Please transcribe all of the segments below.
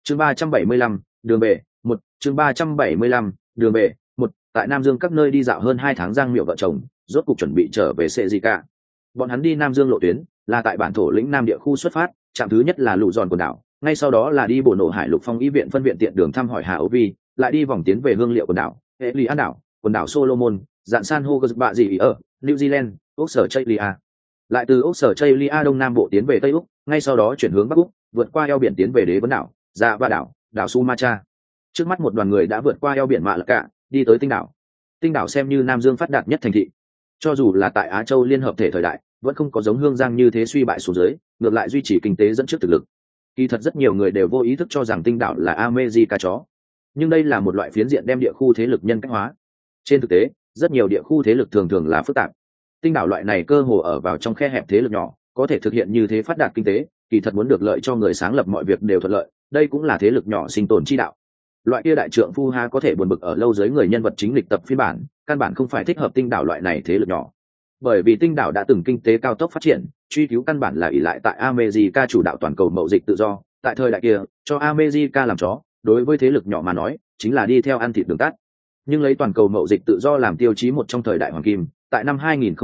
Chương 375, đường về, một chương 375, đường về, một tại Nam Dương các nơi đi dạo hơn 2 tháng, Giang Miệu vợ chồng rốt cục chuẩn bị trở về Sejika. Bọn hắn đi Nam Dương lộ tuyến là tại bản thổ lĩnh Nam địa khu xuất phát, trạm thứ nhất là Lụ Giòn quần đảo, ngay sau đó là đi Bộ Nộ Hải Lục Phong y viện phân viện tiện đường thăm hỏi Hà Âu Vi, lại đi vòng tiến về Hương Liệu quần đảo, Eli An đảo, quần đảo Solomon, dạn san hô bạ gì ở New Zealand, úc sở Chailia. Lại từ úc sở Chailia đông nam bộ tiến về Tây Úc, ngay sau đó chuyển hướng Bắc Úc, vượt qua eo biển tiến về Đế Vấn đảo, Dạ Va đảo, đảo Sumatra. Trước mắt một đoàn người đã vượt qua eo biển Mạ Lạ Cả, đi tới Tinh đảo. Tinh đảo xem như Nam Dương phát đạt nhất thành thị. Cho dù là tại Á Châu liên hợp thể thời đại, vẫn không có giống Hương Giang như thế suy bại xuống dưới, ngược lại duy trì kinh tế dẫn trước thực lực. Kỳ thật rất nhiều người đều vô ý thức cho rằng Tinh đảo là America chó, nhưng đây là một loại phiến diện đem địa khu thế lực nhân cách hóa. Trên thực tế, rất nhiều địa khu thế lực thường thường là phức tạp. Tinh đảo loại này cơ hồ ở vào trong khe hẹp thế lực nhỏ, có thể thực hiện như thế phát đạt kinh tế, kỳ thật muốn được lợi cho người sáng lập mọi việc đều thuận lợi, đây cũng là thế lực nhỏ sinh tồn chi đạo. Loại kia đại trượng phu ha có thể buồn bực ở lâu dưới người nhân vật chính lịch tập phiên bản, căn bản không phải thích hợp Tinh đảo loại này thế lực nhỏ. Bởi vì Tinh đảo đã từng kinh tế cao tốc phát triển, truy cứu căn bản là ỷ lại tại America chủ đạo toàn cầu mậu dịch tự do, tại thời đại kia, cho America làm chó, đối với thế lực nhỏ mà nói, chính là đi theo ăn thịt đường tắt. Nhưng lấy toàn cầu mậu dịch tự do làm tiêu chí một trong thời đại hoàng kim, tại năm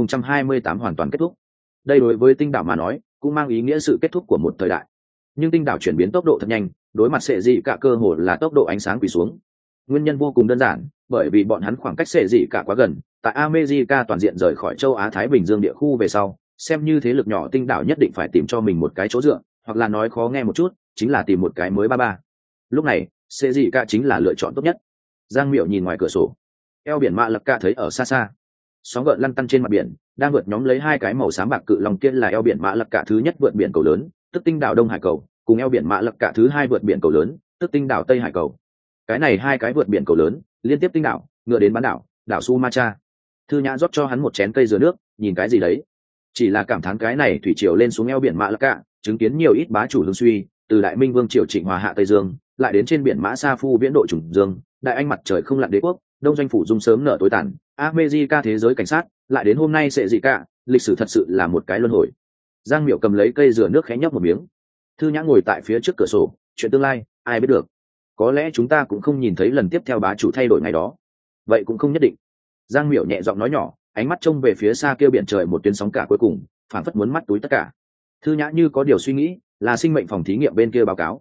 2028 hoàn toàn kết thúc. Đây đối với Tinh đảo mà nói, cũng mang ý nghĩa sự kết thúc của một thời đại. Nhưng Tinh đảo chuyển biến tốc độ thật nhanh, đối mặt sệ dị cả cơ hồ là tốc độ ánh sáng quỳ xuống. Nguyên nhân vô cùng đơn giản, bởi vì bọn hắn khoảng cách sệ dị cả quá gần, tại America toàn diện rời khỏi châu Á Thái Bình Dương địa khu về sau, xem như thế lực nhỏ Tinh đảo nhất định phải tìm cho mình một cái chỗ dựa, hoặc là nói khó nghe một chút, chính là tìm một cái mới ba ba. Lúc này, sệ dị cả chính là lựa chọn tốt nhất. Giang Miệu nhìn ngoài cửa sổ, eo biển Mạ Lạ Cả thấy ở xa xa, sóng gợn lăn tăn trên mặt biển, đang vượt nhóm lấy hai cái màu xám bạc cự long kia là eo biển Mạ Lạ Cả thứ nhất vượt biển cầu lớn, tức Tinh đảo Đông Hải cầu, cùng eo biển Mạ Lạ Cả thứ hai vượt biển cầu lớn, tức Tinh đảo Tây Hải cầu. Cái này hai cái vượt biển cầu lớn liên tiếp Tinh đảo ngựa đến bán đảo, đảo Sumatra. Thư Nhã rót cho hắn một chén cây dừa nước, nhìn cái gì đấy? Chỉ là cảm thán cái này thủy triều lên xuống eo biển Mạ Lạ Cả, chứng kiến nhiều ít bá chủ hưng suy, từ Đại Minh Vương triều Trịnh Hòa hạ Tây Dương, lại đến trên biển Mã Sa Phu viễn độ trùng dương, đại anh mặt trời không lặn đế quốc, đông doanh phủ dung sớm nở tối tàn, America thế giới cảnh sát, lại đến hôm nay sẽ gì cả, lịch sử thật sự là một cái luân hồi. Giang Miệu cầm lấy cây dừa nước khẽ nhấp một miếng. Thư Nhã ngồi tại phía trước cửa sổ, chuyện tương lai ai biết được, có lẽ chúng ta cũng không nhìn thấy lần tiếp theo bá chủ thay đổi ngày đó, vậy cũng không nhất định. Giang Miệu nhẹ giọng nói nhỏ, ánh mắt trông về phía xa kia biển trời một tuyến sóng cả cuối cùng, phảng phất muốn mắt túi tất cả. Thư Nhã như có điều suy nghĩ, là sinh mệnh phòng thí nghiệm bên kia báo cáo.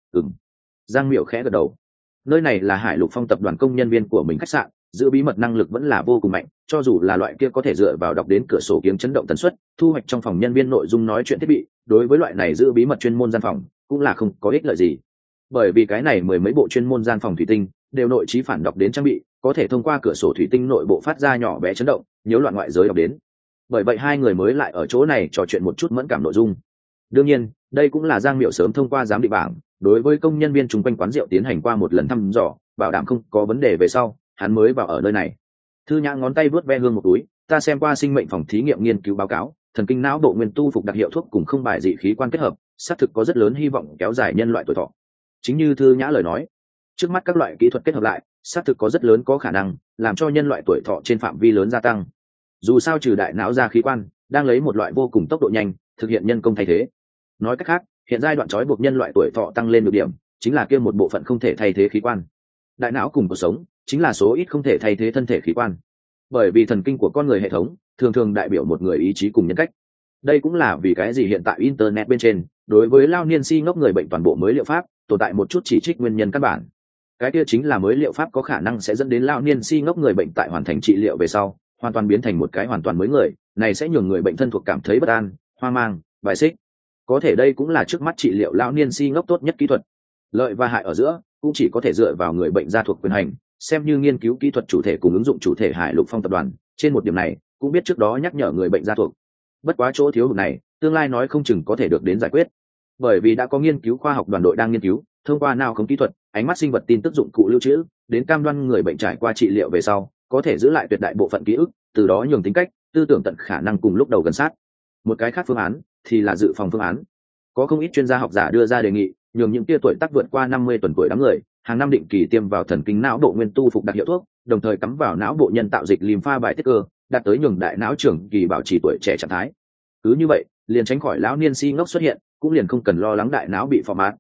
Giang Miệu khẽ gật đầu. Nơi này là Hải Lục Phong tập đoàn công nhân viên của mình khách sạn, giữ bí mật năng lực vẫn là vô cùng mạnh, cho dù là loại kia có thể dựa vào đọc đến cửa sổ kiếng chấn động tần suất, thu hoạch trong phòng nhân viên nội dung nói chuyện thiết bị, đối với loại này giữ bí mật chuyên môn gian phòng cũng là không có ích lợi gì. Bởi vì cái này mười mấy bộ chuyên môn gian phòng thủy tinh đều nội trí phản đọc đến trang bị, có thể thông qua cửa sổ thủy tinh nội bộ phát ra nhỏ bé chấn động, nhiễu loạn ngoại giới đọc đến. Bởi vậy hai người mới lại ở chỗ này trò chuyện một chút mẫn cảm nội dung. Đương nhiên, đây cũng là Giang Miệu sớm thông qua giám định bảng, đối với công nhân viên chung quanh quán rượu tiến hành qua một lần thăm dò, bảo đảm không có vấn đề về sau, hắn mới vào ở nơi này. Thư Nhã ngón tay vuốt ve hương một túi, ta xem qua sinh mệnh phòng thí nghiệm nghiên cứu báo cáo, thần kinh não bộ nguyên tu phục đặc hiệu thuốc cùng không bài dị khí quan kết hợp, xác thực có rất lớn hy vọng kéo dài nhân loại tuổi thọ. Chính như Thư Nhã lời nói, trước mắt các loại kỹ thuật kết hợp lại, xác thực có rất lớn có khả năng làm cho nhân loại tuổi thọ trên phạm vi lớn gia tăng. Dù sao trừ đại não ra khí quan, đang lấy một loại vô cùng tốc độ nhanh thực hiện nhân công thay thế. Nói cách khác, hiện giai đoạn trói buộc nhân loại tuổi thọ tăng lên được điểm, chính là kia một bộ phận không thể thay thế khí quan. Đại não cùng cuộc sống chính là số ít không thể thay thế thân thể khí quan, bởi vì thần kinh của con người hệ thống thường thường đại biểu một người ý chí cùng nhân cách. Đây cũng là vì cái gì hiện tại internet bên trên đối với lao niên si ngốc người bệnh toàn bộ mới liệu pháp tồn tại một chút chỉ trích nguyên nhân căn bản. Cái kia chính là mới liệu pháp có khả năng sẽ dẫn đến lao niên si ngốc người bệnh tại hoàn thành trị liệu về sau hoàn toàn biến thành một cái hoàn toàn mới người, này sẽ nhường người bệnh thân thuộc cảm thấy bất an, hoang mang, bài xích. Có thể đây cũng là trước mắt trị liệu lão niên si ngốc tốt nhất kỹ thuật. Lợi và hại ở giữa cũng chỉ có thể dựa vào người bệnh gia thuộc quyền hành, xem như nghiên cứu kỹ thuật chủ thể cùng ứng dụng chủ thể Hải Lục Phong tập đoàn. Trên một điểm này cũng biết trước đó nhắc nhở người bệnh gia thuộc. Bất quá chỗ thiếu hụt này tương lai nói không chừng có thể được đến giải quyết, bởi vì đã có nghiên cứu khoa học đoàn đội đang nghiên cứu thông qua nào không kỹ thuật ánh mắt sinh vật tin tức dụng cụ lưu trữ đến cam đoan người bệnh trải qua trị liệu về sau có thể giữ lại tuyệt đại bộ phận ký ức, từ đó nhường tính cách tư tưởng tận khả năng cùng lúc đầu gần sát. Một cái khác phương án thì là dự phòng phương án. Có không ít chuyên gia học giả đưa ra đề nghị nhường những tia tuổi tác vượt qua 50 tuần tuổi đám người hàng năm định kỳ tiêm vào thần kinh não bộ nguyên tu phục đặc hiệu thuốc, đồng thời cắm vào não bộ nhân tạo dịch lympha bài tiết cơ, đạt tới nhường đại não trưởng kỳ bảo trì tuổi trẻ trạng thái. Cứ như vậy liền tránh khỏi lão niên si ngốc xuất hiện, cũng liền không cần lo lắng đại não bị phò mát.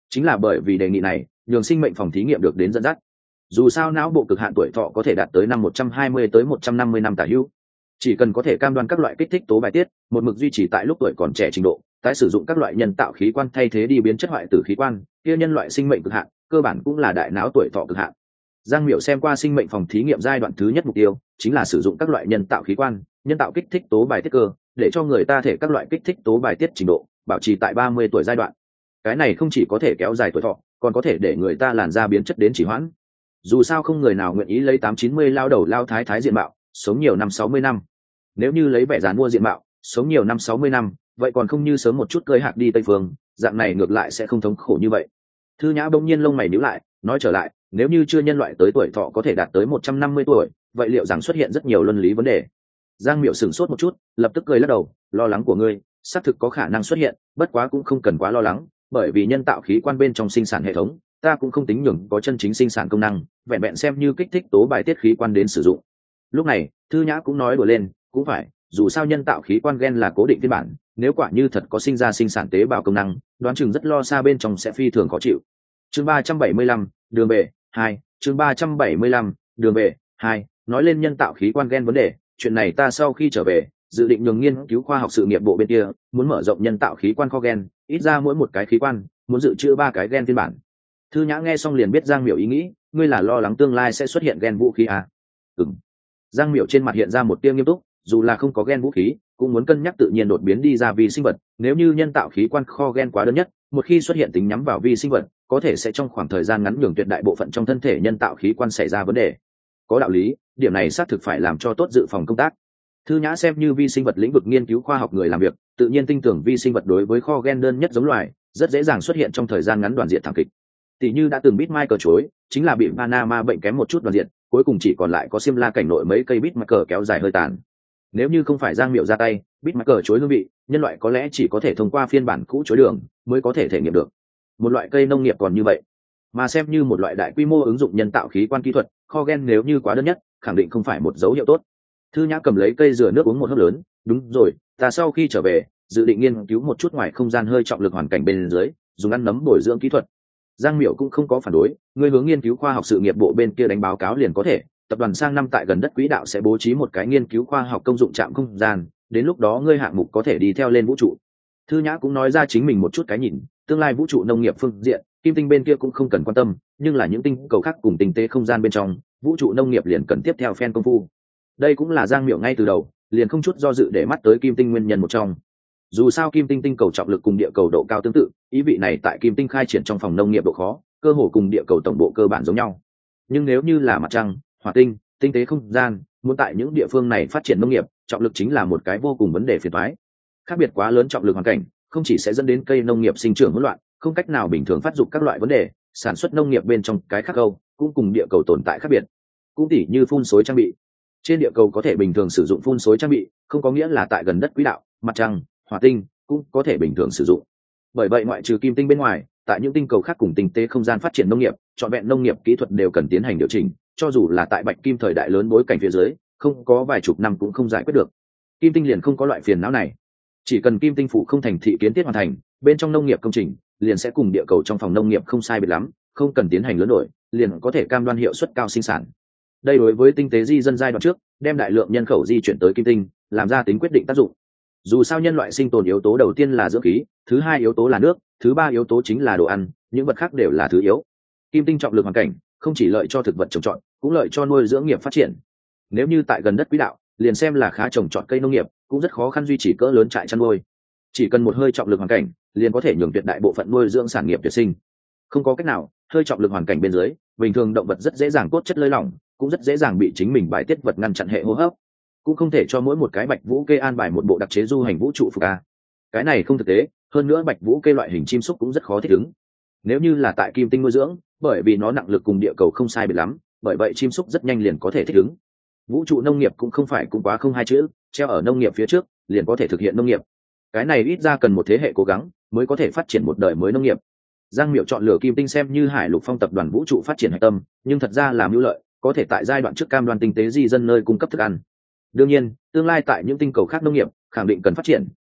Chính là bởi vì đề nghị này nhường sinh mệnh phòng thí nghiệm được đến dẫn dắt. Dù sao não bộ cực hạn tuổi thọ có thể đạt tới năm 120 tới 150 năm tả hữu, chỉ cần có thể cam đoan các loại kích thích tố bài tiết một mực duy trì tại lúc tuổi còn trẻ trình độ, tái sử dụng các loại nhân tạo khí quan thay thế đi biến chất hoại tử khí quan, kia nhân loại sinh mệnh cực hạn cơ bản cũng là đại não tuổi thọ cực hạn. Giang Miểu xem qua sinh mệnh phòng thí nghiệm giai đoạn thứ nhất, mục tiêu chính là sử dụng các loại nhân tạo khí quan, nhân tạo kích thích tố bài tiết cơ, để cho người ta thể các loại kích thích tố bài tiết trình độ bảo trì tại 30 tuổi giai đoạn. Cái này không chỉ có thể kéo dài tuổi thọ, còn có thể để người ta làn da biến chất đến chỉ hoãn. Dù sao không người nào nguyện ý lấy 8-90 lao đầu lao thái thái diện mạo sống nhiều năm 60 năm. Nếu như lấy vẻ dàn mua diện mạo sống nhiều năm 60 năm, vậy còn không như sớm một chút cơi hạc đi Tây Phương, dạng này ngược lại sẽ không thống khổ như vậy. Thư Nhã bỗng nhiên lông mày nhíu lại, nói trở lại, nếu như chưa nhân loại tới tuổi thọ có thể đạt tới 150 tuổi, vậy liệu rằng xuất hiện rất nhiều luân lý vấn đề. Giang Miểu sửng sốt một chút, lập tức cười lắc đầu, lo lắng của ngươi xác thực có khả năng xuất hiện, bất quá cũng không cần quá lo lắng, bởi vì nhân tạo khí quan bên trong sinh sản hệ thống ta cũng không tính nhường có chân chính sinh sản công năng, vẹn vẹn xem như kích thích tố bài tiết khí quan đến sử dụng. Lúc này Thư Nhã cũng nói đùa lên, cũng phải, dù sao nhân tạo khí quan gen là cố định phiên bản, nếu quả như thật có sinh ra sinh sản tế bào công năng, đoán chừng rất lo xa bên trong sẽ phi thường khó chịu. Chương 375, đường về 2, chương 375, đường về 2, nói lên nhân tạo khí quan gen vấn đề, chuyện này ta sau khi trở về dự định nhường nghiên cứu khoa học sự nghiệp bộ bên kia muốn mở rộng nhân tạo khí quan kho gen, ít ra mỗi một cái khí quan muốn dự trữ 3 cái gen phiên bản. Thư Nhã nghe xong liền biết Giang Miểu ý nghĩ, ngươi là lo lắng tương lai sẽ xuất hiện gen vũ khí à? Ừm. Giang Miểu trên mặt hiện ra một tia nghiêm túc, dù là không có gen vũ khí cũng muốn cân nhắc tự nhiên đột biến đi ra vi sinh vật, nếu như nhân tạo khí quan kho gen quá đơn nhất, một khi xuất hiện tính nhắm vào vi sinh vật, có thể sẽ trong khoảng thời gian ngắn nhường tuyệt đại bộ phận trong thân thể nhân tạo khí quan xảy ra vấn đề. Có đạo lý, điểm này xác thực phải làm cho tốt dự phòng công tác. Thư Nhã xem như vi sinh vật lĩnh vực nghiên cứu khoa học người làm việc, tự nhiên tin tưởng vi sinh vật đối với kho gen đơn nhất giống loài rất dễ dàng xuất hiện trong thời gian ngắn đoàn diện thảm kịch. Tỷ như đã từng Bitmarker chối, chính là bị Panama bệnh kém một chút đoàn diện, cuối cùng chỉ còn lại có Simla cảnh nội mấy cây Bitmarker kéo dài hơi tàn. Nếu như không phải Giang Miểu ra tay, Bitmarker chối hương vị, nhân loại có lẽ chỉ có thể thông qua phiên bản cũ chối đường mới có thể thể nghiệm được. Một loại cây nông nghiệp còn như vậy, mà xem như một loại đại quy mô ứng dụng nhân tạo khí quan kỹ thuật, kho gen nếu như quá đơn nhất, khẳng định không phải một dấu hiệu tốt. Thư Nhã cầm lấy cây dừa nước uống một hớp lớn, đúng rồi, ta sau khi trở về dự định nghiên cứu một chút ngoài không gian hơi trọng lực hoàn cảnh bên dưới, dùng ăn nấm bồi dưỡng kỹ thuật. Giang Miểu cũng không có phản đối, người hướng nghiên cứu khoa học sự nghiệp bộ bên kia đánh báo cáo liền có thể, tập đoàn sang năm tại gần đất quỹ đạo sẽ bố trí một cái nghiên cứu khoa học công dụng trạm không gian, đến lúc đó ngươi hạng mục có thể đi theo lên vũ trụ. Thư Nhã cũng nói ra chính mình một chút cái nhìn, tương lai vũ trụ nông nghiệp phương diện Kim Tinh bên kia cũng không cần quan tâm, nhưng là những tinh cầu khác cùng tinh tế không gian bên trong, vũ trụ nông nghiệp liền cần tiếp theo phen công phu. Đây cũng là Giang Miểu ngay từ đầu liền không chút do dự để mắt tới Kim Tinh nguyên nhân một trong. Dù sao Kim Tinh tinh cầu trọng lực cùng địa cầu độ cao tương tự, ý vị này tại Kim Tinh khai triển trong phòng nông nghiệp độ khó cơ hồ cùng địa cầu tổng bộ cơ bản giống nhau. Nhưng nếu như là mặt trăng, hỏa tinh, tinh tế không gian, muốn tại những địa phương này phát triển nông nghiệp, trọng lực chính là một cái vô cùng vấn đề phiền toái. Khác biệt quá lớn trọng lực hoàn cảnh không chỉ sẽ dẫn đến cây nông nghiệp sinh trưởng hỗn loạn, không cách nào bình thường phát dụng các loại vấn đề, sản xuất nông nghiệp bên trong cái khác câu cũng cùng địa cầu tồn tại khác biệt. Cũng tỉ như phun xối trang bị, trên địa cầu có thể bình thường sử dụng phun xối trang bị, không có nghĩa là tại gần đất quỹ đạo, mặt trăng, hỏa tinh cũng có thể bình thường sử dụng. Bởi vậy ngoại trừ Kim Tinh bên ngoài, tại những tinh cầu khác cùng tinh tế không gian phát triển nông nghiệp, trọn vẹn nông nghiệp kỹ thuật đều cần tiến hành điều chỉnh, cho dù là tại Bạch Kim thời đại lớn bối cảnh phía dưới, không có vài chục năm cũng không giải quyết được. Kim Tinh liền không có loại phiền não này, chỉ cần Kim Tinh phụ không thành thị kiến thiết hoàn thành, bên trong nông nghiệp công trình liền sẽ cùng địa cầu trong phòng nông nghiệp không sai biệt lắm, không cần tiến hành lớn đổi, liền có thể cam đoan hiệu suất cao sinh sản. Đây đối với tinh tế di dân giai đoạn trước, đem đại lượng nhân khẩu di chuyển tới Kim Tinh, làm ra tính quyết định tác dụng. Dù sao nhân loại sinh tồn yếu tố đầu tiên là dưỡng khí, thứ hai yếu tố là nước, thứ ba yếu tố chính là đồ ăn, những vật khác đều là thứ yếu. Kim Tinh trọng lực hoàn cảnh không chỉ lợi cho thực vật trồng trọt, cũng lợi cho nuôi dưỡng nghiệp phát triển. Nếu như tại gần đất quỹ đạo, liền xem là khá trồng trọt cây nông nghiệp, cũng rất khó khăn duy trì cỡ lớn trại chăn nuôi. Chỉ cần một hơi trọng lực hoàn cảnh, liền có thể nhường tuyệt đại bộ phận nuôi dưỡng sản nghiệp tuyệt sinh. Không có cách nào, hơi trọng lực hoàn cảnh bên dưới, bình thường động vật rất dễ dàng cốt chất lơi lỏng, cũng rất dễ dàng bị chính mình bài tiết vật ngăn chặn hệ hô hấp. Cũng không thể cho mỗi một cái bạch vũ kê an bài một bộ đặc chế du hành vũ trụ phục a. Cái này không thực tế, hơn nữa bạch vũ kê loại hình chim súc cũng rất khó thích ứng. Nếu như là tại Kim Tinh nuôi dưỡng, bởi vì nó nặng lực cùng địa cầu không sai biệt lắm, bởi vậy chim súc rất nhanh liền có thể thích ứng. Vũ trụ nông nghiệp cũng không phải cũng quá không hai chữ, treo ở nông nghiệp phía trước, liền có thể thực hiện nông nghiệp. Cái này ít ra cần một thế hệ cố gắng mới có thể phát triển một đời mới nông nghiệp. Giang Miểu chọn lựa Kim Tinh xem như Hải Lục Phong tập đoàn vũ trụ phát triển hạch tâm, nhưng thật ra là mưu lợi, có thể tại giai đoạn trước cam đoan tinh tế di dân nơi cung cấp thức ăn. Đương nhiên, tương lai tại những tinh cầu khác nông nghiệp khẳng định cần phát triển,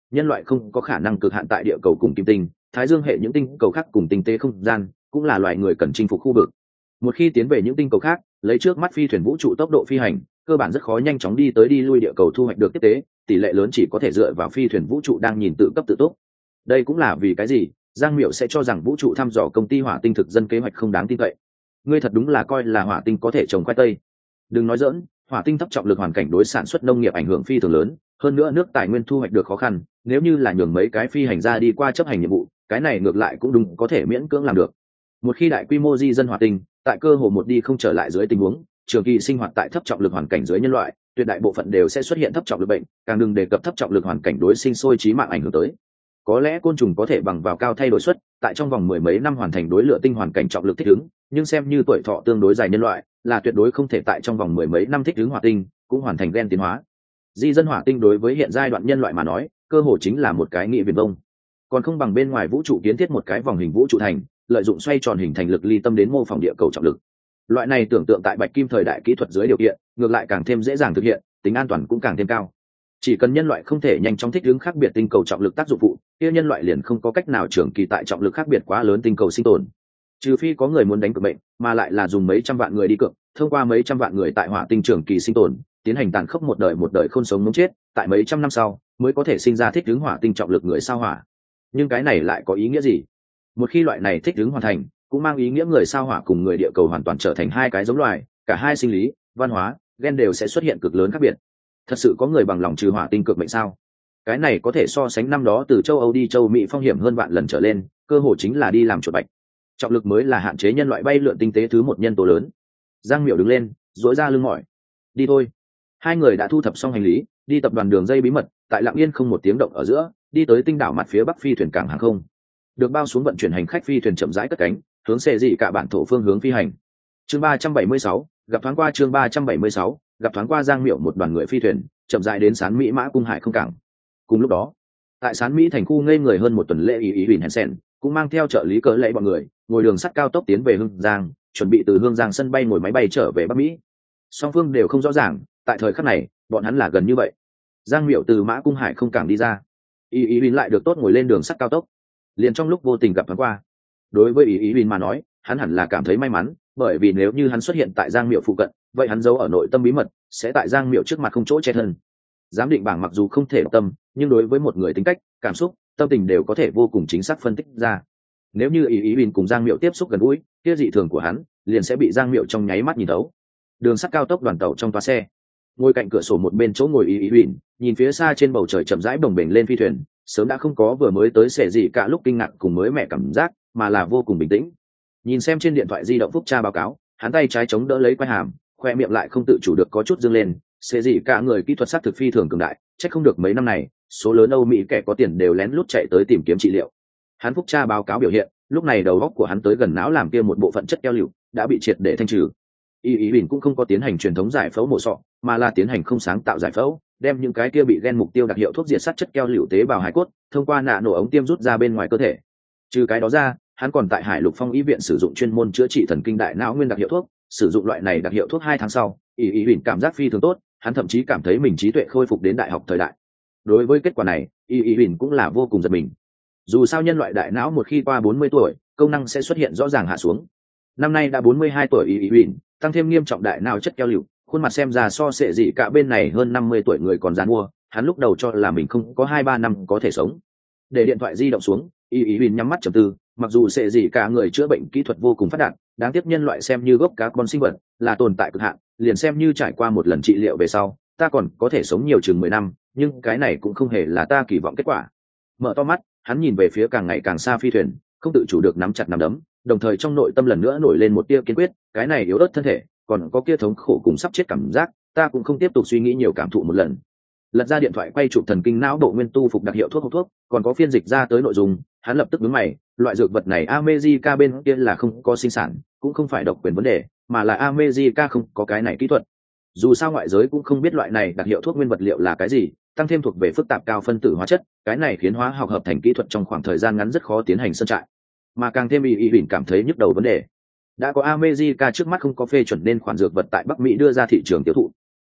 nhân loại không có khả năng cực hạn tại địa cầu cùng kim tinh, thái dương hệ những tinh cầu khác cùng tinh tế không gian cũng là loài người cần chinh phục khu vực. Một khi tiến về những tinh cầu khác, lấy trước mắt phi thuyền vũ trụ tốc độ phi hành, cơ bản rất khó nhanh chóng đi tới đi lui địa cầu thu hoạch được tiếp tế, tỷ lệ lớn chỉ có thể dựa vào phi thuyền vũ trụ đang nhìn tự cấp tự túc. Đây cũng là vì cái gì Giang Miệu sẽ cho rằng vũ trụ thăm dò công ty hỏa tinh thực dân kế hoạch không đáng tin cậy. Ngươi thật đúng là coi là hỏa tinh có thể trồng khoai tây. Đừng nói dỡn, hỏa tinh thấp trọng lực hoàn cảnh đối sản xuất nông nghiệp ảnh hưởng phi thường lớn, hơn nữa nước tài nguyên thu hoạch được khó khăn, nếu như là nhường mấy cái phi hành gia đi qua chấp hành nhiệm vụ, cái này ngược lại cũng đúng có thể miễn cưỡng làm được. Một khi đại quy mô di dân hỏa tinh, tại cơ hồ một đi không trở lại dưới tình huống, trường kỳ sinh hoạt tại thấp trọng lực hoàn cảnh dưới nhân loại, tuyệt đại bộ phận đều sẽ xuất hiện thấp trọng lực bệnh, càng đừng đề cập thấp trọng lực hoàn cảnh đối sinh sôi chí mạng ảnh hưởng tới. Có lẽ côn trùng có thể bằng vào cao thay đổi suất, tại trong vòng mười mấy năm hoàn thành đối lựa tinh hoàn cảnh trọng lực thích ứng, nhưng xem như tuổi thọ tương đối dài nhân loại, là tuyệt đối không thể tại trong vòng mười mấy năm thích ứng hỏa tinh, cũng hoàn thành gen tiến hóa. Di dân hỏa tinh đối với hiện giai đoạn nhân loại mà nói, cơ hồ chính là một cái nghĩa viển vông. Còn không bằng bên ngoài vũ trụ kiến thiết một cái vòng hình vũ trụ thành, lợi dụng xoay tròn hình thành lực ly tâm đến mô phỏng địa cầu trọng lực. Loại này tưởng tượng tại bạch kim thời đại kỹ thuật dưới điều kiện, ngược lại càng thêm dễ dàng thực hiện, tính an toàn cũng càng thêm cao. Chỉ cần nhân loại không thể nhanh chóng thích ứng khác biệt tinh cầu trọng lực tác dụng phụ, kia nhân loại liền không có cách nào trường kỳ tại trọng lực khác biệt quá lớn tinh cầu sinh tồn. Trừ phi có người muốn đánh cược bệnh, mà lại là dùng mấy trăm vạn người đi cược, thông qua mấy trăm vạn người tại hỏa tinh trường kỳ sinh tồn, tiến hành tàn khốc một đời không sống muốn chết, tại mấy trăm năm sau mới có thể sinh ra thích ứng hỏa tinh trọng lực người sao hỏa. Nhưng cái này lại có ý nghĩa gì? Một khi loại này thích ứng hoàn thành, cũng mang ý nghĩa người sao hỏa cùng người địa cầu hoàn toàn trở thành hai cái giống loài, cả hai sinh lý, văn hóa, gen đều sẽ xuất hiện cực lớn khác biệt. Thật sự có người bằng lòng trừ hỏa tinh cược mệnh sao? Cái này có thể so sánh năm đó từ châu Âu đi châu Mỹ phong hiểm hơn vạn lần trở lên, cơ hội chính là đi làm chuột bạch. Trọng lực mới là hạn chế nhân loại bay lượn tinh tế thứ một nhân tố lớn. Giang Miểu đứng lên, duỗi ra lưng mỏi. Đi thôi. Hai người đã thu thập xong hành lý, đi tập đoàn đường dây bí mật, tại lặng yên không một tiếng động ở giữa, đi tới tinh đảo mặt phía bắc phi thuyền cảng hàng không. Được bao xuống vận chuyển hành khách phi thuyền chậm rãi cất cánh, hướng xe dị cả bản thổ phương hướng phi hành. Chương 376, gặp thoáng qua chương 376, gặp thoáng qua Giang Miểu một đoàn người phi thuyền, chậm rãi đến Sán Mỹ Mã cung hải không cảng. Cùng lúc đó, tại Sán Mỹ thành khu ngây người hơn một tuần lễ ý Huỳnh Hansen cũng mang theo trợ lý cỡ lệ bọn người, ngồi đường sắt cao tốc tiến về Hương Giang, chuẩn bị từ Hương Giang sân bay ngồi máy bay trở về Bắc Mỹ. Song phương đều không rõ ràng, tại thời khắc này, bọn hắn là gần như vậy. Giang Miểu từ Mã cung hải không cảng đi ra, ý Huỳnh lại được tốt ngồi lên đường sắt cao tốc, liền trong lúc vô tình gặp thoáng qua. Đối với ý Huỳnh mà nói, hắn hẳn là cảm thấy may mắn, bởi vì nếu như hắn xuất hiện tại Giang Miểu phụ cận, vậy hắn giấu ở nội tâm bí mật sẽ tại Giang Miểu trước mặt không chỗ che thân. Giám định bảng mặc dù không thể tâm, nhưng đối với một người tính cách, cảm xúc, tâm tình đều có thể vô cùng chính xác phân tích ra. Nếu như ý Huỳnh cùng Giang Miểu tiếp xúc gần gũi, kia dị thường của hắn liền sẽ bị Giang Miểu trong nháy mắt nhìn thấu. Đường sắt cao tốc đoàn tàu trong toa xe, ngồi cạnh cửa sổ một bên chỗ ngồi ý Huỳnh, nhìn phía xa trên bầu trời chậm rãi bồng bềnh lên phi thuyền, sớm đã không có vừa mới tới xẻ gì cả lúc kinh ngạc cùng mới mẻ cảm giác, mà là vô cùng bình tĩnh. Nhìn xem trên điện thoại di động phúc tra báo cáo, hắn tay trái chống đỡ lấy quai hàm, khoe miệng lại không tự chủ được có chút dương lên. Xẻ gì cả người kỹ thuật xác thực phi thường cường đại, chắc không được mấy năm này số lớn Âu Mỹ kẻ có tiền đều lén lút chạy tới tìm kiếm trị liệu. Hắn phúc tra báo cáo biểu hiện, lúc này đầu óc của hắn tới gần não làm kia một bộ phận chất keo liệu đã bị triệt để thanh trừ. Ý Huỳnh cũng không có tiến hành truyền thống giải phẫu mổ sọ, mà là tiến hành không sáng tạo giải phẫu, đem những cái kia bị gen mục tiêu đặc hiệu thuốc diệt sát chất keo liệu tế bào hải cốt thông qua nạ nổ ống tiêm rút ra bên ngoài cơ thể. Trừ cái đó ra, hắn còn tại Hải Lục Phong y viện sử dụng chuyên môn chữa trị thần kinh đại não nguyên đặc hiệu thuốc, sử dụng loại này đặc hiệu thuốc 2 tháng sau, ý Huỳnh cảm giác phi thường tốt, hắn thậm chí cảm thấy mình trí tuệ khôi phục đến đại học thời đại. Đối với kết quả này, ý Huỳnh cũng là vô cùng giật mình. Dù sao nhân loại đại não một khi qua 40 tuổi, công năng sẽ xuất hiện rõ ràng hạ xuống. Năm nay đã 42 tuổi ý Huỳnh, tăng thêm nghiêm trọng đại não chất keo liệu, khuôn mặt xem ra so sệ dị cả bên này hơn 50 tuổi người còn dán mua, hắn lúc đầu cho là mình không có 2-3 năm có thể sống. Để điện thoại di động xuống, ý Huỳnh nhắm mắt trầm tư, mặc dù sệ dị cả người chữa bệnh kỹ thuật vô cùng phát đạt, đáng tiếc nhân loại xem như gốc cá con sinh vật, là tồn tại cực hạn, liền xem như trải qua một lần trị liệu về sau, ta còn có thể sống nhiều chừng 10 năm, nhưng cái này cũng không hề là ta kỳ vọng kết quả. Mở to mắt, hắn nhìn về phía càng ngày càng xa phi thuyền, không tự chủ được nắm chặt nắm đấm, đồng thời trong nội tâm lần nữa nổi lên một tia kiên quyết, cái này yếu ớt thân thể, còn có kia thống khổ cùng sắp chết cảm giác, ta cũng không tiếp tục suy nghĩ nhiều cảm thụ một lần. Lật ra điện thoại quay chụp thần kinh não bộ nguyên tu phục đặc hiệu thuốc hút thuốc, còn có phiên dịch ra tới nội dung, hắn lập tức nhướng mày, loại dược vật này America bên kia là không có sinh sản, cũng không phải độc quyền vấn đề, mà là America không có cái này kỹ thuật. Dù sao ngoại giới cũng không biết loại này đặc hiệu thuốc nguyên vật liệu là cái gì, tăng thêm thuộc về phức tạp cao phân tử hóa chất, cái này khiến hóa học hợp thành kỹ thuật trong khoảng thời gian ngắn rất khó tiến hành sơn trại. Mà càng thêm ý Huỳnh cảm thấy nhức đầu vấn đề, đã có America trước mắt không có phê chuẩn nên khoản dược vật tại Bắc Mỹ đưa ra thị trường tiêu thụ.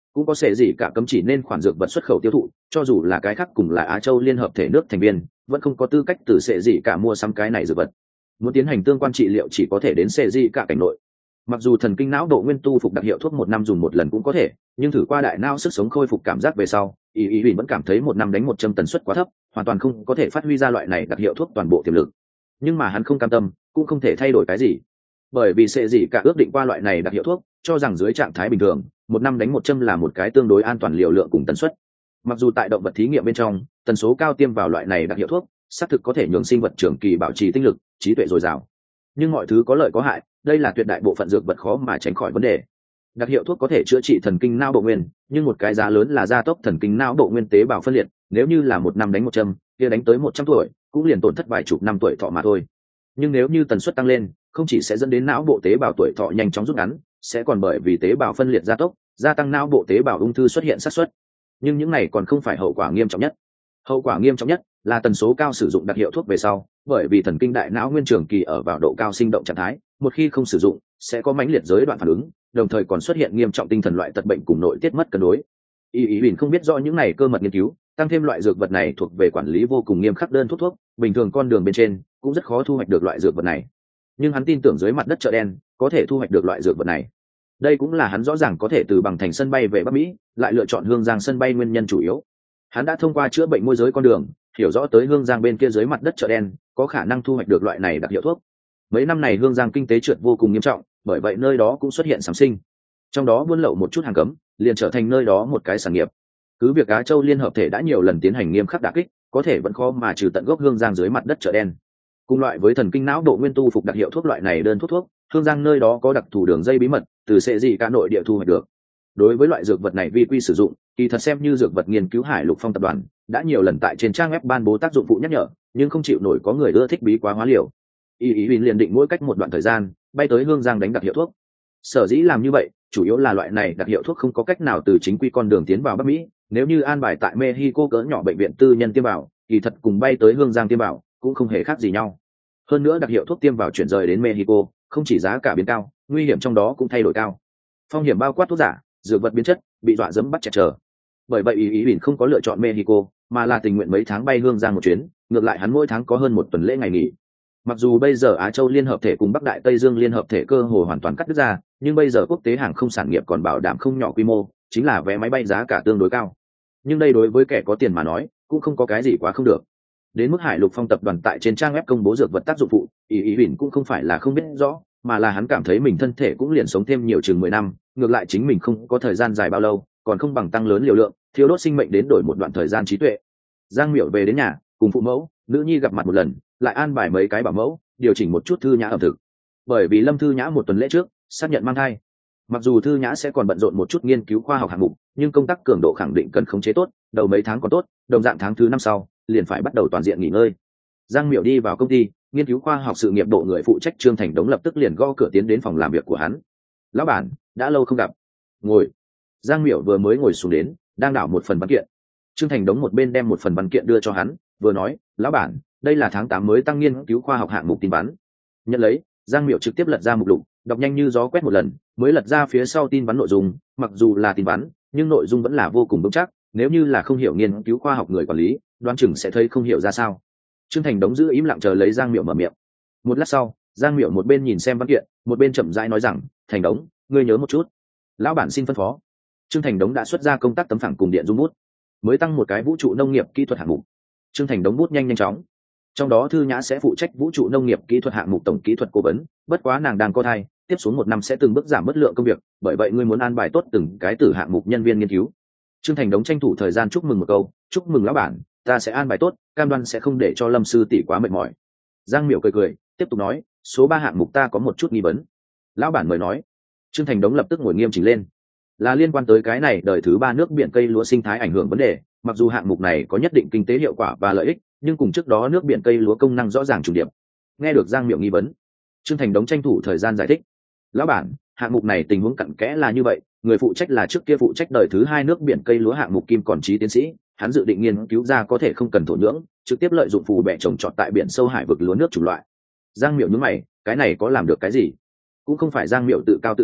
cũng có sẽ gì cả cấm chỉ nên khoản dược vật xuất khẩu tiêu thụ, cho dù là cái khác cùng là Á Châu Liên hợp thể nước thành viên vẫn không có tư cách từ sẽ gì cả mua sắm cái này dược vật. Muốn tiến hành tương quan trị liệu chỉ có thể đến sẽ gì cả cảnh nội. Mặc dù thần kinh não độ nguyên tu phục đặc hiệu thuốc 1 năm dùng một lần cũng có thể, nhưng thử qua đại não sức sống khôi phục cảm giác về sau, ý vẫn cảm thấy 1 năm đánh 100 tần suất quá thấp, hoàn toàn không có thể phát huy ra loại này đặc hiệu thuốc toàn bộ tiềm lực. Nhưng mà hắn không cam tâm, cũng không thể thay đổi cái gì, bởi vì sẽ gì cả ước định qua loại này đặc hiệu thuốc, cho rằng dưới trạng thái bình thường 1 năm đánh 100 là một cái tương đối an toàn liều lượng cùng tần suất. Mặc dù tại động vật thí nghiệm bên trong tần số cao tiêm vào loại này đặc hiệu thuốc xác thực có thể nhường sinh vật trưởng kỳ bảo trì tinh lực, trí tuệ dồi dào, nhưng mọi thứ có lợi có hại, đây là tuyệt đại bộ phận dược vật khó mà tránh khỏi vấn đề. Đặc hiệu thuốc có thể chữa trị thần kinh não bộ nguyên, nhưng một cái giá lớn là gia tốc thần kinh não bộ nguyên tế bào phân liệt, nếu như là 1 năm đánh 100, kia đánh tới 100 tuổi cũng liền tổn thất vài chục năm tuổi thọ mà thôi. Nhưng nếu như tần suất tăng lên, không chỉ sẽ dẫn đến não bộ tế bào tuổi thọ nhanh chóng rút ngắn, sẽ còn bởi vì tế bào phân liệt gia tốc, gia tăng não bộ tế bào ung thư xuất hiện xác suất. Nhưng những này còn không phải hậu quả nghiêm trọng nhất. Hậu quả nghiêm trọng nhất là tần số cao sử dụng đặc hiệu thuốc về sau, bởi vì thần kinh đại não nguyên trường kỳ ở vào độ cao sinh động trạng thái, một khi không sử dụng sẽ có mãnh liệt giới đoạn phản ứng, đồng thời còn xuất hiện nghiêm trọng tinh thần loại tật bệnh cùng nội tiết mất cân đối. Ý Huỳnh không biết rõ những này cơ mật nghiên cứu, tăng thêm loại dược vật này thuộc về quản lý vô cùng nghiêm khắc đơn thuốc, bình thường con đường bên trên cũng rất khó thu hoạch được loại dược vật này. Nhưng hắn tin tưởng dưới mặt đất chợ đen có thể thu hoạch được loại dược vật này. Đây cũng là hắn rõ ràng có thể từ bằng thành sân bay về Bắc Mỹ, lại lựa chọn Hương Giang sân bay nguyên nhân chủ yếu. Hắn đã thông qua chữa bệnh môi giới con đường, hiểu rõ tới Hương Giang bên kia dưới mặt đất chợ đen có khả năng thu hoạch được loại này đặc hiệu thuốc. Mấy năm này Hương Giang kinh tế trượt vô cùng nghiêm trọng, bởi vậy nơi đó cũng xuất hiện sám sinh. Trong đó buôn lậu một chút hàng cấm, liền trở thành nơi đó một cái sản nghiệp. Cứ việc Á Châu Liên hợp thể đã nhiều lần tiến hành nghiêm khắc đả kích, có thể vẫn khó mà trừ tận gốc Hương Giang dưới mặt đất chợ đen. Cùng loại với thần kinh não độ nguyên tu phục đặc hiệu thuốc loại này đơn thuốc, Hương Giang nơi đó có đặc thù đường dây bí mật, từ sẽ gì cả nội địa thu hoạch được. Đối với loại dược vật này vi quy sử dụng, kỳ thật xem như dược vật nghiên cứu Hải Lục Phong tập đoàn đã nhiều lần tại trên trang web ban bố tác dụng phụ nhắc nhở, nhưng không chịu nổi có người ưa thích bí quá hóa liều. Ý liền định mỗi cách một đoạn thời gian bay tới Hương Giang đánh đặc hiệu thuốc. Sở dĩ làm như vậy, chủ yếu là loại này đặc hiệu thuốc không có cách nào từ chính quy con đường tiến vào Bắc Mỹ, nếu như an bài tại Mexico cỡ nhỏ bệnh viện tư nhân tiêm vào, kỳ thật cùng bay tới Hương Giang tiêm vào cũng không hề khác gì nhau. Hơn nữa đặc hiệu thuốc tiêm vào chuyển rời đến Mexico, không chỉ giá cả biến cao, nguy hiểm trong đó cũng thay đổi cao. Phong hiểm bao quát thuốc giả, dược vật biến chất, bị dọa dẫm bắt chẹt chờ. Bởi vậy ý Huỳnh không có lựa chọn Mexico, mà là tình nguyện mấy tháng bay Hương Giang một chuyến, ngược lại hắn mỗi tháng có hơn 1 tuần lễ ngày nghỉ. Mặc dù bây giờ Á Châu Liên hợp thể cùng Bắc Đại Tây Dương Liên hợp thể cơ hồ hoàn toàn cắt đứt ra, nhưng bây giờ quốc tế hàng không sản nghiệp còn bảo đảm không nhỏ quy mô, chính là vé máy bay giá cả tương đối cao. Nhưng đây đối với kẻ có tiền mà nói, cũng không có cái gì quá không được. Đến mức Hải Lục Phong tập đoàn tại trên trang web công bố dược vật tác dụng phụ, ý Huỳnh cũng không phải là không biết rõ, mà là hắn cảm thấy mình thân thể cũng liền sống thêm nhiều chừng 10 năm, ngược lại chính mình không có thời gian dài bao lâu, còn không bằng tăng lớn liều lượng, thiếu đốt sinh mệnh đến đổi một đoạn thời gian trí tuệ. Giang Miểu về đến nhà, cùng phụ mẫu, nữ nhi gặp mặt một lần, lại an bài mấy cái bảo mẫu, điều chỉnh một chút Thư Nhã ẩm thực. Bởi vì Lâm Thư Nhã 1 tuần lễ trước xác nhận mang thai. Mặc dù Thư Nhã sẽ còn bận rộn một chút nghiên cứu khoa học hạng mục, nhưng công tác cường độ khẳng định cần khống chế tốt, đầu mấy tháng còn tốt, đồng dạng tháng thứ 5 sau, liền phải bắt đầu toàn diện nghỉ ngơi. Giang Miểu đi vào công ty, nghiên cứu khoa học sự nghiệp bộ người phụ trách Trương Thành Đống lập tức liền gõ cửa tiến đến phòng làm việc của hắn. "Lão bản, đã lâu không gặp." "Ngồi." Giang Miểu vừa mới ngồi xuống đến, đang đảo một phần văn kiện. Trương Thành Đống một bên đem một phần văn kiện đưa cho hắn, vừa nói, "Lão bản, đây là tháng 8 mới tăng nghiên cứu khoa học hạng mục tin vắn." Nhận lấy, Giang Miểu trực tiếp lật ra mục lục, đọc nhanh như gió quét một lần, mới lật ra phía sau tin vắn nội dung. Mặc dù là tin vắn, nhưng nội dung vẫn là vô cùng vững chắc, nếu như là không hiểu nghiên cứu khoa học người quản lý, đoán chừng sẽ thấy không hiểu ra sao. Trương Thành Đống giữ im lặng chờ lấy Giang Miểu mở miệng. Một lát sau, Giang Miểu một bên nhìn xem văn kiện, một bên chậm rãi nói rằng, "Thành Đống, ngươi nhớ một chút." "Lão bản xin phân phó." Trương Thành Đống đã xuất ra công tác tấm phẳng cùng điện dung bút, mới tăng một cái vũ trụ nông nghiệp kỹ thuật hạng mục. Trương Thành Đống bút nhanh chóng. Trong đó Thư Nhã sẽ phụ trách vũ trụ nông nghiệp kỹ thuật hạng mục tổng kỹ thuật cố vấn, bất quá nàng đang có thai, tiếp xuống 1 năm sẽ từng bước giảm bớt lượng công việc, bởi vậy ngươi muốn an bài tốt từng cái tử hạng mục nhân viên nghiên cứu. Trương Thành Đống tranh thủ thời gian chúc mừng một câu, "Chúc mừng lão bản, ta sẽ an bài tốt, cam đoan sẽ không để cho Lâm sư tỷ quá mệt mỏi." Giang Miểu cười, tiếp tục nói, "Số 3 hạng mục ta có một chút nghi vấn." "Lão bản mời nói." Trương Thành Đống lập tức ngồi nghiêm chỉnh lên. "Là liên quan tới cái này đời thứ 3 nước biển cây lúa sinh thái ảnh hưởng vấn đề, mặc dù hạng mục này có nhất định kinh tế hiệu quả và lợi ích, nhưng cùng trước đó nước biển cây lúa công năng rõ ràng trùng điệp." Nghe được Giang Miểu nghi vấn, Trương Thành Đống tranh thủ thời gian giải thích, "Lão bản, hạng mục này tình huống cặn kẽ là như vậy, người phụ trách là trước kia phụ trách đời thứ 2 nước biển cây lúa hạng mục Kim Còn Chí tiến sĩ, hắn dự định nghiên cứu ra có thể không cần thổ nhưỡng, trực tiếp lợi dụng phù bẹ trồng trọt tại biển sâu hải vực lúa nước chủng loại." Giang Miểu nhướng mày, cái này có làm được cái gì? Cũng không phải Giang Miểu tự cao tự đại,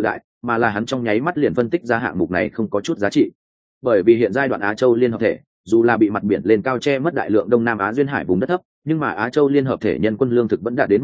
mà là hắn trong nháy mắt liền phân tích ra hạng mục này không có chút giá trị. Bởi vì hiện giai đoạn Á Châu Liên Hợp Thể, dù là bị mặt biển lên cao che mất đại lượng Đông Nam Á duyên hải vùng đất thấp, nhưng mà Á Châu Liên Hợp Thể nhân quân lương thực vẫn đạt đến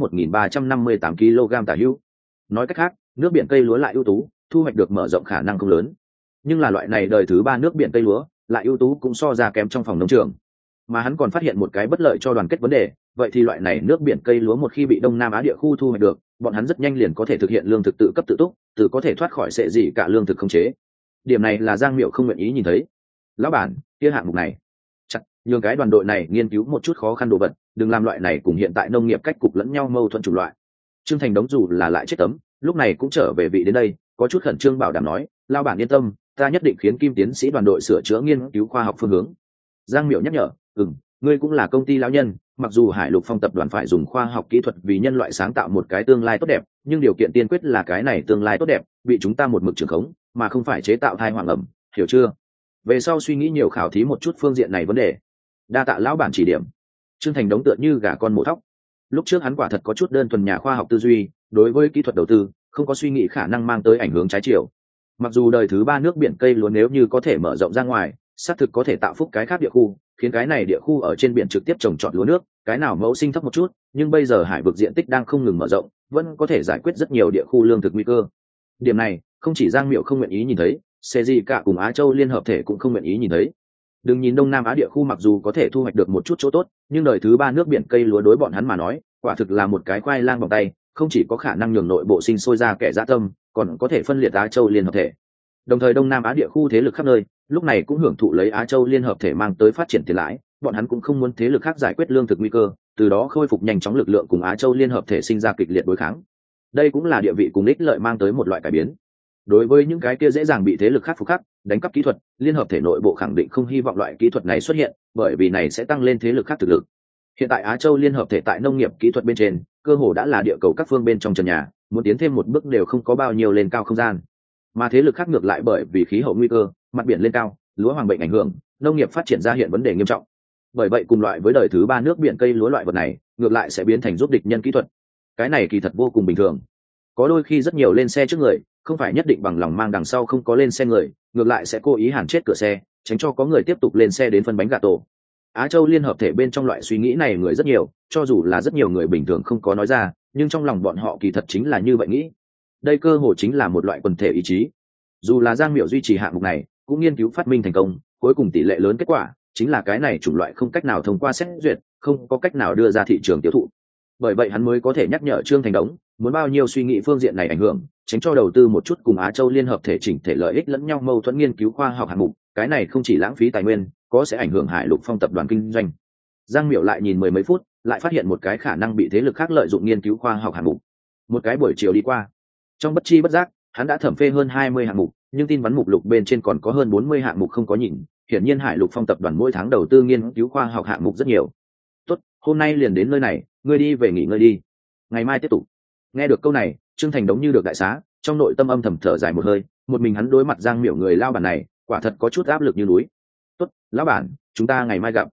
1.358 kg tả hữu. Nói cách khác, nước biển cây lúa lại ưu tú, thu hoạch được mở rộng khả năng không lớn. Nhưng là loại này đời thứ ba nước biển cây lúa, lại ưu tú cũng so ra kém trong phòng nông trường. Mà hắn còn phát hiện một cái bất lợi cho đoàn kết vấn đề, vậy thì loại này nước biển cây lúa một khi bị Đông Nam Á địa khu thu hoạch được, bọn hắn rất nhanh liền có thể thực hiện lương thực tự cấp tự túc, tự có thể thoát khỏi sệ gì cả lương thực không chế. Điểm này là Giang Miệu không nguyện ý nhìn thấy. Lão bản, kia hạng mục này, chặt, nhường cái đoàn đội này nghiên cứu một chút khó khăn đồ vật, đừng làm loại này cùng hiện tại nông nghiệp cách cục lẫn nhau mâu thuẫn chủng loại. Trương Thành đống dù là lại chết tấm, lúc này cũng trở về vị đến đây, có chút khẩn trương bảo đảm nói, lão bản yên tâm, ta nhất định khiến Kim tiến sĩ đoàn đội sửa chữa nghiên cứu khoa học phương hướng. Giang Miệu nhắc nhở, ngươi cũng là công ty lão nhân, mặc dù Hải Lục Phong tập đoàn phải dùng khoa học kỹ thuật vì nhân loại sáng tạo một cái tương lai tốt đẹp, nhưng điều kiện tiên quyết là cái này tương lai tốt đẹp bị chúng ta một mực trưởng khống, mà không phải chế tạo thai hoàng ẩm, hiểu chưa? Về sau suy nghĩ nhiều khảo thí một chút phương diện này vấn đề. Đa tạ lão bản chỉ điểm. Trương Thành đống tựa như gà con mổ thóc. Lúc trước hắn quả thật có chút đơn thuần nhà khoa học tư duy, đối với kỹ thuật đầu tư không có suy nghĩ khả năng mang tới ảnh hưởng trái chiều. Mặc dù đời thứ ba nước biển cây lúa nếu như có thể mở rộng ra ngoài, xác thực có thể tạo phúc cái khác địa khu, khiến cái này địa khu ở trên biển trực tiếp trồng trọt lúa nước, cái nào mẫu sinh thấp một chút, nhưng bây giờ hải vực diện tích đang không ngừng mở rộng, vẫn có thể giải quyết rất nhiều địa khu lương thực nguy cơ. Điểm này không chỉ Giang Miệu không nguyện ý nhìn thấy, CJ cả cùng Á Châu Liên Hợp Thể cũng không nguyện ý nhìn thấy. Đừng nhìn Đông Nam Á địa khu mặc dù có thể thu hoạch được một chút chỗ tốt, nhưng đời thứ ba nước biển cây lúa đối bọn hắn mà nói, quả thực là một cái khoai lang bằng tay, không chỉ có khả năng nhường nội bộ sinh sôi ra kẻ dã tâm, còn có thể phân liệt Á Châu Liên Hợp Thể. Đồng thời Đông Nam Á địa khu thế lực khắp nơi, lúc này cũng hưởng thụ lấy Á Châu Liên Hợp Thể mang tới phát triển tiền lãi, bọn hắn cũng không muốn thế lực khác giải quyết lương thực nguy cơ, từ đó khôi phục nhanh chóng lực lượng cùng Á Châu Liên Hợp Thể sinh ra kịch liệt đối kháng. Đây cũng là địa vị cùng ích lợi mang tới một loại cải biến. Đối với những cái kia dễ dàng bị thế lực khác phục khắc, đánh cắp kỹ thuật, Liên Hợp Thể nội bộ khẳng định không hy vọng loại kỹ thuật này xuất hiện, bởi vì này sẽ tăng lên thế lực khác thực lực. Hiện tại Á Châu Liên Hợp Thể tại nông nghiệp kỹ thuật bên trên, cơ hồ đã là địa cầu các phương bên trong trần nhà, muốn tiến thêm một bước đều không có bao nhiêu lên cao không gian. Mà thế lực khác ngược lại bởi vì khí hậu nguy cơ, mặt biển lên cao, lúa hoàng bệnh ảnh hưởng, nông nghiệp phát triển ra hiện vấn đề nghiêm trọng. Bởi vậy cùng loại với đời thứ ba nước biển cây lúa loại vật này, ngược lại sẽ biến thành giúp địch nhân kỹ thuật. Cái này kỳ thật vô cùng bình thường. Có đôi khi rất nhiều lên xe trước người, không phải nhất định bằng lòng mang đằng sau không có lên xe người, ngược lại sẽ cố ý hàn chết cửa xe, tránh cho có người tiếp tục lên xe đến phân bánh gà tổ. Á Châu Liên Hợp Thể bên trong loại suy nghĩ này người rất nhiều, cho dù là rất nhiều người bình thường không có nói ra, nhưng trong lòng bọn họ kỳ thật chính là như vậy nghĩ. Đây cơ hồ chính là một loại quần thể ý chí. Dù là Giang Miệu duy trì hạng mục này, cũng nghiên cứu phát minh thành công, cuối cùng tỷ lệ lớn kết quả chính là cái này chủng loại không cách nào thông qua xét duyệt, không có cách nào đưa ra thị trường tiêu thụ. Bởi vậy hắn mới có thể nhắc nhở Trương Thành Đống, muốn bao nhiêu suy nghĩ phương diện này ảnh hưởng, tránh cho đầu tư một chút cùng Á Châu Liên Hợp Thể chỉnh thể lợi ích lẫn nhau mâu thuẫn nghiên cứu khoa học hạng mục, cái này không chỉ lãng phí tài nguyên, có sẽ ảnh hưởng Hải Lục Phong tập đoàn kinh doanh. Giang Miệu lại nhìn mười mấy phút, lại phát hiện một cái khả năng bị thế lực khác lợi dụng nghiên cứu khoa học hạng mục. Một cái buổi chiều đi qua, trong bất chi bất giác, hắn đã thẩm phê hơn 20 hạng mục, nhưng tin vắn mục lục bên trên còn có hơn 40 hạng mục không có nhìn, hiển nhiên Hải Lục Phong tập đoàn mỗi tháng đầu tư nghiên cứu khoa học hạng mục rất nhiều. Tốt, hôm nay liền đến nơi này, ngươi đi về nghỉ ngơi đi. Ngày mai tiếp tục. Nghe được câu này, Trương Thành đống như được đại xá, trong nội tâm âm thầm thở dài một hơi, một mình hắn đối mặt Giang Miệu người lao bản này, quả thật có chút áp lực như núi. Tốt, lão bản, chúng ta ngày mai gặp.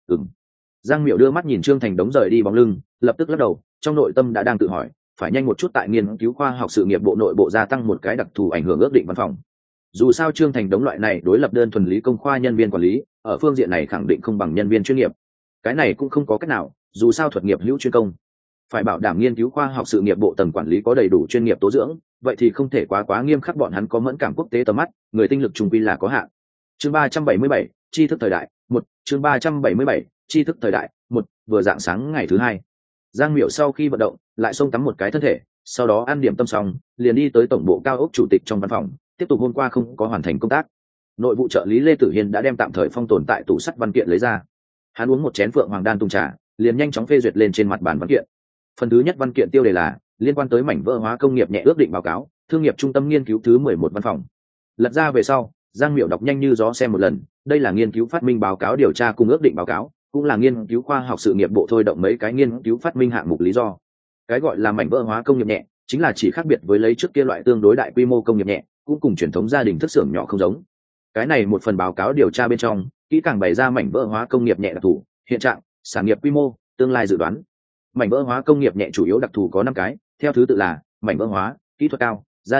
Giang Miệu đưa mắt nhìn Trương Thành đống rời đi bóng lưng, lập tức lắc đầu, trong nội tâm đã đang tự hỏi, phải nhanh một chút tại nghiên cứu khoa học sự nghiệp bộ nội bộ gia tăng một cái đặc thù ảnh hưởng ước định văn phòng. Dù sao Trương Thành đống loại này đối lập đơn thuần lý công khoa nhân viên quản lý, ở phương diện này khẳng định không bằng nhân viên chuyên nghiệp. Cái này cũng không có cách nào, dù sao thuật nghiệp hữu chuyên công. Phải bảo đảm nghiên cứu khoa học sự nghiệp bộ tầng quản lý có đầy đủ chuyên nghiệp tố dưỡng, vậy thì không thể quá nghiêm khắc, bọn hắn có mẫn cảm quốc tế tầm mắt, người tinh lực trung quy là có hạn. Chương 377, tri thức thời đại, 1, chương 377, tri thức thời đại, 1, vừa dạng sáng ngày thứ hai. Giang Miệu sau khi vận động, lại xông tắm một cái thân thể, sau đó ăn điểm tâm xong, liền đi tới tổng bộ cao ốc chủ tịch trong văn phòng, tiếp tục hôm qua không có hoàn thành công tác. Nội vụ trợ lý Lê Tử Hiên đã đem tạm thời phong tồn tại tủ sắt văn kiện lấy ra. Hắn uống một chén Phượng Hoàng Đan tung trà, liền nhanh chóng phê duyệt lên trên mặt bàn văn kiện. Phần thứ nhất văn kiện tiêu đề là liên quan tới mảnh vỡ hóa công nghiệp nhẹ ước định báo cáo, thương nghiệp trung tâm nghiên cứu thứ 11 văn phòng. Lật ra về sau, Giang Miệu đọc nhanh như gió xem một lần, đây là nghiên cứu phát minh báo cáo điều tra cùng ước định báo cáo, cũng là nghiên cứu khoa học sự nghiệp bộ thôi động mấy cái nghiên cứu phát minh hạng mục lý do. Cái gọi là mảnh vỡ hóa công nghiệp nhẹ, chính là chỉ khác biệt với lấy trước kia loại tương đối đại quy mô công nghiệp nhẹ, cũng cùng truyền thống gia đình thức xưởng nhỏ không giống. Cái này một phần báo cáo điều tra bên trong, kỹ càng bày ra mảnh vỡ hóa công nghiệp nhẹ đặc thù, hiện trạng, sản nghiệp quy mô, tương lai dự đoán. Mảnh vỡ hóa công nghiệp nhẹ chủ yếu đặc thù có 5 cái, theo thứ tự là mảnh vỡ hóa, kỹ thuật cao, gia đình thức,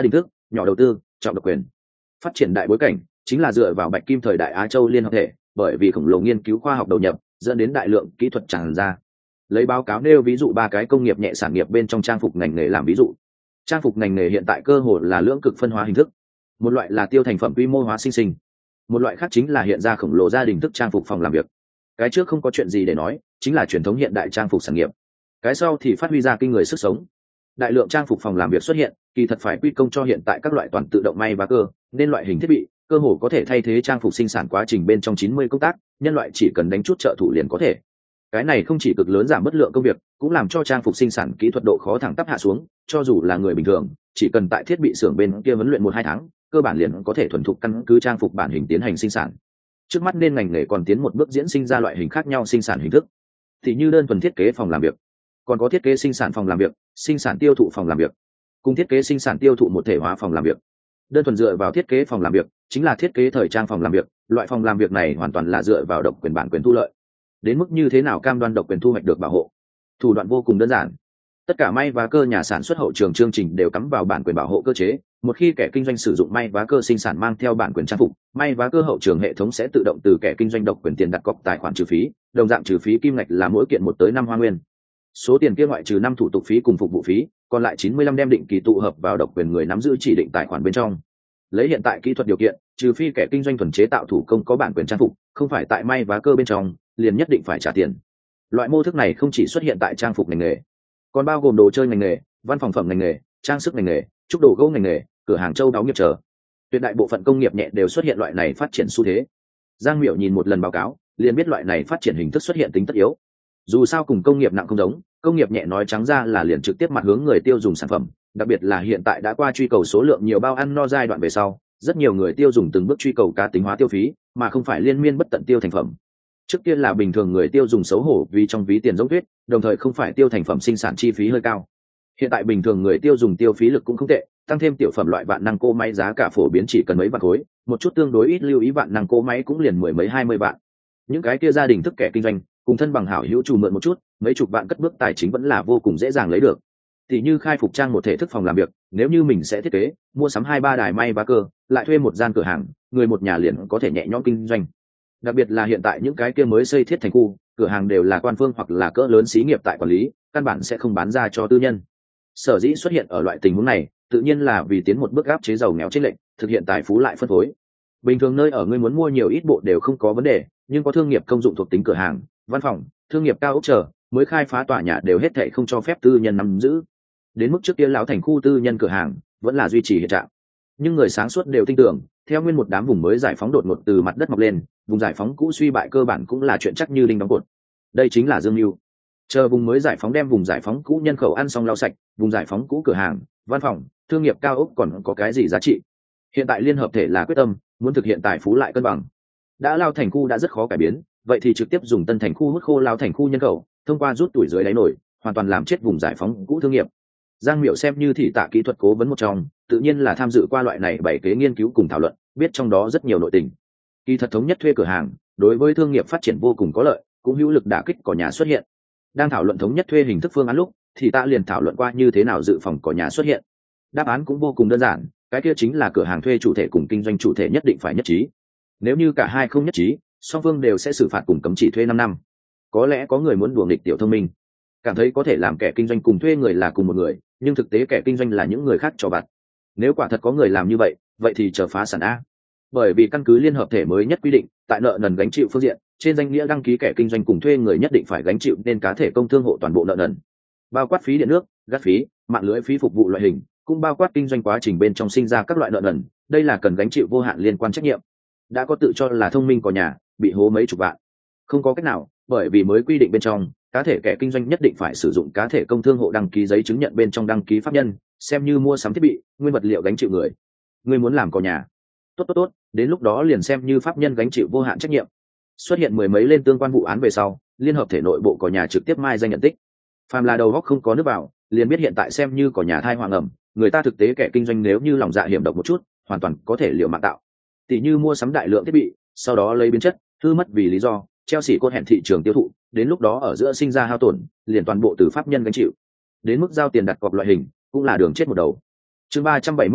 nhỏ đầu tư, trọng độc quyền. Phát triển đại bối cảnh chính là dựa vào Bạch Kim thời đại Á Châu liên hợp thể, bởi vì khổng lồ nghiên cứu khoa học đầu nhập, dẫn đến đại lượng kỹ thuật tràn ra. Lấy báo cáo nêu ví dụ ba cái công nghiệp nhẹ sản nghiệp bên trong trang phục ngành nghề làm ví dụ. Trang phục ngành nghề hiện tại cơ hội là lưỡng cực phân hóa hình thức. Một loại là tiêu thành phẩm quy mô hóa sinh sinh, một loại khác chính là hiện ra khổng lồ gia đình thức trang phục phòng làm việc. Cái trước không có chuyện gì để nói, chính là truyền thống hiện đại trang phục sản nghiệp. Cái sau thì phát huy ra kinh người sức sống. Đại lượng trang phục phòng làm việc xuất hiện, kỳ thật phải quy công cho hiện tại các loại toàn tự động may vá cơ, nên loại hình thiết bị cơ hồ có thể thay thế trang phục sinh sản quá trình bên trong 90 công tác, nhân loại chỉ cần đánh chút trợ thủ liền có thể. Cái này không chỉ cực lớn giảm bất lượng công việc, cũng làm cho trang phục sinh sản kỹ thuật độ khó thẳng tắp hạ xuống, cho dù là người bình thường, chỉ cần tại thiết bị xưởng bên kia huấn luyện 1-2 tháng, cơ bản liền có thể thuần thục căn cứ trang phục bản hình tiến hành sinh sản. Trước mắt nên ngành nghề còn tiến một bước diễn sinh ra loại hình khác nhau sinh sản hình thức, thì như đơn thuần thiết kế phòng làm việc, còn có thiết kế sinh sản phòng làm việc, sinh sản tiêu thụ phòng làm việc, cùng thiết kế sinh sản tiêu thụ một thể hóa phòng làm việc. Đơn thuần dựa vào thiết kế phòng làm việc chính là thiết kế thời trang phòng làm việc, loại phòng làm việc này hoàn toàn là dựa vào độc quyền bản quyền thu lợi. Đến mức như thế nào cam đoan độc quyền thu hoạch được bảo hộ? Thủ đoạn vô cùng đơn giản. Tất cả may vá cơ nhà sản xuất hậu trường chương trình đều cắm vào bản quyền bảo hộ cơ chế, một khi kẻ kinh doanh sử dụng may vá cơ sinh sản mang theo bản quyền trang phục, may vá cơ hậu trường hệ thống sẽ tự động từ kẻ kinh doanh độc quyền tiền đặt cọc tài khoản trừ phí, đồng dạng trừ phí kim ngạch là mỗi kiện 1 tới 5 hoa nguyên. Số tiền kia ngoại trừ 5 thủ tục phí cùng phục vụ phí, còn lại 95 đem định kỳ tụ hợp vào độc quyền người nắm giữ chỉ định tài khoản bên trong. Lấy hiện tại kỹ thuật điều kiện, trừ phi kẻ kinh doanh thuần chế tạo thủ công có bản quyền trang phục, không phải tại may vá cơ bên trong, liền nhất định phải trả tiền. Loại mô thức này không chỉ xuất hiện tại trang phục ngành nghề, còn bao gồm đồ chơi ngành nghề, văn phòng phẩm ngành nghề, trang sức ngành nghề, trúc đồ gỗ ngành nghề, cửa hàng châu đáo nghiệp chờ. Tuyệt đại bộ phận công nghiệp nhẹ đều xuất hiện loại này phát triển xu thế. Giang Miểu nhìn một lần báo cáo, liền biết loại này phát triển hình thức xuất hiện tính tất yếu. Dù sao cùng công nghiệp nặng không giống, công nghiệp nhẹ nói trắng ra là liền trực tiếp mặt hướng người tiêu dùng sản phẩm, đặc biệt là hiện tại đã qua truy cầu số lượng nhiều bao ăn no giai đoạn về sau, rất nhiều người tiêu dùng từng bước truy cầu cá tính hóa tiêu phí, mà không phải liên miên bất tận tiêu thành phẩm. Trước kia là bình thường người tiêu dùng xấu hổ vì trong ví tiền giống tuyết, đồng thời không phải tiêu thành phẩm sinh sản chi phí hơi cao. Hiện tại bình thường người tiêu dùng tiêu phí lực cũng không tệ, tăng thêm tiểu phẩm loại vạn năng cô máy giá cả phổ biến chỉ cần mấy vạn khối, một chút tương đối ít lưu ý vạn năng cô máy cũng liền 10 mấy 20 vạn. Những cái kia gia đình thức kẻ kinh doanh cùng thân bằng hảo hữu chủ mượn một chút, mấy chục vạn cất bước tài chính vẫn là vô cùng dễ dàng lấy được. Tỷ như khai phục trang một thể thức phòng làm việc, nếu như mình sẽ thiết kế, mua sắm 2-3 đài may vá cơ, lại thuê một gian cửa hàng, người một nhà liền có thể nhẹ nhõm kinh doanh. Đặc biệt là hiện tại những cái kia mới xây thiết thành khu, cửa hàng đều là quan phương hoặc là cỡ lớn xí nghiệp tại quản lý, căn bản sẽ không bán ra cho tư nhân. Sở dĩ xuất hiện ở loại tình huống này, tự nhiên là vì tiến một bước áp chế giàu nghèo chênh lệch, thực hiện tài phú lại phân phối. Bình thường nơi ở ngươi muốn mua nhiều ít bộ đều không có vấn đề, nhưng có thương nghiệp công dụng thuộc tính cửa hàng, văn phòng, thương nghiệp cao ốc chờ, mới khai phá tòa nhà đều hết thảy không cho phép tư nhân nắm giữ. Đến mức trước kia lão thành khu tư nhân cửa hàng vẫn là duy trì hiện trạng. Nhưng người sáng suốt đều tin tưởng, theo nguyên một đám vùng mới giải phóng đột ngột từ mặt đất mọc lên, vùng giải phóng cũ suy bại cơ bản cũng là chuyện chắc như đinh đóng cột. Đây chính là dương mưu. Chờ vùng mới giải phóng đem vùng giải phóng cũ nhân khẩu ăn xong lau sạch, vùng giải phóng cũ cửa hàng, văn phòng, thương nghiệp cao ốc còn có cái gì giá trị? Hiện tại liên hợp thể là quyết tâm, muốn thực hiện tài phú lại cân bằng. Đã lao thành khu đã rất khó cải biến, vậy thì trực tiếp dùng tân thành khu hút khô lao thành khu nhân khẩu, thông qua rút tuổi dưới đáy nổi, hoàn toàn làm chết vùng giải phóng cũ thương nghiệp. Giang Miểu xem như thị tạ kỹ thuật cố vấn một trong, tự nhiên là tham dự qua loại này bảy kế nghiên cứu cùng thảo luận, biết trong đó rất nhiều nội tình. Kỳ thật thống nhất thuê cửa hàng, đối với thương nghiệp phát triển vô cùng có lợi, cũng hữu lực đả kích cỏ nhà xuất hiện. Đang thảo luận thống nhất thuê hình thức phương án lúc, thì ta liền thảo luận qua như thế nào dự phòng cỏ nhà xuất hiện. Đáp án cũng vô cùng đơn giản, cái kia chính là cửa hàng thuê chủ thể cùng kinh doanh chủ thể nhất định phải nhất trí. Nếu như cả hai không nhất trí, song phương đều sẽ xử phạt cùng cấm chỉ thuê 5 năm. Có lẽ có người muốn đùa nghịch tiểu thông minh, cảm thấy có thể làm kẻ kinh doanh cùng thuê người là cùng một người, nhưng thực tế kẻ kinh doanh là những người khác trò vặt. Nếu quả thật có người làm như vậy, vậy thì chờ phá sản a. Bởi vì căn cứ liên hợp thể mới nhất quy định, tại nợ nần gánh chịu phương diện, trên danh nghĩa đăng ký kẻ kinh doanh cùng thuê người nhất định phải gánh chịu nên cá thể công thương hộ toàn bộ nợ nần, bao quát phí điện nước, gác phí, mạng lưới phí phục vụ loại hình, cũng bao quát kinh doanh quá trình bên trong sinh ra các loại nợ nần, đây là cần gánh chịu vô hạn liên quan trách nhiệm. Đã có tự cho là thông minh có nhà, bị hố mấy chục vạn. Không có cách nào, bởi vì mới quy định bên trong, cá thể kẻ kinh doanh nhất định phải sử dụng cá thể công thương hộ đăng ký giấy chứng nhận bên trong đăng ký pháp nhân, xem như mua sắm thiết bị, nguyên vật liệu gánh chịu người. Người muốn làm có nhà, tốt, đến lúc đó liền xem như pháp nhân gánh chịu vô hạn trách nhiệm. Xuất hiện mười mấy lên tương quan vụ án về sau, liên hợp thể nội bộ có nhà trực tiếp mai danh nhận tích. Phàm là đầu góc không có nước vào, liền biết hiện tại xem như có nhà thai hoàng ẩm, người ta thực tế kẻ kinh doanh nếu như lòng dạ hiểm độc một chút, hoàn toàn có thể liều mạng tạo. Tỷ như mua sắm đại lượng thiết bị, sau đó lấy biến chất, hư mất vì lý do, treo xỉ cốt hẹn thị trường tiêu thụ, đến lúc đó ở giữa sinh ra hao tổn, liền toàn bộ từ pháp nhân gánh chịu. Đến mức giao tiền đặt cọc loại hình, cũng là đường chết một đầu. Chương 377,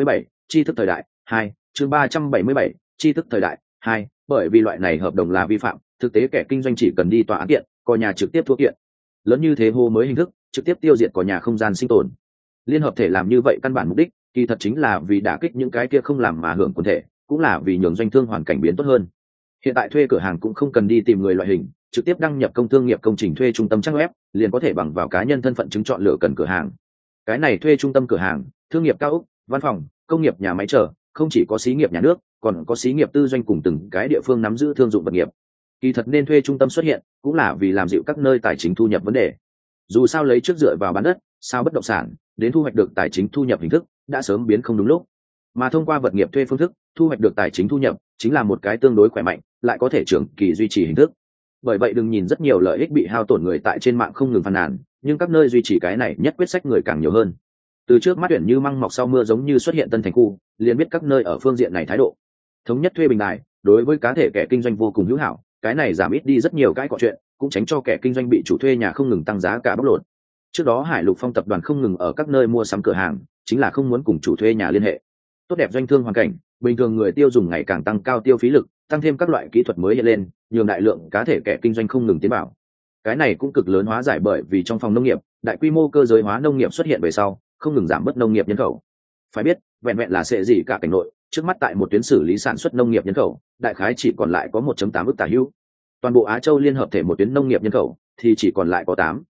tri thức thời đại 2, chương 377, tri thức thời đại 2. Bởi vì loại này hợp đồng là vi phạm, thực tế kẻ kinh doanh chỉ cần đi tòa án kiện, có nhà trực tiếp thua kiện. Lớn như thế hô mới hình thức, trực tiếp tiêu diệt có nhà không gian sinh tồn. Liên hợp thể làm như vậy căn bản mục đích, kỳ thật chính là vì đả kích những cái kia không làm mà hưởng quần thể, cũng là vì nhường doanh thương hoàn cảnh biến tốt hơn. Hiện tại thuê cửa hàng cũng không cần đi tìm người loại hình, trực tiếp đăng nhập công thương nghiệp công trình thuê trung tâm trang web, liền có thể bằng vào cá nhân thân phận chứng chọn lựa cần cửa hàng. Cái này thuê trung tâm cửa hàng, thương nghiệp cao ốc, văn phòng, công nghiệp nhà máy chờ, không chỉ có xí nghiệp nhà nước, còn có xí nghiệp tư doanh cùng từng cái địa phương nắm giữ thương dụng vật nghiệp. Kỳ thật nên thuê trung tâm xuất hiện, cũng là vì làm dịu các nơi tài chính thu nhập vấn đề. Dù sao lấy trước dựa vào bán đất, sao bất động sản, đến thu hoạch được tài chính thu nhập hình thức, đã sớm biến không đúng lúc. Mà thông qua vật nghiệp thuê phương thức, thu hoạch được tài chính thu nhập, chính là một cái tương đối khỏe mạnh, lại có thể trường kỳ duy trì hình thức. Bởi vậy đừng nhìn rất nhiều lợi ích bị hao tổn người tại trên mạng không ngừng phàn nàn, nhưng các nơi duy trì cái này nhất quyết sách người càng nhiều hơn. Từ trước mắt tuyển như măng mọc sau mưa giống như xuất hiện tân thành khu, liền biết các nơi ở phương diện này thái độ. Thống nhất thuê bình đài, đối với cá thể kẻ kinh doanh vô cùng hữu hảo, cái này giảm ít đi rất nhiều cái cọ chuyện, cũng tránh cho kẻ kinh doanh bị chủ thuê nhà không ngừng tăng giá cả bóc lột. Trước đó Hải Lục Phong tập đoàn không ngừng ở các nơi mua sắm cửa hàng, chính là không muốn cùng chủ thuê nhà liên hệ. Tốt đẹp doanh thương hoàn cảnh, bình thường người tiêu dùng ngày càng tăng cao tiêu phí lực, tăng thêm các loại kỹ thuật mới hiện lên, nhường đại lượng cá thể kẻ kinh doanh không ngừng tiến bảo. Cái này cũng cực lớn hóa giải bởi vì trong phòng nông nghiệp, đại quy mô cơ giới hóa nông nghiệp xuất hiện về sau, không ngừng giảm bớt nông nghiệp nhân khẩu. Phải biết, vẹn vẹn là sẽ gì cả cảnh nội, trước mắt tại một tuyến xử lý sản xuất nông nghiệp nhân khẩu, đại khái chỉ còn lại có 1.8 ức tả hữu. Toàn bộ Á Châu liên hợp thể một tuyến nông nghiệp nhân khẩu thì chỉ còn lại có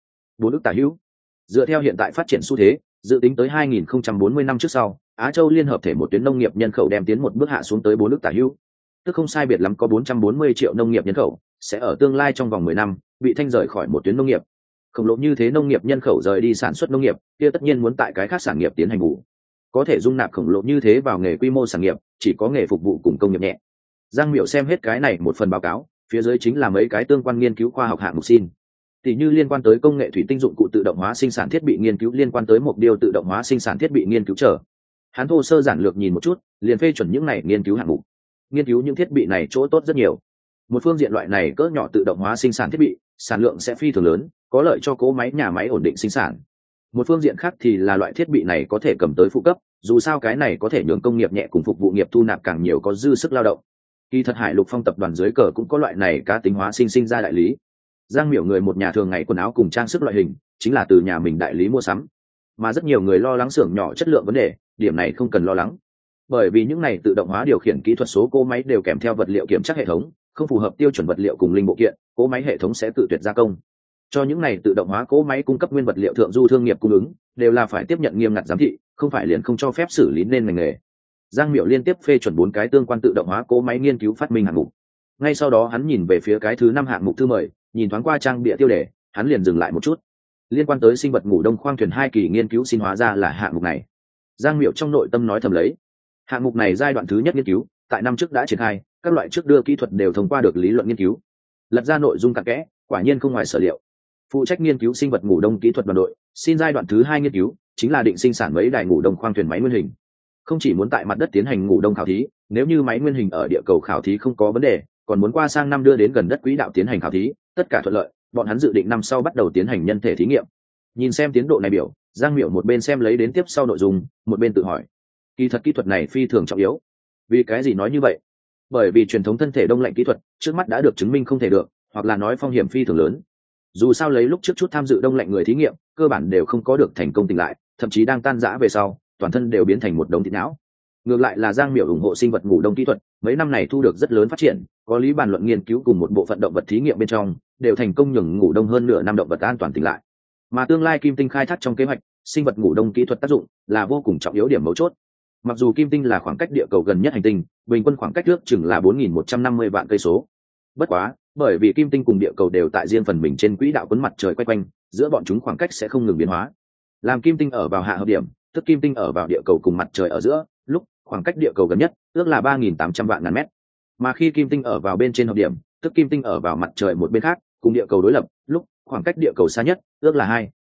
4 ức tả hữu. Dựa theo hiện tại phát triển xu thế, dự tính tới 2040 năm trước sau, Á Châu liên hợp thể một tuyến nông nghiệp nhân khẩu đem tiến một bước hạ xuống tới 4 ức tả hữu. Tức không sai biệt lắm có 440 triệu nông nghiệp nhân khẩu, sẽ ở tương lai trong vòng 10 năm bị thanh rời khỏi một tuyến nông nghiệp. Khổng lồ như thế nông nghiệp nhân khẩu rời đi sản xuất nông nghiệp, kia tất nhiên muốn tại cái khác sản nghiệp tiến hành bù. Có thể dung nạp khổng lồ như thế vào nghề quy mô sản nghiệp, chỉ có nghề phục vụ cùng công nghiệp nhẹ. Giang Miểu xem hết cái này một phần báo cáo, phía dưới chính là mấy cái tương quan nghiên cứu khoa học hạng mục xin. Tỷ như liên quan tới công nghệ thủy tinh dụng cụ tự động hóa sinh sản thiết bị nghiên cứu, liên quan tới mục tiêu tự động hóa sinh sản thiết bị nghiên cứu trở. Hắn thô sơ giản lược nhìn một chút, liền phê chuẩn những này nghiên cứu hạng mục. Nghiên cứu những thiết bị này chỗ tốt rất nhiều. Một phương diện loại này cỡ nhỏ tự động hóa sinh sản thiết bị, sản lượng sẽ phi thường lớn, có lợi cho cỗ máy nhà máy ổn định sinh sản. Một phương diện khác thì là loại thiết bị này có thể cầm tới phụ cấp, dù sao cái này có thể nhường công nghiệp nhẹ cùng phục vụ nghiệp thu nạp càng nhiều có dư sức lao động. Kỳ thật Hải Lục Phong tập đoàn dưới cờ cũng có loại này cá tính hóa sinh ra đại lý. Giang Miểu người một nhà thường ngày quần áo cùng trang sức loại hình, chính là từ nhà mình đại lý mua sắm. Mà rất nhiều người lo lắng xưởng nhỏ chất lượng vấn đề, điểm này không cần lo lắng. Bởi vì những này tự động hóa điều khiển kỹ thuật số cỗ máy đều kèm theo vật liệu kiểm tra hệ thống, không phù hợp tiêu chuẩn vật liệu cùng linh bộ kiện, cỗ máy hệ thống sẽ tự tuyệt gia công. Cho những này tự động hóa cỗ máy cung cấp nguyên vật liệu thượng du thương nghiệp cung ứng, đều là phải tiếp nhận nghiêm ngặt giám thị, không phải liền không cho phép xử lý nên ngành nghề. Giang Miểu liên tiếp phê chuẩn 4 cái tương quan tự động hóa cỗ máy nghiên cứu phát minh hạng mục. Ngay sau đó hắn nhìn về phía cái thứ 5 hạng mục thư mời, nhìn thoáng qua trang bìa tiêu đề, hắn liền dừng lại một chút. Liên quan tới sinh vật ngủ đông khoang thuyền 2 kỳ nghiên cứu xin hóa ra là hạng mục này. Giang Miểu trong nội tâm nói thầm lấy. Hạng mục này giai đoạn thứ nhất nghiên cứu, tại năm trước đã triển khai, các loại trước đưa kỹ thuật đều thông qua được lý luận nghiên cứu. Lật ra nội dung cặn kẽ, quả nhiên không ngoài sở liệu. Phụ trách nghiên cứu sinh vật ngủ đông kỹ thuật đoàn đội, xin giai đoạn thứ 2 nghiên cứu, chính là định sinh sản mấy đài ngủ đông khoang thuyền máy nguyên hình. Không chỉ muốn tại mặt đất tiến hành ngủ đông khảo thí, nếu như máy nguyên hình ở địa cầu khảo thí không có vấn đề, còn muốn qua sang năm đưa đến gần đất quỹ đạo tiến hành khảo thí, tất cả thuận lợi, bọn hắn dự định năm sau bắt đầu tiến hành nhân thể thí nghiệm. Nhìn xem tiến độ này biểu, Giang Miểu một bên xem lấy đến tiếp sau nội dung, một bên tự hỏi, kỳ thật kỹ thuật này phi thường trọng yếu. Vì cái gì nói như vậy? Bởi vì truyền thống thân thể đông lạnh kỹ thuật trước mắt đã được chứng minh không thể được, hoặc là nói phong hiểm phi thường lớn. Dù sao lấy lúc trước chút tham dự đông lạnh người thí nghiệm, cơ bản đều không có được thành công tỉnh lại, thậm chí đang tan rã về sau, toàn thân đều biến thành một đống thịt não. Ngược lại là Giang Miểu ủng hộ sinh vật ngủ đông kỹ thuật, mấy năm này thu được rất lớn phát triển, có lý bàn luận nghiên cứu cùng một bộ phận động vật thí nghiệm bên trong, đều thành công nhường ngủ đông hơn nửa năm động vật an toàn tỉnh lại. Mà tương lai Kim Tinh khai thác trong kế hoạch, sinh vật ngủ đông kỹ thuật tác dụng là vô cùng trọng yếu điểm mấu chốt. Mặc dù Kim Tinh là khoảng cách địa cầu gần nhất hành tinh, bình quân khoảng cách ước chừng là 4.150 vạn cây số. Bất quá, bởi vì Kim Tinh cùng địa cầu đều tại riêng phần mình trên quỹ đạo quấn mặt trời quay quanh, giữa bọn chúng khoảng cách sẽ không ngừng biến hóa. Làm Kim Tinh ở vào hạ hợp điểm, tức Kim Tinh ở vào địa cầu cùng mặt trời ở giữa, lúc khoảng cách địa cầu gần nhất ước là 3.800 vạn ngàn mét. Mà khi Kim Tinh ở vào bên trên hợp điểm, tức Kim Tinh ở vào mặt trời một bên khác, cùng địa cầu đối lập, lúc khoảng cách địa cầu xa nhất ước là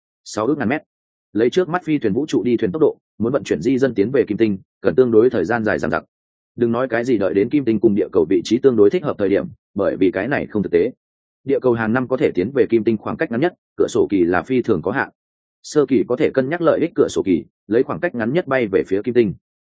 6 ước ngàn mét. Lấy trước mắt phi thuyền vũ trụ đi thuyền tốc độ, muốn vận chuyển di dân tiến về Kim Tinh, cần tương đối thời gian dài dằng dặc. Đừng nói cái gì đợi đến Kim Tinh cùng địa cầu vị trí tương đối thích hợp thời điểm, bởi vì cái này không thực tế. Địa cầu hàng năm có thể tiến về Kim Tinh khoảng cách ngắn nhất, cửa sổ kỳ là phi thường có hạn. Sơ kỳ có thể cân nhắc lợi ích cửa sổ kỳ, lấy khoảng cách ngắn nhất bay về phía Kim Tinh.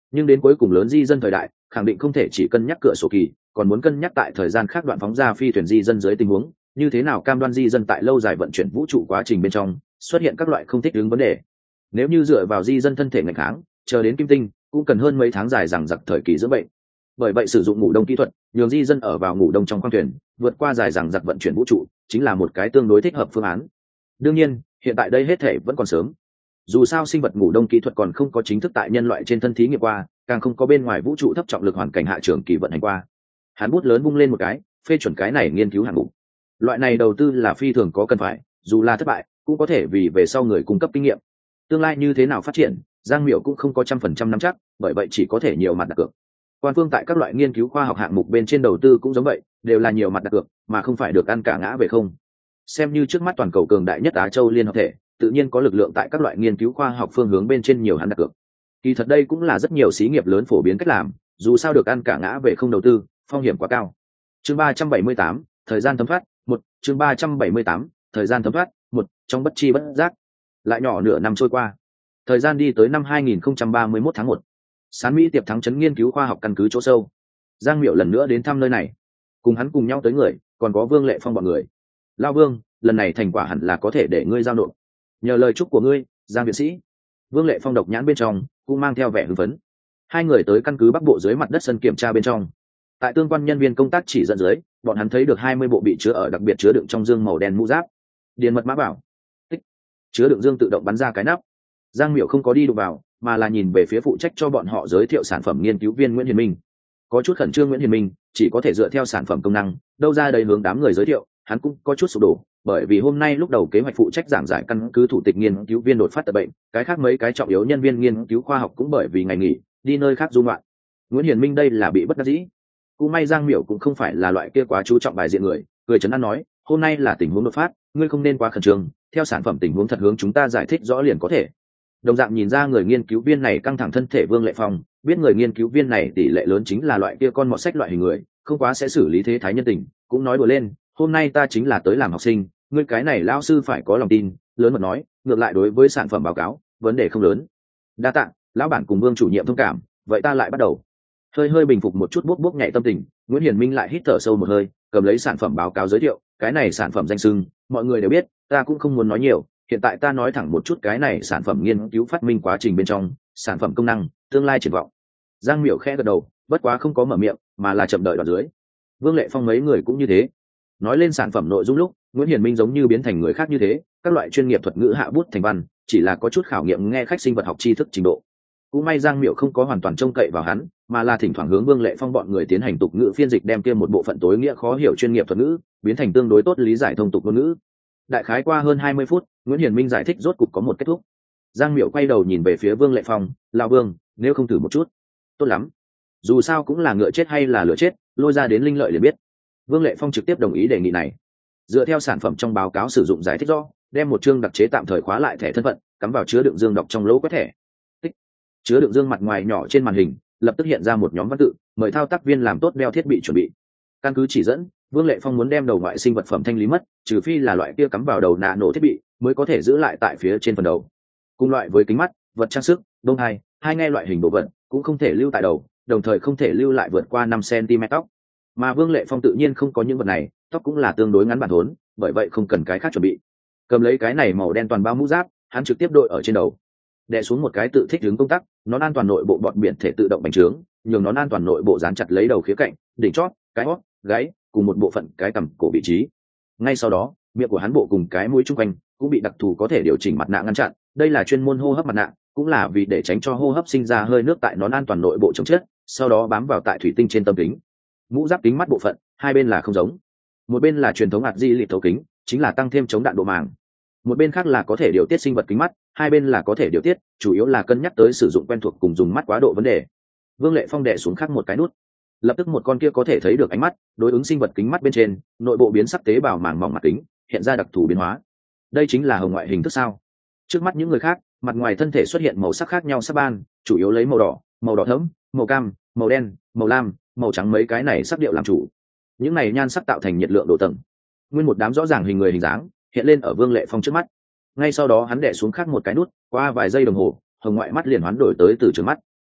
Nhưng đến cuối cùng lớn di dân thời đại khẳng định không thể chỉ cân nhắc cửa sổ kỳ, còn muốn cân nhắc tại thời gian khác đoạn phóng ra phi thuyền di dân dưới tình huống như thế nào cam đoan di dân tại lâu dài vận chuyển vũ trụ quá trình bên trong xuất hiện các loại không thích ứng vấn đề. Nếu như dựa vào di dân thân thể ngày kháng chờ đến kim tinh cũng cần hơn mấy tháng dài rằng giặc thời kỳ dưỡng bệnh. Bởi vậy sử dụng ngủ đông kỹ thuật nhường di dân ở vào ngủ đông trong khoang thuyền vượt qua dài rằng giặc vận chuyển vũ trụ chính là một cái tương đối thích hợp phương án. Đương nhiên hiện tại đây hết thể vẫn còn sớm, dù sao sinh vật ngủ đông kỹ thuật còn không có chính thức tại nhân loại trên thân thí nghiệm qua, càng không có bên ngoài vũ trụ thấp trọng lực hoàn cảnh hạ trường kỳ vận hành qua. Hắn bút lớn vung lên một cái phê chuẩn cái này nghiên cứu hạng mục. Loại này đầu tư là phi thường có cần phải, dù là thất bại cũng có thể vì về sau người cung cấp kinh nghiệm. Tương lai như thế nào phát triển Giang Miểu cũng không có 100% nắm chắc, bởi vậy chỉ có thể nhiều mặt đặt cược. Quan phương tại các loại nghiên cứu khoa học hạng mục bên trên đầu tư cũng giống vậy, đều là nhiều mặt đặt cược mà không phải được ăn cả ngã về không. Xem như trước mắt toàn cầu cường đại nhất Á Châu liên hợp thể, tự nhiên có lực lượng tại các loại nghiên cứu khoa học phương hướng bên trên nhiều hắn đặt cược. Kỳ thật đây cũng là rất nhiều xí nghiệp lớn phổ biến cách làm, dù sao được ăn cả ngã về không đầu tư, phong hiểm quá cao. Chương 378, thời gian thấm thoát, 1, chương 378, thời gian thấm thoát, 1, trong bất chi bất giác. Lại nhỏ nửa năm trôi qua. Thời gian đi tới năm 2031 tháng 1. Sán Mỹ tiệp thắng trấn nghiên cứu khoa học căn cứ chỗ sâu. Giang Miểu lần nữa đến thăm nơi này. Cùng hắn cùng nhau tới người, còn có Vương Lệ Phong bọn người. Lao Vương, lần này thành quả hẳn là có thể để ngươi giao nộp. Nhờ lời chúc của ngươi, Giang viện sĩ. Vương Lệ Phong độc nhãn bên trong cũng mang theo vẻ hưng phấn. Hai người tới căn cứ Bắc Bộ dưới mặt đất sân kiểm tra bên trong. Tại tương quan nhân viên công tác chỉ dẫn dưới, bọn hắn thấy được 20 bộ bị chứa ở đặc biệt chứa đựng trong dương màu đen mũ giáp. Điền mật mã bảo. Tích. Chứa đựng dương tự động bắn ra cái nắp. Giang Miểu không có đi đụng vào, mà là nhìn về phía phụ trách cho bọn họ giới thiệu sản phẩm nghiên cứu viên Nguyễn Hiền Minh. Có chút khẩn trương Nguyễn Hiền Minh, chỉ có thể dựa theo sản phẩm công năng, đâu ra đầy hướng đám người giới thiệu, hắn cũng có chút sụp đổ, bởi vì hôm nay lúc đầu kế hoạch phụ trách giảng giải căn cứ thủ tịch nghiên cứu viên đột phát tập bệnh, cái khác mấy cái trọng yếu nhân viên nghiên cứu khoa học cũng bởi vì ngày nghỉ, đi nơi khác du ngoạn. Nguyễn Hiền Minh đây là bị bất đắc dĩ. Cũng may Giang Miểu cũng không phải là loại kia quá chú trọng bài diện người, cười trấn an nói, hôm nay là tình huống đột phát, ngươi không nên quá khẩn trương, theo sản phẩm tình huống thật hướng chúng ta giải thích rõ liền có thể. Đồng dạng nhìn ra người nghiên cứu viên này căng thẳng thân thể Vương Lệ Phong, biết người nghiên cứu viên này tỷ lệ lớn chính là loại kia con mọt sách loại hình người, không quá sẽ xử lý thế thái nhân tình, cũng nói đùa lên, hôm nay ta chính là tới làm học sinh, ngươi cái này lao sư phải có lòng tin, lớn mật nói, ngược lại đối với sản phẩm báo cáo, vấn đề không lớn. Đa tạ, lão bản cùng Vương chủ nhiệm thông cảm, vậy ta lại bắt đầu. Hơi bình phục một chút bốc nhạy tâm tình, Nguyễn Hiền Minh lại hít thở sâu một hơi, cầm lấy sản phẩm báo cáo giới thiệu, cái này sản phẩm danh xưng, mọi người đều biết, ta cũng không muốn nói nhiều, hiện tại ta nói thẳng một chút cái này sản phẩm nghiên cứu phát minh quá trình bên trong, sản phẩm công năng, tương lai triển vọng. Giang Miểu khẽ gật đầu, bất quá không có mở miệng, mà là chậm đợi đoạn dưới. Vương Lệ Phong mấy người cũng như thế. Nói lên sản phẩm nội dung lúc, Nguyễn Hiền Minh giống như biến thành người khác như thế, các loại chuyên nghiệp thuật ngữ hạ bút thành văn, chỉ là có chút khảo nghiệm nghe khách sinh vật học tri thức trình độ. Cũng may Giang Miểu không có hoàn toàn trông cậy vào hắn, mà là thỉnh thoảng hướng Vương Lệ Phong bọn người tiến hành tục ngữ phiên dịch, đem kia một bộ phận tối nghĩa khó hiểu chuyên nghiệp thuật ngữ biến thành tương đối tốt lý giải thông tục ngôn ngữ. Đại khái qua hơn 20 phút, Nguyễn Hiền Minh giải thích rốt cục có một kết thúc. Giang Miểu quay đầu nhìn về phía Vương Lệ Phong, "Lão Vương, nếu không thử một chút?" "Tốt lắm. Dù sao cũng là ngựa chết hay là lửa chết, lôi ra đến linh lợi liền biết." Vương Lệ Phong trực tiếp đồng ý đề nghị này. Dựa theo sản phẩm trong báo cáo sử dụng giải thích rõ, đem một chương đặc chế tạm thời khóa lại thẻ thân phận, cắm vào chứa đựng dương đọc trong lỗ quét thẻ. Tích. Chứa đựng dương mặt ngoài nhỏ trên màn hình, lập tức hiện ra một nhóm văn tự, mời thao tác viên làm tốt đeo thiết bị chuẩn bị. Căn cứ chỉ dẫn, Vương Lệ Phong muốn đem đầu ngoại sinh vật phẩm thanh lý mất, trừ phi là loại kia cắm vào đầu nạ nổ thiết bị, mới có thể giữ lại tại phía trên phần đầu. Cùng loại với kính mắt, vật trang sức, đông hai nghe loại hình đồ vật, cũng không thể lưu tại đầu, đồng thời không thể lưu lại vượt qua 5 cm tóc. Mà Vương Lệ Phong tự nhiên không có những vật này, tóc cũng là tương đối ngắn bản thốn, bởi vậy không cần cái khác chuẩn bị. Cầm lấy cái này màu đen toàn bao mũ giáp, hắn trực tiếp đội ở trên đầu. Đè xuống một cái tự thích ứng công tắc, nón an toàn nội bộ bọt biển thể tự động bành trướng, nhường nón an toàn nội bộ dán chặt lấy đầu khía cạnh, đỉnh chót, cái hót, gáy, cùng một bộ phận cái cằm cổ vị trí. Ngay sau đó, miệng của hắn bộ cùng cái mũi chung quanh cũng bị đặc thù có thể điều chỉnh mặt nạ ngăn chặn, đây là chuyên môn hô hấp mặt nạ, cũng là vì để tránh cho hô hấp sinh ra hơi nước tại nón an toàn nội bộ chống chết, sau đó bám vào tại thủy tinh trên tâm kính. Mũ giáp kính mắt bộ phận, hai bên là không giống. Một bên là truyền thống hạt di lịp thấu kính, chính là tăng thêm chống đạn độ màng. Một bên khác là có thể điều tiết sinh vật kính mắt, hai bên là có thể điều tiết, chủ yếu là cân nhắc tới sử dụng quen thuộc cùng dùng mắt quá độ vấn đề. Vương Lệ Phong đè xuống khác một cái nút, lập tức một con kia có thể thấy được ánh mắt đối ứng sinh vật kính mắt bên trên, nội bộ biến sắc tế bào màng mỏng mặt kính hiện ra đặc thù biến hóa. Đây chính là hồng ngoại hình thức sao? Trước mắt những người khác, mặt ngoài thân thể xuất hiện màu sắc khác nhau sắc ban, chủ yếu lấy màu đỏ thẫm, màu cam, màu đen, màu lam, màu trắng mấy cái này sắc điệu làm chủ. Những này nhan sắc tạo thành nhiệt lượng độ tầng. Nguyên một đám rõ ràng hình người hình dáng hiện lên ở Vương Lệ Phong trước mắt. Ngay sau đó hắn đè xuống khác một cái nút, qua vài giây đồng hồ, hồng ngoại mắt liền hoán đổi tới từ trường mắt.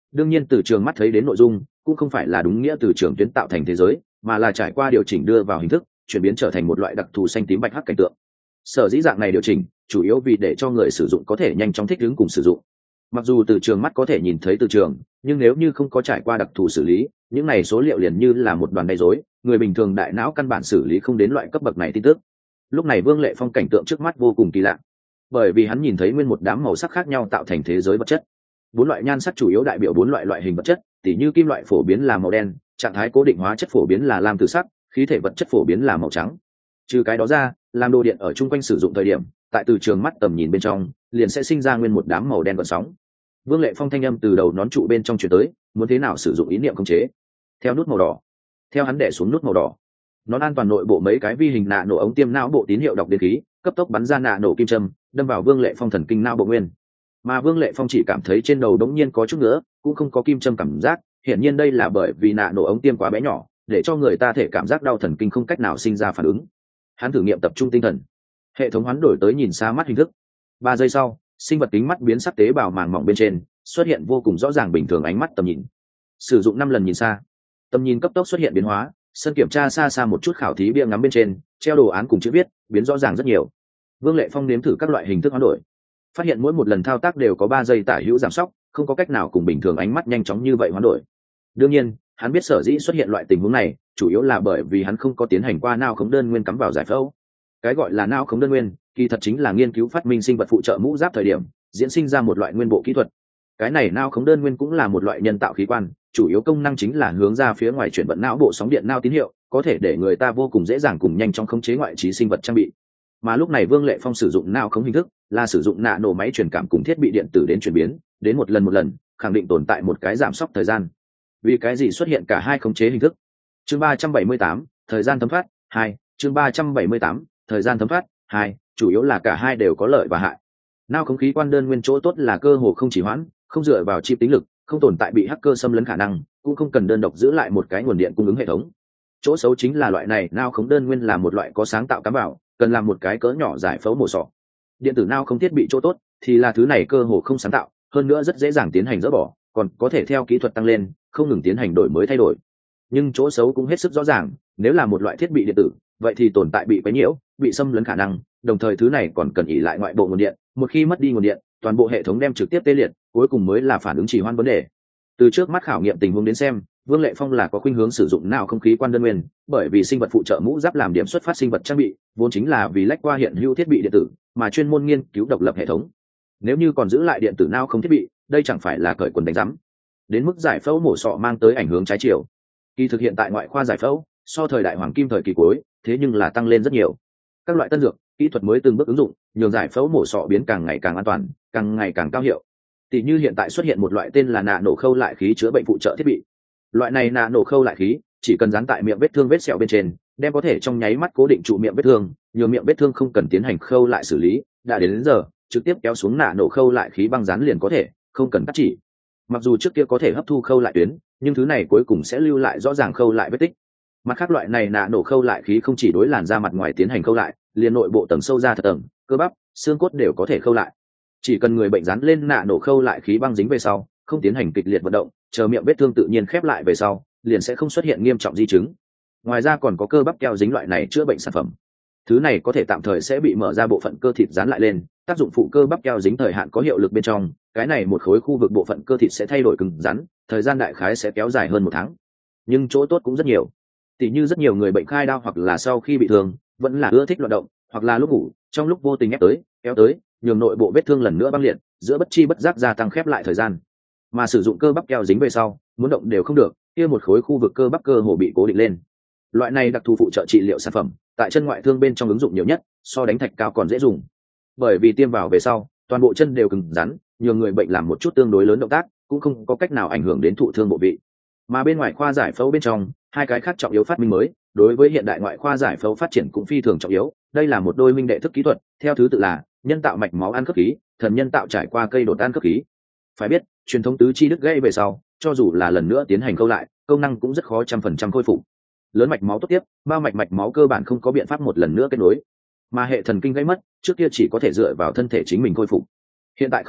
Đương nhiên từ trường mắt thấy đến nội dung cũng không phải là đúng nghĩa từ trường tuyến tạo thành thế giới, mà là trải qua điều chỉnh đưa vào hình thức, chuyển biến trở thành một loại đặc thù xanh tím bạch hắc cảnh tượng. Sở dĩ dạng này điều chỉnh chủ yếu vì để cho người sử dụng có thể nhanh chóng thích ứng cùng sử dụng. Mặc dù từ trường mắt có thể nhìn thấy từ trường, nhưng nếu như không có trải qua đặc thù xử lý, những này số liệu liền như là một đoàn gây rối, người bình thường đại não căn bản xử lý không đến loại cấp bậc này tin tức. Lúc này Vương Lệ Phong cảnh tượng trước mắt vô cùng kỳ lạ, bởi vì hắn nhìn thấy nguyên một đám màu sắc khác nhau tạo thành thế giới vật chất. Bốn loại nhan sắc chủ yếu đại biểu bốn loại hình vật chất, tỉ như kim loại phổ biến là màu đen, trạng thái cố định hóa chất phổ biến là lam tử sắc, khí thể vật chất phổ biến là màu trắng. Trừ cái đó ra, làm đồ điện ở chung quanh sử dụng thời điểm, tại từ trường mắt tầm nhìn bên trong, liền sẽ sinh ra nguyên một đám màu đen gợn sóng. Vương Lệ Phong thanh âm từ đầu nón trụ bên trong truyền tới, muốn thế nào sử dụng ý niệm khống chế. Theo nút màu đỏ, theo hắn đè xuống nút màu đỏ, nón an toàn nội bộ mấy cái vi hình nạ nổ ống tiêm não bộ tín hiệu đọc điện khí, cấp tốc bắn ra nạ nổ kim châm, đâm vào Vương Lệ Phong thần kinh não bộ nguyên. Mà Vương Lệ Phong chỉ cảm thấy trên đầu đống nhiên có chút nữa, cũng không có kim châm cảm giác, hiển nhiên đây là bởi vì nạ nổ ống tiêm quá bé nhỏ, để cho người ta thể cảm giác đau thần kinh không cách nào sinh ra phản ứng. Hắn thử nghiệm tập trung tinh thần, hệ thống hoán đổi tới nhìn xa mắt hình thức. 3 giây sau, sinh vật kính mắt biến sắc tế bào màng mỏng bên trên xuất hiện vô cùng rõ ràng bình thường ánh mắt tầm nhìn. Sử dụng 5 lần nhìn xa, tầm nhìn cấp tốc xuất hiện biến hóa, sân kiểm tra xa xa một chút khảo thí bia ngắm bên trên treo đồ án cùng chữ viết biến rõ ràng rất nhiều. Vương Lệ Phong nếm thử các loại hình thức hoán đổi, phát hiện mỗi một lần thao tác đều có 3 giây tả hữu giảm sóc, không có cách nào cùng bình thường ánh mắt nhanh chóng như vậy hoán đổi. Đương nhiên hắn biết sở dĩ xuất hiện loại tình huống này chủ yếu là bởi vì hắn không có tiến hành qua não khống đơn nguyên cắm vào giải phẫu. Cái gọi là não khống đơn nguyên kỳ thật chính là nghiên cứu phát minh sinh vật phụ trợ mũ giáp thời điểm diễn sinh ra một loại nguyên bộ kỹ thuật. Cái này não khống đơn nguyên cũng là một loại nhân tạo khí quan, chủ yếu công năng chính là hướng ra phía ngoài chuyển vận não bộ sóng điện não tín hiệu, có thể để người ta vô cùng dễ dàng cùng nhanh chóng khống chế ngoại trí sinh vật trang bị. Mà lúc này Vương Lệ Phong sử dụng não khống hình thức là sử dụng nạ nổ máy truyền cảm cùng thiết bị điện tử đến chuyển biến, đến một lần khẳng định tồn tại một cái giảm sóc thời gian. Vì cái gì xuất hiện cả hai khống chế hình thức? Chương 378, thời gian thấm thoát 2, chương 378, thời gian thấm thoát 2, chủ yếu là cả hai đều có lợi và hại. Não khống khí quan đơn nguyên chỗ tốt là cơ hồ không chỉ hoãn, không dựa vào chip tính lực, không tồn tại bị hacker xâm lấn khả năng, cũng không cần đơn độc giữ lại một cái nguồn điện cung ứng hệ thống. Chỗ xấu chính là loại này não khống đơn nguyên là một loại có sáng tạo cắm vào, cần làm một cái cỡ nhỏ giải phẫu mổ sọ. Điện tử não không thiết bị chỗ tốt thì là thứ này cơ hồ không sáng tạo, hơn nữa rất dễ dàng tiến hành dỡ bỏ, còn có thể theo kỹ thuật tăng lên không ngừng tiến hành đổi mới thay đổi. Nhưng chỗ xấu cũng hết sức rõ ràng, nếu là một loại thiết bị điện tử vậy thì tồn tại bị quấy nhiễu, bị xâm lấn khả năng, đồng thời thứ này còn cần ỷ lại ngoại bộ nguồn điện, một khi mất đi nguồn điện toàn bộ hệ thống đem trực tiếp tê liệt, cuối cùng mới là phản ứng trì hoãn vấn đề. Từ trước mắt khảo nghiệm tình huống đến xem, Vương Lệ Phong là có khuynh hướng sử dụng não không khí quan đơn nguyên, bởi vì sinh vật phụ trợ mũ giáp làm điểm xuất phát sinh vật trang bị vốn chính là vì lách qua hiện hữu thiết bị điện tử mà chuyên môn nghiên cứu độc lập hệ thống. Nếu như còn giữ lại điện tử não không thiết bị, đây chẳng phải là cởi quần đánh rắm. Đến mức giải phẫu mổ sọ mang tới ảnh hướng trái chiều. Kỳ thực hiện tại ngoại khoa giải phẫu so thời đại hoàng kim thời kỳ cuối thế nhưng là tăng lên rất nhiều. Các loại tân dược kỹ thuật mới từng bước ứng dụng, nhường giải phẫu mổ sọ biến càng ngày càng an toàn, càng ngày càng cao hiệu. Tỷ như hiện tại xuất hiện một loại tên là nạ nổ khâu lại khí chữa bệnh phụ trợ thiết bị. Loại này nạ nổ khâu lại khí chỉ cần dán tại miệng vết thương vết sẹo bên trên, đem có thể trong nháy mắt cố định trụ miệng vết thương, nhường miệng vết thương không cần tiến hành khâu lại xử lý, đã đến giờ trực tiếp kéo xuống nạ nổ khâu lại khí băng dán liền có thể, không cần cắt chỉ. Mặc dù trước kia có thể hấp thu khâu lại tuyến, nhưng thứ này cuối cùng sẽ lưu lại rõ ràng khâu lại vết tích. Mặt khác loại này nạ nổ khâu lại khí không chỉ đối làn da mặt ngoài tiến hành khâu lại, liền nội bộ tầng sâu da thật tầng, cơ bắp, xương cốt đều có thể khâu lại. Chỉ cần người bệnh dán lên nạ nổ khâu lại khí băng dính về sau, không tiến hành kịch liệt vận động, chờ miệng vết thương tự nhiên khép lại về sau, liền sẽ không xuất hiện nghiêm trọng di chứng. Ngoài ra còn có cơ bắp keo dính loại này chữa bệnh sản phẩm. Thứ này có thể tạm thời sẽ bị mở ra bộ phận cơ thịt dán lại lên, tác dụng phụ cơ bắp keo dính thời hạn có hiệu lực bên trong, cái này một khối khu vực bộ phận cơ thịt sẽ thay đổi cứng rắn, thời gian đại khái sẽ kéo dài hơn 1 tháng. Nhưng chỗ tốt cũng rất nhiều. Tỷ như rất nhiều người bệnh khai đao hoặc là sau khi bị thương, vẫn là ưa thích loạn động, hoặc là lúc ngủ, trong lúc vô tình ép tới, kéo tới, nhường nội bộ vết thương lần nữa băng liệt, giữa bất chi bất giác gia tăng khép lại thời gian. Mà sử dụng cơ bắp keo dính về sau, muốn động đều không được, kia một khối khu vực cơ bắp cơ hồ bị cố định lên. Loại này đặc thù phụ trợ trị liệu sản phẩm, tại chân ngoại thương bên trong ứng dụng nhiều nhất, so đánh thạch cao còn dễ dùng. Bởi vì tiêm vào về sau, toàn bộ chân đều cứng rắn, nhiều người bệnh làm một chút tương đối lớn động tác, cũng không có cách nào ảnh hưởng đến thụ thương bộ vị. Mà bên ngoài khoa giải phẫu bên trong, hai cái khác trọng yếu phát minh mới, đối với hiện đại ngoại khoa giải phẫu phát triển cũng phi thường trọng yếu. Đây là một đôi minh đệ thức kỹ thuật, theo thứ tự là nhân tạo mạch máu ăn khớp khí, thần nhân tạo trải qua cây đột ăn khớp khí. Phải biết, truyền thống tứ chi đứt gãy về sau, cho dù là lần nữa tiến hành khâu lại, công năng cũng rất khó 100% khôi phục. Lớn mạch máu tốt tiếp, bao mạch máu cơ bản không có biện pháp một lần nữa kết nối, mà hệ thần kinh gãy mất, trước kia chỉ có thể dựa vào thân thể chính mình khôi phục. Hiện tại không giống,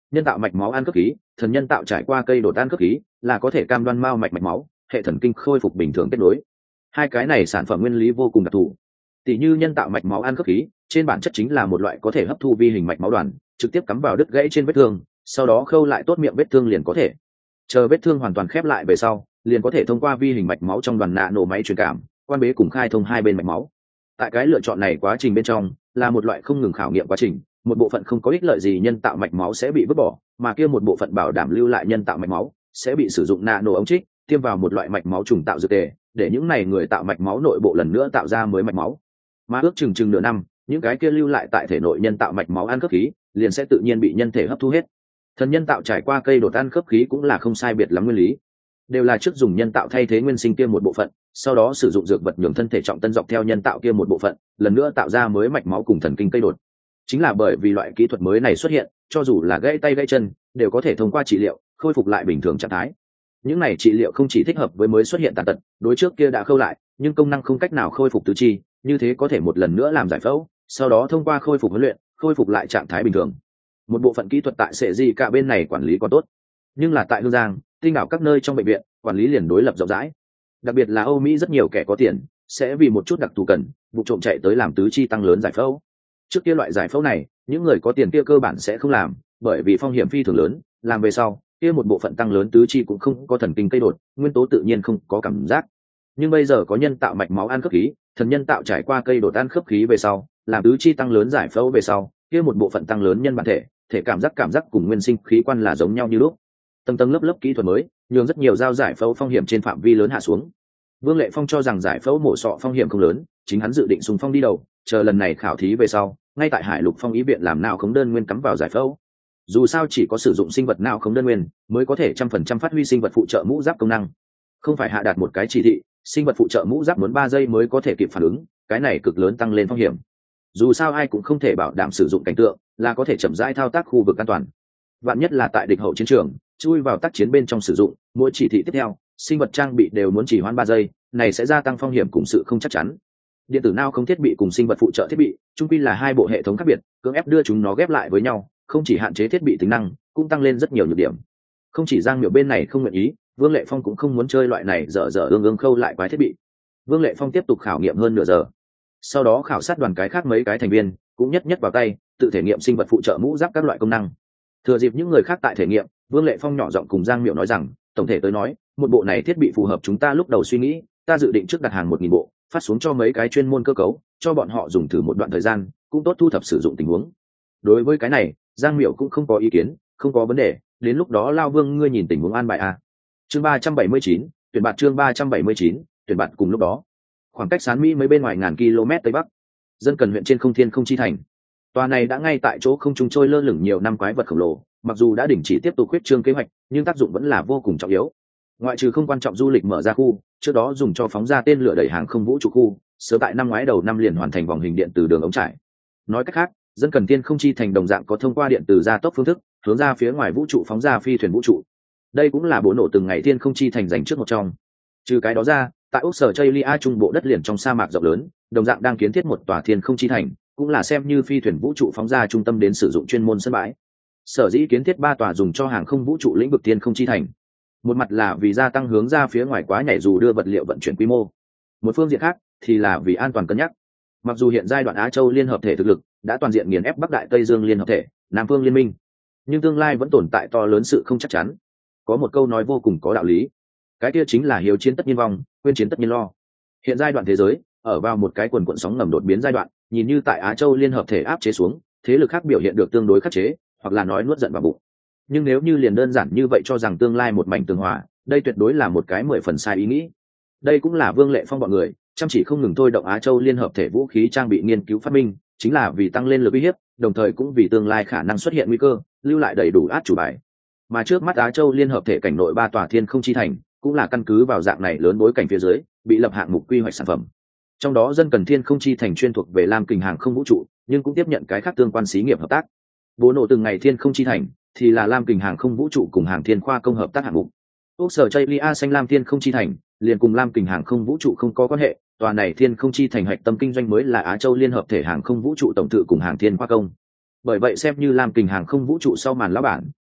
nhân tạo mạch máu ăn cấp khí, thần nhân tạo trải qua cây đột ăn cấp khí là có thể cam đoan mao mạch máu, hệ thần kinh khôi phục bình thường kết nối. Hai cái này sản phẩm nguyên lý vô cùng đặc thù. Tỷ như nhân tạo mạch máu ăn cấp khí, trên bản chất chính là một loại có thể hấp thu vi hình mạch máu đoàn, trực tiếp cắm vào đứt gãy trên vết thương, sau đó khâu lại tốt miệng vết thương liền có thể. Chờ vết thương hoàn toàn khép lại về sau, liền có thể thông qua vi hình mạch máu trong đoàn nạ nổ máy truyền cảm, quan bế cùng khai thông hai bên mạch máu. Tại cái lựa chọn này quá trình bên trong là một loại không ngừng khảo nghiệm quá trình, một bộ phận không có ích lợi gì nhân tạo mạch máu sẽ bị vứt bỏ, mà kia một bộ phận bảo đảm lưu lại nhân tạo mạch máu sẽ bị sử dụng nạ nổ ống trích tiêm vào một loại mạch máu trùng tạo dược tề, để những này người tạo mạch máu nội bộ lần nữa tạo ra mới mạch máu. Mà ước chừng nửa năm, những cái kia lưu lại tại thể nội nhân tạo mạch máu ăn khớp khí liền sẽ tự nhiên bị nhân thể hấp thu hết. Thần nhân tạo trải qua cây đột ăn khớp khí cũng là không sai biệt lắm nguyên lý, đều là trước dùng nhân tạo thay thế nguyên sinh kia một bộ phận, sau đó sử dụng dược vật nhường thân thể trọng tân dọc theo nhân tạo kia một bộ phận lần nữa tạo ra mới mạch máu cùng thần kinh cây đột. Chính là bởi vì loại kỹ thuật mới này xuất hiện, cho dù là gãy tay gãy chân đều có thể thông qua trị liệu khôi phục lại bình thường trạng thái. Những này trị liệu không chỉ thích hợp với mới xuất hiện tàn tật, đối trước kia đã khâu lại nhưng công năng không cách nào khôi phục tứ chi, như thế có thể một lần nữa làm giải phẫu, sau đó thông qua khôi phục huấn luyện khôi phục lại trạng thái bình thường. Một bộ phận kỹ thuật tại sệ gì cả bên này quản lý còn tốt, nhưng là tại Hương Giang, Tinh đảo các nơi trong bệnh viện quản lý liền đối lập rộng rãi. Đặc biệt là Âu Mỹ rất nhiều kẻ có tiền sẽ vì một chút đặc thù cần vụ trộm chạy tới làm tứ chi tăng lớn giải phẫu. Trước kia loại giải phẫu này những người có tiền kia cơ bản sẽ không làm, bởi vì phong hiểm phi thường lớn, làm về sau kia một bộ phận tăng lớn tứ chi cũng không có thần kinh cây đột, nguyên tố tự nhiên không có cảm giác. Nhưng bây giờ có nhân tạo mạch máu ăn khớp khí, thần nhân tạo trải qua cây đột ăn khớp khí về sau, làm tứ chi tăng lớn giải phẫu về sau, kia một bộ phận tăng lớn nhân bản thể thể cảm giác cùng nguyên sinh khí quan là giống nhau như lúc. Tầng tầng lớp lớp kỹ thuật mới nhường rất nhiều giao giải phẫu phong hiểm trên phạm vi lớn hạ xuống. Vương Lệ Phong cho rằng giải phẫu mổ sọ phong hiểm không lớn, chính hắn dự định xung phong đi đầu, chờ lần này khảo thí về sau ngay tại Hải Lục Phong ý viện làm nào không đơn nguyên cắm vào giải phẫu. Dù sao chỉ có sử dụng sinh vật nào không đơn nguyên mới có thể 100% phát huy sinh vật phụ trợ mũ giáp công năng, không phải hạ đạt một cái chỉ thị sinh vật phụ trợ mũ giáp muốn 3 giây mới có thể kịp phản ứng, cái này cực lớn tăng lên phong hiểm. Dù sao ai cũng không thể bảo đảm sử dụng cảnh tượng là có thể chậm rãi thao tác khu vực an toàn, vạn nhất là tại địch hậu chiến trường chui vào tác chiến bên trong sử dụng, mỗi chỉ thị tiếp theo sinh vật trang bị đều muốn chỉ hoãn 3 giây, này sẽ gia tăng phong hiểm cùng sự không chắc chắn. Điện tử nào không thiết bị cùng sinh vật phụ trợ thiết bị chung quy là hai bộ hệ thống khác biệt, cưỡng ép đưa chúng nó ghép lại với nhau không chỉ hạn chế thiết bị tính năng cũng tăng lên rất nhiều nhược điểm. Không chỉ Giang Miểu bên này không nguyện ý, Vương Lệ Phong cũng không muốn chơi loại này dở dở ương ương khâu lại quái thiết bị. Vương Lệ Phong tiếp tục khảo nghiệm hơn nửa giờ, sau đó khảo sát đoàn cái khác mấy cái thành viên cũng nhất nhất vào tay tự thể nghiệm sinh vật phụ trợ mũ giáp các loại công năng. Thừa dịp những người khác tại thể nghiệm, Vương Lệ Phong nhỏ giọng cùng Giang Miểu nói rằng, tổng thể tới nói một bộ này thiết bị phù hợp chúng ta lúc đầu suy nghĩ, ta dự định trước đặt hàng 1000 bộ phát xuống cho mấy cái chuyên môn cơ cấu cho bọn họ dùng thử một đoạn thời gian, cũng tốt thu thập sử dụng tình huống. Đối với cái này Giang Miểu cũng không có ý kiến, không có vấn đề, đến lúc đó Lao Vương ngươi nhìn tình huống an bài a. Chương 379, tuyển bạn chương 379, tuyển bạn cùng lúc đó. Khoảng cách Sán Mỹ mấy bên ngoài ngàn km tây bắc, Dân Cần huyện trên không thiên không chi thành. Tòa này đã ngay tại chỗ không trung trôi lơ lửng nhiều năm quái vật khổng lồ, mặc dù đã đình chỉ tiếp tục khuyết trương kế hoạch, nhưng tác dụng vẫn là vô cùng trọng yếu. Ngoại trừ không quan trọng du lịch mở ra khu, trước đó dùng cho phóng ra tên lửa đẩy hàng không vũ trụ khu, sớm tại năm ngoái đầu năm liền hoàn thành vòng hình điện từ đường ống trải. Nói cách khác, Dân Cần thiên không chi thành đồng dạng có thông qua điện từ gia tốc phương thức hướng ra phía ngoài vũ trụ phóng ra phi thuyền vũ trụ. Đây cũng là bộ nổ từng ngày thiên không chi thành dành trước một trong. Trừ cái đó ra, tại Úc Sở Chailia trung bộ đất liền trong sa mạc rộng lớn, đồng dạng đang kiến thiết một tòa thiên không chi thành, cũng là xem như phi thuyền vũ trụ phóng ra trung tâm đến sử dụng chuyên môn sân bãi. Sở dĩ kiến thiết 3 tòa dùng cho hàng không vũ trụ lĩnh vực thiên không chi thành, một mặt là vì gia tăng hướng ra phía ngoài quá nhảy dù đưa vật liệu vận chuyển quy mô, một phương diện khác thì là vì an toàn cân nhắc. Mặc dù hiện giai đoạn Á Châu liên hợp thể thực lực đã toàn diện nghiền ép Bắc Đại Tây Dương liên hợp thể, Nam Phương liên minh, nhưng tương lai vẫn tồn tại to lớn sự không chắc chắn. Có một câu nói vô cùng có đạo lý, cái kia chính là hiếu chiến tất nhiên vong, quên chiến tất nhiên lo. Hiện giai đoạn thế giới ở vào một cái quần quần sóng ngầm đột biến giai đoạn, nhìn như tại Á Châu liên hợp thể áp chế xuống, thế lực khác biểu hiện được tương đối khắc chế, hoặc là nói nuốt giận vào bụng. Nhưng nếu như liền đơn giản như vậy cho rằng tương lai một mảnh tường hòa, đây tuyệt đối là một cái 10 phần sai ý nghĩ. Đây cũng là Vương Lệ Phong bọn người chăm chỉ không ngừng thôi động Á Châu liên hợp thể vũ khí trang bị nghiên cứu phát minh, chính là vì tăng lên lực uy hiếp, đồng thời cũng vì tương lai khả năng xuất hiện nguy cơ, lưu lại đầy đủ át chủ bài. Mà trước mắt Á Châu liên hợp thể cảnh nội 3 tòa thiên không chi thành, cũng là căn cứ vào dạng này lớn bối cảnh phía dưới, bị lập hạng mục quy hoạch sản phẩm. Trong đó Dân Cần thiên không chi thành chuyên thuộc về Lam Kình hàng không vũ trụ, nhưng cũng tiếp nhận cái khác tương quan xí nghiệp hợp tác. Bố nổ từng ngày thiên không chi thành thì là Lam Kình hàng không vũ trụ cùng hàng thiên khoa công hợp tác hạng mục. Úc Sở Chailia xanh lam thiên không chi thành liền cùng Lam Kình hàng không vũ trụ không có quan hệ, tòa này thiên không chi thành hạch tâm kinh doanh mới là Á Châu liên hợp thể hàng không vũ trụ tổng tự cùng hàng thiên khoa công. Bởi vậy xem như Lam Kình hàng không vũ trụ sau màn lão bản,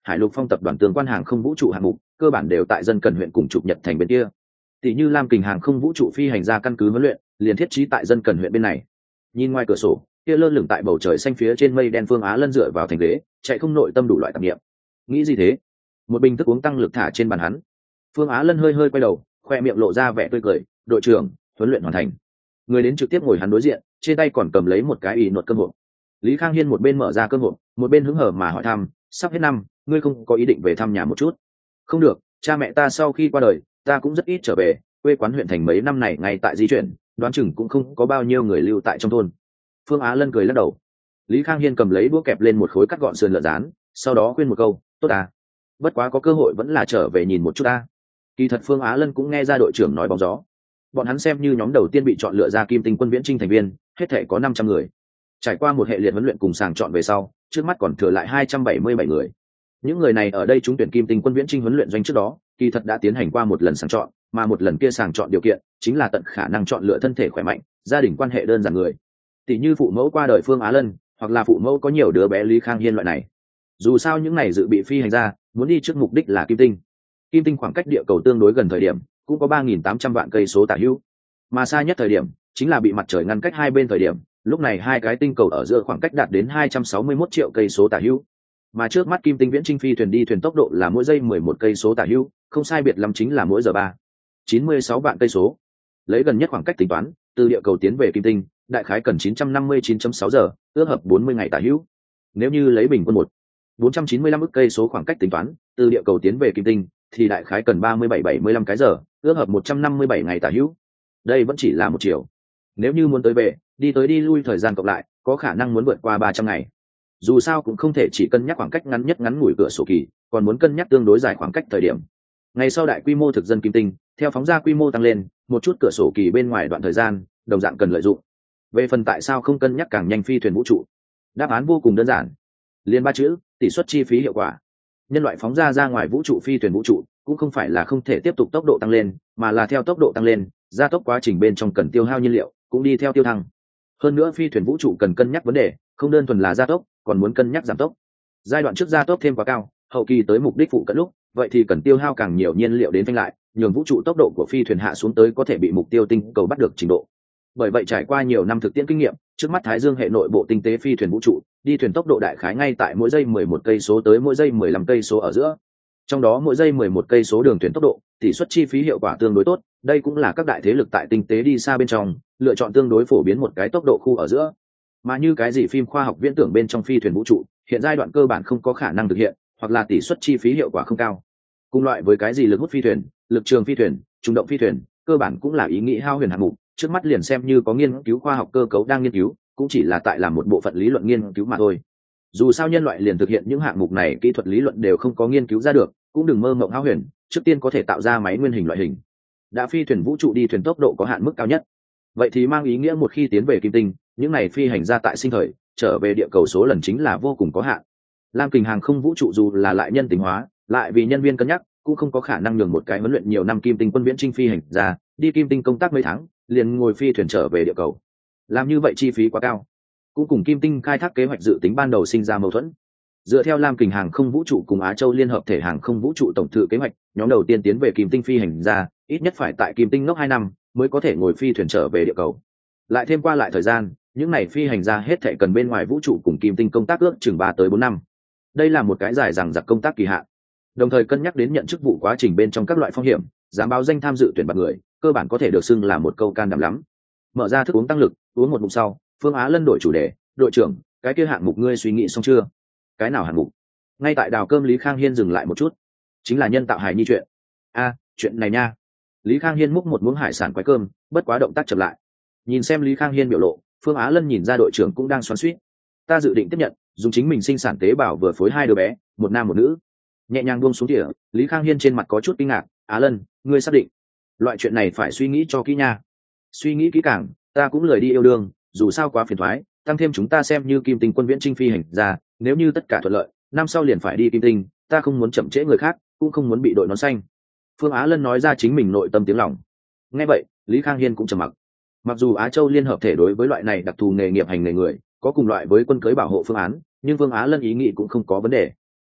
Hải Lục Phong tập đoàn tương quan hàng không vũ trụ hạng mục cơ bản đều tại dân cần huyện cùng trục Nhật thành bên kia. Tỷ như Lam Kình hàng không vũ trụ phi hành gia căn cứ huấn luyện liền thiết trí tại dân cần huyện bên này. Nhìn ngoài cửa sổ, kia lơ lửng tại bầu trời xanh phía trên mây đen Phương Á Lân dựa vào thành ghế, chạy không nội tâm đủ loại tạp niệm. Nghĩ gì thế? Một bình thức uống tăng lực thả trên bàn hắn. Phương Á Lân hơi hơi quay đầu, khoe miệng lộ ra vẻ tươi cười, đội trưởng, huấn luyện hoàn thành. Người đến trực tiếp ngồi hắn đối diện, trên tay còn cầm lấy một cái ỉ nột cơm hộp. Lý Khang Hiên một bên mở ra cơm hộp, một bên hứng hở mà hỏi thăm, sắp hết năm, ngươi không có ý định về thăm nhà một chút? Không được, cha mẹ ta sau khi qua đời, ta cũng rất ít trở về, quê quán huyện thành mấy năm này ngay tại di chuyển, đoán chừng cũng không có bao nhiêu người lưu tại trong thôn. Phương Á Lân cười lắc đầu. Lý Khang Hiên cầm lấy đũa kẹp lên một khối cắt gọn sườn lợn rán, sau đó khuyên một câu, tốt à, bất quá có cơ hội vẫn là trở về nhìn một chút ta. Kỳ thật Phương Á Lân cũng nghe ra đội trưởng nói bóng gió. Bọn hắn xem như nhóm đầu tiên bị chọn lựa ra Kim Tinh quân viễn trinh thành viên, hết thể có 500 người. Trải qua một hệ liệt huấn luyện cùng sàng chọn về sau, trước mắt còn thừa lại 277 người. Những người này ở đây trúng tuyển Kim Tinh quân viễn trinh huấn luyện doanh trước đó, kỳ thật đã tiến hành qua một lần sàng chọn, mà một lần kia sàng chọn điều kiện chính là tận khả năng chọn lựa thân thể khỏe mạnh, gia đình quan hệ đơn giản người. Tỷ như phụ mẫu qua đời Phương Á Lân, hoặc là phụ mẫu có nhiều đứa bé Lý Khang Hiên loại này. Dù sao những này dự bị phi hành gia muốn đi trước mục đích là Kim Tinh. Kim Tinh khoảng cách địa cầu tương đối gần thời điểm, cũng có 3.800 vạn cây số tả hữu, mà xa nhất thời điểm chính là bị mặt trời ngăn cách hai bên thời điểm, lúc này hai cái tinh cầu ở giữa khoảng cách đạt đến 261 triệu cây số tả hữu. Mà trước mắt Kim Tinh viễn trinh phi thuyền đi thuyền tốc độ là mỗi giây 11 cây số tả hữu, không sai biệt lắm chính là mỗi giờ 96 vạn cây số. Lấy gần nhất khoảng cách tính toán, từ địa cầu tiến về Kim Tinh, đại khái cần 959.6 giờ, ước hợp 40 ngày tả hữu. Nếu như lấy bình quân 495 ức cây số khoảng cách tính toán, từ địa cầu tiến về Kim Tinh thì đại khái cần 37-75 cái giờ, ước hợp 157 ngày tả hữu. Đây vẫn chỉ là một chiều. Nếu như muốn tới về, đi tới đi lui thời gian cộng lại, có khả năng muốn vượt qua 300 ngày. Dù sao cũng không thể chỉ cân nhắc khoảng cách ngắn nhất ngắn ngủi cửa sổ kỳ, còn muốn cân nhắc tương đối dài khoảng cách thời điểm. Ngày sau đại quy mô thực dân Kim Tinh, theo phóng ra quy mô tăng lên, một chút cửa sổ kỳ bên ngoài đoạn thời gian, đồng dạng cần lợi dụng. Về phần tại sao không cân nhắc càng nhanh phi thuyền vũ trụ, đáp án vô cùng đơn giản. Liên ba chữ, tỷ suất chi phí hiệu quả. Nhân loại phóng ra ngoài vũ trụ phi thuyền vũ trụ cũng không phải là không thể tiếp tục tốc độ tăng lên, mà là theo tốc độ tăng lên, gia tốc quá trình bên trong cần tiêu hao nhiên liệu cũng đi theo tiêu thăng. Hơn nữa phi thuyền vũ trụ cần cân nhắc vấn đề không đơn thuần là gia tốc, còn muốn cân nhắc giảm tốc. Giai đoạn trước gia tốc thêm quá cao, hậu kỳ tới mục đích phụ cận lúc, vậy thì cần tiêu hao càng nhiều nhiên liệu đến phanh lại, nhường vũ trụ tốc độ của phi thuyền hạ xuống tới có thể bị mục tiêu tinh cầu bắt được trình độ. Bởi vậy trải qua nhiều năm thực tiễn kinh nghiệm, trước mắt Thái Dương hệ nội bộ tinh tế phi thuyền vũ trụ đi thuyền tốc độ đại khái ngay tại mỗi giây 11 cây số tới mỗi giây 15 cây số ở giữa. Trong đó mỗi giây 11 cây số đường thuyền tốc độ, tỷ suất chi phí hiệu quả tương đối tốt, đây cũng là các đại thế lực tại tinh tế đi xa bên trong lựa chọn tương đối phổ biến một cái tốc độ khu ở giữa. Mà như cái gì phim khoa học viễn tưởng bên trong phi thuyền vũ trụ, hiện giai đoạn cơ bản không có khả năng thực hiện, hoặc là tỷ suất chi phí hiệu quả không cao. Cùng loại với cái gì lực hút phi thuyền, lực trường phi thuyền, trùng động phi thuyền, cơ bản cũng là ý nghĩ hao huyền hạng mục, trước mắt liền xem như có nghiên cứu khoa học cơ cấu đang nghiên cứu, cũng chỉ là tại làm một bộ phận lý luận nghiên cứu mà thôi. Dù sao nhân loại liền thực hiện những hạng mục này kỹ thuật lý luận đều không có nghiên cứu ra được, cũng đừng mơ mộng hao huyền, trước tiên có thể tạo ra máy nguyên hình loại hình. Đã phi thuyền vũ trụ đi thuyền tốc độ có hạn mức cao nhất, vậy thì mang ý nghĩa một khi tiến về Kim Tinh, những này phi hành gia tại sinh thời trở về địa cầu số lần chính là vô cùng có hạn. Lam Kình hàng không vũ trụ dù là lại nhân tính hóa, lại vì nhân viên cân nhắc, cũng không có khả năng nhường một cái huấn luyện nhiều năm Kim Tinh quân viễn trinh phi hành gia đi Kim Tinh công tác mấy tháng, liền ngồi phi thuyền trở về địa cầu. Làm như vậy chi phí quá cao, cũng cùng Kim Tinh khai thác kế hoạch dự tính ban đầu sinh ra mâu thuẫn. Dựa theo Lam Kình hàng không vũ trụ cùng Á Châu liên hợp thể hàng không vũ trụ tổng thự kế hoạch, nhóm đầu tiên tiến về Kim Tinh phi hành gia ít nhất phải tại Kim Tinh ngốc 2 năm mới có thể ngồi phi thuyền trở về địa cầu. Lại thêm qua lại thời gian, những này phi hành gia hết thảy cần bên ngoài vũ trụ cùng Kim Tinh công tác ước chừng 3 tới 4 năm. Đây là một cái dài dằng dặc công tác kỳ hạn. Đồng thời cân nhắc đến nhận chức vụ quá trình bên trong các loại phong hiểm, dám báo danh tham dự tuyển bạt người, cơ bản có thể được xưng là một câu can đảm lắm. Mở ra thức uống tăng lực, uống một ngụm sau, Phương Á Lân đổi chủ đề, đội trưởng, cái kia hạng mục ngươi suy nghĩ xong chưa? Cái nào hạng mục? Ngay tại đào cơm Lý Khang Hiên dừng lại một chút. Chính là nhân tạo hài nhi chuyện. Chuyện này nha. Lý Khang Hiên múc một muỗng hải sản quái cơm, bất quá động tác chậm lại. Nhìn xem Lý Khang Hiên biểu lộ, Phương Á Lân nhìn ra đội trưởng cũng đang xoắn xuýt. Ta dự định tiếp nhận, dùng chính mình sinh sản tế bào vừa phối 2 đứa bé, một nam một nữ. Nhẹ nhàng buông xuống thìa, Lý Khang Hiên trên mặt có chút kinh ngạc. Á Lân, ngươi xác định? Loại chuyện này phải suy nghĩ cho kỹ nha. Suy nghĩ kỹ càng, ta cũng lười đi yêu đương, dù sao quá phiền toái, tăng thêm chúng ta xem như Kim Tinh quân viễn trinh phi hành ra, nếu như tất cả thuận lợi, năm sau liền phải đi Kim Tinh, ta không muốn chậm trễ người khác, cũng không muốn bị đội nón xanh. Phương Á Lân nói ra chính mình nội tâm tiếng lòng. Nghe vậy, Lý Khang Hiên cũng trầm mặc. Mặc dù Á Châu liên hợp thể đối với loại này đặc thù nghề nghiệp hành nghề người có cùng loại với quân cưới bảo hộ phương án, nhưng Phương Á Lân ý nghĩ cũng không có vấn đề.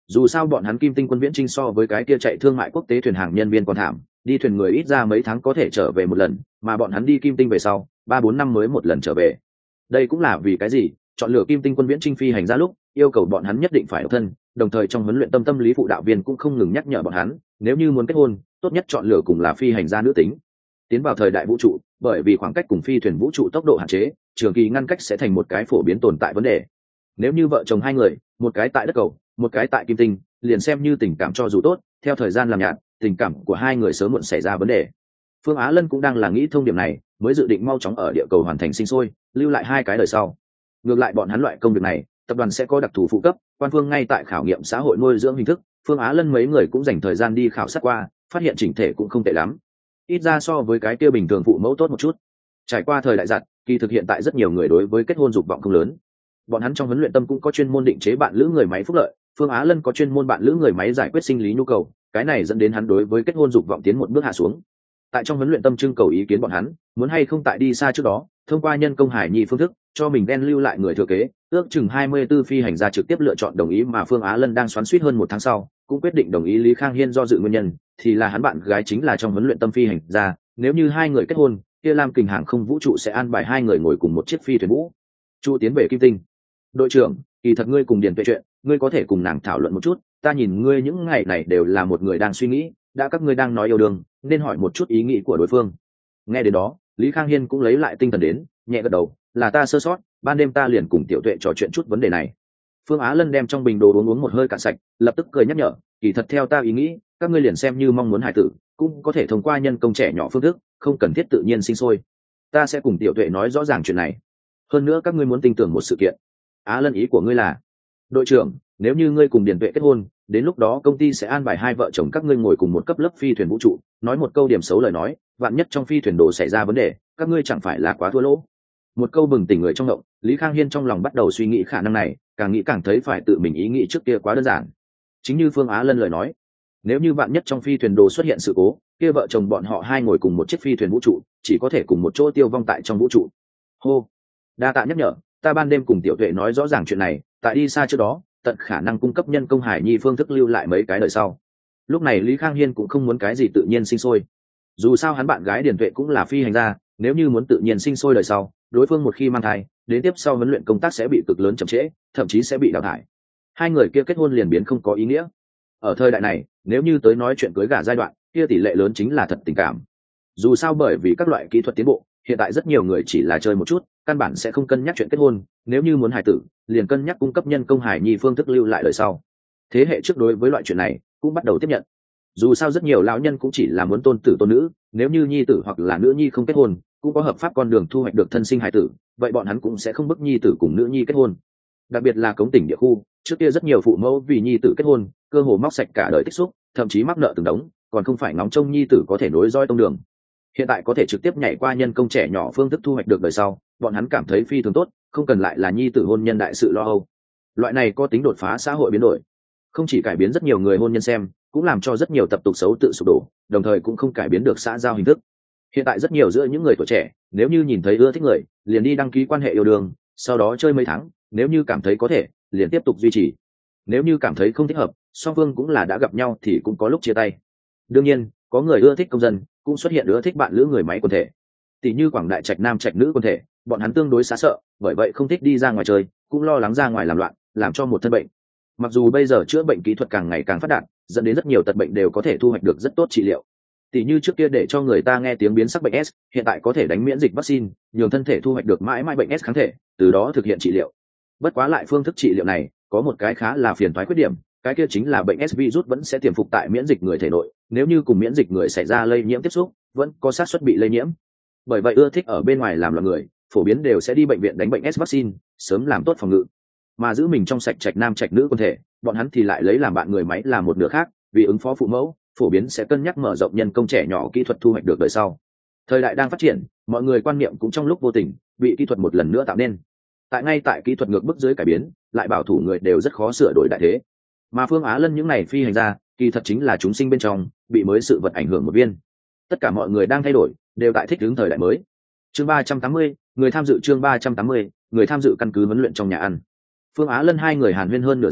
Dù sao bọn hắn Kim Tinh quân viễn chinh so với cái kia chạy thương mại quốc tế thuyền hàng nhân viên còn thảm, đi thuyền người ít ra mấy tháng có thể trở về một lần, mà bọn hắn đi Kim Tinh về sau 3-4 năm mới một lần trở về. Đây cũng là vì cái gì chọn lựa Kim Tinh quân viễn chinh phi hành ra lúc yêu cầu bọn hắn nhất định phải độc thân, đồng thời trong huấn luyện tâm lý phụ đạo viên cũng không ngừng nhắc nhở bọn hắn, nếu như muốn kết hôn tốt nhất chọn lựa cùng là phi hành gia nữ tính. Tiến vào thời đại vũ trụ, bởi vì khoảng cách cùng phi thuyền vũ trụ tốc độ hạn chế, trường kỳ ngăn cách sẽ thành một cái phổ biến tồn tại vấn đề. Nếu như vợ chồng hai người, một cái tại đất cầu, một cái tại Kim Tinh, liền xem như tình cảm cho dù tốt, theo thời gian làm nhạt, tình cảm của hai người sớm muộn xảy ra vấn đề. Phương Á Lân cũng đang là nghĩ thông điểm này, mới dự định mau chóng ở địa cầu hoàn thành sinh sôi, lưu lại hai cái đời sau. Ngược lại bọn hắn loại công việc này, tập đoàn sẽ có đặc thù phụ cấp, quan phương ngay tại khảo nghiệm xã hội nuôi dưỡng hình thức, Phương Á Lân mấy người cũng dành thời gian đi khảo sát qua, phát hiện chỉnh thể cũng không tệ lắm. Ít ra so với cái kia bình thường phụ mẫu tốt một chút. Trải qua thời đại giặt, kỳ thực hiện tại rất nhiều người đối với kết hôn dục vọng không lớn. Bọn hắn trong huấn luyện tâm cũng có chuyên môn định chế bạn lữ người máy phúc lợi, Phương Á Lân có chuyên môn bạn lữ người máy giải quyết sinh lý nhu cầu, cái này dẫn đến hắn đối với kết hôn dục vọng tiến một bước hạ xuống. Tại trong huấn luyện tâm trưng cầu ý kiến bọn hắn, muốn hay không tại đi xa trước đó, thông qua nhân công hải nhi phương thức, cho mình đen lưu lại người thừa kế, ước chừng 24 phi hành gia trực tiếp lựa chọn đồng ý, mà Phương Á Lân đang xoắn xuýt hơn một tháng sau, cũng quyết định đồng ý Lý Khang Hiên do dự nguyên nhân, thì là hắn bạn gái chính là trong huấn luyện tâm phi hành gia, nếu như hai người kết hôn, kia Lam Kình hàng không vũ trụ sẽ an bài hai người ngồi cùng một chiếc phi thuyền vũ trụ tiến về Kim Tinh. Đội trưởng, kỳ thật ngươi cùng Điền Tuệ chuyện, ngươi có thể cùng nàng thảo luận một chút, ta nhìn ngươi những ngày này đều là một người đang suy nghĩ, đã các ngươi đang nói yêu đương, nên hỏi một chút ý nghĩ của đối phương. Nghe đến đó, Lý Khang Hiên cũng lấy lại tinh thần đến, nhẹ gật đầu, là ta sơ sót, ban đêm ta liền cùng Tiểu Tuệ trò chuyện chút vấn đề này. Phương Á Lân đem trong bình đồ uống một hơi cạn sạch, lập tức cười nhắc nhở, kỳ thật theo ta ý nghĩ, các ngươi liền xem như mong muốn hài tử, cũng có thể thông qua nhân công trẻ nhỏ phương thức, không cần thiết tự nhiên sinh sôi. Ta sẽ cùng Tiểu Tuệ nói rõ ràng chuyện này. Hơn nữa các ngươi muốn tin tưởng một sự kiện. Á Lân, ý của ngươi là? Đội trưởng, nếu như ngươi cùng Điền Tuệ kết hôn, đến lúc đó công ty sẽ an bài hai vợ chồng các ngươi ngồi cùng một cấp lớp phi thuyền vũ trụ, nói một câu điểm xấu lời nói, vạn nhất trong phi thuyền đồ xảy ra vấn đề, các ngươi chẳng phải là quá thua lỗ. Một câu bừng tỉnh người trong động, Lý Khang Hiên trong lòng bắt đầu suy nghĩ khả năng này, càng nghĩ càng thấy phải tự mình ý nghĩ trước kia quá đơn giản. Chính như Phương Á Lân lời nói, nếu như vạn nhất trong phi thuyền đồ xuất hiện sự cố, kia vợ chồng bọn họ hai ngồi cùng một chiếc phi thuyền vũ trụ, chỉ có thể cùng một chỗ tiêu vong tại trong vũ trụ. Hô, đa tạ nhắc nhở, ta ban đêm cùng Tiểu Tuệ nói rõ ràng chuyện này, tại đi xa trước đó, tận khả năng cung cấp nhân công hải nhi phương thức lưu lại mấy cái đời sau. Lúc này Lý Khang Hiên cũng không muốn cái gì tự nhiên sinh sôi, dù sao hắn bạn gái Điền Tuệ cũng là phi hành gia, nếu như muốn tự nhiên sinh sôi đời sau, đối phương một khi mang thai, đến tiếp sau huấn luyện công tác sẽ bị cực lớn chậm trễ, thậm chí sẽ bị đào thải. Hai người kia kết hôn liền biến không có ý nghĩa. Ở thời đại này, nếu như tới nói chuyện cưới gả giai đoạn, kia tỷ lệ lớn chính là thật tình cảm. Dù sao bởi vì các loại kỹ thuật tiến bộ, hiện tại rất nhiều người chỉ là chơi một chút, căn bản sẽ không cân nhắc chuyện kết hôn, nếu như muốn hài tử, liền cân nhắc cung cấp nhân công hài nhi phương thức lưu lại đời sau. Thế hệ trước đối với loại chuyện này cũng bắt đầu tiếp nhận. Dù sao rất nhiều lão nhân cũng chỉ là muốn tôn tử tôn nữ, nếu như nhi tử hoặc là nữ nhi không kết hôn, cũng có hợp pháp con đường thu hoạch được thân sinh hài tử, vậy bọn hắn cũng sẽ không bức nhi tử cùng nữ nhi kết hôn. Đặc biệt là cống tỉnh địa khu, trước kia rất nhiều phụ mẫu vì nhi tử kết hôn, cơ hồ móc sạch cả đời tích xúc, thậm chí mắc nợ từng đống, còn không phải ngóng trông nhi tử có thể nối roi tông đường. Hiện tại có thể trực tiếp nhảy qua nhân công trẻ nhỏ phương thức thu hoạch được đời sau, bọn hắn cảm thấy phi thường tốt, không cần lại là nhi tử hôn nhân đại sự lo âu. Loại này có tính đột phá xã hội biến đổi, không chỉ cải biến rất nhiều người hôn nhân xem, cũng làm cho rất nhiều tập tục xấu tự sụp đổ, đồng thời cũng không cải biến được xã giao hình thức. Hiện tại rất nhiều giữa những người tuổi trẻ, nếu như nhìn thấy ưa thích người, liền đi đăng ký quan hệ yêu đương, sau đó chơi mấy tháng, nếu như cảm thấy có thể, liền tiếp tục duy trì. Nếu như cảm thấy không thích hợp, song phương cũng là đã gặp nhau thì cũng có lúc chia tay. Đương nhiên, có người ưa thích công dân, cũng xuất hiện ưa thích bạn lữ người máy quần thể. Tỷ như Quảng Đại trạch nam trạch nữ quần thể, bọn hắn tương đối xá sợ, bởi vậy không thích đi ra ngoài chơi, cũng lo lắng ra ngoài làm loạn, làm cho một thân bệnh. Mặc dù bây giờ chữa bệnh kỹ thuật càng ngày càng phát đạt, dẫn đến rất nhiều tật bệnh đều có thể thu hoạch được rất tốt trị liệu. Tỷ như trước kia để cho người ta nghe tiếng biến sắc bệnh S, hiện tại có thể đánh miễn dịch vaccine, nhường thân thể thu hoạch được mãi mãi bệnh S kháng thể, từ đó thực hiện trị liệu. Bất quá lại phương thức trị liệu này có một cái khá là phiền toái khuyết điểm, cái kia chính là bệnh S virus vẫn sẽ tiềm phục tại miễn dịch người thể nội, nếu như cùng miễn dịch người xảy ra lây nhiễm tiếp xúc, vẫn có xác suất bị lây nhiễm. Bởi vậy ưa thích ở bên ngoài làm loạn người, phổ biến đều sẽ đi bệnh viện đánh bệnh S vaccine, sớm làm tốt phòng ngự. Mà giữ mình trong sạch trạch nam trạch nữ quân thể, bọn hắn thì lại lấy làm bạn người máy làm một nửa khác, vì ứng phó phụ mẫu, phổ biến sẽ cân nhắc mở rộng nhân công trẻ nhỏ kỹ thuật thu hoạch được đời sau. Thời đại đang phát triển, mọi người quan niệm cũng trong lúc vô tình bị kỹ thuật một lần nữa tạo nên. Ngay tại kỹ thuật ngược bức dưới cải biến, lại bảo thủ người đều rất khó sửa đổi đại thế. Mà Phương Á Lân những này phi hành gia, kỳ thật chính là chúng sinh bên trong bị mới sự vật ảnh hưởng một viên. Tất cả mọi người đang thay đổi, đều tại thích ứng thời đại mới. Chương 380, người tham dự chương 380, người tham dự căn cứ huấn luyện trong nhà ăn. Phương Á Lân hai người hàn huyên hơn nửa giờ,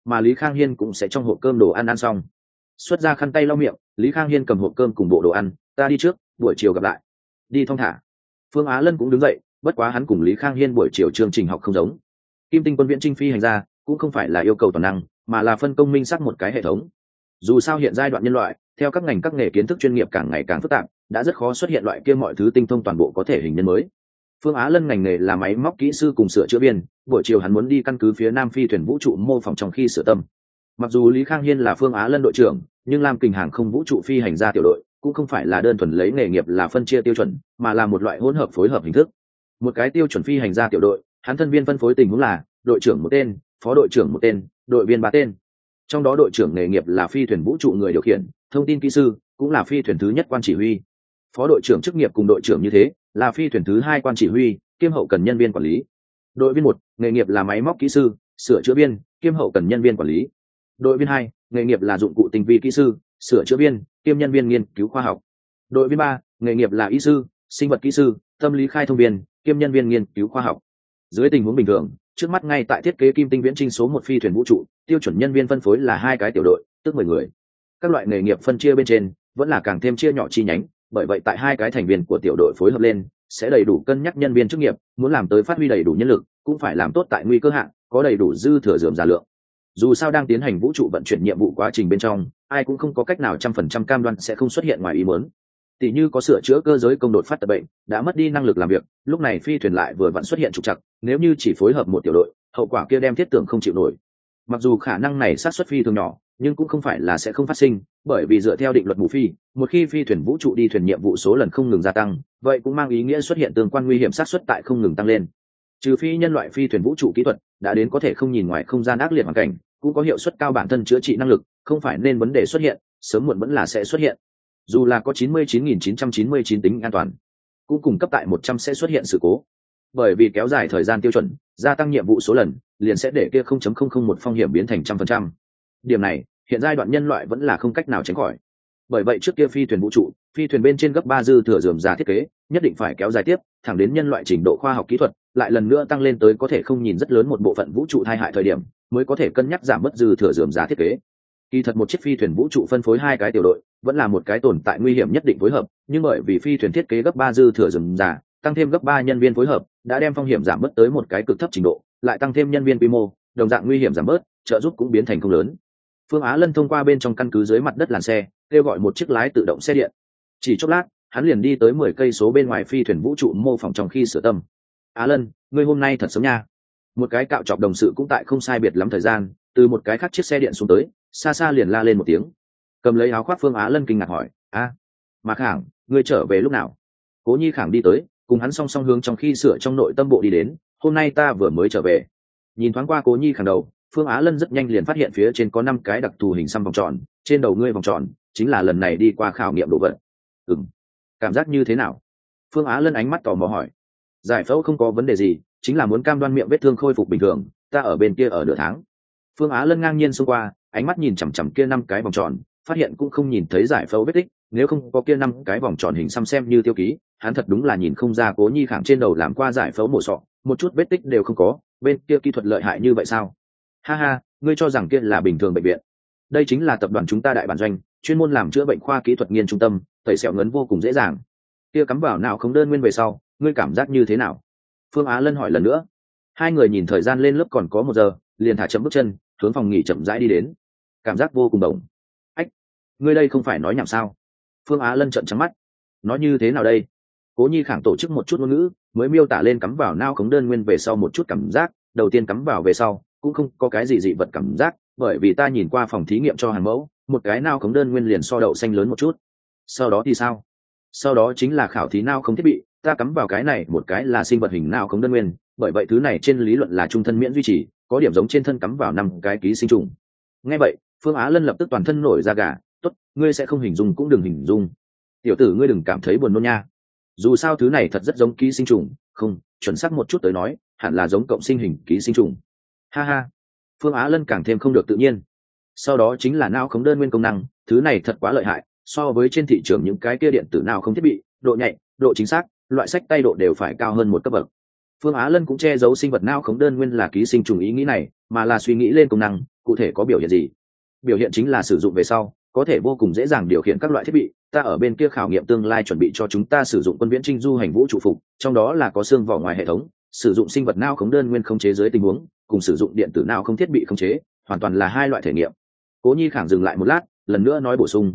mà Lý Khang Hiên cũng sẽ trong hộp cơm đồ ăn xong. Xuất ra khăn tay lau miệng, Lý Khang Hiên cầm hộp cơm cùng bộ đồ ăn, ta đi trước, buổi chiều gặp lại. Đi thong thả. Phương Á Lân cũng đứng dậy, bất quá hắn cùng Lý Khang Hiên buổi chiều chương trình học không giống. Kim Tinh quân viễn chinh phi hành ra cũng không phải là yêu cầu toàn năng, mà là phân công minh xác một cái hệ thống. Dù sao hiện giai đoạn nhân loại, theo các ngành các nghề kiến thức chuyên nghiệp càng ngày càng phức tạp, đã rất khó xuất hiện loại kia mọi thứ tinh thông toàn bộ có thể hình nhân mới. Phương Á Lân ngành nghề là máy móc kỹ sư cùng sửa chữa viên, buổi chiều hắn muốn đi căn cứ phía Nam phi thuyền vũ trụ mô phỏng trong khi sửa tâm. Mặc dù Lý Khang Hiên là Phương Á Lân đội trưởng, nhưng Lam Kình hàng không vũ trụ phi hành gia tiểu đội cũng không phải là đơn thuần lấy nghề nghiệp là phân chia tiêu chuẩn, mà là một loại hỗn hợp phối hợp hình thức. Một cái tiêu chuẩn phi hành gia tiểu đội, hắn thân viên phân phối tình huống là đội trưởng một tên, phó đội trưởng một tên, đội viên ba tên. Trong đó đội trưởng nghề nghiệp là phi thuyền vũ trụ người điều khiển, thông tin kỹ sư, cũng là phi thuyền thứ nhất quan chỉ huy. Phó đội trưởng chức nghiệp cùng đội trưởng như thế, là phi thuyền thứ hai quan chỉ huy, kiêm hậu cần nhân viên quản lý. Đội viên một, nghề nghiệp là máy móc kỹ sư, sửa chữa viên, kiêm hậu cần nhân viên quản lý. Đội viên hai, nghề nghiệp là dụng cụ tinh vi kỹ sư, sửa chữa viên, kiêm nhân viên nghiên cứu khoa học. Đội viên ba, nghề nghiệp là y sư, sinh vật kỹ sư, tâm lý khai thông viên, kiêm nhân viên nghiên cứu khoa học. Dưới tình huống bình thường, trước mắt ngay tại thiết kế Kim Tinh viễn chinh số 1 phi thuyền vũ trụ, tiêu chuẩn nhân viên phân phối là 2 cái tiểu đội, tức 10 người. Các loại nghề nghiệp phân chia bên trên vẫn là càng thêm chia nhỏ chi nhánh, bởi vậy tại 2 cái thành viên của tiểu đội phối hợp lên, sẽ đầy đủ cân nhắc nhân viên chức nghiệp, muốn làm tới phát huy đầy đủ nhân lực, cũng phải làm tốt tại nguy cơ hạn, có đầy đủ dư thừa dườm giả lượng. Dù sao đang tiến hành vũ trụ vận chuyển nhiệm vụ quá trình bên trong, ai cũng không có cách nào 100% cam đoan sẽ không xuất hiện ngoài ý muốn. Tỷ như có sửa chữa cơ giới công đột phát tật bệnh, đã mất đi năng lực làm việc, lúc này phi thuyền lại vừa vặn xuất hiện trục trặc, nếu như chỉ phối hợp một tiểu đội, hậu quả kia đem thiết tưởng không chịu nổi. Mặc dù khả năng này xác suất phi thường nhỏ, nhưng cũng không phải là sẽ không phát sinh, bởi vì dựa theo định luật mù phi, một khi phi thuyền vũ trụ đi thuyền nhiệm vụ số lần không ngừng gia tăng, vậy cũng mang ý nghĩa xuất hiện tương quan nguy hiểm xác suất tại không ngừng tăng lên. Trừ phi nhân loại phi thuyền vũ trụ kỹ thuật đã đến có thể không nhìn ngoài không gian ác liệt hoàn cảnh, cũng có hiệu suất cao bản thân chữa trị năng lực, không phải nên vấn đề xuất hiện, sớm muộn vẫn là sẽ xuất hiện. Dù là có 99.999 tính an toàn, cũng cung cấp tại 100 sẽ xuất hiện sự cố. Bởi vì kéo dài thời gian tiêu chuẩn, gia tăng nhiệm vụ số lần, liền sẽ để kia 0.001 phong hiểm biến thành 100%. Điểm này, hiện giai đoạn nhân loại vẫn là không cách nào tránh khỏi. Bởi vậy trước kia phi thuyền vũ trụ, phi thuyền bên trên gấp 3 dư thừa rườm rà thiết kế, nhất định phải kéo dài tiếp, thẳng đến nhân loại trình độ khoa học kỹ thuật lại lần nữa tăng lên tới có thể không nhìn rất lớn một bộ phận vũ trụ tai hại thời điểm, mới có thể cân nhắc giảm bớt dư thừa rườm rà thiết kế. Kỳ thật một chiếc phi thuyền vũ trụ phân phối 2 cái tiểu đội, vẫn là một cái tồn tại nguy hiểm nhất định phối hợp, nhưng bởi vì phi thuyền thiết kế gấp 3 dư thừa rườm rà, tăng thêm gấp 3 nhân viên phối hợp, đã đem phong hiểm giảm bớt tới một cái cực thấp trình độ, lại tăng thêm nhân viên quy mô, đồng dạng nguy hiểm giảm bớt, trợ giúp cũng biến thành không lớn. Phương Á Lân thông qua bên trong căn cứ dưới mặt đất làn xe, kêu gọi một chiếc lái tự động xe điện. Chỉ chốc lát, hắn liền đi tới 10 cây số bên ngoài phi thuyền vũ trụ mô phỏng trong khi sửa tâm. Á Lân, ngươi hôm nay thật sớm nha. Một cái cạo chọc đồng sự cũng tại không sai biệt lắm thời gian, từ một cái khác chiếc xe điện xuống tới, xa xa liền la lên một tiếng. Cầm lấy áo khoác Phương Á Lân kinh ngạc hỏi, Mạc Khảng, ngươi trở về lúc nào? Cố Nhi Khảng đi tới, cùng hắn song song hướng trong khi sửa trong nội tâm bộ đi đến. Hôm nay ta vừa mới trở về. Nhìn thoáng qua Cố Nhi Khảng đầu, Phương Á Lân rất nhanh liền phát hiện phía trên có 5 cái đặc thù hình xăm vòng tròn, trên đầu ngươi vòng tròn chính là lần này đi qua khảo nghiệm đồ vật. Cảm giác như thế nào? Phương Á Lân ánh mắt tò mò hỏi. Giải phẫu không có vấn đề gì, chính là muốn cam đoan miệng vết thương khôi phục bình thường, ta ở bên kia ở nửa tháng. Phương Á Lân ngang nhiên xông qua, ánh mắt nhìn chằm chằm kia 5 cái vòng tròn, phát hiện cũng không nhìn thấy giải phẫu vết tích, nếu không có kia 5 cái vòng tròn hình xăm xem như tiêu ký, hắn thật đúng là nhìn không ra Cố Nhi Khảng trên đầu làm qua giải phẫu mổ sọ, một chút vết tích đều không có, bên kia kỹ thuật lợi hại như vậy sao? Ha ha, ngươi cho rằng kia là bình thường bệnh viện? Đây chính là tập đoàn chúng ta đại bản doanh, chuyên môn làm chữa bệnh khoa kỹ thuật nghiên trung tâm, tẩy sẹo ngấn vô cùng dễ dàng. Kia cắm vào nào không đơn nguyên về sau, ngươi cảm giác như thế nào? Phương Á Lân hỏi lần nữa. Hai người nhìn thời gian lên lớp còn có 1 giờ, liền thả chậm bước chân, hướng phòng nghỉ chậm rãi đi đến. Cảm giác vô cùng đồng. Ách, ngươi đây không phải nói nhảm sao? Phương Á Lân trợn trắng mắt. Nói như thế nào đây? Cố Nhi Khảng tổ chức một chút ngôn ngữ, mới miêu tả lên cắm vào nao khống đơn nguyên về sau một chút cảm giác. Đầu tiên cắm vào về sau, cũng không có cái gì dị vật cảm giác, bởi vì ta nhìn qua phòng thí nghiệm cho hàng mẫu, một cái nao khống đơn nguyên liền so đậu xanh lớn một chút. Sau đó thì sao? Sau đó chính là khảo thí nao khống thiết bị, ta cắm vào cái này một cái là sinh vật hình nao khống đơn nguyên, bởi vậy thứ này trên lý luận là trung thân miễn duy trì, có điểm giống trên thân cắm vào 5 cái ký sinh trùng. Nghe vậy, Phương Á Lân lập tức toàn thân nổi da gà. Tốt, ngươi sẽ không hình dung cũng đừng hình dung. Tiểu tử ngươi đừng cảm thấy buồn nôn nha. Dù sao thứ này thật rất giống ký sinh trùng, không, chuẩn xác một chút tới nói, hẳn là giống cộng sinh hình ký sinh trùng. Ha ha. Phương Á Lân càng thêm không được tự nhiên. Sau đó chính là nao khống đơn nguyên công năng, thứ này thật quá lợi hại, so với trên thị trường những cái kia điện tử nào không thiết bị, độ nhạy, độ chính xác, loại sách tay độ đều phải cao hơn một cấp bậc. Phương Á Lân cũng che giấu sinh vật nao khống đơn nguyên là ký sinh trùng ý nghĩ này, mà là suy nghĩ lên công năng, cụ thể có biểu hiện gì? Biểu hiện chính là sử dụng về sau có thể vô cùng dễ dàng điều khiển các loại thiết bị. Ta ở bên kia khảo nghiệm tương lai chuẩn bị cho chúng ta sử dụng quân viễn trinh du hành vũ trụ phục, trong đó là có xương vỏ ngoài hệ thống, sử dụng sinh vật não khống đơn nguyên khống chế dưới tình huống, cùng sử dụng điện tử não không thiết bị khống chế, hoàn toàn là hai loại thể nghiệm. Cố Nhi Khảng dừng lại một lát, lần nữa nói bổ sung,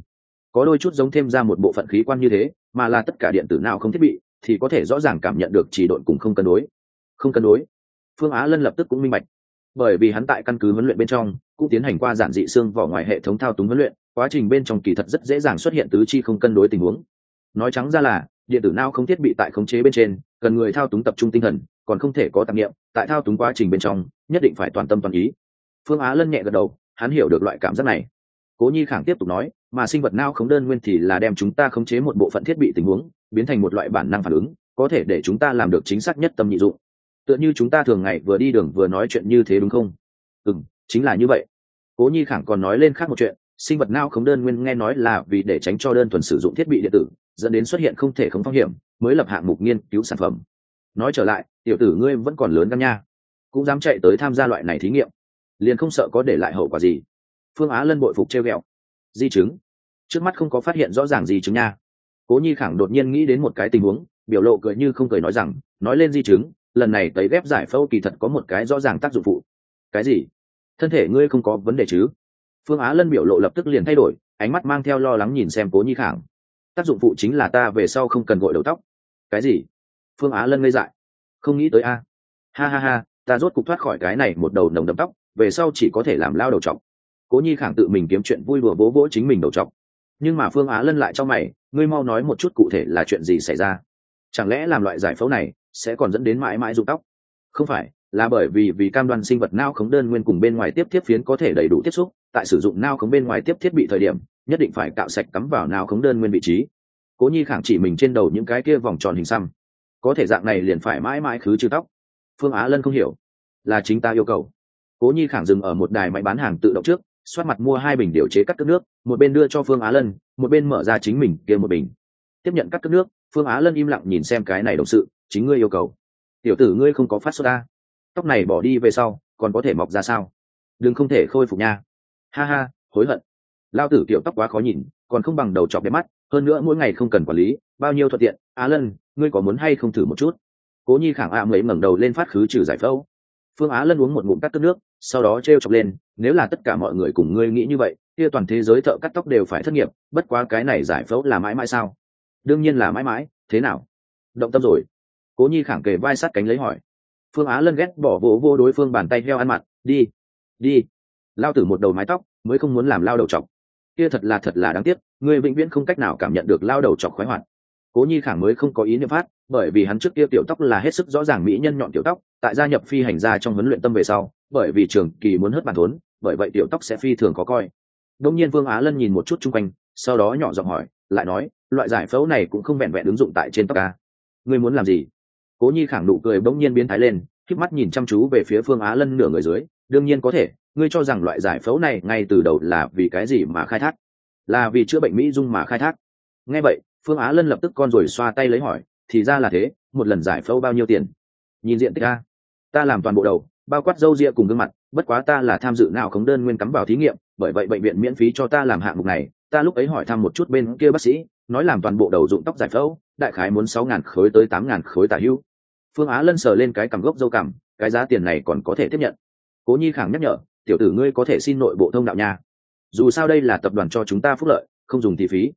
có đôi chút giống thêm ra một bộ phận khí quan như thế, mà là tất cả điện tử não không thiết bị thì có thể rõ ràng cảm nhận được trì độn cùng không cân đối. Không cân đối. Phương Á Lân lập tức cũng minh bạch, bởi vì hắn tại căn cứ huấn luyện bên trong cũng tiến hành qua giản dị xương vỏ ngoài hệ thống thao túng huấn luyện, quá trình bên trong kỳ thật rất dễ dàng xuất hiện tứ chi không cân đối tình huống. Nói trắng ra là điện tử não không thiết bị tại khống chế bên trên cần người thao túng tập trung tinh thần, còn không thể có tạp niệm, tại thao túng quá trình bên trong nhất định phải toàn tâm toàn ý. Phương Á Lân nhẹ gật đầu, hắn hiểu được loại cảm giác này. Cố Nhi Khảng tiếp tục nói, mà sinh vật não khống đơn nguyên thì là đem chúng ta khống chế một bộ phận thiết bị tình huống biến thành một loại bản năng phản ứng, có thể để chúng ta làm được chính xác nhất tâm nhị dụng. Tựa như chúng ta thường ngày vừa đi đường vừa nói chuyện như thế đúng không? Chính là như vậy. Cố Nhi Khảng còn nói lên khác một chuyện, sinh vật não khống đơn nguyên nghe nói là vì để tránh cho đơn thuần sử dụng thiết bị điện tử dẫn đến xuất hiện không thể khống phong hiểm, mới lập hạng mục nghiên cứu sản phẩm. Nói trở lại, tiểu tử ngươi vẫn còn lớn gan nha, cũng dám chạy tới tham gia loại này thí nghiệm, liền không sợ có để lại hậu quả gì? Phương Á Lân bội phục trêu ghẹo. Di chứng? Trước mắt không có phát hiện rõ ràng di chứng nha. Cố Nhi Khảng đột nhiên nghĩ đến một cái tình huống, biểu lộ cười như không cười nói rằng, nói lên di chứng, lần này tấy ghép giải phẫu kỳ thật có một cái rõ ràng tác dụng phụ. Cái gì? Thân thể ngươi không có vấn đề chứ? Phương Á Lân biểu lộ lập tức liền thay đổi, ánh mắt mang theo lo lắng nhìn xem Cố Nhi Khảng. Tác dụng phụ chính là ta về sau không cần gội đầu tóc. Cái gì? Phương Á Lân ngây dại. Không nghĩ tới a. Ha ha ha, ta rốt cục thoát khỏi cái này một đầu nồng đậm tóc, về sau chỉ có thể làm lao đầu trọc. Cố Nhi Khảng tự mình kiếm chuyện vui đùa vỗ vỗ chính mình đầu trọc. Nhưng mà Phương Á Lân lại cho mày, ngươi mau nói một chút cụ thể là chuyện gì xảy ra? Chẳng lẽ làm loại giải phẫu này sẽ còn dẫn đến mãi mãi rụng tóc? Không phải, là bởi vì cam đoan sinh vật não khống đơn nguyên cùng bên ngoài tiếp thiết phiến có thể đầy đủ tiếp xúc, tại sử dụng não khống bên ngoài tiếp thiết bị thời điểm nhất định phải cạo sạch cắm vào não khống đơn nguyên vị trí. Cố Nhi Khảng chỉ mình trên đầu những cái kia vòng tròn hình xăm, có thể dạng này liền phải mãi mãi khứ trừ tóc. Phương Á Lân không hiểu. Là chính ta yêu cầu. Cố Nhi Khảng dừng ở một đài máy bán hàng tự động trước, xoát mặt mua 2 bình điều chế cắt cất nước, một bên đưa cho Phương Á Lân, một bên mở ra chính mình kia một bình. Tiếp nhận cắt cất nước, Phương Á Lân im lặng nhìn xem cái này đồng sự, chính ngươi yêu cầu. Tiểu tử ngươi không có phát sốt ta, tóc này bỏ đi về sau còn có thể mọc ra sao? Đừng không thể khôi phục nha. Ha ha, hối hận. Lao tử kiểu tóc quá khó nhìn, còn không bằng đầu chọc đẹp mắt, hơn nữa mỗi ngày không cần quản lý, bao nhiêu thuận tiện. Á Lân, ngươi có muốn hay không thử một chút? Cố Nhi Khảng mấy ngẩng đầu lên phát khứ trừ giải phẫu. Phương Á Lân uống một ngụm cắt cất nước, sau đó trêu chọc lên, nếu là tất cả mọi người cùng ngươi nghĩ như vậy, kia toàn thế giới thợ cắt tóc đều phải thất nghiệp, bất quá cái này giải phẫu là mãi mãi sao? Đương nhiên là mãi mãi, thế nào? Động tâm rồi. Cố Nhi Khảng kề vai sát cánh lấy hỏi. Phương Á Lân ghét bỏ vỗ vô đối phương bàn tay heo ăn mặn, đi đi, lao tử một đầu mái tóc mới không muốn làm lao đầu chọc. Kia thật là đáng tiếc, ngươi vĩnh viễn không cách nào cảm nhận được lao đầu chọc khoái hoạt. Cố Nhi Khảng mới không có ý niệm phát, bởi vì hắn trước kia tiểu tóc là hết sức rõ ràng mỹ nhân nhọn tiểu tóc, tại gia nhập phi hành gia trong huấn luyện tâm về sau, bởi vì trường kỳ muốn hớt bản thốn, bởi vậy tiểu tóc sẽ phi thường khó coi. Đông nhiên Phương Á Lân nhìn một chút chung quanh, sau đó nhỏ giọng hỏi, lại nói, loại giải phẫu này cũng không vẹn vẹn ứng dụng tại trên tóc à? Ngươi muốn làm gì? Cố Nhi Khảng nụ cười bỗng nhiên biến thái lên, khép mắt nhìn chăm chú về phía Phương Á Lân nửa người dưới, đương nhiên có thể, ngươi cho rằng loại giải phẫu này ngay từ đầu là vì cái gì mà khai thác? Là vì chữa bệnh mỹ dung mà khai thác. Nghe vậy, Phương Á Lân lập tức con rồi xoa tay lấy hỏi, thì ra là thế, một lần giải phẫu bao nhiêu tiền? Nhìn diện tích a, ta làm toàn bộ đầu, bao quát râu ria cùng gương mặt, bất quá ta là tham dự nào không đơn nguyên cắm vào thí nghiệm, bởi vậy bệnh viện miễn phí cho ta làm hạng mục này, ta lúc ấy hỏi thăm một chút bên kia bác sĩ, nói làm toàn bộ đầu dụng tóc giải phẫu, đại khái muốn 6.000 khối tới 8.000 khối tả hữu. Phương Á Lân sờ lên cái cằm gốc râu cằm, cái giá tiền này còn có thể tiếp nhận. Cố Nhi Khảng nhắc nhở, tiểu tử ngươi có thể xin nội bộ thông đạo nha, dù sao đây là tập đoàn cho chúng ta phúc lợi, không dùng thì phí.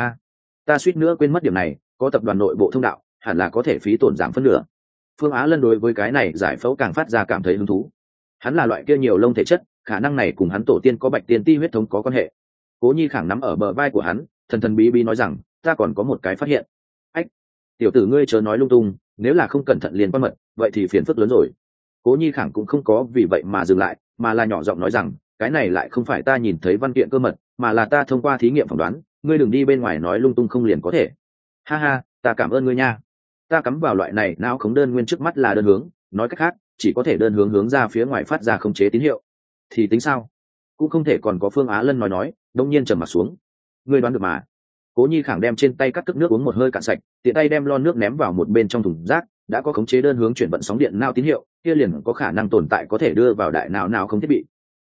Ta suýt nữa quên mất điểm này, có tập đoàn nội bộ thông đạo hẳn là có thể phí tổn giảm phân nửa. Phương Á Lân đối với cái này giải phẫu càng phát ra cảm thấy hứng thú. Hắn là loại kia nhiều lông thể chất, khả năng này cùng hắn tổ tiên có bạch tiên ti huyết thống có quan hệ. Cố Nhi Khảng nắm ở bờ vai của hắn, thần thần bí bí nói rằng, ta còn có một cái phát hiện. Ách, tiểu tử ngươi chớ nói lung tung, nếu là không cẩn thận liền quan mật, vậy thì phiền phức lớn rồi. Cố Nhi Khảng cũng không có vì vậy mà dừng lại, mà là nhỏ giọng nói rằng, cái này lại không phải ta nhìn thấy văn kiện cơ mật, mà là ta thông qua thí nghiệm phỏng đoán, ngươi đừng đi bên ngoài nói lung tung không liền có thể. Ha ha, ta cảm ơn ngươi nha. Ta cắm vào loại này não khống đơn nguyên trước mắt là đơn hướng, nói cách khác chỉ có thể đơn hướng hướng ra phía ngoài phát ra khống chế tín hiệu. Thì tính sao? Cũng không thể còn có Phương Á Lân nói đông nhiên trầm mặt xuống. Ngươi đoán được mà. Cố Nhi Khảng đem trên tay cắt tức nước uống một hơi cạn sạch, tiện tay đem lon nước ném vào một bên trong thùng rác, đã có khống chế đơn hướng chuyển vận sóng điện não tín hiệu, kia liền có khả năng tồn tại có thể đưa vào đại não không thiết bị.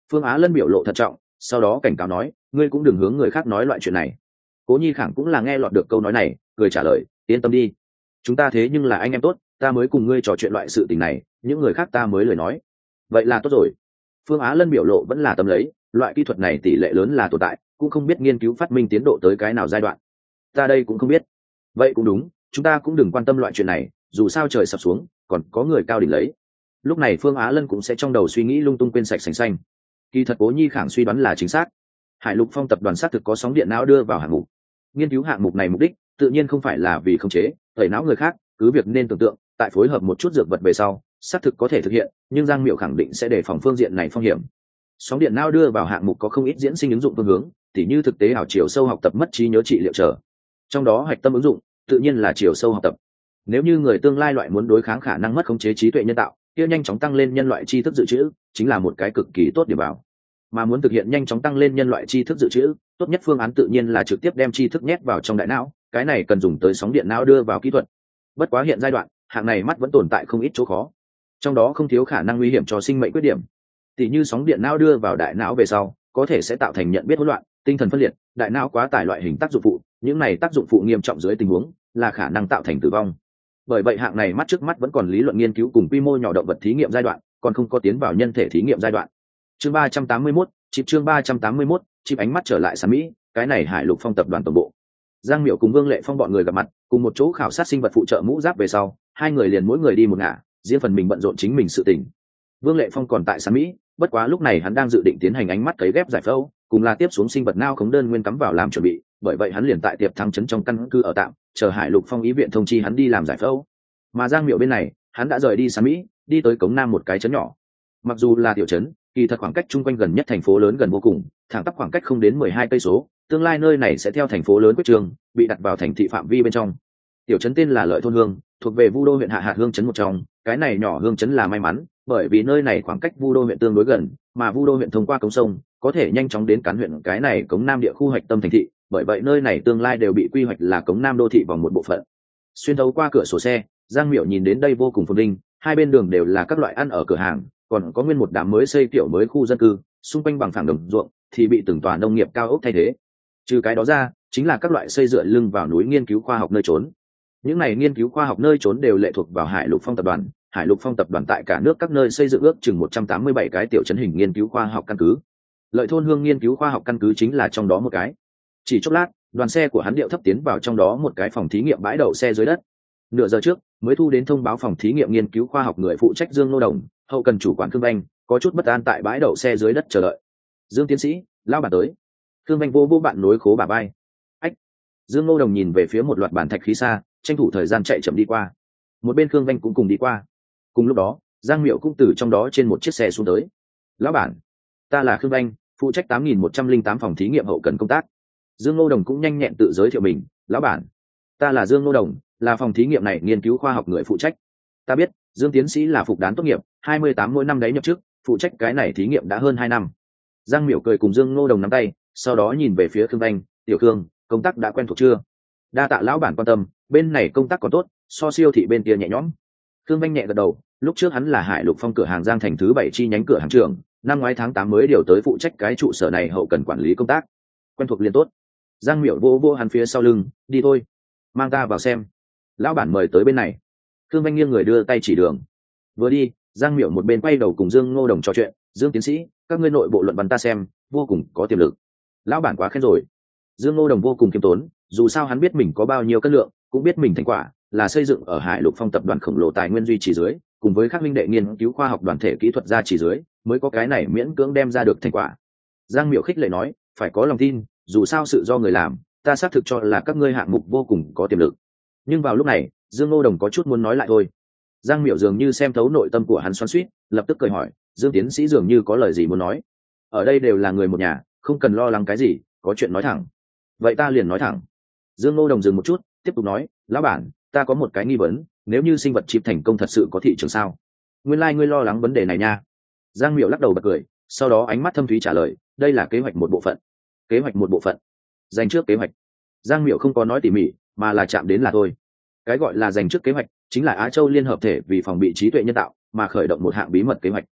Phương Á Lân biểu lộ thận trọng, sau đó cảnh cáo nói, ngươi cũng đừng hướng người khác nói loại chuyện này. Cố Nhi Khẳng cũng là nghe lọt được câu nói này, cười trả lời, yên tâm đi, chúng ta thế nhưng là anh em tốt, ta mới cùng ngươi trò chuyện loại sự tình này, những người khác ta mới lời nói. Vậy là tốt rồi. Phương Á Lân biểu lộ vẫn là tầm lấy, loại kỹ thuật này tỷ lệ lớn là tồn tại, cũng không biết nghiên cứu phát minh tiến độ tới cái nào giai đoạn. Ta đây cũng không biết. Vậy cũng đúng, chúng ta cũng đừng quan tâm loại chuyện này, dù sao trời sập xuống, còn có người cao đỉnh lấy. Lúc này Phương Á Lân cũng sẽ trong đầu suy nghĩ lung tung quên sạch sành xanh. Kỳ thật Cố Nhi Khẳng suy đoán là chính xác. Hải Lục Phong tập đoàn xác thực có sóng điện não đưa vào hạng mục. Nghiên cứu hạng mục này mục đích tự nhiên không phải là vì khống chế tẩy não người khác, cứ việc nên tưởng tượng tại phối hợp một chút dược vật về sau xác thực có thể thực hiện, nhưng Giang Miệu khẳng định sẽ đề phòng phương diện này phong hiểm. Sóng điện não đưa vào hạng mục có không ít diễn sinh ứng dụng phương hướng, tỉ như thực tế ảo chiều sâu học tập mất trí nhớ trị liệu trở. Trong đó hạch tâm ứng dụng tự nhiên là chiều sâu học tập. Nếu như người tương lai loại muốn đối kháng khả năng mất khống chế trí tuệ nhân tạo, kia nhanh chóng tăng lên nhân loại tri thức dự trữ chính là một cái cực kỳ tốt điểm vào. Mà muốn thực hiện nhanh chóng tăng lên nhân loại tri thức dự trữ, tốt nhất phương án tự nhiên là trực tiếp đem tri thức nhét vào trong đại não, cái này cần dùng tới sóng điện não đưa vào kỹ thuật. Bất quá hiện giai đoạn hạng này mắt vẫn tồn tại không ít chỗ khó, trong đó không thiếu khả năng nguy hiểm cho sinh mệnh khuyết điểm, tỉ như sóng điện não đưa vào đại não về sau có thể sẽ tạo thành nhận biết hỗn loạn, tinh thần phân liệt, đại não quá tải loại hình tác dụng phụ, những này tác dụng phụ nghiêm trọng dưới tình huống là khả năng tạo thành tử vong. Bởi vậy hạng này mắt trước mắt vẫn còn lý luận nghiên cứu cùng quy mô nhỏ động vật thí nghiệm giai đoạn, còn không có tiến vào nhân thể thí nghiệm giai đoạn. Chương 381, chương 381, chip ánh mắt trở lại San Mỹ, cái này Hải Lục Phong tập đoàn tổng bộ. Giang Miệu cùng Vương Lệ Phong bọn người gặp mặt, cùng một chỗ khảo sát sinh vật phụ trợ mũ giáp về sau, hai người liền mỗi người đi một ngả, riêng phần mình bận rộn chính mình sự tình. Vương Lệ Phong còn tại San Mỹ, bất quá lúc này hắn đang dự định tiến hành ánh mắt cấy ghép giải phẫu, cùng là tiếp xuống sinh vật nao khống đơn nguyên cắm vào làm chuẩn bị, bởi vậy hắn liền tại tiệp thắng trấn trong căn cứ ở tạm, chờ Hải Lục Phong ý viện thông chi hắn đi làm giải phẫu. Mà Giang Miệu bên này, hắn đã rời đi San Mỹ, đi tới Cống Nam một cái trấn nhỏ. Mặc dù là tiểu trấn, kỳ thật khoảng cách chung quanh gần nhất thành phố lớn gần vô cùng, thẳng tắp khoảng cách không đến 12 cây số, tương lai nơi này sẽ theo thành phố lớn quyết trường, bị đặt vào thành thị phạm vi bên trong. Tiểu trấn tên là Lợi Thôn Hương, thuộc về Vu Đô huyện hạ hạt hương trấn một trong, cái này nhỏ hương trấn là may mắn, bởi vì nơi này khoảng cách Vu Đô huyện tương đối gần, mà Vu Đô huyện thông qua cống sông, có thể nhanh chóng đến cán huyện cái này Cống Nam địa khu hoạch tâm thành thị, bởi vậy nơi này tương lai đều bị quy hoạch là Cống Nam đô thị vòng một bộ phận. Xuyên thấu qua cửa sổ xe, Giang Miệu nhìn đến đây vô cùng phồn vinh, hai bên đường đều là các loại ăn ở cửa hàng, còn có nguyên một đám mới xây kiểu mới khu dân cư, xung quanh bằng phẳng đồng ruộng thì bị từng tòa nông nghiệp cao ốc thay thế. Trừ cái đó ra, chính là các loại xây dựa lưng vào núi nghiên cứu khoa học nơi trốn. Những này nghiên cứu khoa học nơi trốn đều lệ thuộc vào Hải Lục Phong tập đoàn. Hải Lục Phong tập đoàn tại cả nước các nơi xây dựng ước chừng 187 cái tiểu trấn hình nghiên cứu khoa học căn cứ. Lợi Thôn Hương nghiên cứu khoa học căn cứ chính là trong đó một cái. Chỉ chốc lát, đoàn xe của hắn điệu thấp tiến vào trong đó một cái phòng thí nghiệm bãi đậu xe dưới đất. Nửa giờ trước mới thu đến thông báo phòng thí nghiệm nghiên cứu khoa học người phụ trách Dương Nô Đồng, hậu cần chủ quản Khương Anh có chút bất an tại bãi đậu xe dưới đất chờ đợi. Dương tiến sĩ, lao bản tới. Khương Anh vô bạn nối khố bà bay. Ách. Dương Nô Đồng nhìn về phía một loạt bản thạch khí xa, tranh thủ thời gian chạy chậm đi qua. Một bên Khương Anh cũng cùng đi qua. Cùng lúc đó, Giang Miệu cũng từ trong đó trên một chiếc xe xuống tới. Lão bản, ta là Khương Anh, phụ trách 8108 phòng thí nghiệm hậu cần công tác. Dương Nô Đồng cũng nhanh nhẹn tự giới thiệu mình. Lão bản, ta là Dương Nô Đồng, là phòng thí nghiệm này nghiên cứu khoa học người phụ trách. Ta biết Dương tiến sĩ là phục đán tốt nghiệp 28 mỗi năm đấy nhập chức, phụ trách cái này thí nghiệm đã hơn 2 năm. Giang Miệu cười cùng Dương Nô Đồng nắm tay, sau đó nhìn về phía Khương Anh, tiểu Khương, công tác đã quen thuộc chưa? Đa tạ lão bản quan tâm, bên này công tác còn tốt, so siêu thị bên kia nhẹ nhõm. Khương Anh nhẹ gật đầu, lúc trước hắn là Hải Lục Phong cửa hàng Giang thành thứ 7 chi nhánh cửa hàng trưởng, năm ngoái tháng 8 mới điều tới phụ trách cái trụ sở này hậu cần quản lý công tác. Quen thuộc liền tốt. Giang Miệu vô hắn phía sau lưng, đi thôi, mang ta vào xem. Lão bản mời tới bên này. Khương Anh nghiêng người đưa tay chỉ đường. Vừa đi, Giang Miệu một bên quay đầu cùng Dương Ngô Đồng trò chuyện. Dương tiến sĩ, các ngươi nội bộ luận văn ta xem vô cùng có tiềm lực. Lão bản quá khen rồi. Dương Ngô Đồng vô cùng khiêm tốn, dù sao hắn biết mình có bao nhiêu cân lượng, cũng biết mình thành quả là xây dựng ở Hải Lục Phong tập đoàn khổng lồ tài nguyên duy trì dưới, cùng với các minh đệ nghiên cứu khoa học đoàn thể kỹ thuật gia trì dưới, mới có cái này miễn cưỡng đem ra được thành quả. Giang Miệu khích lệ nói, phải có lòng tin, dù sao sự do người làm, ta xác thực cho là các ngươi hạng mục vô cùng có tiềm lực. Nhưng vào lúc này, Dương Ngô Đồng có chút muốn nói lại thôi. Giang Miệu dường như xem thấu nội tâm của hắn xoắn xuýt, lập tức cười hỏi, Dương tiến sĩ dường như có lời gì muốn nói. Ở đây đều là người một nhà, không cần lo lắng cái gì, có chuyện nói thẳng. Vậy ta liền nói thẳng. Dương Ngô Đồng dừng một chút, tiếp tục nói, lão bản, ta có một cái nghi vấn, nếu như sinh vật chip thành công thật sự có thị trường sao? Nguyên lai ngươi lo lắng vấn đề này nha. Giang Miệu lắc đầu bật cười, sau đó ánh mắt thâm thúy trả lời, đây là kế hoạch một bộ phận. Kế hoạch một bộ phận? Dành trước kế hoạch? Giang Miệu không có nói tỉ mỉ, mà là chạm đến là thôi. Cái gọi là dành trước kế hoạch chính là Á Châu Liên hợp thể vì phòng bị trí tuệ nhân tạo mà khởi động một hạng bí mật kế hoạch.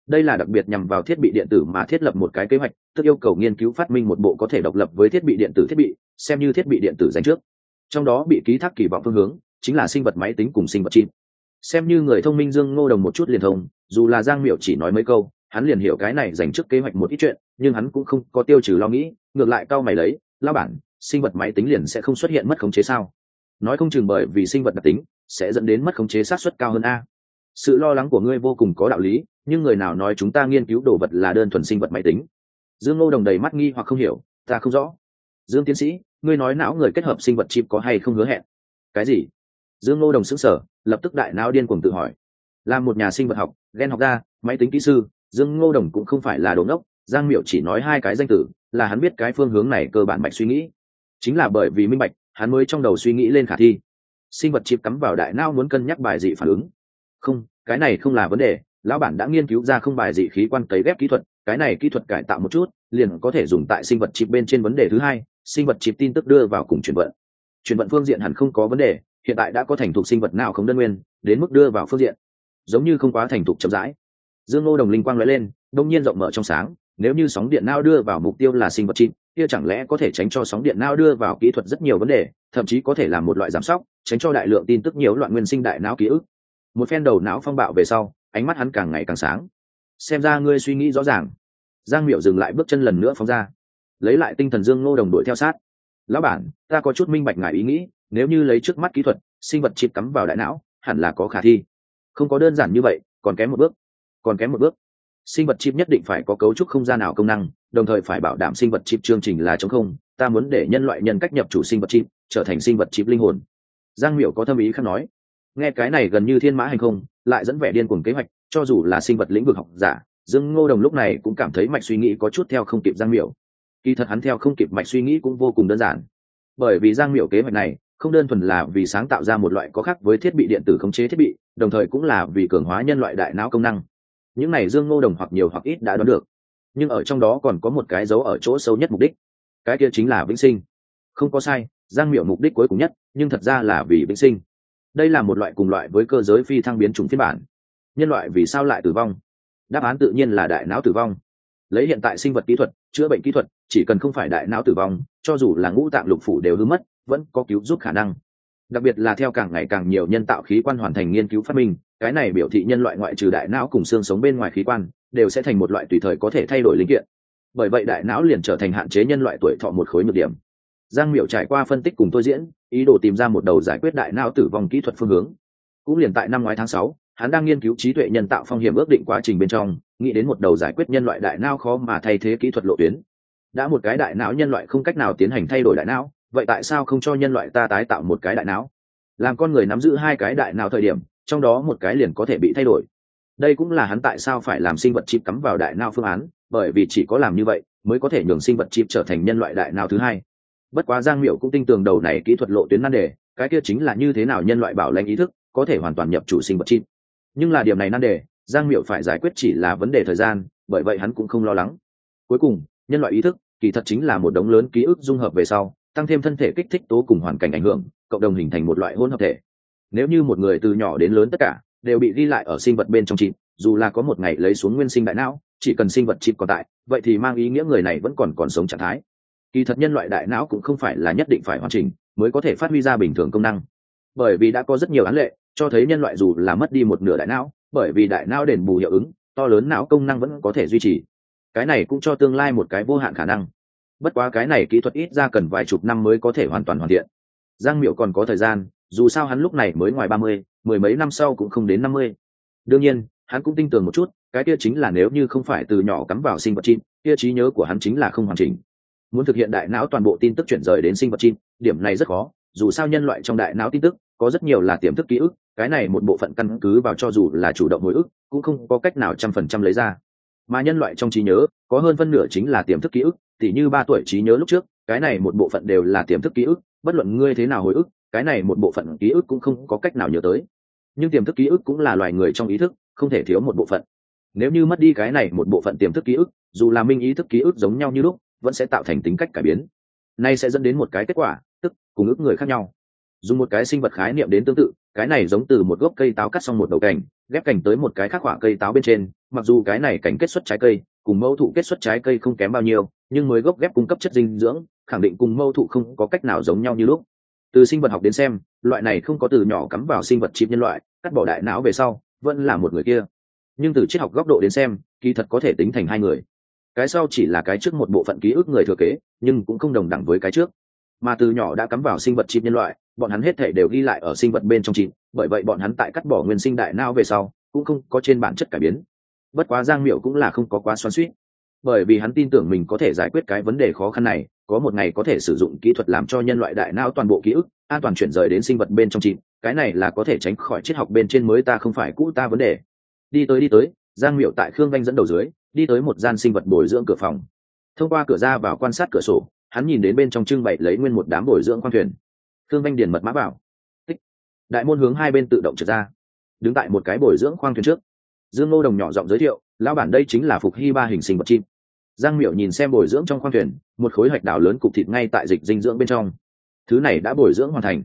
Đây là đặc biệt nhằm vào thiết bị điện tử mà thiết lập một cái kế hoạch, tức yêu cầu nghiên cứu phát minh một bộ có thể độc lập với thiết bị điện tử thiết bị, xem như thiết bị điện tử dành trước. Trong đó bị ký thác kỳ vọng phương hướng chính là sinh vật máy tính cùng sinh vật chip. Xem như người thông minh Dương Ngô Đồng một chút liền thông, dù là Giang Miểu chỉ nói mấy câu, hắn liền hiểu cái này dành trước kế hoạch một ít chuyện, nhưng hắn cũng không có tiêu trừ lo nghĩ, ngược lại cau mày lấy, "Lão bản, sinh vật máy tính liền sẽ không xuất hiện mất khống chế sao? Nói không chừng bởi vì sinh vật đặc tính sẽ dẫn đến mất khống chế xác suất cao hơn a." Sự lo lắng của ngươi vô cùng có đạo lý, nhưng người nào nói chúng ta nghiên cứu đồ vật là đơn thuần sinh vật máy tính? Dương Ngô Đồng đầy mắt nghi hoặc không hiểu, "Ta không rõ." Dương tiến sĩ, ngươi nói não người kết hợp sinh vật chip có hay không hứa hẹn? Cái gì? Dương Ngô Đồng sững sờ, lập tức đại não điên cuồng tự hỏi. Là một nhà sinh vật học, gen học gia, máy tính kỹ sư, Dương Ngô Đồng cũng không phải là đồ ngốc, Giang Miểu chỉ nói hai cái danh từ, là hắn biết cái phương hướng này cơ bản mạch suy nghĩ. Chính là bởi vì minh bạch, hắn mới trong đầu suy nghĩ lên khả thi. Sinh vật chip cắm vào đại não muốn cân nhắc bài dị phản ứng. Không, cái này không là vấn đề, lão bản đã nghiên cứu ra không bài dị khí quan cấy ghép kỹ thuật, cái này kỹ thuật cải tạo một chút, liền có thể dùng tại sinh vật chip bên trên. Vấn đề thứ hai, sinh vật chip tin tức đưa vào cùng chuyển vận. Chuyển vận phương diện hẳn không có vấn đề, hiện tại đã có thành thục sinh vật não không đơn nguyên, đến mức đưa vào phương diện giống như không quá thành thục chậm rãi. Dương Ngô Đồng linh quang lóe lên, đông nhiên rộng mở trong sáng, nếu như sóng điện não đưa vào mục tiêu là sinh vật chip, kia chẳng lẽ có thể tránh cho sóng điện não đưa vào kỹ thuật rất nhiều vấn đề, thậm chí có thể làm một loại giảm sóc, tránh cho đại lượng tin tức nhiều loạn nguyên sinh đại não ký ức. Một phen đầu não phong bạo về sau, ánh mắt hắn càng ngày càng sáng. Xem ra ngươi suy nghĩ rõ ràng. Giang Miểu dừng lại bước chân lần nữa phóng ra, lấy lại tinh thần. Dương Ngô Đồng đuổi theo sát. Lão bản, ta có chút minh bạch ngài ý nghĩ, nếu như lấy trước mắt kỹ thuật, sinh vật chip cắm vào đại não, hẳn là có khả thi. Không có đơn giản như vậy, còn kém một bước. Còn kém một bước. Sinh vật chip nhất định phải có cấu trúc không gian nào công năng, đồng thời phải bảo đảm sinh vật chip chương trình là trống không. Ta muốn để nhân loại nhân cách nhập chủ sinh vật chip, trở thành sinh vật chip linh hồn. Giang Miểu có thâm ý khác nói. Nghe cái này gần như thiên mã hành không, lại dẫn vẻ điên cuồng kế hoạch, cho dù là sinh vật lĩnh vực học giả, Dương Ngô Đồng lúc này cũng cảm thấy mạch suy nghĩ có chút theo không kịp Giang Miểu. Kỳ thật hắn theo không kịp mạch suy nghĩ cũng vô cùng đơn giản, bởi vì Giang Miểu kế hoạch này không đơn thuần là vì sáng tạo ra một loại có khác với thiết bị điện tử khống chế thiết bị, đồng thời cũng là vì cường hóa nhân loại đại não công năng. Những này Dương Ngô Đồng hoặc nhiều hoặc ít đã đoán được, nhưng ở trong đó còn có một cái dấu ở chỗ sâu nhất mục đích, cái kia chính là vĩnh sinh. Không có sai, Giang Miểu mục đích cuối cùng nhất, nhưng thật ra là vì vĩnh sinh. Đây là một loại cùng loại với cơ giới phi thăng biến chủng phiên bản. Nhân loại vì sao lại tử vong? Đáp án tự nhiên là đại não tử vong. Lấy hiện tại sinh vật kỹ thuật, chữa bệnh kỹ thuật, chỉ cần không phải đại não tử vong, cho dù là ngũ tạng lục phủ đều hư mất, vẫn có cứu giúp khả năng. Đặc biệt là theo càng ngày càng nhiều nhân tạo khí quan hoàn thành nghiên cứu phát minh, cái này biểu thị nhân loại ngoại trừ đại não cùng xương sống bên ngoài khí quan, đều sẽ thành một loại tùy thời có thể thay đổi linh kiện. Bởi vậy đại não liền trở thành hạn chế nhân loại tuổi thọ một khối nhược điểm. Giang Miểu trải qua phân tích cùng tôi diễn, ý đồ tìm ra một đầu giải quyết đại não tử vong kỹ thuật phương hướng. Cũng liền tại năm ngoái tháng 6, hắn đang nghiên cứu trí tuệ nhân tạo phong hiểm ước định quá trình bên trong, nghĩ đến một đầu giải quyết nhân loại đại não khó mà thay thế kỹ thuật lộ tuyến. Đã một cái đại não nhân loại không cách nào tiến hành thay đổi đại não, vậy tại sao không cho nhân loại ta tái tạo một cái đại não? Làm con người nắm giữ hai cái đại não thời điểm, trong đó một cái liền có thể bị thay đổi. Đây cũng là hắn tại sao phải làm sinh vật chip cắm vào đại não phương án, bởi vì chỉ có làm như vậy mới có thể nhường sinh vật chip trở thành nhân loại đại não thứ hai. Bất quá Giang Miểu cũng tin tưởng đầu này kỹ thuật lộ tuyến nan đề, cái kia chính là như thế nào nhân loại bảo lãnh ý thức có thể hoàn toàn nhập chủ sinh vật chip. Nhưng là điểm này nan đề, Giang Miểu phải giải quyết chỉ là vấn đề thời gian, bởi vậy hắn cũng không lo lắng. Cuối cùng, nhân loại ý thức kỳ thật chính là một đống lớn ký ức dung hợp về sau, tăng thêm thân thể kích thích tố cùng hoàn cảnh ảnh hưởng, cộng đồng hình thành một loại hỗn hợp thể. Nếu như một người từ nhỏ đến lớn tất cả đều bị ghi lại ở sinh vật bên trong chip, dù là có một ngày lấy xuống nguyên sinh đại não, chỉ cần sinh vật chip còn tại, vậy thì mang ý nghĩa người này vẫn còn sống trạng thái. Kỳ thật nhân loại đại não cũng không phải là nhất định phải hoàn chỉnh mới có thể phát huy ra bình thường công năng, bởi vì đã có rất nhiều án lệ cho thấy nhân loại dù là mất đi một nửa đại não, bởi vì đại não đền bù hiệu ứng, to lớn não công năng vẫn có thể duy trì. Cái này cũng cho tương lai một cái vô hạn khả năng. Bất quá cái này kỹ thuật ít ra cần vài chục năm mới có thể hoàn toàn hoàn thiện. Giang Miểu còn có thời gian, dù sao hắn lúc này mới ngoài 30, mười mấy năm sau cũng không đến 50. Đương nhiên, hắn cũng tin tưởng một chút, cái kia chính là nếu như không phải từ nhỏ cắm vào sinh vật chip, kia trí nhớ của hắn chính là không hoàn chỉnh. Muốn thực hiện đại não toàn bộ tin tức chuyển rời đến sinh vật chip, điểm này rất khó, dù sao nhân loại trong đại não tin tức có rất nhiều là tiềm thức ký ức, cái này một bộ phận căn cứ vào cho dù là chủ động hồi ức, cũng không có cách nào 100% lấy ra. Mà nhân loại trong trí nhớ, có hơn phân nửa chính là tiềm thức ký ức, tỉ như 3 tuổi trí nhớ lúc trước, cái này một bộ phận đều là tiềm thức ký ức, bất luận ngươi thế nào hồi ức, cái này một bộ phận ký ức cũng không có cách nào nhớ tới. Nhưng tiềm thức ký ức cũng là loài người trong ý thức, không thể thiếu một bộ phận. Nếu như mất đi cái này một bộ phận tiềm thức ký ức, dù là minh ý thức ký ức giống nhau như lúc, vẫn sẽ tạo thành tính cách cải biến. Nay sẽ dẫn đến một cái kết quả, tức cùng ức người khác nhau. Dùng một cái sinh vật khái niệm đến tương tự, cái này giống từ một gốc cây táo cắt xong một đầu cành ghép cành tới một cái khác quả cây táo bên trên, mặc dù cái này cành kết xuất trái cây cùng mẫu thụ kết xuất trái cây không kém bao nhiêu, nhưng mới gốc ghép cung cấp chất dinh dưỡng khẳng định cùng mẫu thụ không có cách nào giống nhau như lúc. Từ sinh vật học đến xem, loại này không có từ nhỏ cắm vào sinh vật chip nhân loại cắt bỏ đại não về sau vẫn là một người kia, nhưng từ triết học góc độ đến xem kỳ thật có thể tính thành hai người. Cái sau chỉ là cái trước một bộ phận ký ức người thừa kế, nhưng cũng không đồng đẳng với cái trước. Mà từ nhỏ đã cắm vào sinh vật chip nhân loại, bọn hắn hết thể đều ghi lại ở sinh vật bên trong chip, bởi vậy bọn hắn tại cắt bỏ nguyên sinh đại não về sau cũng không có trên bản chất cải biến. Bất quá Giang Miểu cũng là không có quá xoắn xuýt, bởi vì hắn tin tưởng mình có thể giải quyết cái vấn đề khó khăn này, có một ngày có thể sử dụng kỹ thuật làm cho nhân loại đại não toàn bộ ký ức an toàn chuyển rời đến sinh vật bên trong chip, cái này là có thể tránh khỏi triết học bên trên mới ta không phải cũ ta vấn đề. Đi tới, Giang Miểu tại Khương Vanh dẫn đầu dưới đi tới một gian sinh vật bồi dưỡng cửa phòng. Thông qua cửa ra vào quan sát cửa sổ, hắn nhìn đến bên trong trưng bày lấy nguyên một đám bồi dưỡng khoang thuyền. Khương Vanh điền mật mã vào. Tích. Đại môn hướng hai bên tự động trượt ra. Đứng tại một cái bồi dưỡng khoang thuyền trước, Dương Ngô Đồng nhỏ giọng giới thiệu, lão bản đây chính là Phục Hy ba hình sinh vật chim. Giang Miểu nhìn xem bồi dưỡng trong khoang thuyền, một khối hạch đào lớn cục thịt ngay tại dịch dinh dưỡng bên trong. Thứ này đã bồi dưỡng hoàn thành.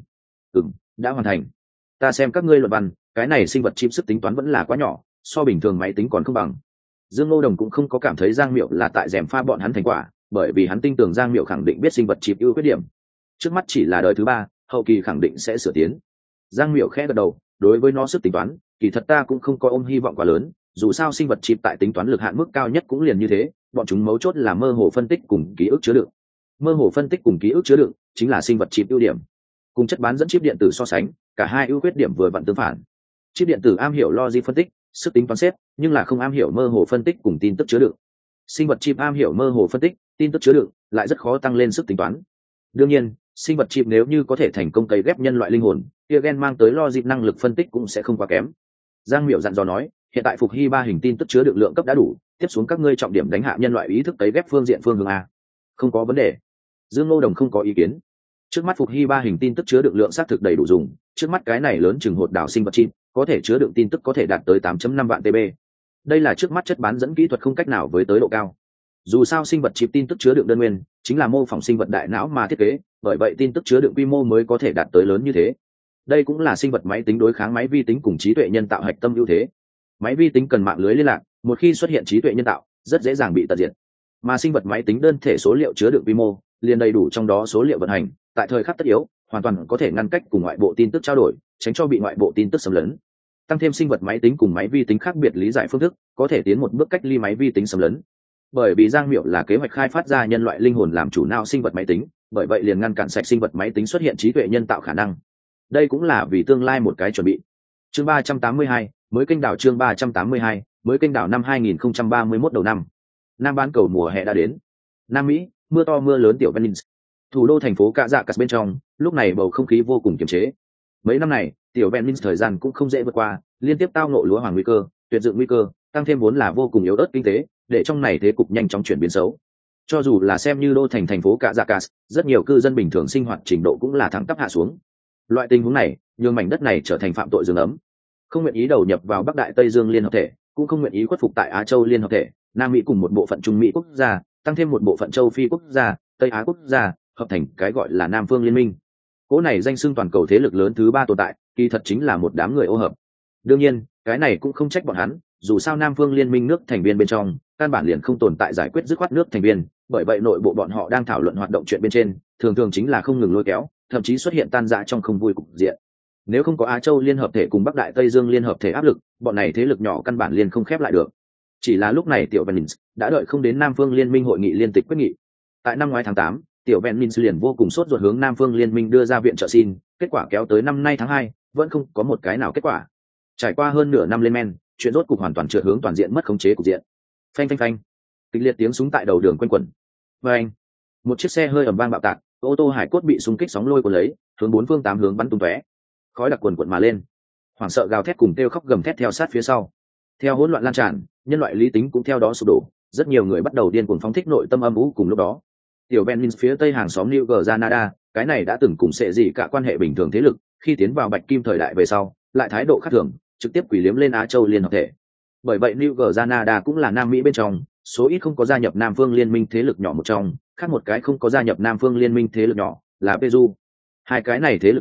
Đã hoàn thành. Ta xem các ngươi luận văn, cái này sinh vật chim sức tính toán vẫn là quá nhỏ, so bình thường máy tính còn không bằng. Dương Ngô Đồng cũng không có cảm thấy Giang Miểu là tại rèm pha bọn hắn thành quả, bởi vì hắn tin tưởng Giang Miểu khẳng định biết sinh vật chip ưu khuyết điểm. Trước mắt chỉ là đời thứ ba, hậu kỳ khẳng định sẽ sửa tiến. Giang Miểu khẽ gật đầu, đối với nó sức tính toán, kỳ thật ta cũng không có ôm hy vọng quá lớn, dù sao sinh vật chip tại tính toán lực hạn mức cao nhất cũng liền như thế, bọn chúng mấu chốt là mơ hồ phân tích cùng ký ức chứa đựng. Mơ hồ phân tích cùng ký ức chứa đựng chính là sinh vật chip ưu điểm. Cùng chất bán dẫn chip điện tử so sánh, cả hai ưu khuyết điểm vừa vặn tương phản. Chip điện tử am hiểu logic phân tích, sức tính toán xếp, nhưng là không am hiểu mơ hồ phân tích cùng tin tức chứa đựng. Sinh vật chip am hiểu mơ hồ phân tích, tin tức chứa đựng, lại rất khó tăng lên sức tính toán. Đương nhiên, sinh vật chip nếu như có thể thành công cấy ghép nhân loại linh hồn, kia gen mang tới logic năng lực phân tích cũng sẽ không quá kém. Giang Miểu dặn dò nói, hiện tại Phục Hy ba hình tin tức chứa đựng lượng cấp đã đủ, tiếp xuống các ngươi trọng điểm đánh hạ nhân loại ý thức cấy ghép phương diện phương hướng a. Không có vấn đề. Dương Ngô Đồng không có ý kiến. Trước mắt Phục Hy ba hình tin tức chứa đựng lượng xác thực đầy đủ dùng, trước mắt cái này lớn chừng hột đảo sinh vật chip, có thể chứa đựng tin tức có thể đạt tới 8.5 vạn TB. Đây là trước mắt chất bán dẫn kỹ thuật không cách nào với tới độ cao. Dù sao sinh vật chip tin tức chứa đựng đơn nguyên chính là mô phỏng sinh vật đại não mà thiết kế, bởi vậy tin tức chứa đựng quy mô mới có thể đạt tới lớn như thế. Đây cũng là sinh vật máy tính đối kháng máy vi tính cùng trí tuệ nhân tạo hạch tâm ưu thế. Máy vi tính cần mạng lưới liên lạc, một khi xuất hiện trí tuệ nhân tạo, rất dễ dàng bị tận diệt. Mà sinh vật máy tính đơn thể số liệu chứa đựng quy mô, liền đầy đủ trong đó số liệu vận hành, tại thời khắc tất yếu, hoàn toàn có thể ngăn cách cùng ngoại bộ tin tức trao đổi, tránh cho bị ngoại bộ tin tức xâm lấn. Tăng thêm sinh vật máy tính cùng máy vi tính khác biệt lý giải phương thức, có thể tiến một bước cách ly máy vi tính xâm lấn. Bởi vì Giang Miểu là kế hoạch khai phát ra nhân loại linh hồn làm chủ não sinh vật máy tính, bởi vậy liền ngăn cản sạch sinh vật máy tính xuất hiện trí tuệ nhân tạo khả năng. Đây cũng là vì tương lai một cái chuẩn bị. Chương 382, mới kênh đảo chương 382, mới kênh đảo năm 2031 đầu năm. Nam bán cầu mùa hè đã đến. Nam Mỹ, mưa to mưa lớn tiểu Venice. Thủ đô thành phố Caracas bên trong, lúc này bầu không khí vô cùng kiềm chế. Mấy năm này, tiểu Venice thời gian cũng không dễ vượt qua, liên tiếp tao ngộ lúa hoàng nguy cơ, tuyệt dựng nguy cơ, tăng thêm vốn là vô cùng yếu ớt kinh tế, để trong này thế cục nhanh chóng chuyển biến xấu. Cho dù là xem như đô thành phố Caracas, rất nhiều cư dân bình thường sinh hoạt trình độ cũng là thẳng tắp hạ xuống. Loại tình huống này, nhường mảnh đất này trở thành phạm tội rừng ấm. Không nguyện ý đầu nhập vào Bắc Đại Tây Dương Liên hợp thể, cũng không nguyện ý khuất phục tại Á Châu Liên hợp thể, Nam Mỹ cùng một bộ phận Trung Mỹ quốc gia, tăng thêm một bộ phận Châu Phi quốc gia, Tây Á quốc gia, hợp thành cái gọi là Nam Phương Liên minh. Cỗ này danh xưng toàn cầu thế lực lớn thứ ba tồn tại, kỳ thật chính là một đám người ô hợp. Đương nhiên, cái này cũng không trách bọn hắn, dù sao Nam Phương Liên minh nước thành viên bên trong, căn bản liền không tồn tại giải quyết dứt khoát nước thành viên, bởi vậy nội bộ bọn họ đang thảo luận hoạt động chuyện bên trên, thường thường chính là không ngừng lôi kéo, thậm chí xuất hiện tan rã trong không vui cục diện. Nếu không có Á Châu Liên hợp thể cùng Bắc Đại Tây Dương Liên hợp thể áp lực, bọn này thế lực nhỏ căn bản liền không khép lại được. Chỉ là lúc này tiểu Venice đã đợi không đến Nam Phương Liên minh hội nghị liên tịch quyết nghị. Tại năm ngoái tháng 8, tiểu Venice liền vô cùng sốt ruột hướng Nam Phương Liên minh đưa ra viện trợ xin, kết quả kéo tới năm nay tháng 2, vẫn không có một cái nào kết quả. Trải qua hơn nửa năm lên men, chuyện rốt cục hoàn toàn trượt hướng toàn diện mất khống chế cục diện. Phanh phanh phanh, kịch liệt tiếng súng tại đầu đường quanh quẩn. Phanh, một chiếc xe hơi ầm vang bạo tạc, ô tô hải cốt bị xung kích sóng lôi cuốn lấy, hướng bốn phương tám hướng bắn tung tóe. Khói đặc quần quần mà lên, hoảng sợ gào thét cùng kêu khóc gầm thét theo sát phía sau. Theo hỗn loạn lan tràn, nhân loại lý tính cũng theo đó sụp đổ, rất nhiều người bắt đầu điên cuồng phóng thích nội tâm âm u cùng lúc đó. Tiểu Venice phía tây hàng xóm New Granada, cái này đã từng cùng sẽ gì cả quan hệ bình thường thế lực, khi tiến vào Bạch Kim thời đại về sau, lại thái độ khác thường, trực tiếp quỷ liếm lên Á Châu Liên hợp thể. Bởi vậy New Granada cũng là Nam Mỹ bên trong, số ít không có gia nhập Nam Phương Liên minh thế lực nhỏ một trong, khác một cái không có gia nhập Nam Phương Liên minh thế lực nhỏ là Peru. Hai cái này thế lực nhỏ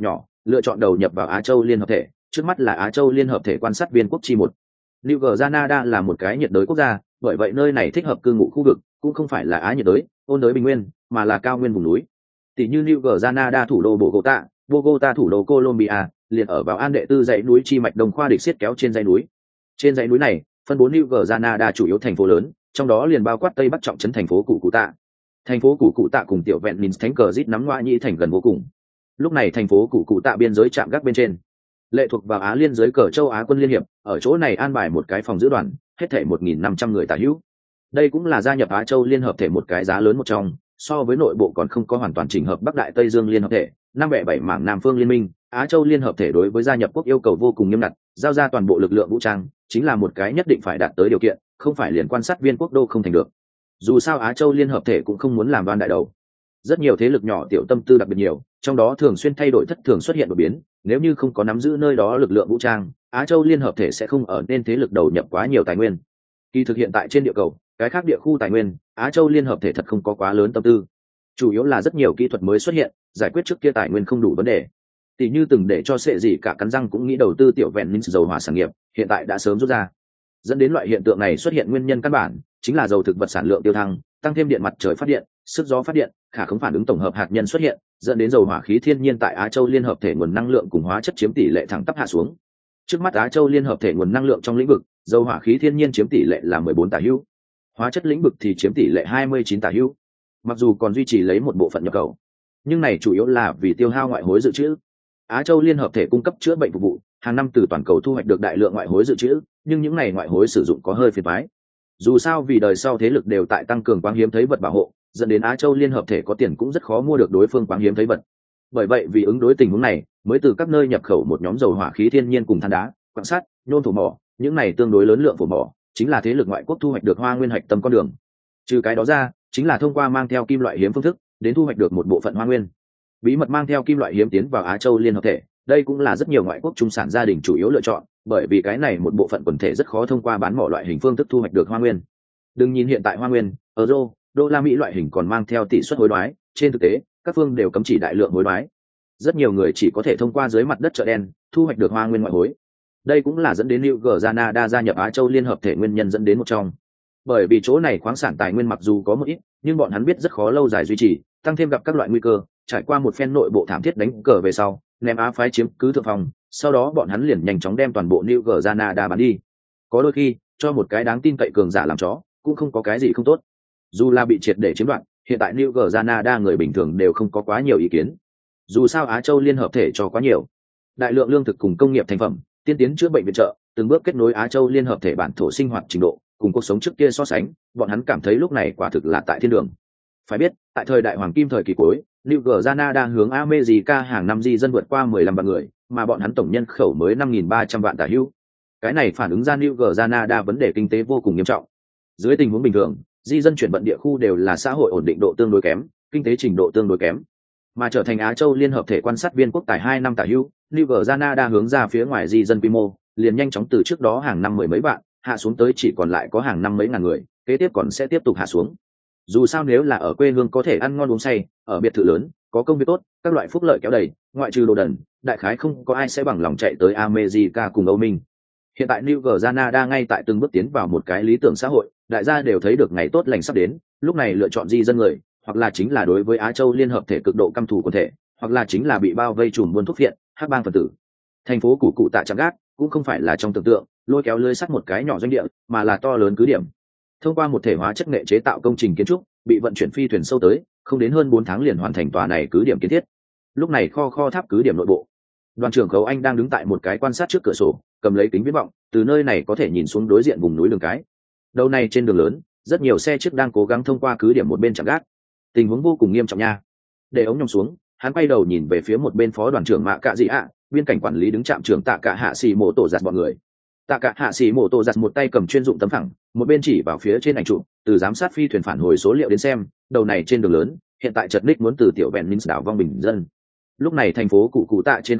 lựa chọn đầu nhập vào Á Châu Liên hợp thể, trước mắt là Á Châu Liên hợp thể quan sát viên quốc chi một. New Granada là một cái nhiệt đới quốc gia, bởi vậy nơi này thích hợp cư ngụ khu vực, cũng không phải là Á nhiệt đới, ôn đới bình nguyên, mà là cao nguyên vùng núi. Tỷ như New Granada thủ đô Bogota thủ đô Colombia, liền ở vào an đệ tư dãy núi chi mạch đồng khoa địch xiết kéo trên dãy núi. Trên dãy núi này, phân bố New Granada chủ yếu thành phố lớn, trong đó liền bao quát tây bắc trọng trấn thành phố Cụ Cụ Tạ. Thành phố Cụ Cụ Tạ cùng tiểu vẹn Minsk Thánh Cờ Dít nắm ngoại nhĩ thành gần vô cùng. Lúc này thành phố Cụ Cụ Tạ biên giới chạm gác bên trên, lệ thuộc vào Á Liên giới cờ châu Á quân liên hiệp, ở chỗ này an bài một cái phòng giữ đoàn, hết thảy 1.500 người tả hữu. Đây cũng là gia nhập Á Châu Liên hợp thể một cái giá lớn một trong, so với nội bộ còn không có hoàn toàn chỉnh hợp Bắc Đại Tây Dương Liên hợp thể, năm bẻ bảy mảng Nam Phương Liên minh, Á Châu Liên hợp thể đối với gia nhập quốc yêu cầu vô cùng nghiêm ngặt, giao ra toàn bộ lực lượng vũ trang, chính là một cái nhất định phải đạt tới điều kiện, không phải liền quan sát viên quốc đô không thành được. Dù sao Á Châu Liên hợp thể cũng không muốn làm đoan đại đầu. Rất nhiều thế lực nhỏ tiểu tâm tư đặc biệt nhiều, trong đó thường xuyên thay đổi thất thường xuất hiện đột biến, nếu như không có nắm giữ nơi đó lực lượng vũ trang, Á Châu Liên hợp thể sẽ không ở nên thế lực đầu nhập quá nhiều tài nguyên. Kỳ thực hiện tại trên địa cầu, cái khác địa khu tài nguyên, Á Châu Liên hợp thể thật không có quá lớn tâm tư. Chủ yếu là rất nhiều kỹ thuật mới xuất hiện, giải quyết trước kia tài nguyên không đủ vấn đề. Tỷ như từng để cho sệ gì cả cắn răng cũng nghĩ đầu tư tiểu vẹn minh dầu hỏa sản nghiệp, hiện tại đã sớm rút ra. Dẫn đến loại hiện tượng này xuất hiện nguyên nhân căn bản, chính là dầu thực vật sản lượng tiêu thăng, tăng thêm điện mặt trời phát điện, sức gió phát điện, khả không phản ứng tổng hợp hạt nhân xuất hiện, dẫn đến dầu hỏa khí thiên nhiên tại Á Châu Liên hợp thể nguồn năng lượng cùng hóa chất chiếm tỷ lệ thẳng tắp hạ xuống. Trước mắt Á Châu Liên hợp thể nguồn năng lượng trong lĩnh vực, dầu hỏa khí thiên nhiên chiếm tỷ lệ là 14 tả hữu, hóa chất lĩnh vực thì chiếm tỷ lệ 29 tả hữu. Mặc dù còn duy trì lấy một bộ phận nhập khẩu, nhưng này chủ yếu là vì tiêu hao ngoại hối dự trữ. Á Châu Liên hợp thể cung cấp chữa bệnh phục vụ, hàng năm từ toàn cầu thu hoạch được đại lượng ngoại hối dự trữ, nhưng những này ngoại hối sử dụng có hơi phiền toái. Dù sao vì đời sau thế lực đều tại tăng cường quang hiếm thấy vật bảo hộ, dẫn đến Á Châu Liên hợp thể có tiền cũng rất khó mua được đối phương quang hiếm thấy vật. Bởi vậy vì ứng đối tình huống này, mới từ các nơi nhập khẩu một nhóm dầu hỏa khí thiên nhiên cùng than đá, quặng sắt, nhôm thổ mỏ, những này tương đối lớn lượng phổ mỏ, chính là thế lực ngoại quốc thu hoạch được hoa nguyên hạch tâm con đường. Trừ cái đó ra, chính là thông qua mang theo kim loại hiếm phương thức, đến thu hoạch được một bộ phận hoa nguyên. Bí mật mang theo kim loại hiếm tiến vào Á Châu Liên hợp thể, đây cũng là rất nhiều ngoại quốc trung sản gia đình chủ yếu lựa chọn, bởi vì cái này một bộ phận quần thể rất khó thông qua bán mỏ loại hình phương thức thu hoạch được hoa nguyên. Đừng nhìn hiện tại hoa nguyên, euro, đô la Mỹ loại hình còn mang theo tỷ suất hối đoái, trên thực tế, các phương đều cấm chỉ đại lượng hối đoái. Rất nhiều người chỉ có thể thông qua dưới mặt đất chợ đen thu hoạch được hoa nguyên ngoại hối. Đây cũng là dẫn đến New Granada gia nhập Á Châu Liên hợp thể nguyên nhân dẫn đến một trong. Bởi vì chỗ này khoáng sản tài nguyên mặc dù có một ít, nhưng bọn hắn biết rất khó lâu dài duy trì, tăng thêm gặp các loại nguy cơ, trải qua một phen nội bộ thảm thiết đánh cờ về sau, ném Á phái chiếm cứ thượng phòng, sau đó bọn hắn liền nhanh chóng đem toàn bộ New Granada bán đi. Có đôi khi, cho một cái đáng tin cậy cường giả làm chó, cũng không có cái gì không tốt. Dù là bị triệt để chiếm đoạt, hiện tại New Granada người bình thường đều không có quá nhiều ý kiến. Dù sao Á Châu Liên hợp thể cho quá nhiều, đại lượng lương thực cùng công nghiệp thành phẩm, tiên tiến chữa bệnh viện trợ, từng bước kết nối Á Châu Liên hợp thể bản thổ sinh hoạt trình độ, cùng cuộc sống trước kia so sánh, bọn hắn cảm thấy lúc này quả thực là tại thiên đường. Phải biết, tại thời đại hoàng kim thời kỳ cuối, New Granada hướng America hàng năm di dân vượt qua 15 vạn người, mà bọn hắn tổng nhân khẩu mới 5.300 vạn tả hữu. Cái này phản ứng ra New Granada vấn đề kinh tế vô cùng nghiêm trọng. Dưới tình huống bình thường, di dân chuyển vận địa khu đều là xã hội ổn định độ tương đối kém, kinh tế trình độ tương đối kém. Mà trở thành Á Châu Liên hợp thể quan sát viên quốc tài 2 năm tả hữu, New Granada hướng ra phía ngoài di dân quy mô, liền nhanh chóng từ trước đó hàng năm mười mấy vạn, hạ xuống tới chỉ còn lại có hàng năm mấy ngàn người, kế tiếp còn sẽ tiếp tục hạ xuống. Dù sao nếu là ở quê hương có thể ăn ngon uống say, ở biệt thự lớn, có công việc tốt, các loại phúc lợi kéo đầy, ngoại trừ đồ đần, đại khái không có ai sẽ bằng lòng chạy tới America cùng Âu Minh. Hiện tại New Granada ngay tại từng bước tiến vào một cái lý tưởng xã hội, đại gia đều thấy được ngày tốt lành sắp đến, lúc này lựa chọn di dân người, hoặc là chính là đối với Á Châu Liên hợp thể cực độ căm thù quần thể, hoặc là chính là bị bao vây trùm buôn thuốc phiện, hắc bang phần tử. Thành phố Cụ Cụ Tạ Trạm Gác cũng không phải là trong tưởng tượng, lôi kéo lưới sắt một cái nhỏ doanh địa, mà là to lớn cứ điểm. Thông qua một thể hóa chất nghệ chế tạo công trình kiến trúc, bị vận chuyển phi thuyền sâu tới, không đến hơn 4 tháng liền hoàn thành tòa này cứ điểm kiến thiết. Lúc này kho tháp cứ điểm nội bộ, đoàn trưởng Khấu Anh đang đứng tại một cái quan sát trước cửa sổ, cầm lấy kính viễn vọng, từ nơi này có thể nhìn xuống đối diện vùng núi đường cái. Đầu này trên đường lớn, rất nhiều xe chiếc đang cố gắng thông qua cứ điểm một bên chạm gác. Tình huống vô cùng nghiêm trọng nha. Để ống nhòm xuống, hắn quay đầu nhìn về phía một bên phó đoàn trưởng Mạ Cạ Dị ạ, biên cảnh quản lý đứng trạm trưởng Tạ Cả Hạ Sĩ Mộ Tổ Giặt bọn người. Tạ Cả Hạ Sĩ Mộ Tổ Giặt một tay cầm chuyên dụng tấm phẳng, một bên chỉ vào phía trên ảnh chụp, từ giám sát phi thuyền phản hồi số liệu đến xem, đầu này trên đường lớn, hiện tại chật ních muốn từ tiểu vẹn Minsk đảo vong bình dân. Lúc này thành phố Cụ Cụ Tạ trên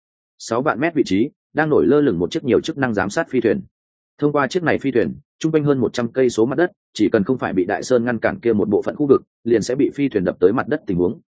6 vạn mét vị trí, đang nổi lơ lửng một chiếc nhiều chức năng giám sát phi thuyền. Thông qua chiếc này phi thuyền, trung quanh hơn 100 cây số mặt đất, chỉ cần không phải bị đại sơn ngăn cản kia một bộ phận khu vực, liền sẽ bị phi thuyền đập tới mặt đất tình huống.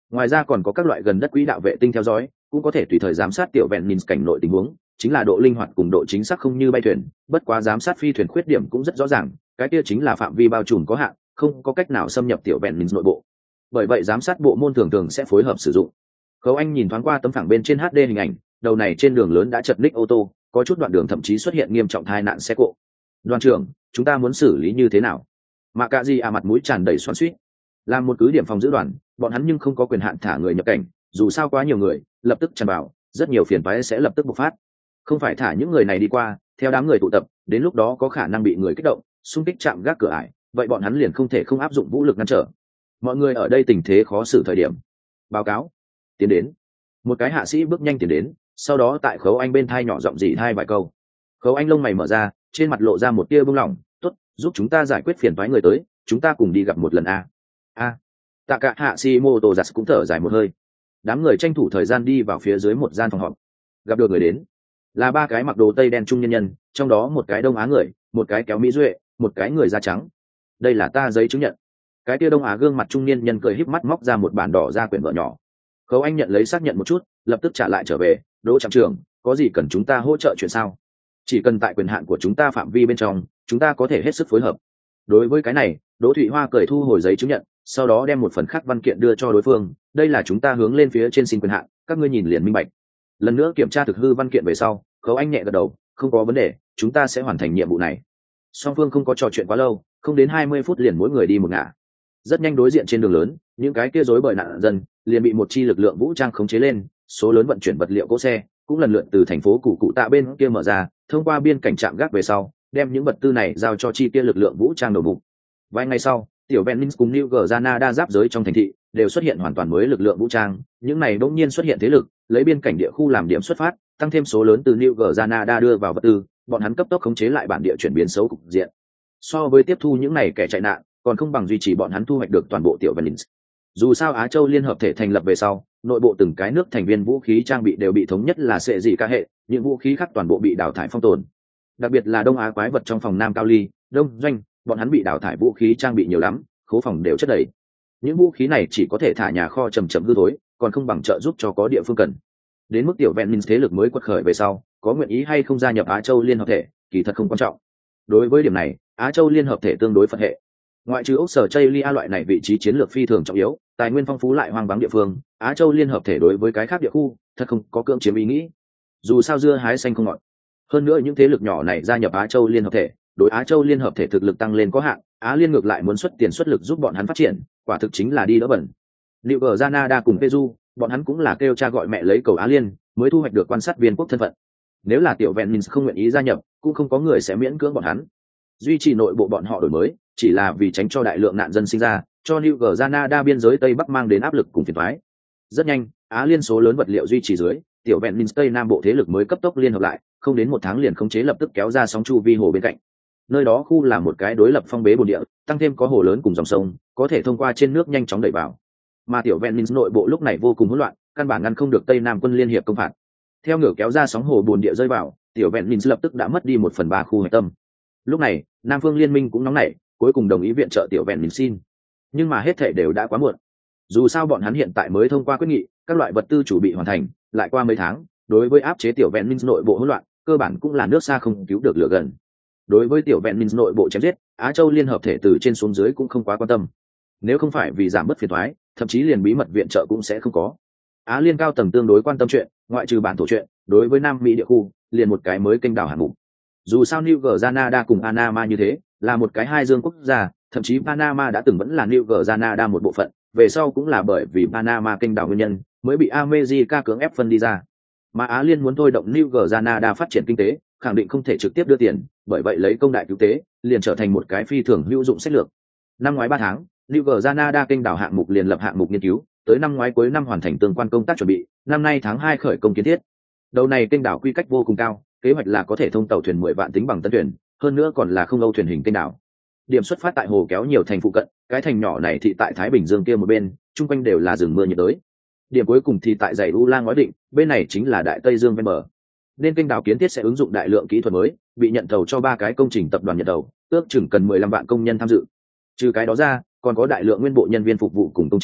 Ngoài ra còn có các loại gần đất quỹ đạo vệ tinh theo dõi, cũng có thể tùy thời giám sát tiểu vẹn nhìn cảnh nội tình huống, chính là độ linh hoạt cùng độ chính xác không như bay thuyền, bất quá giám sát phi thuyền khuyết điểm cũng rất rõ ràng, cái kia chính là phạm vi bao trùm có hạn, không có cách nào xâm nhập tiểu vẹn nhìn nội bộ. Bởi vậy giám sát bộ môn thường thường sẽ phối hợp sử dụng. Khấu Anh nhìn thoáng qua tấm phẳng bên trên HD hình ảnh, đầu này trên đường lớn đã chật ních ô tô, có chút đoạn đường thậm chí xuất hiện nghiêm trọng tai nạn xe cộ. Đoàn trưởng, chúng ta muốn xử lý như thế nào? Mạ Cạ Di mặt mũi tràn đầy xoắn xuýt. Làm một cứ điểm phòng giữ đoàn, bọn hắn nhưng không có quyền hạn thả người nhập cảnh, dù sao quá nhiều người, lập tức tràn vào, rất nhiều phiền toái sẽ lập tức bộc phát. Không phải thả những người này đi qua, theo đám người tụ tập, đến lúc đó có khả năng bị người kích động, xung kích chạm gác cửa ải, vậy bọn hắn liền không thể không áp dụng vũ lực ngăn trở. Mọi người ở đây tình thế khó xử thời điểm. Báo cáo, tiến đến. Một cái hạ sĩ bước nhanh tiến đến, sau đó tại Khấu Anh bên thai nhỏ giọng rỉ hai vài câu. Khấu Anh lông mày mở ra, trên mặt lộ ra một tia bưng lỏng, tốt, giúp chúng ta giải quyết phiền toái người tới, chúng ta cùng đi gặp một lần a. Tạ Cả hạ sĩ mô tô giặt cũng thở dài một hơi. Đám người tranh thủ thời gian đi vào phía dưới một gian phòng họp. Gặp được người đến là ba cái mặc đồ tây đen trung nhân nhân, trong đó một cái Đông Á người, một cái kéo Mỹ duệ, một cái người da trắng. Đây là ta giấy chứng nhận. Cái kia Đông Á gương mặt trung niên nhân cười híp mắt móc ra một bản đỏ ra quyển vợ nhỏ. Khấu Anh nhận lấy xác nhận một chút, lập tức trả lại trở về, Đỗ trạm trưởng, có gì cần chúng ta hỗ trợ chuyện sao? Chỉ cần tại quyền hạn của chúng ta phạm vi bên trong, chúng ta có thể hết sức phối hợp. Đối với cái này, Đỗ Thụy Hoa cười thu hồi giấy chứng nhận, sau đó đem một phần khác văn kiện đưa cho đối phương, đây là chúng ta hướng lên phía trên xin quyền hạn, các ngươi nhìn liền minh bạch. Lần nữa kiểm tra thực hư văn kiện về sau, Khấu Anh nhẹ gật đầu, không có vấn đề, chúng ta sẽ hoàn thành nhiệm vụ này. Song phương không có trò chuyện quá lâu, không đến 20 phút liền mỗi người đi một ngả. Rất nhanh đối diện trên đường lớn, những cái kia rối bời nạn dân liền bị một chi lực lượng vũ trang khống chế lên, số lớn vận chuyển vật liệu cỗ xe cũng lần lượt từ thành phố Cụ Cụ Tạ bên kia mở ra, thông qua biên cảnh trạm gác về sau, đem những vật tư này giao cho chi kia lực lượng vũ trang đầu bụng. Vài ngày sau, tiểu Venice cùng New Granada giáp giới trong thành thị đều xuất hiện hoàn toàn mới lực lượng vũ trang, những này đột nhiên xuất hiện thế lực, lấy biên cảnh địa khu làm điểm xuất phát, tăng thêm số lớn từ New Granada đưa vào vật tư, bọn hắn cấp tốc khống chế lại bản địa chuyển biến xấu cục diện. So với tiếp thu những này kẻ chạy nạn, còn không bằng duy trì bọn hắn thu hoạch được toàn bộ tiểu Venice. Dù sao Á Châu Liên hợp thể thành lập về sau, nội bộ từng cái nước thành viên vũ khí trang bị đều bị thống nhất là sệ dị ca hệ, những vũ khí khác toàn bộ bị đào thải phong tồn. Đặc biệt là Đông Á quái vật trong phòng Nam Cao Ly, Đông Doanh, bọn hắn bị đào thải vũ khí trang bị nhiều lắm, khố phòng đều chất đầy. Những vũ khí này chỉ có thể thả nhà kho chầm chậm hư thối, còn không bằng trợ giúp cho có địa phương cần. Đến mức tiểu Venice thế lực mới quật khởi về sau, có nguyện ý hay không gia nhập Á Châu Liên hợp thể, kỳ thật không quan trọng. Đối với điểm này, Á Châu Liên hợp thể tương đối phật hệ. Ngoại trừ Úc Sở Chaylia loại này vị trí chiến lược phi thường trọng yếu, tài nguyên phong phú lại hoang vắng địa phương, Á Châu Liên hợp thể đối với cái khác địa khu, thật không có cưỡng chiếm ý nghĩ. Dù sao dưa hái xanh không ngọt. Hơn nữa những thế lực nhỏ này gia nhập Á Châu Liên hợp thể, đối Á Châu Liên hợp thể thực lực tăng lên có hạn, Á Liên ngược lại muốn xuất tiền xuất lực giúp bọn hắn phát triển, quả thực chính là đi đỡ bẩn. New Granada cùng Peru, bọn hắn cũng là kêu cha gọi mẹ lấy cầu Á Liên, mới thu hoạch được quan sát viên quốc thân phận. Nếu là tiểu Venice không nguyện ý gia nhập, cũng không có người sẽ miễn cưỡng bọn hắn. Duy trì nội bộ bọn họ đổi mới, chỉ là vì tránh cho đại lượng nạn dân sinh ra, cho New Granada biên giới Tây Bắc mang đến áp lực cùng phiền toái. Rất nhanh, Á Liên số lớn vật liệu duy trì dưới, tiểu Venice Tây Nam bộ thế lực mới cấp tốc liên hợp lại, không đến một tháng liền khống chế lập tức kéo ra sóng chu vi hồ bên cạnh. Nơi đó khu là một cái đối lập phong bế bồn địa, tăng thêm có hồ lớn cùng dòng sông, có thể thông qua trên nước nhanh chóng đẩy vào. Mà tiểu Venice nội bộ lúc này vô cùng hỗn loạn, căn bản ngăn không được Tây Nam quân liên hiệp công phạt. Theo ngửa kéo ra sóng hồ bồn địa rơi vào, tiểu Venice lập tức đã mất đi 1/3 khu hải tâm. Lúc này, Nam phương liên minh cũng nóng nảy, cuối cùng đồng ý viện trợ tiểu Venice xin. Nhưng mà hết thảy đều đã quá muộn. Dù sao bọn hắn hiện tại mới thông qua quyết nghị, các loại vật tư chủ bị hoàn thành, lại qua mấy tháng, đối với áp chế tiểu Venice nội bộ hỗn loạn, cơ bản cũng là nước xa không cứu được lửa gần. Đối với tiểu Venice nội bộ chém giết, Á Châu Liên hợp thể từ trên xuống dưới cũng không quá quan tâm. Nếu không phải vì giảm bớt phiền toái, thậm chí liền bí mật viện trợ cũng sẽ không có. Á Liên cao tầng tương đối quan tâm chuyện, ngoại trừ bản thổ chuyện, đối với Nam Mỹ địa khu, liền một cái mới kênh đảo hạng mục. Dù sao New Granada cùng Panama như thế, là một cái hai dương quốc gia, thậm chí Panama đã từng vẫn là New Granada một bộ phận, về sau cũng là bởi vì Panama kênh đảo nguyên nhân, mới bị America cưỡng ép phân đi ra. Mà Á Liên muốn thôi động New Granada phát triển kinh tế, khẳng định không thể trực tiếp đưa tiền, bởi vậy lấy công đại cứu tế, liền trở thành một cái phi thường hữu dụng sách lược. Năm ngoái 3 tháng, New Granada kênh đảo hạng mục liền lập hạng mục nghiên cứu, tới năm ngoái cuối năm hoàn thành tương quan công tác chuẩn bị, năm nay tháng 2 khởi công kiến thiết. Đầu này kênh đảo quy cách vô cùng cao, kế hoạch là có thể thông tàu thuyền 10 vạn tính bằng tân thuyền, hơn nữa còn là không âu thuyền hình kênh đảo. Điểm xuất phát tại hồ kéo nhiều thành phụ cận, cái thành nhỏ này thì tại Thái Bình Dương kia một bên, chung quanh đều là rừng mưa nhiệt đới. Điểm cuối cùng thì tại dãy U La ngói định, bên này chính là Đại Tây Dương ven bờ. Nên kênh đảo kiến thiết sẽ ứng dụng đại lượng kỹ thuật mới, bị nhận thầu cho 3 cái công trình tập đoàn nhận thầu, ước chừng cần 15 vạn công nhân tham dự. Trừ cái đó ra, còn có đại lượng nguyên bộ nhân viên phục vụ cùng công trình,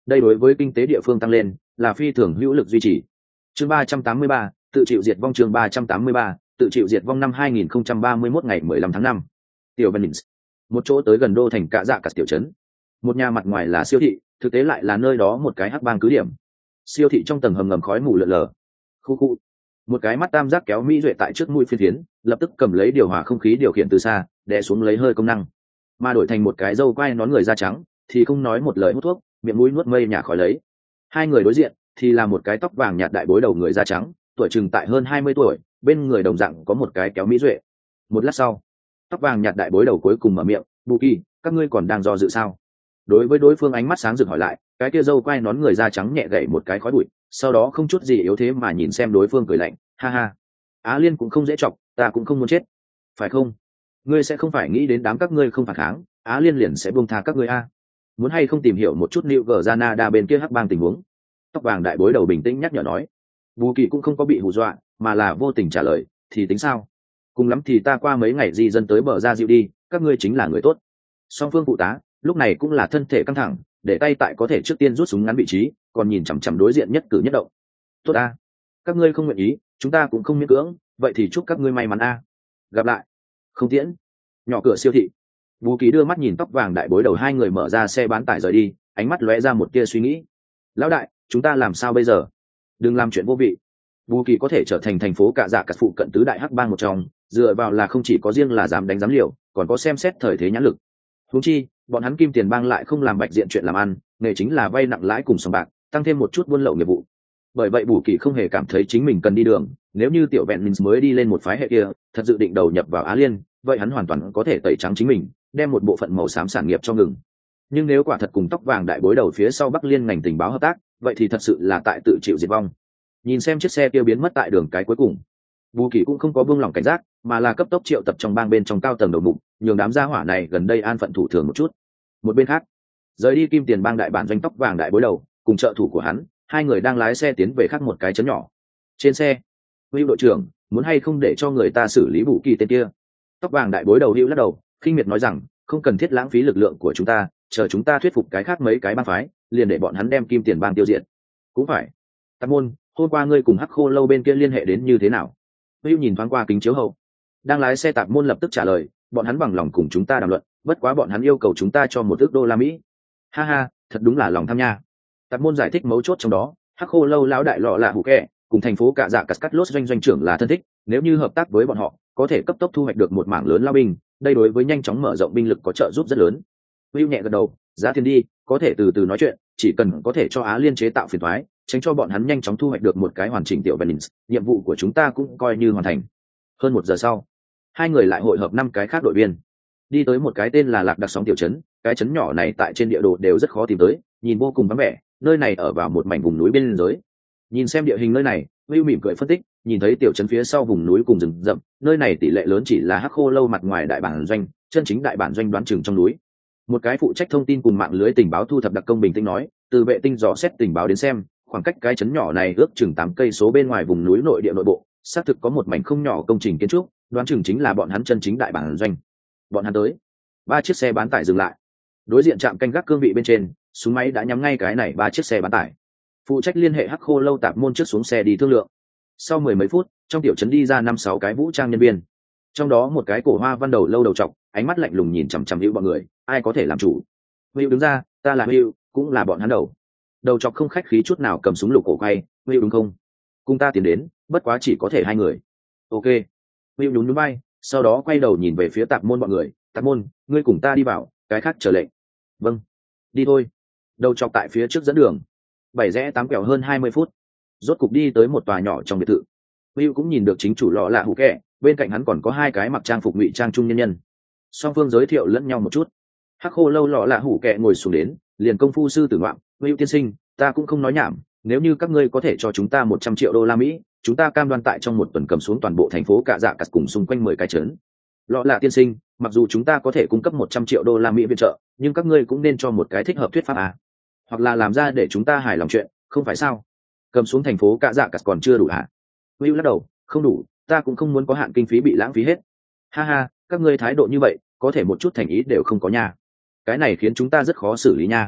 đây đối với kinh tế địa phương tăng lên là phi thường hữu lực duy trì. Chương 383, tự chịu diệt vong. Chương 383, tự chịu diệt vong. Năm 2031 ngày 15 tháng 5. Tiểu Venice, một chỗ tới gần đô thành Cạ Dạ Cắt tiểu trấn. Một nhà mặt ngoài là siêu thị, thực tế lại là nơi đó một cái hắc bang cứ điểm. Siêu thị trong tầng hầm ngầm khói mù lượn lờ. Khu khu. Một cái mắt tam giác kéo mỹ duệ tại trước mũi phiến phiến, lập tức cầm lấy điều hòa không khí điều khiển từ xa, đè xuống lấy hơi công năng. Mà đổi thành một cái râu quai nón người da trắng, thì không nói một lời hút thuốc, miệng mũi nuốt mây nhả khói lấy. Hai người đối diện thì là một cái tóc vàng nhạt đại bối đầu người da trắng, tuổi chừng tại hơn 20 tuổi, bên người đồng dạng có một cái kéo mỹ duệ. Một lát sau, tóc vàng nhạt đại bối đầu cuối cùng mở miệng, "Bù Kỳ, các ngươi còn đang do dự sao?" Đối với đối phương ánh mắt sáng rực hỏi lại, cái kia râu quai nón người da trắng nhẹ gậy một cái khói bụi, sau đó không chút gì yếu thế mà nhìn xem đối phương cười lạnh, "Ha ha, Á Liên cũng không dễ chọc, ta cũng không muốn chết, phải không? Ngươi sẽ không phải nghĩ đến đám các ngươi không phản kháng, Á Liên liền sẽ buông tha các ngươi a? Muốn hay không tìm hiểu một chút New Granada bên kia hắc bang tình huống?" Tóc vàng đại bối đầu bình tĩnh nhắc nhở nói. Bù Kỳ cũng không có bị hù dọa, mà là vô tình trả lời, "Thì tính sao? Cùng lắm thì ta qua mấy ngày di dân tới bờ ra dịu đi, các ngươi chính là người tốt." Song phương phụ tá lúc này cũng là thân thể căng thẳng, để tay tại có thể trước tiên rút súng ngắn vị trí, còn nhìn chằm chằm đối diện nhất cử nhất động. "Tốt a, các ngươi không nguyện ý, chúng ta cũng không miễn cưỡng, vậy thì chúc các ngươi may mắn a. Gặp lại." Không tiễn. Nhỏ cửa siêu thị, Bù Kỳ đưa mắt nhìn tóc vàng đại bối đầu hai người mở ra xe bán tải rời đi, ánh mắt lóe ra một tia suy nghĩ. "Lão đại, chúng ta làm sao bây giờ? Đừng làm chuyện vô vị." Bù Kỳ có thể trở thành thành phố Cạ Dạ Cắt phụ cận tứ đại hắc bang một trong, dựa vào là không chỉ có riêng là dám đánh dám liều, còn có xem xét thời thế nhãn lực. Huống chi, bọn hắn Kim Tiền bang lại không làm bạch diện chuyện làm ăn, nghề chính là vay nặng lãi cùng sòng bạc, tăng thêm một chút buôn lậu nghiệp vụ. Bởi vậy Bù Kỳ không hề cảm thấy chính mình cần đi đường, nếu như tiểu vẹn mình mới đi lên một phái hệ kia, thật dự định đầu nhập vào Á Liên, vậy hắn hoàn toàn có thể tẩy trắng chính mình, đem một bộ phận màu xám sản nghiệp cho ngừng. Nhưng nếu quả thật cùng tóc vàng đại bối đầu phía sau Bắc Liên ngành tình báo hợp tác, vậy thì thật sự là tại tự chịu diệt vong. Nhìn xem chiếc xe kia biến mất tại đường cái cuối cùng, Bù Kỳ cũng không có buông lỏng cảnh giác, mà là cấp tốc triệu tập trong bang bên trong cao tầng đầu mục, nhường đám gia hỏa này gần đây an phận thủ thường một chút. Một bên khác, rời đi Kim Tiền bang đại bản doanh tóc vàng đại bối đầu cùng trợ thủ của hắn, hai người đang lái xe tiến về khác một cái trấn nhỏ. Trên xe, Hữu đội trưởng, muốn hay không để cho người ta xử lý Bù Kỳ tên kia? Tóc vàng đại bối đầu Hữu lắc đầu, khinh miệt nói rằng, không cần thiết lãng phí lực lượng của chúng ta, chờ chúng ta thuyết phục cái khác mấy cái bang phái, liền để bọn hắn đem Kim Tiền bang tiêu diệt. Cũng phải. Tạp môn, hôm qua ngươi cùng Hắc Khô lâu bên kia liên hệ đến như thế nào? Hữu nhìn thoáng qua kính chiếu hậu, đang lái xe Tạp môn lập tức trả lời, bọn hắn bằng lòng cùng chúng ta đàm luận, bất quá bọn hắn yêu cầu chúng ta cho $1,000,000. Ha ha, thật đúng là lòng tham nha. Tạp môn giải thích mấu chốt trong đó, Hắc Khô lâu lão đại lọ là hủ kẹ, cùng thành phố Cạ Dạ Cắt Lốt doanh trưởng là thân thích, nếu như hợp tác với bọn họ, có thể cấp tốc thu hoạch được một mảng lớn lao binh, đây đối với nhanh chóng mở rộng binh lực có trợ giúp rất lớn. Hữu nhẹ gật đầu, giá tiền đi, có thể từ từ nói chuyện, chỉ cần có thể cho Á Liên chế tạo phiền toái, tránh cho bọn hắn nhanh chóng thu hoạch được một cái hoàn chỉnh tiểu Venice, nhiệm vụ của chúng ta cũng coi như hoàn thành. Hơn 1 giờ sau, hai người lại hội hợp 5 cái khác đội viên, đi tới một cái tên là Lạc Đặc Sóng tiểu trấn. Cái trấn nhỏ này tại trên địa đồ đều rất khó tìm tới, nhìn vô cùng vắng vẻ, nơi này ở vào một mảnh vùng núi bên giới. Nhìn xem địa hình nơi này, Hữu mỉm cười phân tích, nhìn thấy tiểu trấn phía sau vùng núi cùng rừng rậm, nơi này tỷ lệ lớn chỉ là Hắc Khô lâu mặt ngoài đại bản doanh, chân chính đại bản doanh đoán chừng trong núi. Một cái phụ trách thông tin cùng mạng lưới tình báo thu thập đặc công bình tĩnh nói, từ vệ tinh dò xét tình báo đến xem, khoảng cách cái trấn nhỏ này ước chừng 8 cây số bên ngoài vùng núi nội địa nội bộ, xác thực có một mảnh không nhỏ công trình kiến trúc, đoán chừng chính là bọn hắn chân chính đại bản doanh. Bọn hắn tới, 3 chiếc xe bán tải dừng lại. Đối diện trạm canh gác cương vị bên trên, súng máy đã nhắm ngay cái này 3 chiếc xe bán tải. Phụ trách liên hệ Hắc Khô lâu Tạp môn trước xuống xe đi thương lượng. Sau 10 mấy phút, trong tiểu trấn đi ra 5-6 cái vũ trang nhân viên. Trong đó một cái cổ hoa văn đầu lâu đầu trọc, ánh mắt lạnh lùng nhìn chằm chằm Hữu bọn người, ai có thể làm chủ? Hữu đứng ra, ta là Hữu, cũng là bọn hắn đầu. Đầu trọc không khách khí chút nào cầm súng lục cổ quay, Hữu đúng không? Cùng ta tiến đến, bất quá chỉ có thể 2 người. Ok. Hữu nhún nhún vai, sau đó quay đầu nhìn về phía Tạp môn bọn người, Tạp môn, ngươi cùng ta đi vào, cái khác chờ lệnh. Vâng. Đi thôi. Đầu trọc tại phía trước dẫn đường. 7 rẽ 8 quẹo hơn 20 phút. Rốt cục đi tới một tòa nhỏ trong biệt thự. Hữu cũng nhìn được chính chủ lọ lạ hủ kẹ, bên cạnh hắn còn có 2 cái mặc trang phục ngụy trang trung nhân nhân. Song phương giới thiệu lẫn nhau một chút. Hắc Khô lâu lọ lạ hủ kẹ ngồi xuống đến, liền công phu sư tử ngoạm, Hữu tiên sinh, ta cũng không nói nhảm, nếu như các ngươi có thể cho chúng ta $100,000,000, chúng ta cam đoan tại trong 1 tuần cầm xuống toàn bộ thành phố Cạ Dạ Cắt cùng xung quanh 10 cái trấn. Lọ lạ tiên sinh, mặc dù chúng ta có thể cung cấp $100,000,000 viện trợ, nhưng các ngươi cũng nên cho một cái thích hợp thuyết pháp à, hoặc là làm ra để chúng ta hài lòng chuyện, không phải sao? Cầm xuống thành phố Cạ Dạ Cắt còn chưa đủ hả? Hữu lắc đầu, không đủ, ta cũng không muốn có hạn kinh phí bị lãng phí hết. Ha ha, các ngươi thái độ như vậy, có thể một chút thành ý đều không có nha. Cái này khiến chúng ta rất khó xử lý nha.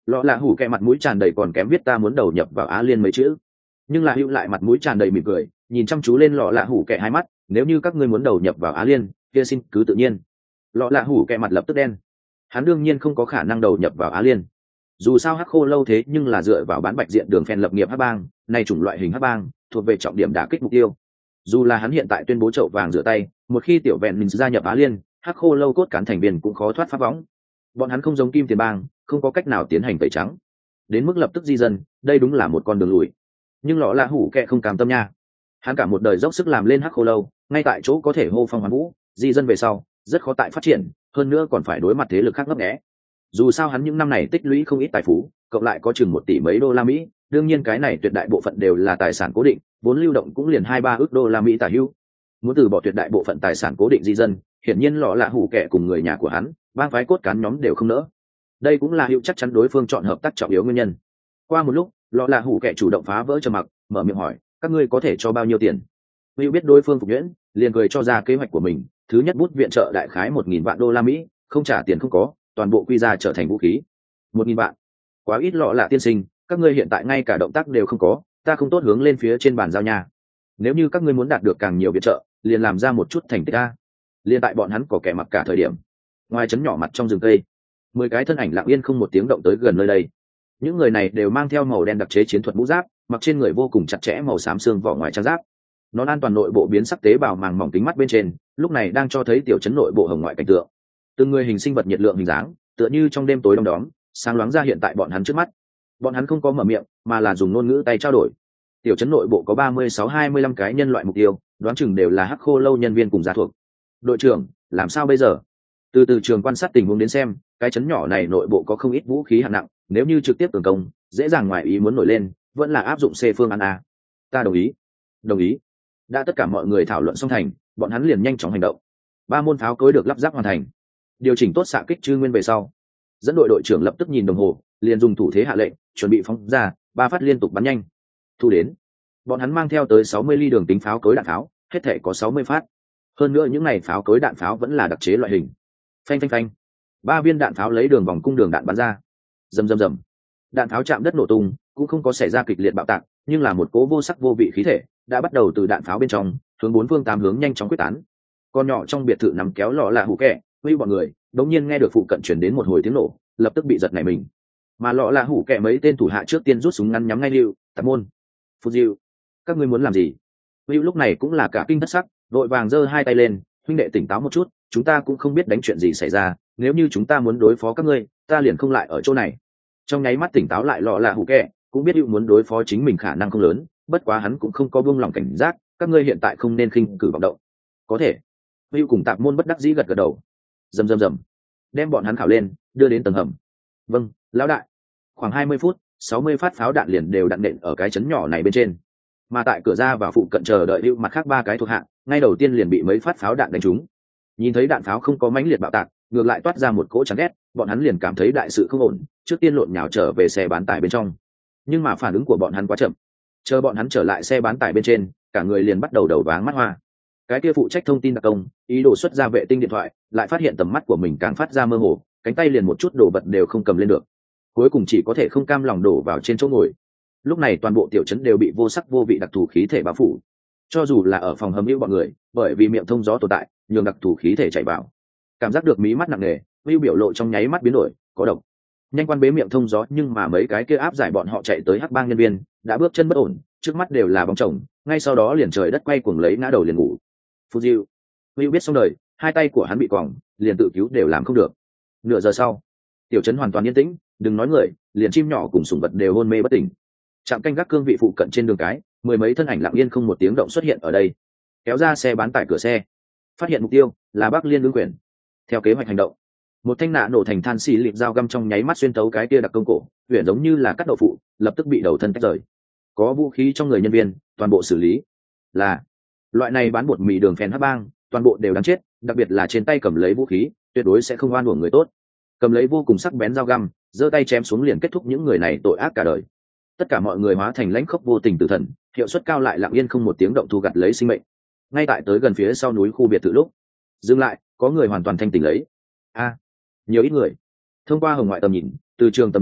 lọ lạ hủ kẹ mặt mũi tràn đầy còn kém viết ta muốn đầu nhập vào Á Liên mấy chữ, nhưng là hữu lại mặt mũi tràn đầy mỉm cười nhìn chăm chú lên lọ lạ hủ kẹ hai mắt, nếu như các ngươi muốn đầu nhập vào Á Liên kia xin cứ tự nhiên. Lọ lạ hủ kẹ mặt lập tức đen, hắn đương nhiên không có khả năng đầu nhập vào Á Liên, dù sao hắc khô lâu thế nhưng là dựa vào bán bạch diện đường phen lập nghiệp hắc bang này, chủng loại hình hắc bang thuộc về trọng điểm đả kích mục tiêu. Dù là hắn hiện tại tuyên bố chậu vàng rửa tay, một khi tiểu vẹn mình gia nhập Á Liên, hắc khô lâu cốt cán thành viên cũng khó thoát pháp võng. Bọn hắn không giống kim tiền bang, không có cách nào tiến hành tẩy trắng đến mức lập tức di dân, đây đúng là một con đường lùi. Nhưng lọ lạ hủ kẹ không cam tâm nha, hắn cả một đời dốc sức làm lên hắc khô lâu, ngay tại chỗ có thể hô phong hoán vũ, di dân về sau rất khó tại phát triển, hơn nữa còn phải đối mặt thế lực khác ngấp nghé. Dù sao hắn những năm này tích lũy không ít tài phú, cộng lại có chừng 1 tỷ mấy đô la Mỹ, đương nhiên cái này tuyệt đại bộ phận đều là tài sản cố định, vốn lưu động cũng liền 2-3 ức đô la Mỹ tả hữu. Muốn từ bỏ tuyệt đại bộ phận tài sản cố định di dân, hiển nhiên lọ lạ hủ kẹ cùng người nhà của hắn, bang phái cốt cán nhóm đều không nỡ. Đây cũng là hữu chắc chắn đối phương chọn hợp tác trọng yếu nguyên nhân. Qua một lúc, lọ lạ hủ kẹ chủ động phá vỡ trầm mặc, mở miệng hỏi, các ngươi có thể cho bao nhiêu tiền? Hữu biết đối phương phục nhuyễn, liền cười cho ra kế hoạch của mình. Thứ nhất bút viện trợ đại khái 1.000 vạn đô la Mỹ, không trả tiền không có, toàn bộ quy ra trở thành vũ khí. 1.000 vạn, quá ít lọ lạ tiên sinh, các ngươi hiện tại ngay cả động tác đều không có, ta không tốt hướng lên phía trên bàn giao nhà. Nếu như các ngươi muốn đạt được càng nhiều viện trợ, liền làm ra một chút thành tích a. Liên tại bọn hắn có kẻ mặc cả thời điểm, ngoài trấn nhỏ mặt trong rừng cây, 10 cái thân ảnh lặng yên không một tiếng động tới gần nơi đây. Những người này đều mang theo màu đen đặc chế chiến thuật mũ giáp, mặc trên người vô cùng chặt chẽ màu xám xương vỏ ngoài trang giáp. Nón an toàn nội bộ biến sắc tế bào màng mỏng kính mắt bên trên, lúc này đang cho thấy tiểu trấn nội bộ hồng ngoại cảnh tượng. Từng người hình sinh vật nhiệt lượng hình dáng, tựa như trong đêm tối đông đóm, sáng loáng ra hiện tại bọn hắn trước mắt. Bọn hắn không có mở miệng, mà là dùng ngôn ngữ tay trao đổi. Tiểu trấn nội bộ có 36-25 cái nhân loại mục tiêu, đoán chừng đều là hắc khô lâu nhân viên cùng gia thuộc. Đội trưởng, làm sao bây giờ? Từ trường quan sát tình huống đến xem, cái trấn nhỏ này nội bộ có không ít vũ khí hạng nặng, nếu như trực tiếp tấn công, dễ dàng ngoài ý muốn nổi lên, vẫn là áp dụng C phương án A. Ta đồng ý. Đồng ý. Đã tất cả mọi người thảo luận xong thành, bọn hắn liền nhanh chóng hành động. 3 môn pháo cối được lắp ráp hoàn thành. Điều chỉnh tốt xạ kích chư nguyên về sau, dẫn đội đội trưởng lập tức nhìn đồng hồ, liền dùng thủ thế hạ lệnh, chuẩn bị phóng ra 3 phát liên tục bắn nhanh. Thu đến. Bọn hắn mang theo tới 60 ly đường tính pháo cối đạn pháo, hết thể có 60 phát. Hơn nữa những này pháo cối đạn pháo vẫn là đặc chế loại hình. Phanh phanh phanh. 3 viên đạn pháo lấy đường vòng cung đường đạn bắn ra. Rầm rầm rầm. Đạn pháo chạm đất nổ tung, cũng không có xảy ra kịch liệt bạo tạc, nhưng là một cố vô sắc vô vị khí thể đã bắt đầu từ đạn pháo bên trong hướng 4 phương 8 hướng nhanh chóng quyết tán. Con nhỏ trong biệt thự nắm kéo lọ lạ hủ kẹ, huy bọn người đống nhiên nghe được phụ cận chuyển đến một hồi tiếng nổ, lập tức bị giật nảy mình. Mà lọ lạ hủ kẹ mấy tên thủ hạ trước tiên rút súng ngắn nhắm ngay Lưu, Tạp Môn, Phù Diệu. Các ngươi muốn làm gì? Lưu lúc này cũng là cả kinh thất sắc, vội vàng giơ 2 tay lên, huynh đệ tỉnh táo một chút, chúng ta cũng không biết đánh chuyện gì xảy ra, nếu như chúng ta muốn đối phó các ngươi, ta liền không lại ở chỗ này. Trong nháy mắt tỉnh táo lại lọ lạ hủ kẹ, cũng biết Lưu muốn đối phó chính mình khả năng không lớn, bất quá hắn cũng không có buông lòng cảnh giác, các ngươi hiện tại không nên khinh cử vọng động. Có thể. Lưu cùng Tạp Môn bất đắc dĩ gật gật đầu. Rầm rầm rầm. Đem bọn hắn khảo lên, đưa đến tầng hầm. Vâng, lão đại. Khoảng 20 phút, 60 phát pháo đạn liền đều đạn nện ở cái trấn nhỏ này bên trên. Mà tại cửa ra và phụ cận chờ đợi Lưu mặt khác 3 cái thuộc hạ, ngay đầu tiên liền bị mấy phát pháo đạn đánh trúng. Nhìn thấy đạn pháo không có mãnh liệt bạo tạc, ngược lại toát ra một cỗ chán ghét, bọn hắn liền cảm thấy đại sự không ổn, trước tiên lộn nhào trở về xe bán tải bên trong. Nhưng mà phản ứng của bọn hắn quá chậm. Chờ bọn hắn trở lại xe bán tải bên trên, cả người liền bắt đầu đầu váng mắt hoa. Cái kia phụ trách thông tin đặc công ý đồ xuất ra vệ tinh điện thoại, lại phát hiện tầm mắt của mình càng phát ra mơ hồ, cánh tay liền một chút đồ vật đều không cầm lên được, cuối cùng chỉ có thể không cam lòng đổ vào trên chỗ ngồi. Lúc này toàn bộ tiểu trấn đều bị vô sắc vô vị đặc thù khí thể bao phủ, cho dù là ở phòng hầm hữu bọn người, bởi vì miệng thông gió tồn tại, nhường đặc thù khí thể chạy vào, cảm giác được mí mắt nặng nề, hữu biểu lộ trong nháy mắt biến đổi, có độc. Nhanh quan bế miệng thông gió, nhưng mà mấy cái kia áp giải bọn họ chạy tới hắc bang nhân viên đã bước chân bất ổn, trước mắt đều là bóng chồng, ngay sau đó liền trời đất quay cuồng lấy ngã đầu liền ngủ. Phù Diệu, Hữu biết xong đời, 2 tay của hắn bị quòng, liền tự cứu đều làm không được. Nửa giờ sau, tiểu trấn hoàn toàn yên tĩnh, đừng nói người, liền chim nhỏ cùng sủng vật đều hôn mê bất tỉnh. Trạm canh gác cương vị phụ cận trên đường cái, 10 mấy thân ảnh lặng yên không một tiếng động xuất hiện ở đây, kéo ra xe bán tải cửa xe, phát hiện mục tiêu là Bắc Liên Lương Quyền. Theo kế hoạch hành động, một thanh nạ nổ thành than xì lịp dao găm trong nháy mắt xuyên tấu cái kia đặc công cổ, huyền giống như là cắt đậu phụ, lập tức bị đầu thân tách rời. Có vũ khí trong người nhân viên, toàn bộ xử lý. Là loại này bán bột mì đường phèn hắc bang, toàn bộ đều đáng chết, đặc biệt là trên tay cầm lấy vũ khí, tuyệt đối sẽ không oan uổng người tốt. Cầm lấy vô cùng sắc bén dao găm, giơ tay chém xuống liền kết thúc những người này tội ác cả đời. Tất cả mọi người hóa thành lãnh khốc vô tình tử thần, hiệu suất cao lại lặng yên không một tiếng động thu gặt lấy sinh mệnh. Ngay tại tới gần phía sau núi khu biệt thự lúc dừng lại, có người hoàn toàn thanh tỉnh lấy. Nhiều ít người. Thông qua hồng ngoại tầm nhìn, từ trường tầm nhìn,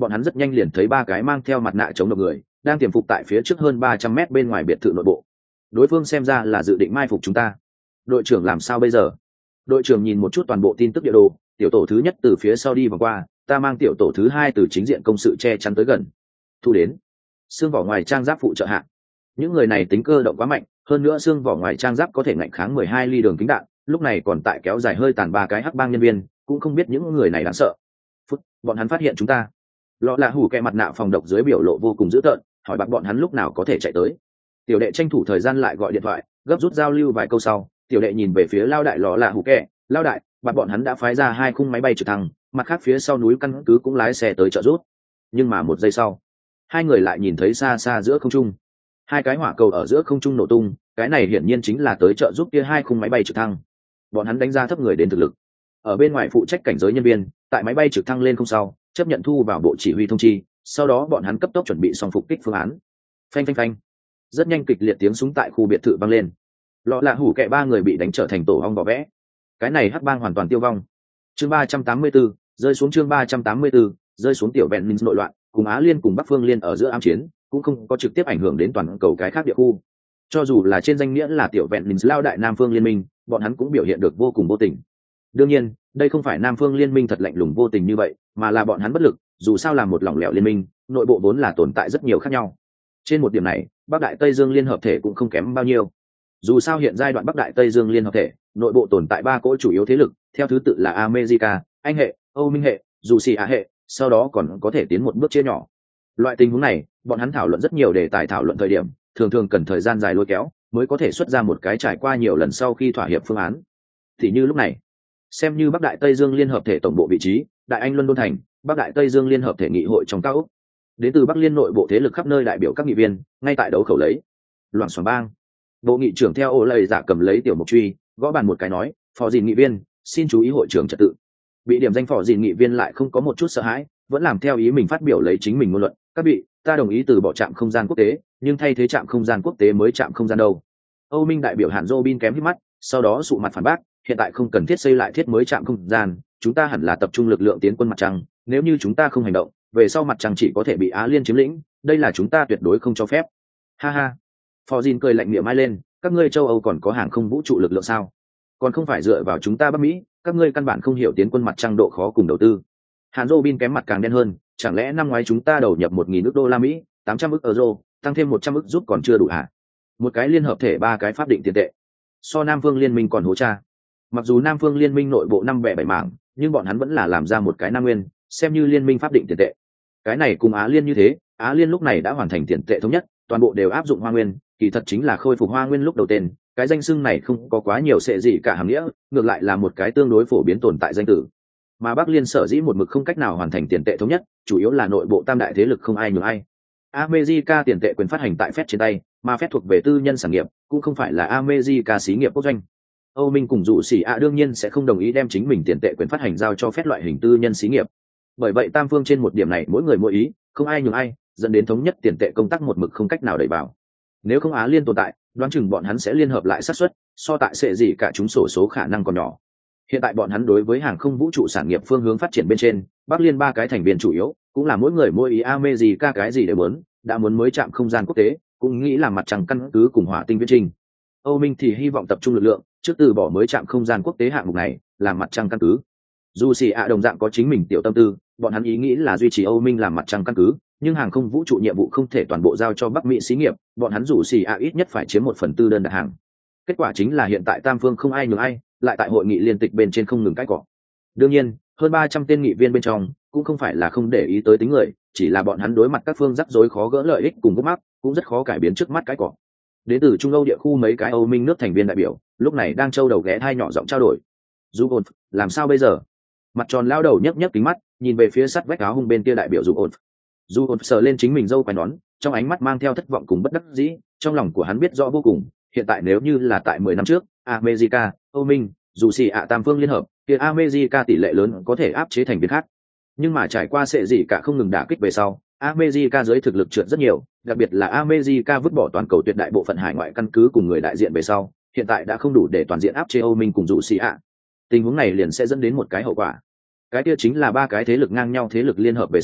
bọn hắn rất nhanh liền thấy ba cái mang theo mặt nạ chống độc người đang tiềm phục tại phía trước hơn 300 mét bên ngoài biệt thự nội bộ. Đối phương xem ra là dự định mai phục chúng ta. Đội trưởng làm sao bây giờ? Đội trưởng nhìn một chút toàn bộ tin tức địa đồ, tiểu tổ thứ nhất từ phía sau đi vòng qua, ta mang tiểu tổ thứ hai từ chính diện công sự che chắn tới gần. Thu đến. Xương vỏ ngoài trang giáp phụ trợ hạng. Những người này tính cơ động quá mạnh, hơn nữa xương vỏ ngoài trang giáp có thể ngạnh kháng 12 ly đường kính đạn, lúc này còn tại kéo dài hơi tàn ba cái hắc bang nhân viên, cũng không biết những người này đáng sợ. Bọn hắn phát hiện chúng ta. Lọ là hủ kẹ mặt nạ phòng độc dưới biểu lộ vô cùng dữ tợn, hỏi bạc bọn hắn lúc nào có thể chạy tới. Tiểu đệ tranh thủ thời gian lại gọi điện thoại, gấp rút giao lưu vài câu sau, tiểu đệ nhìn về phía lao đại lọ là hủ kẹ, lao đại, bạc bọn hắn đã phái ra 2 khung máy bay trực thăng, mặt khác phía sau núi căn cứ cũng lái xe tới trợ giúp. Nhưng mà một giây sau, hai người lại nhìn thấy xa xa giữa không trung 2 cái hỏa cầu ở giữa không trung nổ tung, cái này hiển nhiên chính là tới trợ giúp kia 2 khung máy bay trực thăng. Bọn hắn đánh giá thấp người đến thực lực. Ở bên ngoài phụ trách cảnh giới nhân viên, tại máy bay trực thăng lên không sau, chấp nhận thu vào bộ chỉ huy thông chi, sau đó bọn hắn cấp tốc chuẩn bị xong phục kích phương án. Phanh phanh phanh. Rất nhanh kịch liệt tiếng súng tại khu biệt thự vang lên. Lọ là hủ kẹ 3 người bị đánh trở thành tổ ong vỏ vẽ. Cái này hắc bang hoàn toàn tiêu vong. Chương 384, rơi xuống chương 384, rơi xuống tiểu vẹn minh nội loạn, cùng Á Liên cùng Bắc Phương Liên ở giữa ám chiến, cũng không có trực tiếp ảnh hưởng đến toàn cầu cái khác địa khu. Cho dù là trên danh nghĩa là tiểu vẹn minh lao đại Nam Phương Liên minh, bọn hắn cũng biểu hiện được vô cùng vô tình. Đương nhiên, đây không phải Nam Phương Liên minh thật lạnh lùng vô tình như vậy, mà là bọn hắn bất lực, dù sao là một lỏng lẻo liên minh, nội bộ vốn là tồn tại rất nhiều khác nhau. Trên một điểm này, Bắc Đại Tây Dương Liên hợp thể cũng không kém bao nhiêu. Dù sao hiện giai đoạn Bắc Đại Tây Dương Liên hợp thể, nội bộ tồn tại 3 cỗ chủ yếu thế lực, theo thứ tự là America, Anh hệ, Âu Minh hệ, dù xì Á hệ, sau đó còn có thể tiến một bước chia nhỏ. Loại tình huống này, bọn hắn thảo luận rất nhiều đề tài thảo luận thời điểm, thường cần thời gian dài lôi kéo, mới có thể xuất ra một cái trải qua nhiều lần sau khi thỏa hiệp phương án. Thì như lúc này, xem như Bắc Đại Tây Dương Liên hợp thể tổng bộ vị trí, Đại Anh Luân thành, Bắc Đại Tây Dương Liên hợp thể nghị hội trong cao ốc. Đến từ Bắc Liên nội bộ thế lực khắp nơi đại biểu các nghị viên, ngay tại đấu khẩu lấy. Loạn xoảng bang. Bộ nghị trưởng theo ô lầy giả cầm lấy tiểu mục truy, gõ bàn một cái nói, phò dìn nghị viên, xin chú ý hội trưởng trật tự. Bị điểm danh phò dìn nghị viên lại không có một chút sợ hãi, vẫn làm theo ý mình phát biểu lấy chính mình ngôn luận. Các vị, ta đồng ý từ bỏ trạm không gian quốc tế, nhưng thay thế trạm không gian quốc tế mới trạm không gian đâu. Âu Minh đại biểu Hàn Robin kém hít mắt, sau đó sụ mặt phản bác, hiện tại không cần thiết xây lại thiết mới trạm không gian, chúng ta hẳn là tập trung lực lượng tiến quân mặt trăng, nếu như chúng ta không hành động, về sau mặt trăng chỉ có thể bị Á Liên chiếm lĩnh, đây là chúng ta tuyệt đối không cho phép. Ha ha. Phò Jin cười lạnh miệng mai lên, các ngươi châu Âu còn có hàng không vũ trụ lực lượng sao? Còn không phải dựa vào chúng ta Bắc Mỹ, các ngươi căn bản không hiểu tiến quân mặt trăng độ khó cùng đầu tư. Hàn Robin kém mặt càng đen hơn, chẳng lẽ năm ngoái chúng ta đầu nhập 1.000 ức đô la Mỹ, 800 ức euro, tăng thêm 100 ức giúp còn chưa đủ hả? Một cái liên hợp thể 3 cái pháp định tiền tệ. So Nam Phương Liên minh còn hố cha. Mặc dù Nam Phương Liên minh nội bộ 5 bẻ 7 mảng, nhưng bọn hắn vẫn là làm ra một cái Nam Nguyên, xem như liên minh pháp định tiền tệ. Cái này cùng Á Liên như thế, Á Liên lúc này đã hoàn thành tiền tệ thống nhất, toàn bộ đều áp dụng Hoa Nguyên, kỳ thật chính là khôi phục Hoa Nguyên lúc đầu tên, cái danh xưng này không có quá nhiều sẽ gì cả hàm nghĩa, ngược lại là một cái tương đối phổ biến tồn tại danh từ. Mà Bắc Liên sở dĩ một mực không cách nào hoàn thành tiền tệ thống nhất, chủ yếu là nội bộ tam đại thế lực không ai nhường ai. America tiền tệ quyền phát hành tại Fed trên tay, mà Fed thuộc về tư nhân sản nghiệp, cũng không phải là America xí nghiệp quốc doanh. Âu Minh cùng dụ xỉ ạ đương nhiên sẽ không đồng ý đem chính mình tiền tệ quyền phát hành giao cho Fed loại hình tư nhân xí nghiệp. Bởi vậy tam phương trên một điểm này mỗi người mỗi ý, không ai nhường ai, dẫn đến thống nhất tiền tệ công tác một mực không cách nào đẩy vào. Nếu không Á Liên tồn tại, đoán chừng bọn hắn sẽ liên hợp lại xác suất, so tại sẽ gì cả chúng sổ số khả năng còn nhỏ. Hiện tại bọn hắn đối với hàng không vũ trụ sản nghiệp phương hướng phát triển bên trên, Bắc Liên 3 cái thành viên chủ yếu, cũng là mỗi người mỗi ý America cái gì đều muốn, đã muốn mới chạm không gian quốc tế, cũng nghĩ là mặt trăng căn cứ cùng hỏa tinh viễn trình. Âu Minh thì hy vọng tập trung lực lượng, trước từ bỏ mới chạm không gian quốc tế hạng mục này, làm mặt trăng căn cứ. Dù xì ạ đồng dạng có chính mình tiểu tâm tư, bọn hắn ý nghĩ là duy trì Âu Minh làm mặt trăng căn cứ, nhưng hàng không vũ trụ nhiệm vụ không thể toàn bộ giao cho Bắc Mỹ xí nghiệp, bọn hắn dù xì ạ ít nhất phải chiếm 1/4 đơn đặt hàng. Kết quả chính là hiện tại tam phương không ai nhường ai, lại tại hội nghị liên tịch bên trên không ngừng cãi cọ. Đương nhiên, hơn 300 tên nghị viên bên trong, cũng không phải là không để ý tới tính người, chỉ là bọn hắn đối mặt các phương rắc rối khó gỡ lợi ích cùng gốc mắc, cũng rất khó cải biến trước mắt cãi cọ. Đến từ Trung Âu địa khu mấy cái Âu Minh nước thành viên đại biểu, lúc này đang châu đầu ghé thai nhỏ giọng trao đổi. Dù làm sao bây giờ? Mặt tròn lao đầu nhấc nhấc kính mắt, nhìn về phía sắt vách áo hung bên kia đại biểu Dù sờ lên chính mình dâu quai nón, trong ánh mắt mang theo thất vọng cùng bất đắc dĩ, trong lòng của hắn biết rõ vô cùng, hiện tại nếu như là tại 10 năm trước, America, Âu Minh, dù xì ạ tam phương liên hợp, thì America tỷ lệ lớn có thể áp chế thành viên khác. Nhưng mà trải qua sẽ gì cả không ngừng đả kích về sau, America dưới thực lực trượt rất nhiều, đặc biệt là America vứt bỏ toàn cầu tuyệt đại bộ phận hải ngoại căn cứ cùng người đại diện về sau, hiện tại đã không đủ để toàn diện áp chế Âu Minh cùng dù xì ạ. Tình huống này liền sẽ dẫn đến một cái hậu quả. Cái kia chính là 3 cái thế lực ngang nhau thế lực liên hợp về sau,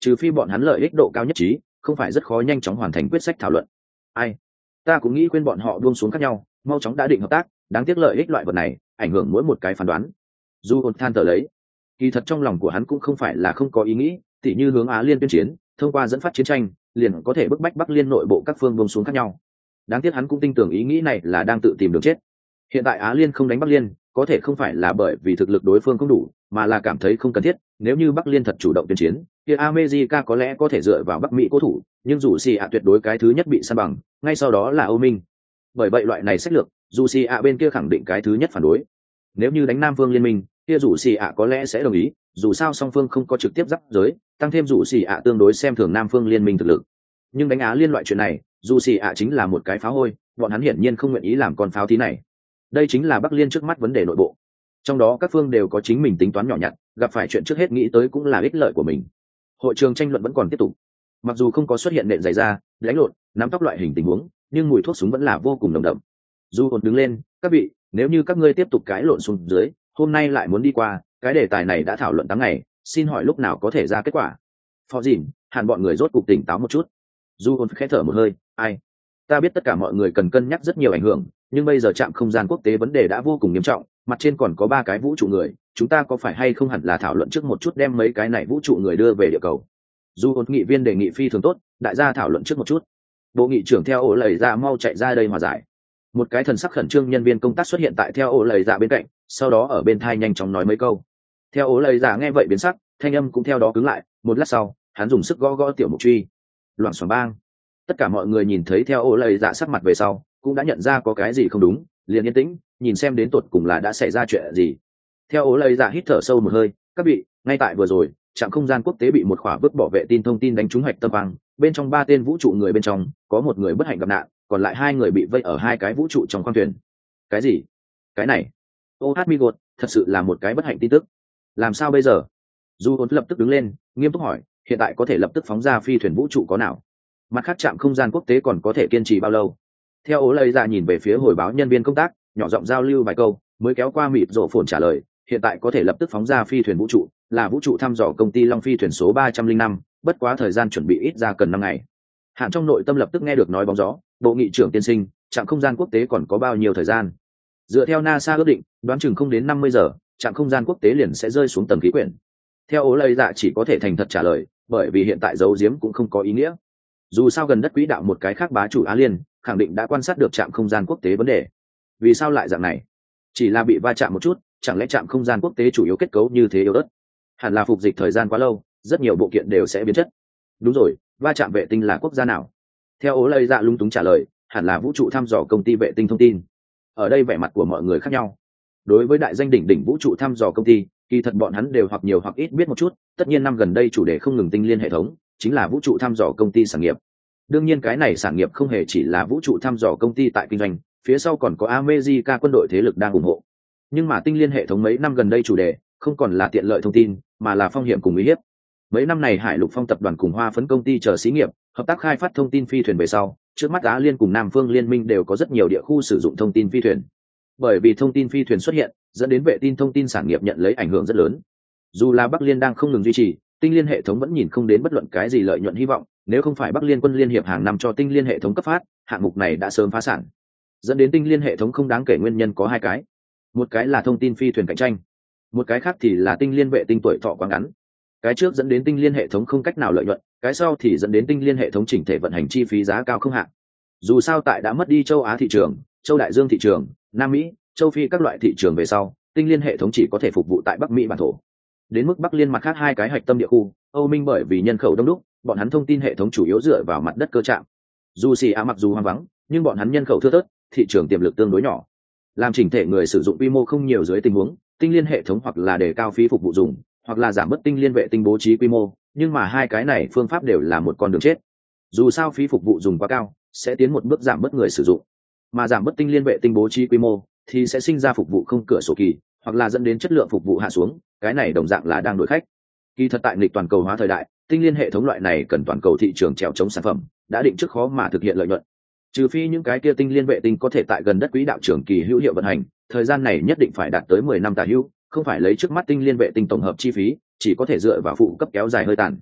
trừ phi bọn hắn lợi ích độ cao nhất trí, không phải rất khó nhanh chóng hoàn thành quyết sách thảo luận. Ai, ta cũng nghĩ khuyên bọn họ buông xuống khác nhau, mau chóng đã định hợp tác, đáng tiếc lợi ích loại vật này ảnh hưởng mỗi một cái phán đoán. Du ôn than thở lấy, kỳ thật trong lòng của hắn cũng không phải là không có ý nghĩ, tỉ như hướng Á Liên tuyên chiến, thông qua dẫn phát chiến tranh, liền có thể bức bách Bắc Liên nội bộ các phương buông xuống khác nhau. Đáng tiếc hắn cũng tin tưởng ý nghĩ này là đang tự tìm đường chết. Hiện tại Á Liên không đánh Bắc Liên, có thể không phải là bởi vì thực lực đối phương không đủ, mà là cảm thấy không cần thiết. Nếu như Bắc Liên thật chủ động tuyên chiến, kia America có lẽ có thể dựa vào Bắc Mỹ cố thủ, nhưng dù xì ạ tuyệt đối cái thứ nhất bị san bằng, ngay sau đó là Âu Minh. Bởi vậy loại này sách lược, dù xì ạ bên kia khẳng định cái thứ nhất phản đối. Nếu như đánh Nam Phương liên minh, kia dù xì ạ có lẽ sẽ đồng ý, dù sao song phương không có trực tiếp giáp giới, tăng thêm dù xì ạ tương đối xem thường Nam Phương liên minh thực lực. Nhưng đánh Á Liên loại chuyện này, dù xì ạ chính là một cái pháo hôi, bọn hắn hiển nhiên không nguyện ý làm con pháo thí này. Đây chính là Bắc Liên trước mắt vấn đề nội bộ, trong đó các phương đều có chính mình tính toán nhỏ nhặt, gặp phải chuyện trước hết nghĩ tới cũng là ích lợi của mình. Hội trường tranh luận vẫn còn tiếp tục, mặc dù không có xuất hiện nện giày ra, đánh lộn, nắm tóc loại hình tình huống, nhưng mùi thuốc súng vẫn là vô cùng nồng đậm. Du Hồn đứng lên, các vị, nếu như các ngươi tiếp tục cãi lộn xuống dưới, hôm nay lại muốn đi qua, cái đề tài này đã thảo luận 8 ngày, xin hỏi lúc nào có thể ra kết quả? Phó Dìn, hẳn bọn người rốt cục tỉnh táo một chút. Du Hồn khẽ thở một hơi, ai? Ta biết tất cả mọi người cần cân nhắc rất nhiều ảnh hưởng, nhưng bây giờ trạm không gian quốc tế vấn đề đã vô cùng nghiêm trọng, mặt trên còn có 3 cái vũ trụ người, chúng ta có phải hay không hẳn là thảo luận trước một chút đem mấy cái này vũ trụ người đưa về địa cầu. Du Hồn nghị viên đề nghị phi thường tốt, đại gia thảo luận trước một chút. Bộ nghị trưởng theo ổ lầy ra mau chạy ra đây hòa giải. Một cái thần sắc khẩn trương nhân viên công tác xuất hiện tại theo ổ lầy dạ bên cạnh, sau đó ở bên thai nhanh chóng nói mấy câu. Theo ổ lầy dạ nghe vậy biến sắc, thanh âm cũng theo đó cứng lại, một lát sau hắn dùng sức gõ gõ tiểu mục truy. Loảng xoảng bang. Tất cả mọi người nhìn thấy theo ổ lầy dạ sắc mặt về sau cũng đã nhận ra có cái gì không đúng, liền yên tĩnh nhìn xem đến tột cùng là đã xảy ra chuyện gì. Theo ổ lầy dạ hít thở sâu một hơi, các vị, ngay tại vừa rồi trạm không gian quốc tế bị một khỏa vứt bỏ vệ tin thông tin đánh trúng hạch tâm băng, bên trong 3 tên vũ trụ người bên trong có một người bất hạnh gặp nạn, còn lại 2 người bị vây ở 2 cái vũ trụ trong khoang thuyền. Cái gì? Cái này? Oh my god, thật sự là một cái bất hạnh tin tức. Làm sao bây giờ? Du Hồn lập tức đứng lên, nghiêm túc hỏi, hiện tại có thể lập tức phóng ra phi thuyền vũ trụ có nào? Mặt khác trạm không gian quốc tế còn có thể kiên trì bao lâu? Theo ố lây ra nhìn về phía hồi báo nhân viên công tác, nhỏ giọng giao lưu vài câu mới kéo qua mịt rộ phồn trả lời, hiện tại có thể lập tức phóng ra phi thuyền vũ trụ, là vũ trụ thăm dò công ty Long Phi thuyền số 305, bất quá thời gian chuẩn bị ít ra cần 5 ngày. Hạn trong nội tâm lập tức nghe được nói bóng gió, bộ nghị trưởng tiên sinh, trạm không gian quốc tế còn có bao nhiêu thời gian? Dựa theo NASA ước định, đoán chừng không đến 50 giờ, trạm không gian quốc tế liền sẽ rơi xuống tầng khí quyển. Theo ố lây dạ chỉ có thể thành thật trả lời, bởi vì hiện tại giấu giếm cũng không có ý nghĩa. Dù sao gần đất quỹ đạo một cái khác bá chủ Á Liên khẳng định đã quan sát được trạm không gian quốc tế vấn đề. Vì sao lại dạng này? Chỉ là bị va chạm một chút, chẳng lẽ trạm không gian quốc tế chủ yếu kết cấu như thế yếu ớt? Hẳn là phục dịch thời gian quá lâu, rất nhiều bộ kiện đều sẽ biến chất. Đúng rồi, va chạm vệ tinh là quốc gia nào? Theo ố lây dạ lung túng trả lời, hẳn là vũ trụ thăm dò công ty vệ tinh thông tin. Ở đây vẻ mặt của mọi người khác nhau. Đối với đại danh đỉnh đỉnh vũ trụ thăm dò công ty, kỳ thật bọn hắn đều hoặc nhiều hoặc ít biết một chút. Tất nhiên năm gần đây chủ đề không ngừng tinh liên hệ thống chính là vũ trụ thăm dò công ty sản nghiệp. Đương nhiên cái này sản nghiệp không hề chỉ là vũ trụ thăm dò công ty tại kinh doanh, phía sau còn có America quân đội thế lực đang ủng hộ. Nhưng mà tinh liên hệ thống mấy năm gần đây chủ đề không còn là tiện lợi thông tin, mà là phong hiểm cùng uy hiếp. Mấy năm này Hải Lục Phong tập đoàn cùng Hoa Phấn công ty chờ xí nghiệp hợp tác khai phát thông tin phi thuyền về sau, trước mắt Á Liên cùng Nam Phương Liên minh đều có rất nhiều địa khu sử dụng thông tin phi thuyền. Bởi vì thông tin phi thuyền xuất hiện, dẫn đến vệ tin thông tin sản nghiệp nhận lấy ảnh hưởng rất lớn. Dù là Bắc Liên đang không ngừng duy trì, tinh liên hệ thống vẫn nhìn không đến bất luận cái gì lợi nhuận hy vọng, nếu không phải Bắc Liên quân liên hiệp hàng năm cho tinh liên hệ thống cấp phát, hạng mục này đã sớm phá sản. Dẫn đến tinh liên hệ thống không đáng kể nguyên nhân có 2 cái. Một cái là thông tin phi thuyền cạnh tranh, một cái khác thì là tinh liên vệ tinh tuổi thọ quá ngắn. Cái trước dẫn đến tinh liên hệ thống không cách nào lợi nhuận, cái sau thì dẫn đến tinh liên hệ thống chỉnh thể vận hành chi phí giá cao không hạn. Dù sao tại đã mất đi châu Á thị trường, châu Đại Dương thị trường, Nam Mỹ, châu Phi các loại thị trường về sau, tinh liên hệ thống chỉ có thể phục vụ tại Bắc Mỹ bản thổ. Đến mức Bắc Liên mặt khác 2 cái hạch tâm địa khu, Âu Minh bởi vì nhân khẩu đông đúc, bọn hắn thông tin hệ thống chủ yếu dựa vào mặt đất cơ trạm. Dù xì mặc dù hoang vắng, nhưng bọn hắn nhân khẩu thưa thớt, thị trường tiềm lực tương đối nhỏ. Làm chỉnh thể người sử dụng quy mô không nhiều dưới tình huống, tinh liên hệ thống hoặc là đề cao phí phục vụ dùng, hoặc là giảm bớt tinh liên vệ tinh bố trí quy mô, nhưng mà 2 cái này phương pháp đều là một con đường chết. Dù sao phí phục vụ dùng quá cao, sẽ tiến một bước giảm bớt người sử dụng, mà giảm bớt tinh liên vệ tinh bố trí quy mô thì sẽ sinh ra phục vụ không cửa sổ kỳ, hoặc là dẫn đến chất lượng phục vụ hạ xuống, cái này đồng dạng là đang đuổi khách. Kỳ thật tại nghịch toàn cầu hóa thời đại, tinh liên hệ thống loại này cần toàn cầu thị trường trèo chống sản phẩm, đã định trước khó mà thực hiện lợi nhuận. Trừ phi những cái kia tinh liên vệ tinh có thể tại gần đất quỹ đạo trường kỳ hữu hiệu vận hành, thời gian này nhất định phải đạt tới 10 năm tả hữu, không phải lấy trước mắt tinh liên vệ tinh tổng hợp chi phí, chỉ có thể dựa vào phụ cấp kéo dài hơi tàn.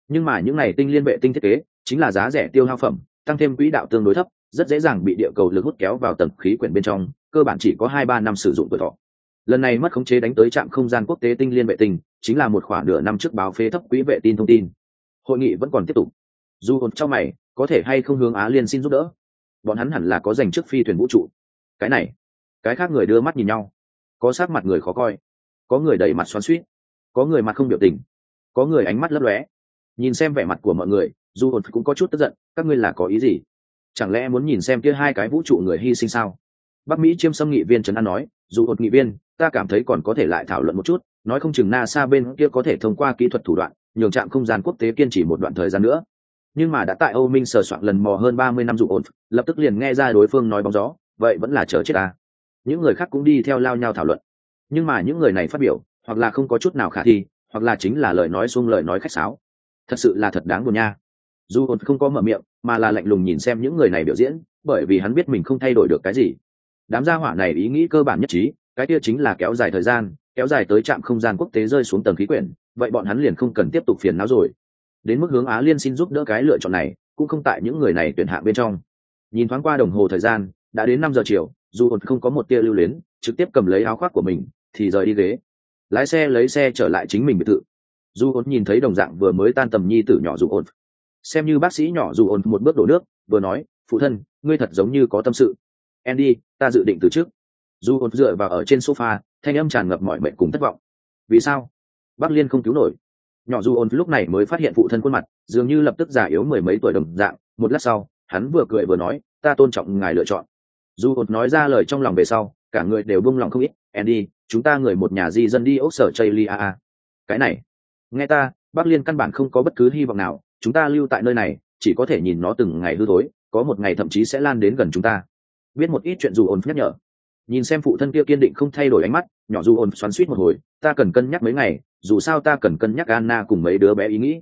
Nhưng mà những này tinh liên vệ tinh thiết kế chính là giá rẻ tiêu hao phẩm, tăng thêm quỹ đạo tương đối thấp, rất dễ dàng bị địa cầu lực hút kéo vào tầng khí quyển bên trong, cơ bản chỉ có 2-3 năm sử dụng tuổi thọ. Lần này mất khống chế đánh tới trạm không gian quốc tế tinh liên vệ tinh, chính là một khoảng nửa năm trước báo phế thấp quỹ vệ tin thông tin. Hội nghị vẫn còn tiếp tục. Dù hồn trong mày, có thể hay không hướng Á Liên xin giúp đỡ? Bọn hắn hẳn là có dành trước phi thuyền vũ trụ. Cái này, cái khác người đưa mắt nhìn nhau, có sắc mặt người khó coi, có người đầy mặt xoắn xuýt, có người mặt không biểu tình, có người ánh mắt lấp lóe. Nhìn xem vẻ mặt của mọi người, dù hồn cũng có chút tức giận, các ngươi là có ý gì? Chẳng lẽ muốn nhìn xem kia hai cái vũ trụ người hy sinh sao? Bắc Mỹ chiêm xâm nghị viên trấn an nói, dù hồn nghị viên, ta cảm thấy còn có thể lại thảo luận một chút, nói không chừng NASA bên kia có thể thông qua kỹ thuật thủ đoạn nhường trạm không gian quốc tế kiên trì một đoạn thời gian nữa. Nhưng mà đã tại Âu Minh sờ soạn lần mò hơn 30 năm dụ ổn, lập tức liền nghe ra đối phương nói bóng gió, vậy vẫn là chờ chết ta. Những người khác cũng đi theo lao nhau thảo luận. Nhưng mà những người này phát biểu, hoặc là không có chút nào khả thi, hoặc là chính là lời nói xuông lời nói khách sáo. Thật sự là thật đáng buồn nha. Dù ổn không có mở miệng, mà là lạnh lùng nhìn xem những người này biểu diễn, bởi vì hắn biết mình không thay đổi được cái gì. Đám gia hỏa này ý nghĩ cơ bản nhất trí, cái kia chính là kéo dài thời gian, kéo dài tới trạm không gian quốc tế rơi xuống tầng khí quyển, vậy bọn hắn liền không cần tiếp tục phiền não rồi. Đến mức hướng Á Liên xin giúp đỡ cái lựa chọn này, cũng không tại những người này tuyển hạng bên trong. Nhìn thoáng qua đồng hồ thời gian, đã đến 5 giờ chiều, dù ổn không có một tia lưu luyến, trực tiếp cầm lấy áo khoác của mình, thì rời đi ghế, lái xe lấy xe trở lại chính mình biệt thự. Dù ổn nhìn thấy đồng dạng vừa mới tan tầm nhi tử nhỏ dù ổn, xem như bác sĩ nhỏ dù ổn một bước đổ nước, vừa nói, phụ thân, ngươi thật giống như có tâm sự. Andy, ta dự định từ trước. Dù ổn dựa vào ở trên sofa, thanh âm tràn ngập mọi mệnh cùng thất vọng. Vì sao? Bắc Liên không cứu nổi. Nhỏ dù ổn lúc này mới phát hiện phụ thân khuôn mặt dường như lập tức già yếu mười mấy tuổi đồng dạng. Một lát sau, hắn vừa cười vừa nói, ta tôn trọng ngài lựa chọn. Dù ổn nói ra lời trong lòng về sau, cả người đều buông lòng không ít. Andy, chúng ta người một nhà di dân đi ốc sở Chaylia. Cái này, nghe ta, Bắc Liên căn bản không có bất cứ hy vọng nào. Chúng ta lưu tại nơi này, chỉ có thể nhìn nó từng ngày hư thối, có một ngày thậm chí sẽ lan đến gần chúng ta. Biết một ít chuyện dù ổn nhắc nhở. Nhìn xem phụ thân kia kiên định không thay đổi ánh mắt, nhỏ dù ổn xoắn suýt một hồi, ta cần cân nhắc mấy ngày, dù sao ta cần cân nhắc Anna cùng mấy đứa bé ý nghĩ.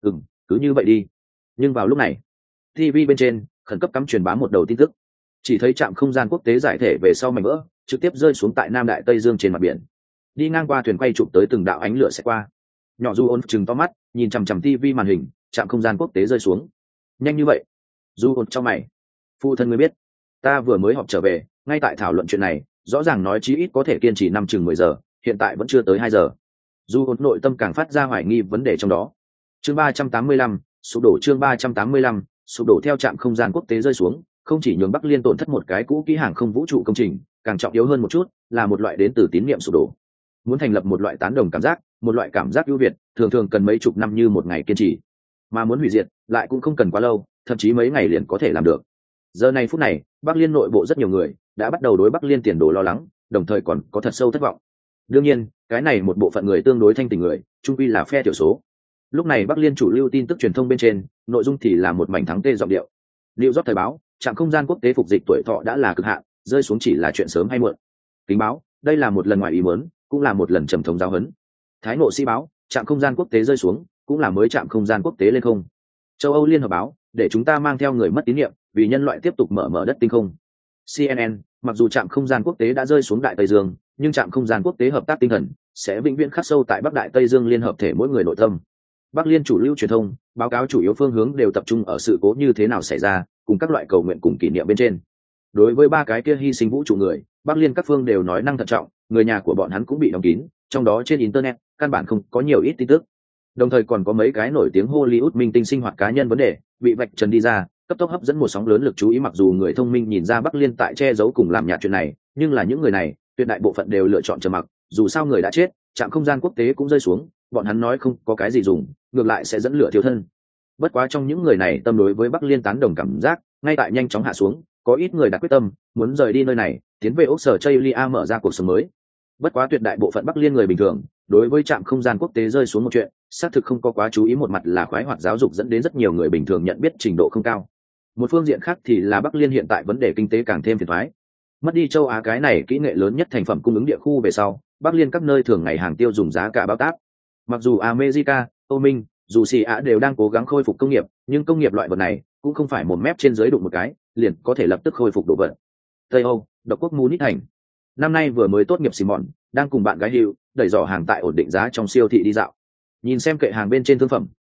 Cứ như vậy đi. Nhưng vào lúc này, TV bên trên khẩn cấp cắm truyền bá một đầu tin tức, chỉ thấy trạm không gian quốc tế giải thể về sau mảnh vỡ trực tiếp rơi xuống tại Nam Đại Tây Dương trên mặt biển, đi ngang qua thuyền quay chụp tới từng đạo ánh lửa sẽ qua. Nhỏ du ôn chừng to mắt nhìn chằm chằm TV màn hình, trạm không gian quốc tế rơi xuống nhanh như vậy. Du ôn trong mày, phụ thân mới biết, ta vừa mới họp trở về, ngay tại thảo luận chuyện này, rõ ràng nói chí ít có thể kiên trì 5-10 giờ, hiện tại vẫn chưa tới 2 giờ. Du ôn nội tâm càng phát ra hoài nghi vấn đề trong đó. Chương 385, sụp đổ. Chương 385, sụp đổ. Theo trạm không gian quốc tế rơi xuống, không chỉ nhường Bắc Liên tổn thất một cái cũ kỹ hàng không vũ trụ công trình, càng trọng yếu hơn một chút là một loại đến từ tín niệm sụp đổ. Muốn thành lập một loại tán đồng cảm giác, một loại cảm giác ưu việt, thường thường cần mấy chục năm như một ngày kiên trì, mà muốn hủy diệt lại cũng không cần quá lâu, thậm chí mấy ngày liền có thể làm được. Giờ này phút này, Bắc Liên nội bộ rất nhiều người đã bắt đầu đối Bắc Liên tiền đồ lo lắng, đồng thời còn có thật sâu thất vọng. Đương nhiên, cái này một bộ phận người tương đối thanh tình người, chung quy là phe thiểu số. Lúc này Bắc Liên chủ lưu tin tức truyền thông bên trên, nội dung thì là một mảnh thắng tê giọng điệu. New York thời báo, trạm không gian quốc tế phục dịch tuổi thọ đã là cực hạn, rơi xuống chỉ là chuyện sớm hay muộn. Kính báo, đây là một lần ngoài ý muốn, cũng là một lần trầm thống giáo huấn. Thái Ngộ Sĩ báo, trạm không gian quốc tế rơi xuống, cũng là mới trạm không gian quốc tế lên không. Châu Âu Liên hợp báo, để chúng ta mang theo người mất tín nhiệm, vì nhân loại tiếp tục mở đất tinh không. CNN, mặc dù trạm không gian quốc tế đã rơi xuống Đại Tây Dương, nhưng trạm không gian quốc tế hợp tác tinh thần sẽ vĩnh viễn khắc sâu tại Bắc Đại Tây Dương liên hợp thể mỗi người nội tâm. Bắc Liên chủ lưu truyền thông báo cáo chủ yếu phương hướng đều tập trung ở sự cố như thế nào xảy ra, cùng các loại cầu nguyện cùng kỷ niệm bên trên. Đối với ba cái kia hy sinh vũ trụ người, Bắc Liên các phương đều nói năng thận trọng, người nhà của bọn hắn cũng bị đóng kín, trong đó trên internet căn bản không có nhiều ít tin tức. Đồng thời còn có mấy cái nổi tiếng Hollywood minh tinh sinh hoạt cá nhân vấn đề bị vạch trần đi ra, cấp tốc hấp dẫn một sóng lớn lực chú ý. Mặc dù người thông minh nhìn ra Bắc Liên tại che giấu cùng làm nhạt chuyện này, nhưng là những người này tuyệt đại bộ phận đều lựa chọn trầm mặc, dù sao người đã chết, trạm không gian quốc tế cũng rơi xuống, bọn hắn nói không có cái gì dùng, ngược lại sẽ dẫn lửa thiêu thân. Bất quá trong những người này tâm đối với Bắc Liên tán đồng cảm giác ngay tại nhanh chóng hạ xuống, có ít người đã quyết tâm muốn rời đi nơi này, tiến về ốc sở Chaylia mở ra cuộc sống mới. Bất quá tuyệt đại bộ phận Bắc Liên người bình thường đối với trạm không gian quốc tế rơi xuống một chuyện xác thực không có quá chú ý. Một mặt là khoái hoạt giáo dục dẫn đến rất nhiều người bình thường nhận biết trình độ không cao, một phương diện khác thì là Bắc Liên hiện tại vấn đề kinh tế càng thêm phiền toái. Mất đi châu Á cái này kỹ nghệ lớn nhất thành phẩm cung ứng địa khu về sau, Bắc Liên các nơi thường ngày hàng tiêu dùng giá cả báo táp. Mặc dù America, Âu Minh, dù xì ạ đều đang cố gắng khôi phục công nghiệp, nhưng công nghiệp loại vật này cũng không phải một mép trên dưới đụng một cái liền có thể lập tức khôi phục đồ vật. Tây Âu, độc quốc Munich thành, năm nay vừa mới tốt nghiệp Simon đang cùng bạn gái Hữu đẩy giỏ hàng tại ổn định giá trong siêu thị đi dạo, nhìn xem kệ hàng bên trên thương phẩm,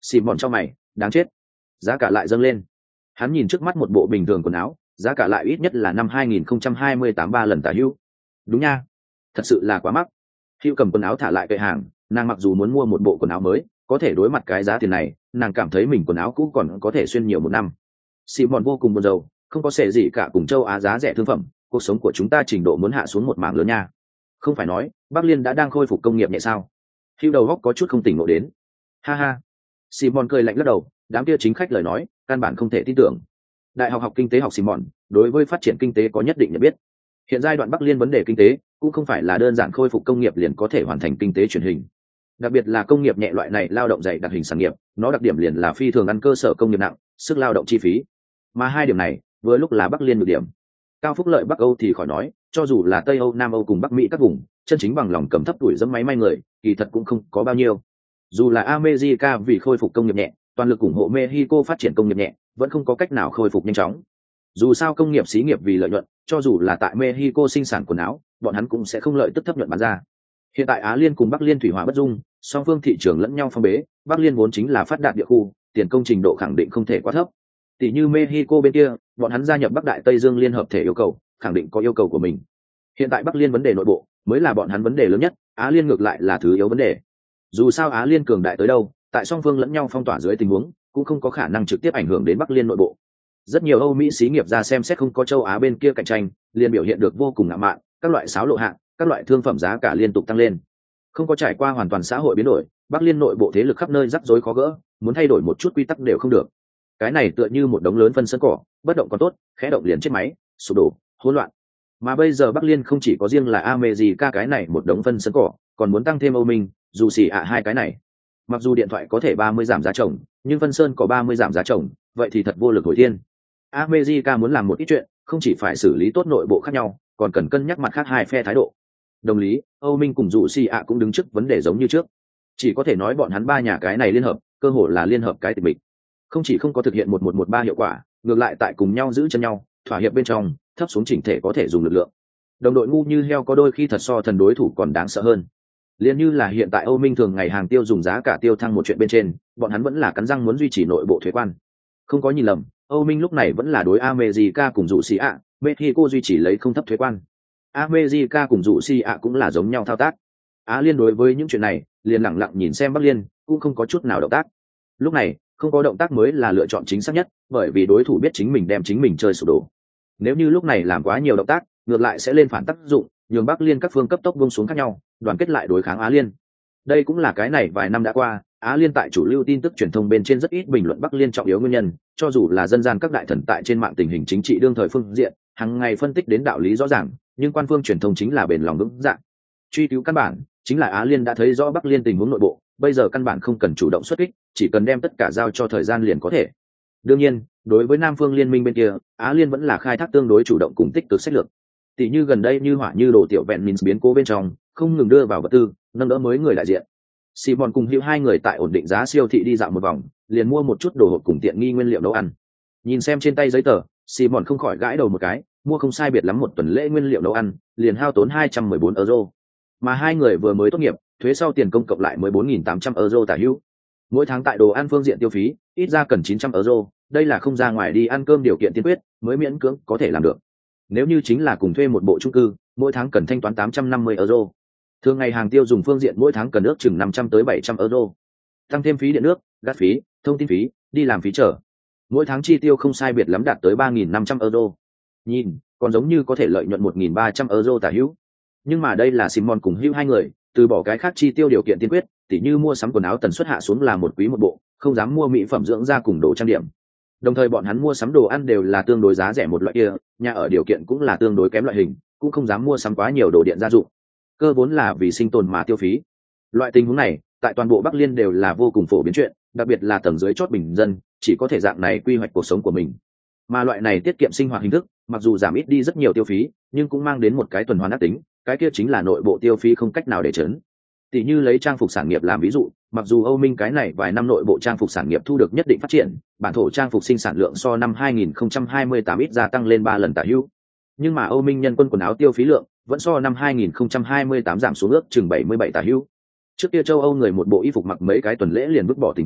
Simon cho mày, đáng chết. Giá cả lại dâng lên. Hắn nhìn trước mắt một bộ bình thường quần áo, giá cả lại ít nhất là năm 2028 ba lần tả hữu. Đúng nha, thật sự là quá mắc. Hữu cầm quần áo thả lại kệ hàng, nàng mặc dù muốn mua một bộ quần áo mới, có thể đối mặt cái giá tiền này, nàng cảm thấy mình quần áo cũ còn có thể xuyên nhiều một năm. Simon vô cùng buồn rầu, không có xệ gì cả cùng châu Á giá rẻ thương phẩm, cuộc sống của chúng ta trình độ muốn hạ xuống một mảng lớn nha. Không phải nói Bắc Liên đã đang khôi phục công nghiệp nhẹ sao? Hữu đầu góc có chút không tỉnh ngộ đến. Ha ha. Simon cười lạnh lắc đầu, đám kia chính khách lời nói, căn bản không thể tin tưởng. Đại học học kinh tế học Simon, đối với phát triển kinh tế có nhất định nhận biết. Hiện giai đoạn Bắc Liên vấn đề kinh tế cũng không phải là đơn giản khôi phục công nghiệp liền có thể hoàn thành kinh tế truyền hình. Đặc biệt là công nghiệp nhẹ loại này lao động dày đặc hình sản nghiệp, nó đặc điểm liền là phi thường ăn cơ sở công nghiệp nặng, sức lao động chi phí. Mà hai điểm này, vừa lúc là Bắc Liên nhược điểm. Cao phúc lợi Bắc Âu thì khỏi nói, cho dù là Tây Âu, Nam Âu cùng Bắc Mỹ các vùng, chân chính bằng lòng cầm thấp tuổi dẫm máy may người, kỳ thật cũng không có bao nhiêu. Dù là America vì khôi phục công nghiệp nhẹ, toàn lực ủng hộ Mexico phát triển công nghiệp nhẹ, vẫn không có cách nào khôi phục nhanh chóng. Dù sao công nghiệp xí nghiệp vì lợi nhuận, cho dù là tại Mexico sinh sản quần áo, bọn hắn cũng sẽ không lợi tức thấp nhuận bán ra. Hiện tại Á Liên cùng Bắc Liên thủy hỏa bất dung, song phương thị trường lẫn nhau phong bế, Bắc Liên vốn chính là phát đạt địa khu, tiền công trình độ khẳng định không thể quá thấp. Tỷ như Mexico bên kia, bọn hắn gia nhập Bắc Đại Tây Dương Liên hợp thể yêu cầu, khẳng định có yêu cầu của mình. Hiện tại Bắc Liên vấn đề nội bộ mới là bọn hắn vấn đề lớn nhất, Á Liên ngược lại là thứ yếu vấn đề. Dù sao Á Liên cường đại tới đâu, tại song phương lẫn nhau phong tỏa dưới tình huống, cũng không có khả năng trực tiếp ảnh hưởng đến Bắc Liên nội bộ. Rất nhiều Âu Mỹ xí nghiệp ra xem xét không có châu Á bên kia cạnh tranh, liền biểu hiện được vô cùng ngạo mạn, các loại sáo lộ hạng, các loại thương phẩm giá cả liên tục tăng lên. Không có trải qua hoàn toàn xã hội biến đổi, Bắc Liên nội bộ thế lực khắp nơi rắc rối khó gỡ, muốn thay đổi một chút quy tắc đều không được. Cái này tựa như một đống lớn phân sân cỏ, bất động còn tốt, khẽ động liền chết máy, sụp đổ, hỗn loạn. Mà bây giờ Bắc Liên không chỉ có riêng là America cái này một đống phân sân cỏ, còn muốn tăng thêm Âu Minh, dù xì ạ hai cái này. Mặc dù điện thoại có thể 30 giảm giá trồng, nhưng phân sơn có 30 giảm giá trồng, vậy thì thật vô lực hồi thiên. America muốn làm một ít chuyện, không chỉ phải xử lý tốt nội bộ khác nhau, còn cần cân nhắc mặt khác hai phe thái độ. Đồng lý, Âu Minh cùng dù xì ạ cũng đứng trước vấn đề giống như trước. Chỉ có thể nói bọn hắn ba nhà cái này liên hợp, cơ hội là liên hợp cái tịch mịch. Không chỉ không có thực hiện 1113 hiệu quả, ngược lại tại cùng nhau giữ chân nhau, thỏa hiệp bên trong, thấp xuống chỉnh thể có thể dùng lực lượng. Đồng đội ngu như heo có đôi khi thật so thần đối thủ còn đáng sợ hơn. Liên như là hiện tại Âu Minh thường ngày hàng tiêu dùng giá cả tiêu thăng một chuyện bên trên, bọn hắn vẫn là cắn răng muốn duy trì nội bộ thuế quan. Không có nhìn lầm, Âu Minh lúc này vẫn là đối America cùng dụ xì ạ, Mexico duy trì lấy không thấp thuế quan. America cùng dụ xì ạ cũng là giống nhau thao tác. Á Liên đối với những chuyện này, liền lặng lặng nhìn xem Bắc Liên, cũng không có chút nào động tác. Lúc này, không có động tác mới là lựa chọn chính xác nhất, bởi vì đối thủ biết chính mình đem chính mình chơi sụp đổ. Nếu như lúc này làm quá nhiều động tác, ngược lại sẽ lên phản tác dụng, nhường Bắc Liên các phương cấp tốc buông xuống khác nhau, đoàn kết lại đối kháng Á Liên. Đây cũng là cái này vài năm đã qua, Á Liên tại chủ lưu tin tức truyền thông bên trên rất ít bình luận Bắc Liên trọng yếu nguyên nhân, cho dù là dân gian các đại thần tại trên mạng tình hình chính trị đương thời phương diện, hàng ngày phân tích đến đạo lý rõ ràng, nhưng quan phương truyền thông chính là bền lòng vững dạ. Truy cứu căn bản, chính là Á Liên đã thấy rõ Bắc Liên tình huống nội bộ, bây giờ căn bản không cần chủ động xuất kích, chỉ cần đem tất cả giao cho thời gian liền có thể. Đương nhiên, đối với Nam Phương Liên minh bên kia, Á Liên vẫn là khai thác tương đối chủ động cùng tích cực sách lược. Tỷ như gần đây như hỏa như đồ tiểu vẹn Minsk biến cố bên trong, không ngừng đưa vào vật tư, nâng đỡ mới người đại diện. Simon cùng Hữu hai người tại ổn định giá siêu thị đi dạo một vòng, liền mua một chút đồ hộp cùng tiện nghi nguyên liệu nấu ăn. Nhìn xem trên tay giấy tờ, Simon không khỏi gãi đầu một cái, mua không sai biệt lắm một tuần lễ nguyên liệu nấu ăn, liền hao tốn 214 euro. Mà hai người vừa mới tốt nghiệp, thuế sau tiền công cộng lại mới 4.800 euro tả hữu. Mỗi tháng tại đồ ăn phương diện tiêu phí, ít ra cần 900 euro, đây là không ra ngoài đi ăn cơm điều kiện tiên quyết, mới miễn cưỡng có thể làm được. Nếu như chính là cùng thuê một bộ chung cư, mỗi tháng cần thanh toán 850 euro. Thường ngày hàng tiêu dùng phương diện mỗi tháng cần ước chừng 500 tới 700 euro. Tăng thêm phí điện nước, gas phí, thông tin phí, đi làm phí trở. Mỗi tháng chi tiêu không sai biệt lắm đạt tới 3.500 euro. Nhìn, còn giống như có thể lợi nhuận 1.300 euro tả hữu. Nhưng mà đây là Simon cùng Hữu hai người, từ bỏ cái khác chi tiêu điều kiện tiên quyết, tỉ như mua sắm quần áo tần suất hạ xuống là một quý một bộ, không dám mua mỹ phẩm dưỡng da cùng đồ trang điểm. Đồng thời bọn hắn mua sắm đồ ăn đều là tương đối giá rẻ một loại kia, nhà ở điều kiện cũng là tương đối kém loại hình, cũng không dám mua sắm quá nhiều đồ điện gia dụng. Cơ vốn là vì sinh tồn mà tiêu phí. Loại tình huống này, tại toàn bộ Bắc Liên đều là vô cùng phổ biến chuyện, đặc biệt là tầng dưới chót bình dân, chỉ có thể dạng này quy hoạch cuộc sống của mình. Mà loại này tiết kiệm sinh hoạt hình thức, mặc dù giảm ít đi rất nhiều tiêu phí, nhưng cũng mang đến một cái tuần hoàn ác tính, cái kia chính là nội bộ tiêu phí không cách nào để trấn. Tỷ như lấy trang phục sản nghiệp làm ví dụ, mặc dù Âu Minh cái này vài năm nội bộ trang phục sản nghiệp thu được nhất định phát triển, bản thổ trang phục sinh sản lượng so năm 2028 ít gia tăng lên 3 lần tả hữu. Nhưng mà Âu Minh nhân quân quần áo tiêu phí lượng vẫn so năm 2028 giảm xuống ước chừng 77 tả hữu. Trước kia châu Âu người một bộ y phục mặc mấy cái tuần lễ liền vứt bỏ tình huống,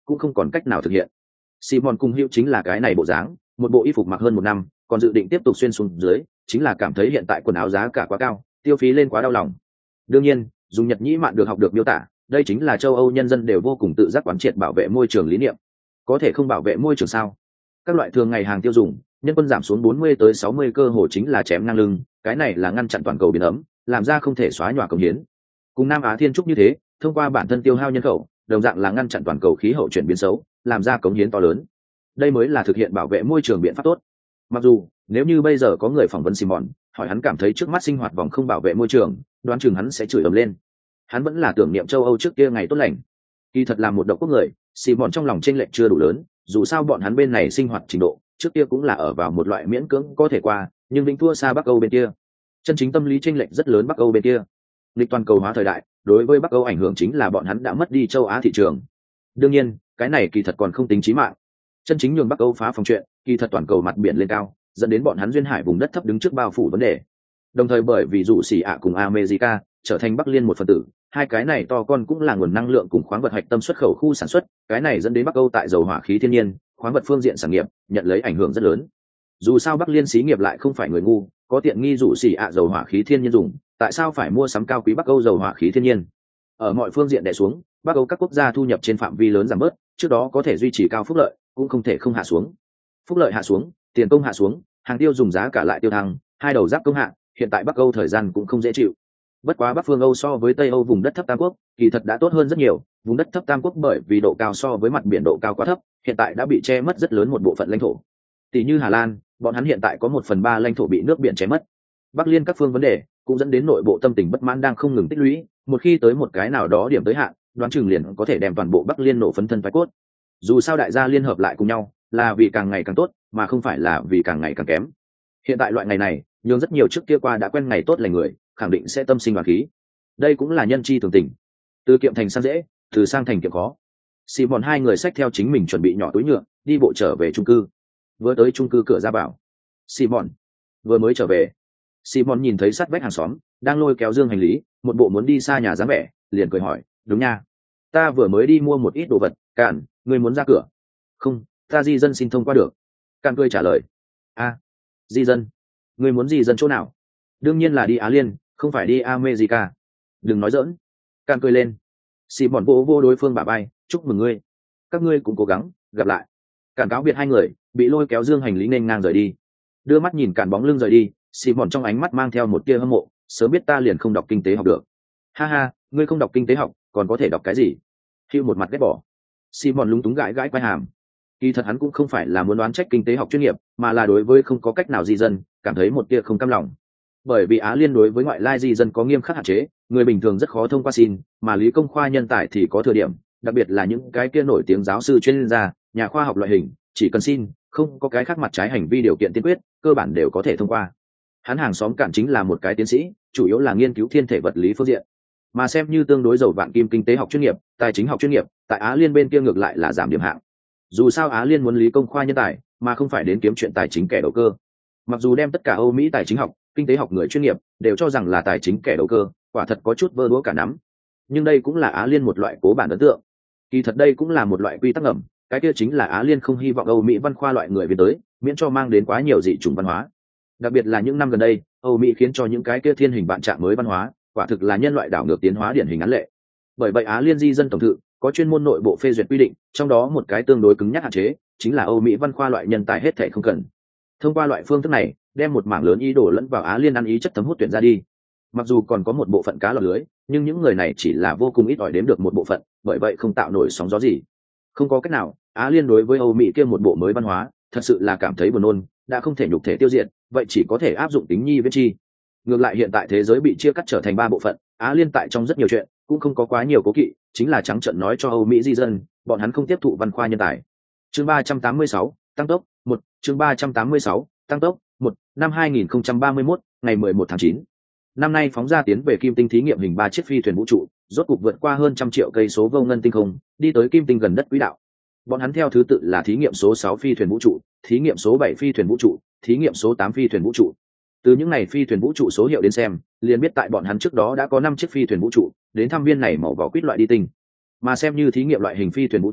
cũng không còn cách nào thực hiện. Simon cùng Hữu chính là cái này bộ dáng, một bộ y phục mặc hơn một năm, còn dự định tiếp tục xuyên xuống dưới, chính là cảm thấy hiện tại quần áo giá cả quá cao, tiêu phí lên quá đau lòng. Đương nhiên, dùng Nhật Nhĩ Mạn được học được miêu tả, đây chính là châu Âu nhân dân đều vô cùng tự giác quán triệt bảo vệ môi trường lý niệm. Có thể không bảo vệ môi trường sao? Các loại thường ngày hàng tiêu dùng, nhân quân giảm xuống 40 tới 60 cơ hồ chính là chém ngang lưng, cái này là ngăn chặn toàn cầu biến ấm, làm ra không thể xóa nhòa công hiến. Cùng Nam Á Thiên Trúc như thế, thông qua bản thân tiêu hao nhân khẩu, đồng dạng là ngăn chặn toàn cầu khí hậu chuyển biến xấu, làm ra cống hiến to lớn. Đây mới là thực hiện bảo vệ môi trường biện pháp tốt. Mặc dù, nếu như bây giờ có người phỏng vấn Simon, hỏi hắn cảm thấy trước mắt sinh hoạt vòng không bảo vệ môi trường, đoán chừng hắn sẽ chửi ầm lên. Hắn vẫn là tưởng niệm châu Âu trước kia ngày tốt lành. Kỳ thật là một độc quốc người, Simon trong lòng chênh lệch chưa đủ lớn, dù sao bọn hắn bên này sinh hoạt trình độ, trước kia cũng là ở vào một loại miễn cưỡng có thể qua, nhưng vĩnh thua xa Bắc Âu bên kia. Chân chính tâm lý chênh lệch rất lớn Bắc Âu bên kia. Lịch toàn cầu hóa thời đại, đối với Bắc Âu ảnh hưởng chính là bọn hắn đã mất đi châu Á thị trường. Đương nhiên, cái này kỳ thật còn không tính chí mạng. Chân chính nhường Bắc Âu phá phòng chuyện, kỳ thật toàn cầu mặt biển lên cao, dẫn đến bọn hắn duyên hải vùng đất thấp đứng trước bao phủ vấn đề. Đồng thời bởi vì dụ xỉ ạ cùng America trở thành Bắc Liên một phần tử, hai cái này to con cũng là nguồn năng lượng cùng khoáng vật hạch tâm xuất khẩu khu sản xuất, cái này dẫn đến Bắc Âu tại dầu hỏa khí thiên nhiên, khoáng vật phương diện sản nghiệp nhận lấy ảnh hưởng rất lớn. Dù sao Bắc Liên xí nghiệp lại không phải người ngu, có tiện nghi dụ xỉ ạ dầu hỏa khí thiên nhiên dùng, tại sao phải mua sắm cao quý Bắc Âu dầu hỏa khí thiên nhiên? Ở mọi phương diện đè xuống, Bắc Âu các quốc gia thu nhập trên phạm vi lớn giảm bớt, trước đó có thể duy trì cao phúc lợi, cũng không thể không hạ xuống. Phúc lợi hạ xuống, tiền công hạ xuống, hàng tiêu dùng giá cả lại tiêu thăng, hai đầu giáp công hạ, hiện tại Bắc Âu thời gian cũng không dễ chịu. Bất quá Bắc phương Âu so với Tây Âu vùng đất thấp Tam Quốc, kỳ thật đã tốt hơn rất nhiều, vùng đất thấp Tam Quốc bởi vì độ cao so với mặt biển độ cao quá thấp, hiện tại đã bị che mất rất lớn một bộ phận lãnh thổ. Tỷ như Hà Lan, bọn hắn hiện tại có 1/3 lãnh thổ bị nước biển che mất. Bắc Liên các phương vấn đề cũng dẫn đến nội bộ tâm tình bất mãn đang không ngừng tích lũy, một khi tới một cái nào đó điểm tới hạn, đoán chừng liền có thể đem toàn bộ Bắc Liên nổ phấn thân phái cốt. Dù sao đại gia liên hợp lại cùng nhau, là vì càng ngày càng tốt, mà không phải là vì càng ngày càng kém. Hiện tại loại ngày này, nhưng rất nhiều trước kia qua đã quen ngày tốt lành người, khẳng định sẽ tâm sinh đoàn khí. Đây cũng là nhân chi thường tình. Từ kiệm thành sang dễ, từ sang thành kiệm khó. Simon hai người xách theo chính mình chuẩn bị nhỏ túi nhựa, đi bộ trở về chung cư. Vừa tới chung cư cửa ra vào, Simon vừa mới trở về. Simon nhìn thấy sát vách hàng xóm đang lôi kéo dương hành lý, một bộ muốn đi xa nhà dáng vẻ, liền cười hỏi, "Đúng nha, ta vừa mới đi mua một ít đồ vật, Cản, ngươi muốn ra cửa?" "Không, ta di dân xin thông qua được." Cản cười trả lời. "A, di dân? Ngươi muốn di dân chỗ nào?" "Đương nhiên là đi Á Liên, không phải đi America." "Đừng nói giỡn." Cản cười lên. Simon vỗ vỗ đối phương bả vai, "Chúc mừng ngươi. Các ngươi cũng cố gắng, gặp lại." Cản cáo biệt hai người, bị lôi kéo dương hành lý nên ngang rời đi. Đưa mắt nhìn Cản bóng lưng rời đi, Simon trong ánh mắt mang theo một tia hâm mộ, sớm biết ta liền không đọc kinh tế học được. "Ha ha, ngươi không đọc kinh tế học, còn có thể đọc cái gì?" Hugh một mặt ghét bỏ. Simon lúng túng gãi gãi quai hàm. Kỳ thật hắn cũng không phải là muốn đoán trách kinh tế học chuyên nghiệp, mà là đối với không có cách nào di dân, cảm thấy một tia không cam lòng. Bởi vì Á Liên đối với ngoại lai di dân có nghiêm khắc hạn chế, người bình thường rất khó thông qua xin, mà lý công khoa nhân tài thì có thừa điểm, đặc biệt là những cái kia nổi tiếng giáo sư chuyên gia, nhà khoa học loại hình, chỉ cần xin, không có cái khác mặt trái hành vi điều kiện tiên quyết, cơ bản đều có thể thông qua. Hắn hàng xóm Cản chính là một cái tiến sĩ, chủ yếu là nghiên cứu thiên thể vật lý phương diện, mà xem như tương đối giàu vạn kim kinh tế học chuyên nghiệp, tài chính học chuyên nghiệp, tại Á Liên bên kia ngược lại là giảm điểm hạng. Dù sao Á Liên muốn lý công khoa nhân tài, mà không phải đến kiếm chuyện tài chính kẻ đầu cơ. Mặc dù đem tất cả Âu Mỹ tài chính học, kinh tế học người chuyên nghiệp đều cho rằng là tài chính kẻ đầu cơ, quả thật có chút vơ đũa cả nắm. Nhưng đây cũng là Á Liên một loại cố bản ấn tượng. Kỳ thật đây cũng là một loại quy tắc ngầm, cái kia chính là Á Liên không hy vọng Âu Mỹ văn khoa loại người về tới, miễn cho mang đến quá nhiều dị chủng văn hóa. Đặc biệt là những năm gần đây, Âu Mỹ khiến cho những cái kia thiên hình vạn trạng mới văn hóa, quả thực là nhân loại đảo ngược tiến hóa điển hình án lệ. Bởi vậy Á Liên di dân tổng thự có chuyên môn nội bộ phê duyệt quy định, trong đó một cái tương đối cứng nhắc hạn chế, chính là Âu Mỹ văn khoa loại nhân tài hết thảy không cần. Thông qua loại phương thức này, đem một mảng lớn ý đồ lẫn vào Á Liên ăn ý chất thấm hút tuyển ra đi. Mặc dù còn có một bộ phận cá lọt lưới, nhưng những người này chỉ là vô cùng ít ỏi đếm được một bộ phận, bởi vậy không tạo nổi sóng gió gì. Không có cách nào, Á Liên đối với Âu Mỹ kia một bộ mới văn hóa, thật sự là cảm thấy buồn nôn, đã không thể nhục thể tiêu diệt, vậy chỉ có thể áp dụng tính nhi viễn chi. Ngược lại hiện tại thế giới bị chia cắt trở thành 3 bộ phận, Á Liên tại trong rất nhiều chuyện cũng không có quá nhiều cố kỵ, chính là trắng trợn nói cho Âu Mỹ di dân, bọn hắn không tiếp thụ văn khoa nhân tài. Chương 386, tăng tốc 1, chương 386, tăng tốc 1, năm 2031, ngày 11 tháng 9. Năm nay phóng ra tiến về Kim Tinh thí nghiệm hình 3 chiếc phi thuyền vũ trụ, rốt cục vượt qua hơn 100 triệu cây số vô ngân tinh không, đi tới Kim Tinh gần đất quỹ đạo. Bọn hắn theo thứ tự là thí nghiệm số 6 phi thuyền vũ trụ, thí nghiệm số 7 phi thuyền vũ trụ, thí nghiệm số 8 phi thuyền vũ trụ. Từ những này phi thuyền vũ trụ số hiệu đến xem, liền biết tại bọn hắn trước đó đã có 5 chiếc phi thuyền vũ trụ đến thăm viên này màu vỏ quýt loại đi tinh. Mà xem như thí nghiệm loại hình phi thuyền vũ trụ,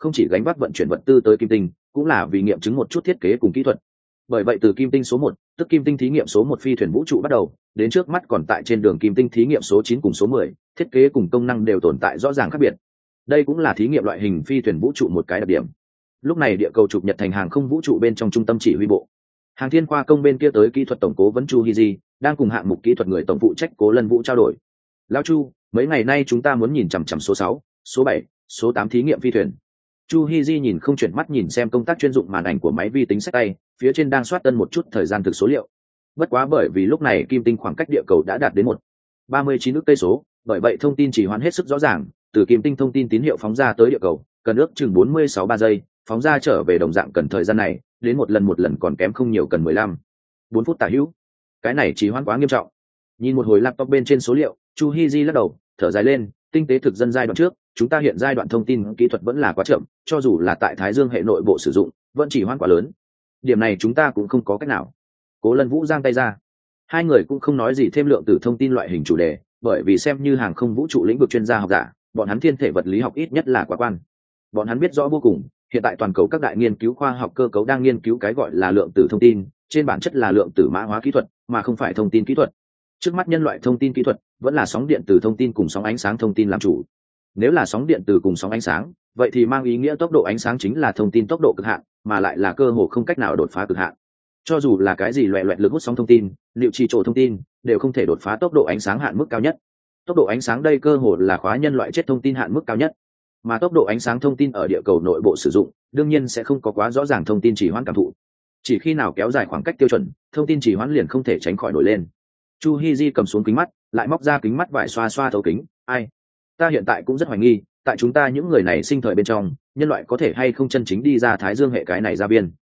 không chỉ gánh vác vận chuyển vật tư tới kim tinh, cũng là vì nghiệm chứng một chút thiết kế cùng kỹ thuật. Bởi vậy từ kim tinh số 1, tức kim tinh thí nghiệm số 1 phi thuyền vũ trụ bắt đầu, đến trước mắt còn tại trên đường kim tinh thí nghiệm số 9 cùng số 10, thiết kế cùng công năng đều tồn tại rõ ràng khác biệt. Đây cũng là thí nghiệm loại hình phi thuyền vũ trụ một cái đặc điểm. Lúc này địa cầu trục nhật thành hàng không vũ trụ bên trong trung tâm chỉ huy bộ, hàng thiên khoa công bên kia tới kỹ thuật tổng cố vấn Chu Hiji đang cùng hạng mục kỹ thuật người tổng phụ trách Cố Lân Vũ trao đổi. Lão Chu, mấy ngày nay chúng ta muốn nhìn chằm chằm số 6, số 7, số 8 thí nghiệm phi thuyền. Chu Hiji nhìn không chuyển mắt nhìn xem công tác chuyên dụng màn ảnh của máy vi tính sách tay, phía trên đang soát tân một chút thời gian thực số liệu. Bất quá bởi vì lúc này kim tinh khoảng cách địa cầu đã đạt đến 1,39 ức cây số, bởi vậy thông tin chỉ hoán hết sức rõ ràng, từ kim tinh thông tin tín hiệu phóng ra tới địa cầu, cần ước chừng 46-3 giây, phóng ra trở về đồng dạng cần thời gian này, đến một lần còn kém không nhiều cần 15-4 phút tả hữu. Cái này chỉ hoán quá nghiêm trọng. Nhìn một hồi laptop bên trên số liệu, Chu Hiji lắc đầu, thở dài lên, tinh tế thực dân giai đoạn trước, chúng ta hiện giai đoạn thông tin kỹ thuật vẫn là quá chậm, cho dù là tại Thái Dương hệ nội bộ sử dụng, vẫn chỉ hoãn quá lớn. Điểm này chúng ta cũng không có cách nào. Cố Lân Vũ giang tay ra. Hai người cũng không nói gì thêm lượng tử thông tin loại hình chủ đề, bởi vì xem như hàng không vũ trụ lĩnh vực chuyên gia học giả, bọn hắn thiên thể vật lý học ít nhất là quá quan. Bọn hắn biết rõ vô cùng, hiện tại toàn cầu các đại nghiên cứu khoa học cơ cấu đang nghiên cứu cái gọi là lượng tử thông tin, trên bản chất là lượng tử mã hóa kỹ thuật, mà không phải thông tin kỹ thuật. Trước mắt nhân loại thông tin kỹ thuật vẫn là sóng điện từ thông tin cùng sóng ánh sáng thông tin làm chủ. Nếu là sóng điện từ cùng sóng ánh sáng, vậy thì mang ý nghĩa tốc độ ánh sáng chính là thông tin tốc độ cực hạn, mà lại là cơ hồ không cách nào đột phá cực hạn. Cho dù là cái gì loẹt lực hút sóng thông tin, liệu trì trổ thông tin, đều không thể đột phá tốc độ ánh sáng hạn mức cao nhất. Tốc độ ánh sáng đây cơ hồ là khóa nhân loại chết thông tin hạn mức cao nhất. Mà tốc độ ánh sáng thông tin ở địa cầu nội bộ sử dụng, đương nhiên sẽ không có quá rõ ràng thông tin trì hoãn cảm thụ. Chỉ khi nào kéo dài khoảng cách tiêu chuẩn, thông tin trì hoãn liền không thể tránh khỏi nổi lên. Chu Hiji cầm xuống kính mắt, lại móc ra kính mắt vải xoa xoa thấu kính. Ai? Ta hiện tại cũng rất hoài nghi, tại chúng ta những người này sinh thời bên trong, nhân loại có thể hay không chân chính đi ra Thái Dương hệ cái này ra biên.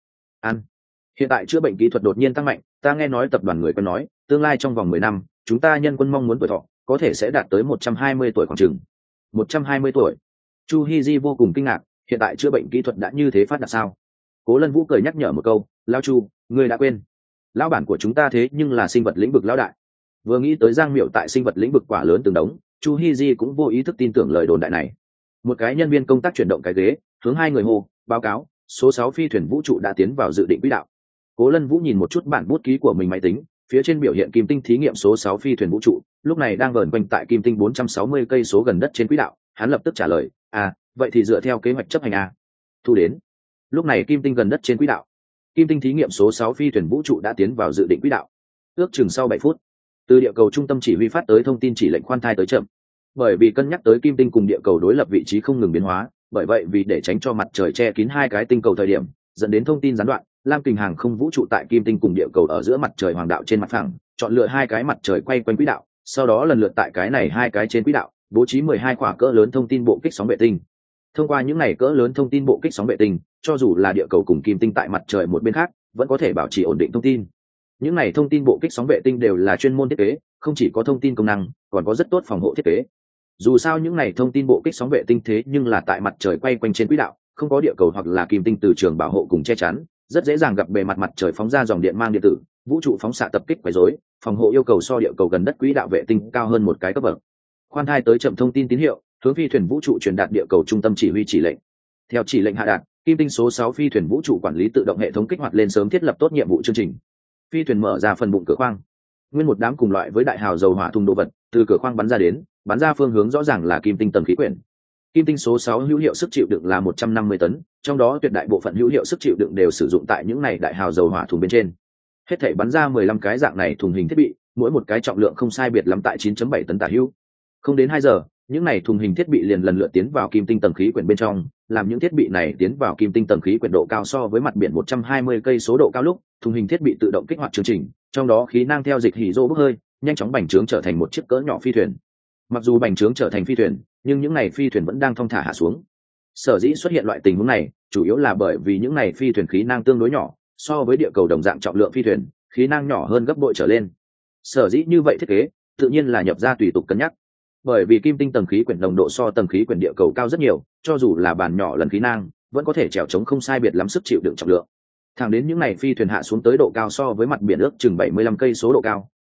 Hiện tại chữa bệnh kỹ thuật đột nhiên tăng mạnh, ta nghe nói tập đoàn người quen nói, tương lai trong vòng 10 năm, chúng ta nhân quân mong muốn tuổi thọ có thể sẽ đạt tới 120 tuổi khoảng chừng. 120 tuổi. Chu Hiji vô cùng kinh ngạc, hiện tại chữa bệnh kỹ thuật đã như thế phát đạt sao? Cố Lân Vũ cười nhắc nhở một câu, lão Chu, ngươi đã quên, lão bản của chúng ta thế nhưng là sinh vật lĩnh vực lão đại. Vừa nghĩ tới Giang Miểu tại sinh vật lĩnh vực quả lớn từng đống, Chu Hiji cũng vô ý thức tin tưởng lời đồn đại này. Một cái nhân viên công tác chuyển động cái ghế, hướng hai người hô, báo cáo, số 6 phi thuyền vũ trụ đã tiến vào dự định quỹ đạo. Cố Lân Vũ nhìn một chút bản bút ký của mình máy tính, phía trên biểu hiện kim tinh thí nghiệm số 6 phi thuyền vũ trụ, lúc này đang vờn quanh tại kim tinh 460 cây số gần đất trên quỹ đạo, hắn lập tức trả lời, vậy thì dựa theo kế hoạch chấp hành thu đến. Lúc này kim tinh gần đất trên quỹ đạo. Kim tinh thí nghiệm số 6 phi thuyền vũ trụ đã tiến vào dự định quỹ đạo. Ước chừng sau 7 phút, từ địa cầu trung tâm chỉ huy phát tới thông tin chỉ lệnh khoan thai tới chậm. Bởi vì cân nhắc tới kim tinh cùng địa cầu đối lập vị trí không ngừng biến hóa, bởi vậy vì để tránh cho mặt trời che kín hai cái tinh cầu thời điểm, dẫn đến thông tin gián đoạn, Lam Kình hàng không vũ trụ tại kim tinh cùng địa cầu ở giữa mặt trời hoàng đạo trên mặt phẳng, chọn lựa hai cái mặt trời quay quanh quỹ đạo, sau đó lần lượt tại cái này hai cái trên quỹ đạo, bố trí 12 quả cỡ lớn thông tin bộ kích sóng vệ tinh. Thông qua những này cỡ lớn thông tin bộ kích sóng vệ tinh, cho dù là địa cầu cùng kim tinh tại mặt trời một bên khác, vẫn có thể bảo trì ổn định thông tin. Những này thông tin bộ kích sóng vệ tinh đều là chuyên môn thiết kế, không chỉ có thông tin công năng, còn có rất tốt phòng hộ thiết kế. Dù sao những này thông tin bộ kích sóng vệ tinh thế nhưng là tại mặt trời quay quanh trên quỹ đạo, không có địa cầu hoặc là kim tinh từ trường bảo hộ cùng che chắn, rất dễ dàng gặp bề mặt mặt trời phóng ra dòng điện mang điện tử, vũ trụ phóng xạ tập kích quấy rối, phòng hộ yêu cầu so địa cầu gần đất quỹ đạo vệ tinh cao hơn một cái cấp bậc. Khoan thai tới chậm thông tin tín hiệu, hướng phi thuyền vũ trụ truyền đạt địa cầu trung tâm chỉ huy chỉ lệnh. Theo chỉ lệnh hạ đạt, kim tinh số 6 phi thuyền vũ trụ quản lý tự động hệ thống kích hoạt lên sớm thiết lập tốt nhiệm vụ chương trình. Phi thuyền mở ra phần bụng cửa khoang. Nguyên một đám cùng loại với đại hào dầu hỏa thùng đồ vật từ cửa khoang bắn ra đến, bắn ra phương hướng rõ ràng là kim tinh tầng khí quyển. Kim tinh số 6 hữu hiệu sức chịu đựng là 150 tấn, trong đó tuyệt đại bộ phận hữu hiệu sức chịu đựng đều sử dụng tại những này đại hào dầu hỏa thùng bên trên. Hết thảy bắn ra 15 cái dạng này thùng hình thiết bị, mỗi một cái trọng lượng không sai biệt lắm tại 9.7 tấn tả hữu. Không đến 2 giờ, những này thùng hình thiết bị liền lần lượt tiến vào kim tinh tầng khí quyển bên trong, làm những thiết bị này tiến vào kim tinh tầng khí quyển độ cao so với mặt biển 120 cây số độ cao lúc, thùng hình thiết bị tự động kích hoạt chương trình, trong đó khí năng theo dịch hydro bốc hơi, nhanh chóng bành trướng trở thành một chiếc cỡ nhỏ phi thuyền. Mặc dù bành trướng trở thành phi thuyền, nhưng những này phi thuyền vẫn đang thong thả hạ xuống. Sở dĩ xuất hiện loại tình huống này, chủ yếu là bởi vì những này phi thuyền khí năng tương đối nhỏ, so với địa cầu đồng dạng trọng lượng phi thuyền, khí năng nhỏ hơn gấp bội trở lên. Sở dĩ như vậy thiết kế, tự nhiên là nhập ra tùy tục cân nhắc. Bởi vì kim tinh tầng khí quyển nồng độ so tầng khí quyển địa cầu cao rất nhiều, cho dù là bàn nhỏ lần khí năng, vẫn có thể chèo chống không sai biệt lắm sức chịu đựng trọng lượng. Thẳng đến những này phi thuyền hạ xuống tới độ cao so với mặt biển ước chừng 75 cây số độ cao,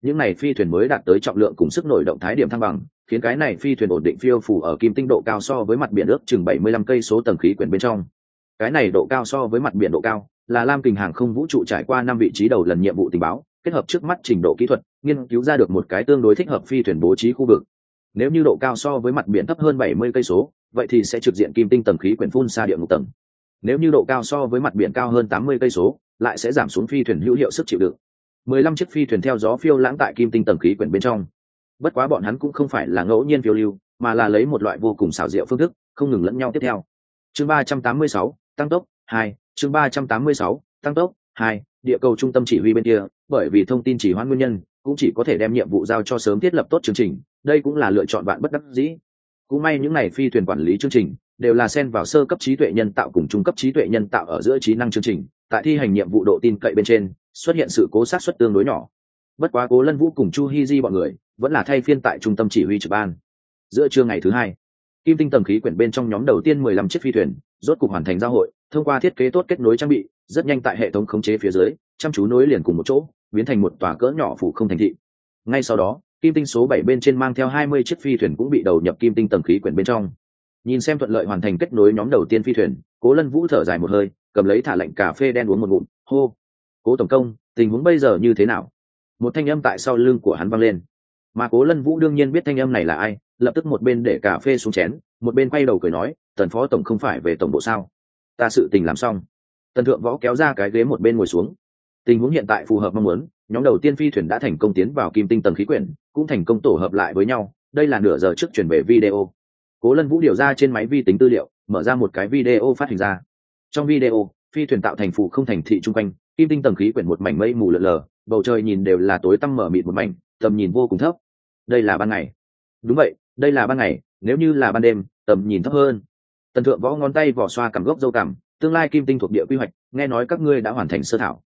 những này phi thuyền mới đạt tới trọng lượng cùng sức nổi động thái điểm thăng bằng, khiến cái này phi thuyền ổn định phiêu phủ ở kim tinh độ cao so với mặt biển ước chừng 75 cây số tầng khí quyển bên trong. Cái này độ cao so với mặt biển độ cao là Lam Kình hàng không vũ trụ trải qua 5 vị trí đầu lần nhiệm vụ tình báo, kết hợp trước mắt trình độ kỹ thuật, nghiên cứu ra được một cái tương đối thích hợp phi thuyền bố trí khu vực. Nếu như độ cao so với mặt biển thấp hơn 70 cây số, vậy thì sẽ trực diện kim tinh tầng khí quyển phun xa địa ngục tầng. Nếu như độ cao so với mặt biển cao hơn 80 cây số, lại sẽ giảm xuống phi thuyền hữu hiệu sức chịu đựng. 15 chiếc phi thuyền theo gió phiêu lãng tại kim tinh tầng khí quyển bên trong. Bất quá bọn hắn cũng không phải là ngẫu nhiên phiêu lưu, mà là lấy một loại vô cùng xảo diệu phương thức, không ngừng lẫn nhau tiếp theo. Chương 386, tăng tốc 2, chương 386, tăng tốc 2, địa cầu trung tâm chỉ huy bên kia, bởi vì thông tin chỉ hoãn nguyên nhân, cũng chỉ có thể đem nhiệm vụ giao cho sớm thiết lập tốt chương trình, đây cũng là lựa chọn bạn bất đắc dĩ. Cũng may những này phi thuyền quản lý chương trình đều là xen vào sơ cấp trí tuệ nhân tạo cùng trung cấp trí tuệ nhân tạo ở giữa trí năng chương trình, tại thi hành nhiệm vụ độ tin cậy bên trên xuất hiện sự cố sát suất tương đối nhỏ. Bất quá Cố Lân Vũ cùng Chu Hi Di bọn người vẫn là thay phiên tại trung tâm chỉ huy trực ban. Giữa trưa ngày thứ hai, kim tinh tầng khí quyển bên trong nhóm đầu tiên 15 chiếc phi thuyền rốt cục hoàn thành giao hội, thông qua thiết kế tốt kết nối trang bị, rất nhanh tại hệ thống khống chế phía dưới, chăm chú nối liền cùng một chỗ, biến thành một tòa cỡ nhỏ phủ không thành thị. Ngay sau đó, kim tinh số 7 bên trên mang theo 20 chiếc phi thuyền cũng bị đầu nhập kim tinh tầng khí quyển bên trong. Nhìn xem thuận lợi hoàn thành kết nối nhóm đầu tiên phi thuyền, Cố Lân Vũ thở dài một hơi, cầm lấy thả lạnh cà phê đen uống một ngụm, hô: "Cố tổng công, tình huống bây giờ như thế nào?" Một thanh âm tại sau lưng của hắn vang lên. Mà Cố Lân Vũ đương nhiên biết thanh âm này là ai, lập tức một bên để cà phê xuống chén, một bên quay đầu cười nói: "Tần phó tổng không phải về tổng bộ sao? Ta sự tình làm xong." Tần Thượng Võ kéo ra cái ghế một bên ngồi xuống. Tình huống hiện tại phù hợp mong muốn, nhóm đầu tiên phi thuyền đã thành công tiến vào kim tinh tầng khí quyển, cũng thành công tổ hợp lại với nhau, đây là nửa giờ trước chuyển về video. Cố Lân Vũ điều ra trên máy vi tính tư liệu, mở ra một cái video phát hình ra. Trong video, phi thuyền tạo thành phủ không thành thị trung quanh, kim tinh tầng khí quyển một mảnh mây mù lờ lờ, bầu trời nhìn đều là tối tăm mở mịt một mảnh, tầm nhìn vô cùng thấp. Đây là ban ngày. Đúng vậy, đây là ban ngày, nếu như là ban đêm, tầm nhìn thấp hơn. Tần Thượng Võ ngón tay vò xoa cằm gốc râu cằm, tương lai kim tinh thuộc địa quy hoạch, nghe nói các ngươi đã hoàn thành sơ thảo.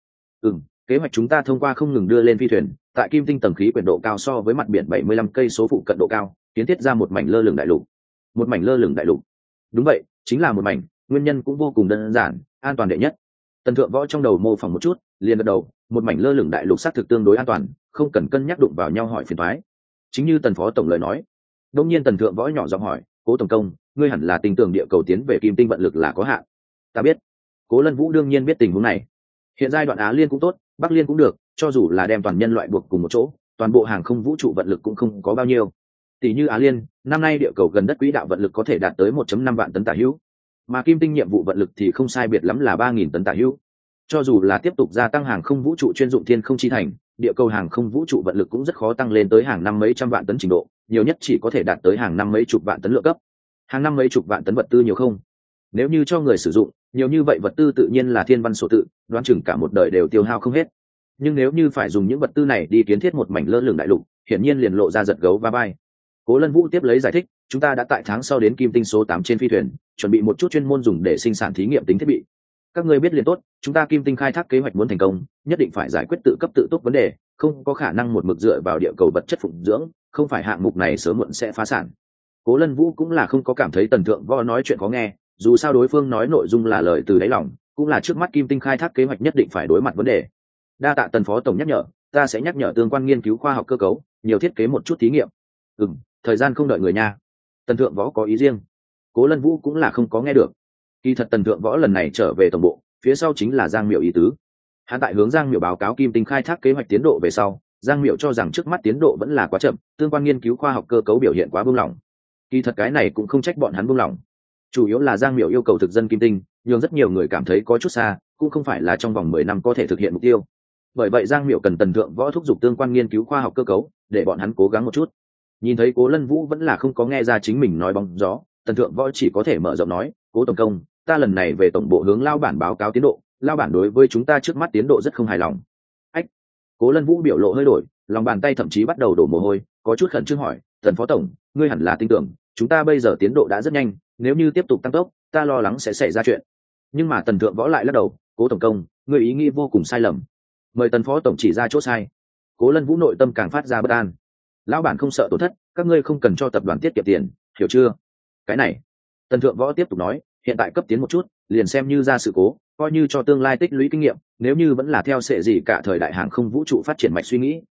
Kế hoạch chúng ta thông qua không ngừng đưa lên phi thuyền, tại kim tinh tầng khí quyển độ cao so với mặt biển 75 cây số phụ cận độ cao, kiến thiết ra một mảnh lơ lửng đại lục. Một mảnh lơ lửng đại lục. Đúng vậy, chính là một mảnh, nguyên nhân cũng vô cùng đơn giản, an toàn đệ nhất. Tần Thượng Võ trong đầu mô phỏng một chút, liền gật đầu, một mảnh lơ lửng đại lục xác thực tương đối an toàn, không cần cân nhắc đụng vào nhau hỏi phiền toái. Chính như Tần phó tổng lời nói. Đương nhiên Tần Thượng Võ nhỏ giọng hỏi: "Cố tổng công, ngươi hẳn là tin tưởng địa cầu tiến về kim tinh vận lực là có hạn." "Ta biết." Cố Lân Vũ đương nhiên biết tình huống này. Hiện giai đoạn Á Liên cũng tốt, Bắc Liên cũng được, cho dù là đem toàn nhân loại buộc cùng một chỗ, toàn bộ hàng không vũ trụ vận lực cũng không có bao nhiêu. Tỷ như Á Liên, năm nay địa cầu gần đất quỹ đạo vận lực có thể đạt tới 1.5 vạn tấn tả hữu, mà kim tinh nhiệm vụ vận lực thì không sai biệt lắm là 3.000 tấn tả hữu. Cho dù là tiếp tục gia tăng hàng không vũ trụ chuyên dụng thiên không chi thành, địa cầu hàng không vũ trụ vận lực cũng rất khó tăng lên tới hàng năm mấy trăm vạn tấn trình độ, nhiều nhất chỉ có thể đạt tới hàng năm mấy chục vạn tấn lượng cấp. Hàng năm mấy chục vạn tấn vật tư nhiều không? Nếu như cho người sử dụng, nhiều như vậy vật tư tự nhiên là thiên văn số tự, đoán chừng cả một đời đều tiêu hao không hết. Nhưng nếu như phải dùng những vật tư này đi kiến thiết một mảnh lơ lửng đại lục, hiển nhiên liền lộ ra giật gấu va vai. Cố Lân Vũ tiếp lấy giải thích: "Chúng ta đã tại tháng sau đến kim tinh số 8 trên phi thuyền, chuẩn bị một chút chuyên môn dùng để sinh sản thí nghiệm tính thiết bị. Các ngươi biết liền tốt, chúng ta kim tinh khai thác kế hoạch muốn thành công, nhất định phải giải quyết tự cấp tự túc vấn đề, không có khả năng một mực dựa vào địa cầu vật chất phụng dưỡng, không phải hạng mục này sớm muộn sẽ phá sản." Cố Lân Vũ cũng là không có cảm thấy Tần Thượng Võ nói chuyện khó nghe, dù sao đối phương nói nội dung là lời từ đáy lòng, cũng là trước mắt kim tinh khai thác kế hoạch nhất định phải đối mặt vấn đề. Đa tạ Tần phó tổng nhắc nhở, ta sẽ nhắc nhở tương quan nghiên cứu khoa học cơ cấu, nhiều thiết kế một chút thí nghiệm. Thời gian không đợi người nha. Tần Thượng Võ có ý riêng. Cố Lân Vũ cũng là không có nghe được. Kỳ thật Tần Thượng Võ lần này trở về tổng bộ, phía sau chính là Giang Miểu ý tứ. Hắn tại hướng Giang Miểu báo cáo kim tinh khai thác kế hoạch tiến độ về sau, Giang Miểu cho rằng trước mắt tiến độ vẫn là quá chậm, tương quan nghiên cứu khoa học cơ cấu biểu hiện quá buông lỏng. Kỳ thật cái này cũng không trách bọn hắn buông lỏng, chủ yếu là Giang Miểu yêu cầu thực dân kim tinh, nhưng rất nhiều người cảm thấy có chút xa, cũng không phải là trong vòng 10 năm có thể thực hiện mục tiêu. Bởi vậy Giang Miểu cần Tần Thượng Võ thúc giục tương quan nghiên cứu khoa học cơ cấu, để bọn hắn cố gắng một chút. Nhìn thấy Cố Lân Vũ vẫn là không có nghe ra chính mình nói bóng gió, Tần Thượng Võ chỉ có thể mở rộng nói: "Cố tổng công, ta lần này về tổng bộ hướng lao bản báo cáo tiến độ, lao bản đối với chúng ta trước mắt tiến độ rất không hài lòng." Ách. Cố Lân Vũ biểu lộ hơi đổi, lòng bàn tay thậm chí bắt đầu đổ mồ hôi, có chút khẩn trương hỏi: "Tần phó tổng, ngươi hẳn là tin tưởng, chúng ta bây giờ tiến độ đã rất nhanh, nếu như tiếp tục tăng tốc, ta lo lắng sẽ xảy ra chuyện." Nhưng mà Tần Thượng Võ lại lắc đầu: "Cố tổng công, ngươi ý nghĩ vô cùng sai lầm. Mời Tần phó tổng chỉ ra chỗ sai." Cố Lân Vũ nội tâm càng phát ra bất an. Lão bản không sợ tổn thất, các ngươi không cần cho tập đoàn tiết kiệm tiền, hiểu chưa? Cái này, Tần Thượng Võ tiếp tục nói: "Hiện tại cấp tiến một chút, liền xem như ra sự cố, coi như cho tương lai tích lũy kinh nghiệm, nếu như vẫn là theo sệ gì cả thời đại hàng không vũ trụ phát triển mạch suy nghĩ,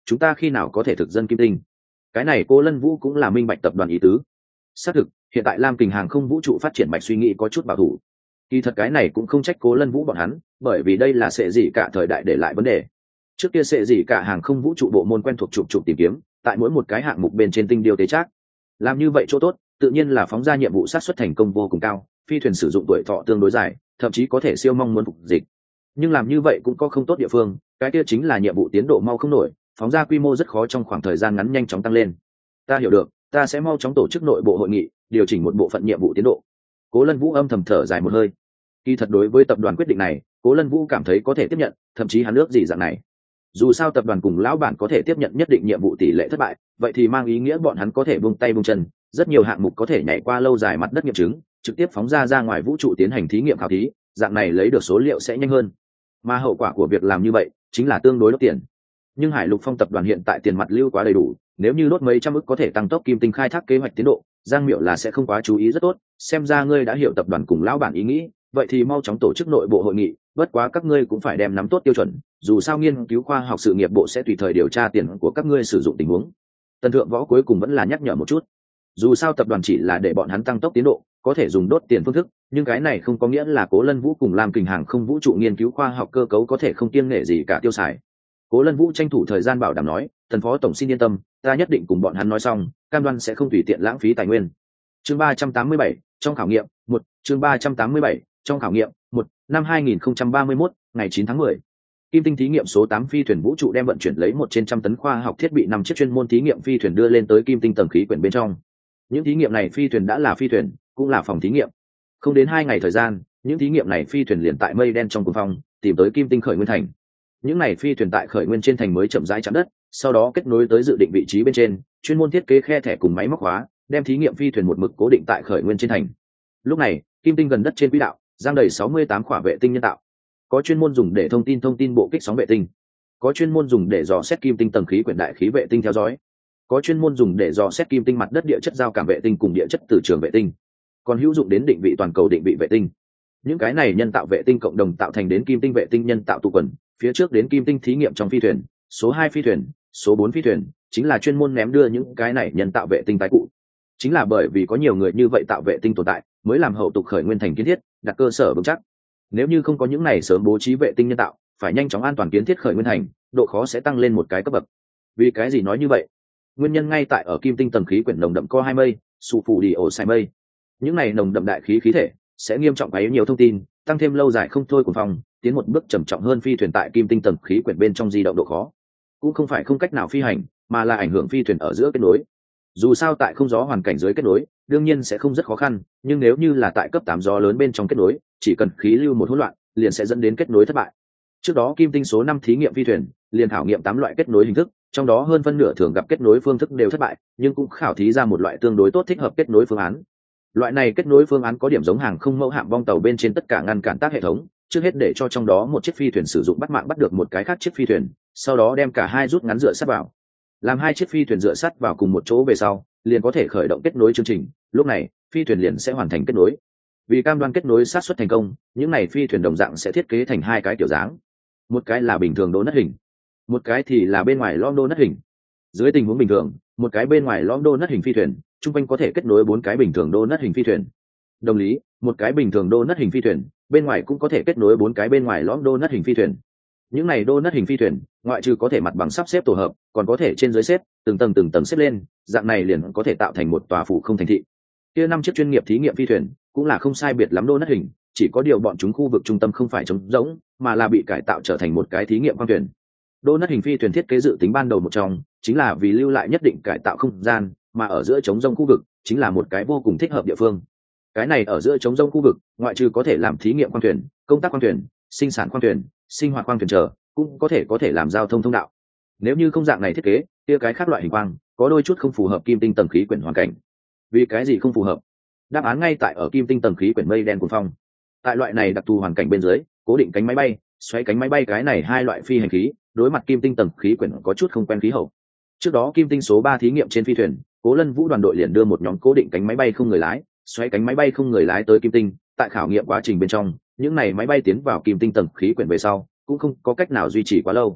chúng ta khi nào có thể thực dân kim tinh? Cái này Cố Lân Vũ cũng là minh bạch tập đoàn ý tứ. Xác thực, hiện tại Lam Kình hàng không vũ trụ phát triển mạch suy nghĩ có chút bảo thủ. Kỳ thật cái này cũng không trách Cố Lân Vũ bọn hắn, bởi vì đây là sẽ gì cả thời đại để lại vấn đề. Trước kia sẽ gì cả hàng không vũ trụ bộ môn quen thuộc chụp tìm kiếm, tại mỗi một cái hạng mục bên trên tinh điều tế trác. Làm như vậy chỗ tốt, tự nhiên là phóng ra nhiệm vụ sát xuất thành công vô cùng cao, phi thuyền sử dụng tuổi thọ tương đối dài, thậm chí có thể siêu mong muốn phục dịch. Nhưng làm như vậy cũng có không tốt địa phương, cái kia chính là nhiệm vụ tiến độ mau không nổi, phóng ra quy mô rất khó trong khoảng thời gian ngắn nhanh chóng tăng lên. Ta hiểu được, ta sẽ mau chóng tổ chức nội bộ hội nghị, điều chỉnh một bộ phận nhiệm vụ tiến độ. Cố Lân Vũ âm thầm thở dài một hơi. Kỳ thật đối với tập đoàn quyết định này, Cố Lân Vũ cảm thấy có thể tiếp nhận, thậm chí hắn ước gì dạng này. Dù sao tập đoàn cùng lão bản có thể tiếp nhận nhất định nhiệm vụ tỷ lệ thất bại, vậy thì mang ý nghĩa bọn hắn có thể buông tay buông chân, rất nhiều hạng mục có thể nhảy qua lâu dài mặt đất nghiệm chứng, trực tiếp phóng ra ngoài vũ trụ tiến hành thí nghiệm khảo thí, dạng này lấy được số liệu sẽ nhanh hơn. Mà hậu quả của việc làm như vậy chính là tương đối đốt tiền. Nhưng Hải Lục Phong tập đoàn hiện tại tiền mặt lưu quá đầy đủ, nếu như đốt mấy trăm ức có thể tăng tốc kim tinh khai thác kế hoạch tiến độ, Giang Miệu là sẽ không quá chú ý rất tốt. Xem ra ngươi đã hiểu tập đoàn cùng lão bản ý nghĩ, vậy thì mau chóng tổ chức nội bộ hội nghị, bất quá các ngươi cũng phải đem nắm tốt tiêu chuẩn, dù sao nghiên cứu khoa học sự nghiệp bộ sẽ tùy thời điều tra tiền của các ngươi sử dụng tình huống. Tần Thượng Võ cuối cùng vẫn là nhắc nhở một chút, dù sao tập đoàn chỉ là để bọn hắn tăng tốc tiến độ, có thể dùng đốt tiền phương thức, nhưng cái này không có nghĩa là Cố Lân Vũ cùng Lam Kình hàng không vũ trụ nghiên cứu khoa học cơ cấu có thể không kiêng nể gì cả tiêu xài. Cố Lân Vũ tranh thủ thời gian bảo đảm nói, Tần phó tổng xin yên tâm, ta nhất định cùng bọn hắn nói xong, cam đoan sẽ không tùy tiện lãng phí tài nguyên. Chương 387, trong khảo nghiệm, 1, chương 387, trong khảo nghiệm, 1, năm 2031, ngày 9 tháng 10. Kim tinh thí nghiệm số 8 phi thuyền vũ trụ đem vận chuyển lấy 100 tấn khoa học thiết bị 5 chiếc chuyên môn thí nghiệm phi thuyền đưa lên tới Kim tinh tầng khí quyển bên trong. Những thí nghiệm này phi thuyền đã là phi thuyền, cũng là phòng thí nghiệm. Không đến 2 ngày thời gian, những thí nghiệm này phi thuyền liền tại mây đen trong cuồng phong, tìm tới Kim tinh khởi nguyên thành. Những này phi thuyền tại khởi nguyên trên thành mới chậm rãi chạm đất, sau đó kết nối tới dự định vị trí bên trên, chuyên môn thiết kế khe thẻ cùng máy móc hóa, đem thí nghiệm phi thuyền một mực cố định tại khởi nguyên trên thành. Lúc này, Kim tinh gần đất trên quỹ đạo, giang đầy 68 khỏa vệ tinh nhân tạo. Có chuyên môn dùng để thông tin bộ kích sóng vệ tinh, có chuyên môn dùng để dò xét Kim tinh tầng khí quyển đại khí vệ tinh theo dõi, có chuyên môn dùng để dò xét Kim tinh mặt đất địa chất giao cảm vệ tinh cùng địa chất từ trường vệ tinh, còn hữu dụng đến định vị toàn cầu định vị vệ tinh. Những cái này nhân tạo vệ tinh cộng đồng tạo thành đến Kim tinh vệ tinh nhân tạo tụ quần, phía trước đến Kim tinh thí nghiệm trong phi thuyền, số 2 phi thuyền, số 4 phi thuyền, chính là chuyên môn ném đưa những cái này nhân tạo vệ tinh tái cụ. Chính là bởi vì có nhiều người như vậy tạo vệ tinh tồn tại, mới làm hậu tục khởi nguyên thành kiến thiết, đặt cơ sở vững chắc. Nếu như không có những này sớm bố trí vệ tinh nhân tạo, phải nhanh chóng an toàn kiến thiết khởi nguyên thành, độ khó sẽ tăng lên một cái cấp bậc. Vì cái gì nói như vậy? Nguyên nhân ngay tại ở Kim tinh tầng khí quyển nồng đậm co hai mây, sù phù đi ổ sai mây. Những này nồng đậm đại khí khí thể sẽ nghiêm trọng quấy nhiều thông tin, tăng thêm lâu dài không thôi của phòng, tiến một bước trầm trọng hơn phi thuyền tại Kim tinh tầng khí quyển bên trong di động độ khó. Cũng không phải không cách nào phi hành, mà là ảnh hưởng phi thuyền ở giữa kết nối. Dù sao tại không gió hoàn cảnh dưới kết nối, đương nhiên sẽ không rất khó khăn, nhưng nếu như là tại cấp 8 gió lớn bên trong kết nối, chỉ cần khí lưu một hỗn loạn, liền sẽ dẫn đến kết nối thất bại. Trước đó Kim tinh số 5 thí nghiệm phi thuyền, liền thảo nghiệm 8 loại kết nối hình thức, trong đó hơn phân nửa thường gặp kết nối phương thức đều thất bại, nhưng cũng khảo thí ra một loại tương đối tốt thích hợp kết nối phương án. Loại này kết nối phương án có điểm giống hàng không mẫu hạm bong tàu bên trên tất cả ngăn cản tác hệ thống, trước hết để cho trong đó một chiếc phi thuyền sử dụng bắt mạng bắt được một cái khác chiếc phi thuyền, sau đó đem cả hai rút ngắn dựa sát vào. Làm hai chiếc phi thuyền dựa sát vào cùng một chỗ về sau, liền có thể khởi động kết nối chương trình, lúc này, phi thuyền liền sẽ hoàn thành kết nối. Vì cam đoan kết nối sát xuất thành công, những này phi thuyền đồng dạng sẽ thiết kế thành hai cái kiểu dáng. Một cái là bình thường đô nất hình, một cái thì là bên ngoài lõm đô nất hình. Dưới tình huống bình thường, một cái bên ngoài lõm đô nất hình phi thuyền, trung quanh có thể kết nối 4 cái bình thường đô nất hình phi thuyền. Đồng lý, một cái bình thường đô nất hình phi thuyền, bên ngoài cũng có thể kết nối 4 cái bên ngoài lõm đô nất hình phi thuyền. Những này đô nất hình phi thuyền, ngoại trừ có thể mặt bằng sắp xếp tổ hợp, còn có thể trên dưới xếp, từng tầng xếp lên, dạng này liền có thể tạo thành một tòa phủ không thành thị. Kia 5 chiếc chuyên nghiệp thí nghiệm phi thuyền, cũng là không sai biệt lắm đô nất hình, chỉ có điều bọn chúng khu vực trung tâm không phải trống rỗng, mà là bị cải tạo trở thành một cái thí nghiệm khoang thuyền. Đô nất hình phi thuyền thiết kế dự tính ban đầu một trong, chính là vì lưu lại nhất định cải tạo không gian, mà ở giữa trống rỗng khu vực, chính là một cái vô cùng thích hợp địa phương. Cái này ở giữa trống rỗng khu vực, ngoại trừ có thể làm thí nghiệm khoang thuyền, công tác khoang thuyền, sinh sản khoang thuyền, sinh hoạt khoang thuyền chờ, cũng có thể làm giao thông thông đạo. Nếu như không dạng này thiết kế, kia cái khác loại hình quang, có đôi chút không phù hợp Kim tinh tầng khí quyển hoàn cảnh. Vì cái gì không phù hợp? Đáp án ngay tại ở Kim tinh tầng khí quyển mây đen cuồng phong. Tại loại này đặc thù hoàn cảnh bên dưới, cố định cánh máy bay, xoáy cánh máy bay cái này hai loại phi hành khí, đối mặt Kim tinh tầng khí quyển có chút không quen khí hậu. Trước đó Kim tinh số 3 thí nghiệm trên phi thuyền, Cố Lân Vũ đoàn đội liền đưa một nhóm cố định cánh máy bay không người lái, xoáy cánh máy bay không người lái tới Kim tinh, tại khảo nghiệm quá trình bên trong, những này máy bay tiến vào Kim tinh tầng khí quyển về sau, cũng không có cách nào duy trì quá lâu.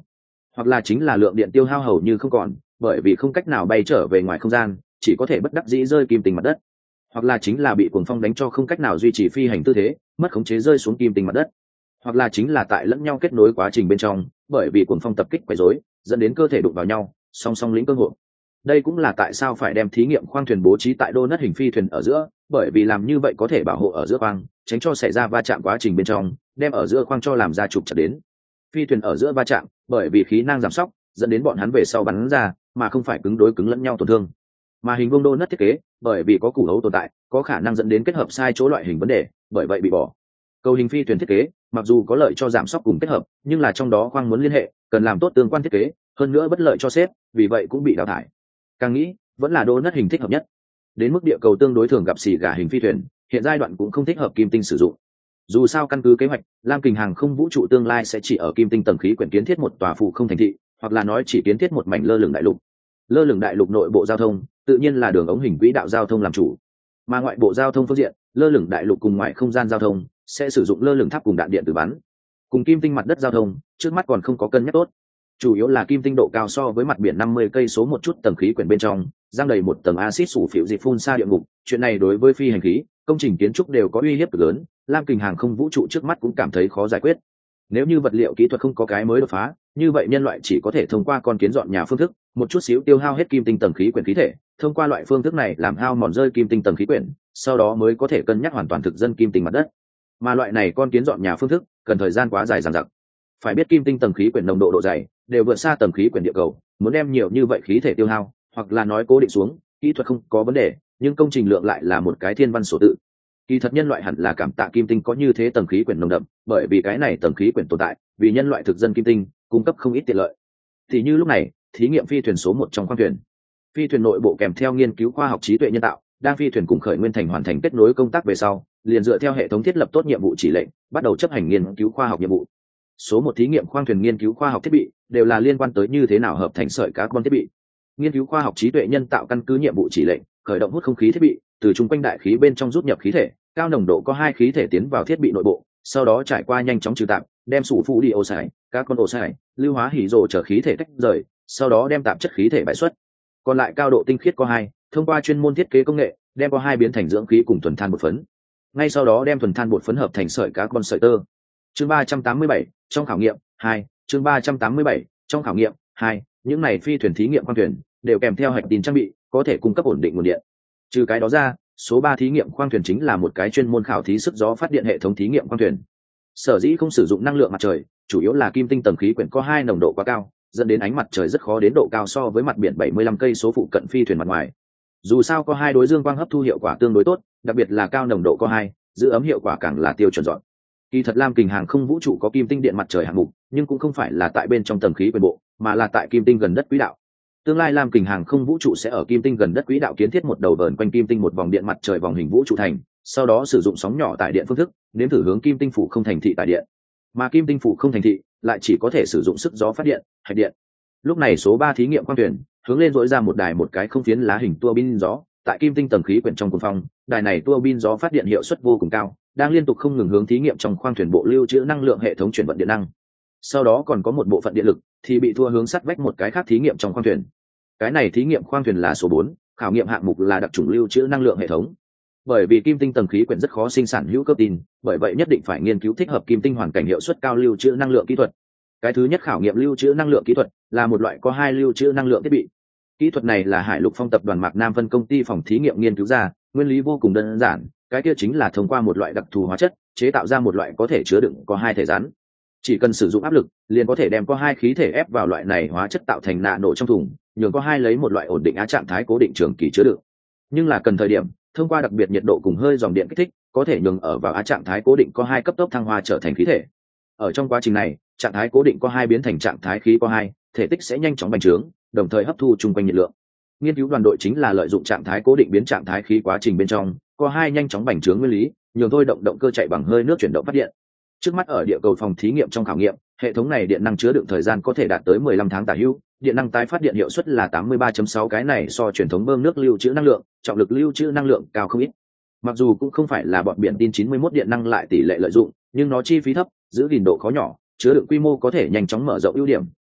hoặc là chính là lượng điện tiêu hao hầu như không còn, bởi vì không cách nào bay trở về ngoài không gian, chỉ có thể bất đắc dĩ rơi kim tinh mặt đất, hoặc là chính là bị cuồng phong đánh cho không cách nào duy trì phi hành tư thế, mất khống chế rơi xuống kim tinh mặt đất, hoặc là chính là tại lẫn nhau kết nối quá trình bên trong, bởi vì cuồng phong tập kích quấy rối, dẫn đến cơ thể đụng vào nhau, song song lĩnh cơ hội. Đây cũng là tại sao phải đem thí nghiệm khoang thuyền bố trí tại donut hình phi thuyền ở giữa, bởi vì làm như vậy có thể bảo hộ ở giữa khoang, tránh cho xảy ra va chạm quá trình bên trong, đem ở giữa khoang cho làm ra trục chặt đến. Phi thuyền ở giữa va chạm, bởi vì khí năng giảm sóc, dẫn đến bọn hắn về sau bắn ra, mà không phải cứng đối cứng lẫn nhau tổn thương. Mà hình vuông donut thiết kế, bởi vì có củ hấu tồn tại, có khả năng dẫn đến kết hợp sai chỗ loại hình vấn đề, bởi vậy bị bỏ. Cầu hình phi thuyền thiết kế, mặc dù có lợi cho giảm sóc cùng kết hợp, nhưng là trong đó khoang muốn liên hệ, cần làm tốt tương quan thiết kế, hơn nữa bất lợi cho sếp, vì vậy cũng bị đào thải. Càng nghĩ, vẫn là donut hình thích hợp nhất. Đến mức địa cầu tương đối thường gặp xì gà hình phi thuyền, hiện giai đoạn cũng không thích hợp kim tinh sử dụng. Dù sao căn cứ kế hoạch, Lam Kình hàng không vũ trụ tương lai sẽ chỉ ở kim tinh tầng khí quyển kiến thiết một tòa phụ không thành thị, hoặc là nói chỉ kiến thiết một mảnh lơ lửng đại lục. Lơ lửng đại lục nội bộ giao thông, tự nhiên là đường ống hình quỹ đạo giao thông làm chủ, mà ngoại bộ giao thông phương diện, lơ lửng đại lục cùng ngoại không gian giao thông sẽ sử dụng lơ lửng tháp cùng đạn điện tử bắn. Cùng kim tinh mặt đất giao thông, trước mắt còn không có cân nhắc tốt. Chủ yếu là kim tinh độ cao so với mặt biển 50 cây số một chút, tầng khí quyển bên trong giăng đầy một tầng axit sủ phịu dịch phun xa địa ngục, chuyện này đối với phi hành khí, công trình kiến trúc đều có uy hiếp cực lớn. Lam Kình hàng không vũ trụ trước mắt cũng cảm thấy khó giải quyết. Nếu như vật liệu kỹ thuật không có cái mới đột phá, như vậy nhân loại chỉ có thể thông qua con kiến dọn nhà phương thức, một chút xíu tiêu hao hết kim tinh tầng khí quyển khí thể, thông qua loại phương thức này làm hao mòn rơi kim tinh tầng khí quyển, sau đó mới có thể cân nhắc hoàn toàn thực dân kim tinh mặt đất. Mà loại này con kiến dọn nhà phương thức cần thời gian quá dài dằng dặc. Phải biết kim tinh tầng khí quyển nồng độ độ dày đều vượt xa tầng khí quyển địa cầu, muốn đem nhiều như vậy khí thể tiêu hao, hoặc là nói cố định xuống, kỹ thuật không có vấn đề, nhưng công trình lượng lại là một cái thiên văn số tự. Kỳ thật nhân loại hẳn là cảm tạ kim tinh có như thế tầng khí quyển nồng đậm, bởi vì cái này tầng khí quyển tồn tại, vì nhân loại thực dân kim tinh cung cấp không ít tiện lợi. Thì như lúc này, thí nghiệm phi thuyền số 1 trong khoang thuyền. Phi thuyền nội bộ kèm theo nghiên cứu khoa học trí tuệ nhân tạo, đang phi thuyền cùng khởi nguyên thành hoàn thành kết nối công tác về sau, liền dựa theo hệ thống thiết lập tốt nhiệm vụ chỉ lệnh, bắt đầu chấp hành nghiên cứu khoa học nhiệm vụ. Số 1 thí nghiệm khoang thuyền nghiên cứu khoa học thiết bị đều là liên quan tới như thế nào hợp thành sợi carbon thiết bị. Nghiên cứu khoa học trí tuệ nhân tạo căn cứ nhiệm vụ chỉ lệnh, khởi động hút không khí thiết bị, từ chung quanh đại khí bên trong rút nhập khí thể, cao nồng độ có 2 khí thể tiến vào thiết bị nội bộ, sau đó trải qua nhanh chóng trừ tạp, đem sủ phụ đi oxide, carbon oxide, lưu hóa hydro trở khí thể tách rời, sau đó đem tạp chất khí thể bài xuất. Còn lại cao độ tinh khiết có 2, thông qua chuyên môn thiết kế công nghệ, đem có 2 biến thành dưỡng khí cùng thuần than bột phấn. Ngay sau đó đem thuần than bột phấn hợp thành sợi carbon sợi tơ. Chương 387, trong khảo nghiệm 2, chương 387, trong khảo nghiệm 2, những này phi thuyền thí nghiệm khoang thuyền đều kèm theo hạch tin trang bị, có thể cung cấp ổn định nguồn điện. Trừ cái đó ra, số 3 thí nghiệm khoang thuyền chính là một cái chuyên môn khảo thí sức gió phát điện hệ thống thí nghiệm khoang thuyền. Sở dĩ không sử dụng năng lượng mặt trời, chủ yếu là kim tinh tầng khí quyển có 2 nồng độ quá cao, dẫn đến ánh mặt trời rất khó đến độ cao so với mặt biển 75 cây số phụ cận phi thuyền mặt ngoài. Dù sao có 2 đối dương quang hấp thu hiệu quả tương đối tốt, đặc biệt là cao nồng độ có 2, giữ ấm hiệu quả càng là tiêu chuẩn dọn. Kỳ thật Lam Kình hàng không vũ trụ có kim tinh điện mặt trời hạng mục, nhưng cũng không phải là tại bên trong tầng khí quyển bộ, mà là tại kim tinh gần đất quỹ đạo. Tương lai Lam Kình hàng không vũ trụ sẽ ở kim tinh gần đất quỹ đạo kiến thiết một đầu vờn quanh kim tinh một vòng điện mặt trời vòng hình vũ trụ thành, sau đó sử dụng sóng nhỏ tải điện phương thức, nếm thử hướng kim tinh phủ không thành thị tải điện. Mà kim tinh phủ không thành thị lại chỉ có thể sử dụng sức gió phát điện, hạch điện. Lúc này số 3 thí nghiệm khoang thuyền hướng lên dỗi ra một đài một cái không phiến lá hình tua bin gió, tại kim tinh tầng khí quyển trong cuồng phong, đài này tua bin gió phát điện hiệu suất vô cùng cao, đang liên tục không ngừng hướng thí nghiệm trong khoang thuyền bộ lưu trữ năng lượng hệ thống chuyển vận điện năng. Sau đó còn có một bộ phận điện lực thì bị thua hướng sát vách một cái khác thí nghiệm trong khoang thuyền. Cái này thí nghiệm khoang thuyền là số 4, khảo nghiệm hạng mục là đặc trùng lưu trữ năng lượng hệ thống. Bởi vì kim tinh tầng khí quyển rất khó sinh sản hữu cơ tin, bởi vậy nhất định phải nghiên cứu thích hợp kim tinh hoàn cảnh hiệu suất cao lưu trữ năng lượng kỹ thuật. Cái thứ nhất khảo nghiệm lưu trữ năng lượng kỹ thuật là một loại có 2 lưu trữ năng lượng thiết bị. Kỹ thuật này là Hải Lục Phong tập đoàn Mạc Nam phân công ty phòng thí nghiệm nghiên cứu ra, nguyên lý vô cùng đơn giản, cái kia chính là thông qua một loại đặc thù hóa chất chế tạo ra một loại có thể chứa đựng có 2 thể rắn. Chỉ cần sử dụng áp lực, liền có thể đem có 2 khí thể ép vào loại này hóa chất tạo thành nạ nổ trong thùng, nhường có 2 lấy một loại ổn định á trạng thái cố định trường kỳ chứa đựng. Nhưng là cần thời điểm, thông qua đặc biệt nhiệt độ cùng hơi dòng điện kích thích, có thể nhường ở vào á trạng thái cố định có 2 cấp tốc thăng hoa trở thành khí thể. Ở trong quá trình này, trạng thái cố định có 2 biến thành trạng thái khí có 2, thể tích sẽ nhanh chóng bành trướng, đồng thời hấp thu chung quanh nhiệt lượng. Nghiên cứu đoàn đội chính là lợi dụng trạng thái cố định biến trạng thái khí quá trình bên trong, có 2 nhanh chóng bành trướng nguyên lý, nhường thôi động cơ chạy bằng hơi nước chuyển động phát điện. Trước mắt ở địa cầu phòng thí nghiệm trong khảo nghiệm, hệ thống này điện năng chứa đựng thời gian có thể đạt tới 15 tháng tả hữu, điện năng tái phát điện hiệu suất là 83.6, cái này so truyền thống bơm nước lưu trữ năng lượng, trọng lực lưu trữ năng lượng cao không ít. Mặc dù cũng không phải là bọn biển tin 91 điện năng lại tỷ lệ lợi dụng, nhưng nó chi phí thấp, giữ gìn độ khó nhỏ, chứa đựng quy mô có thể nhanh chóng mở rộng ưu điểm,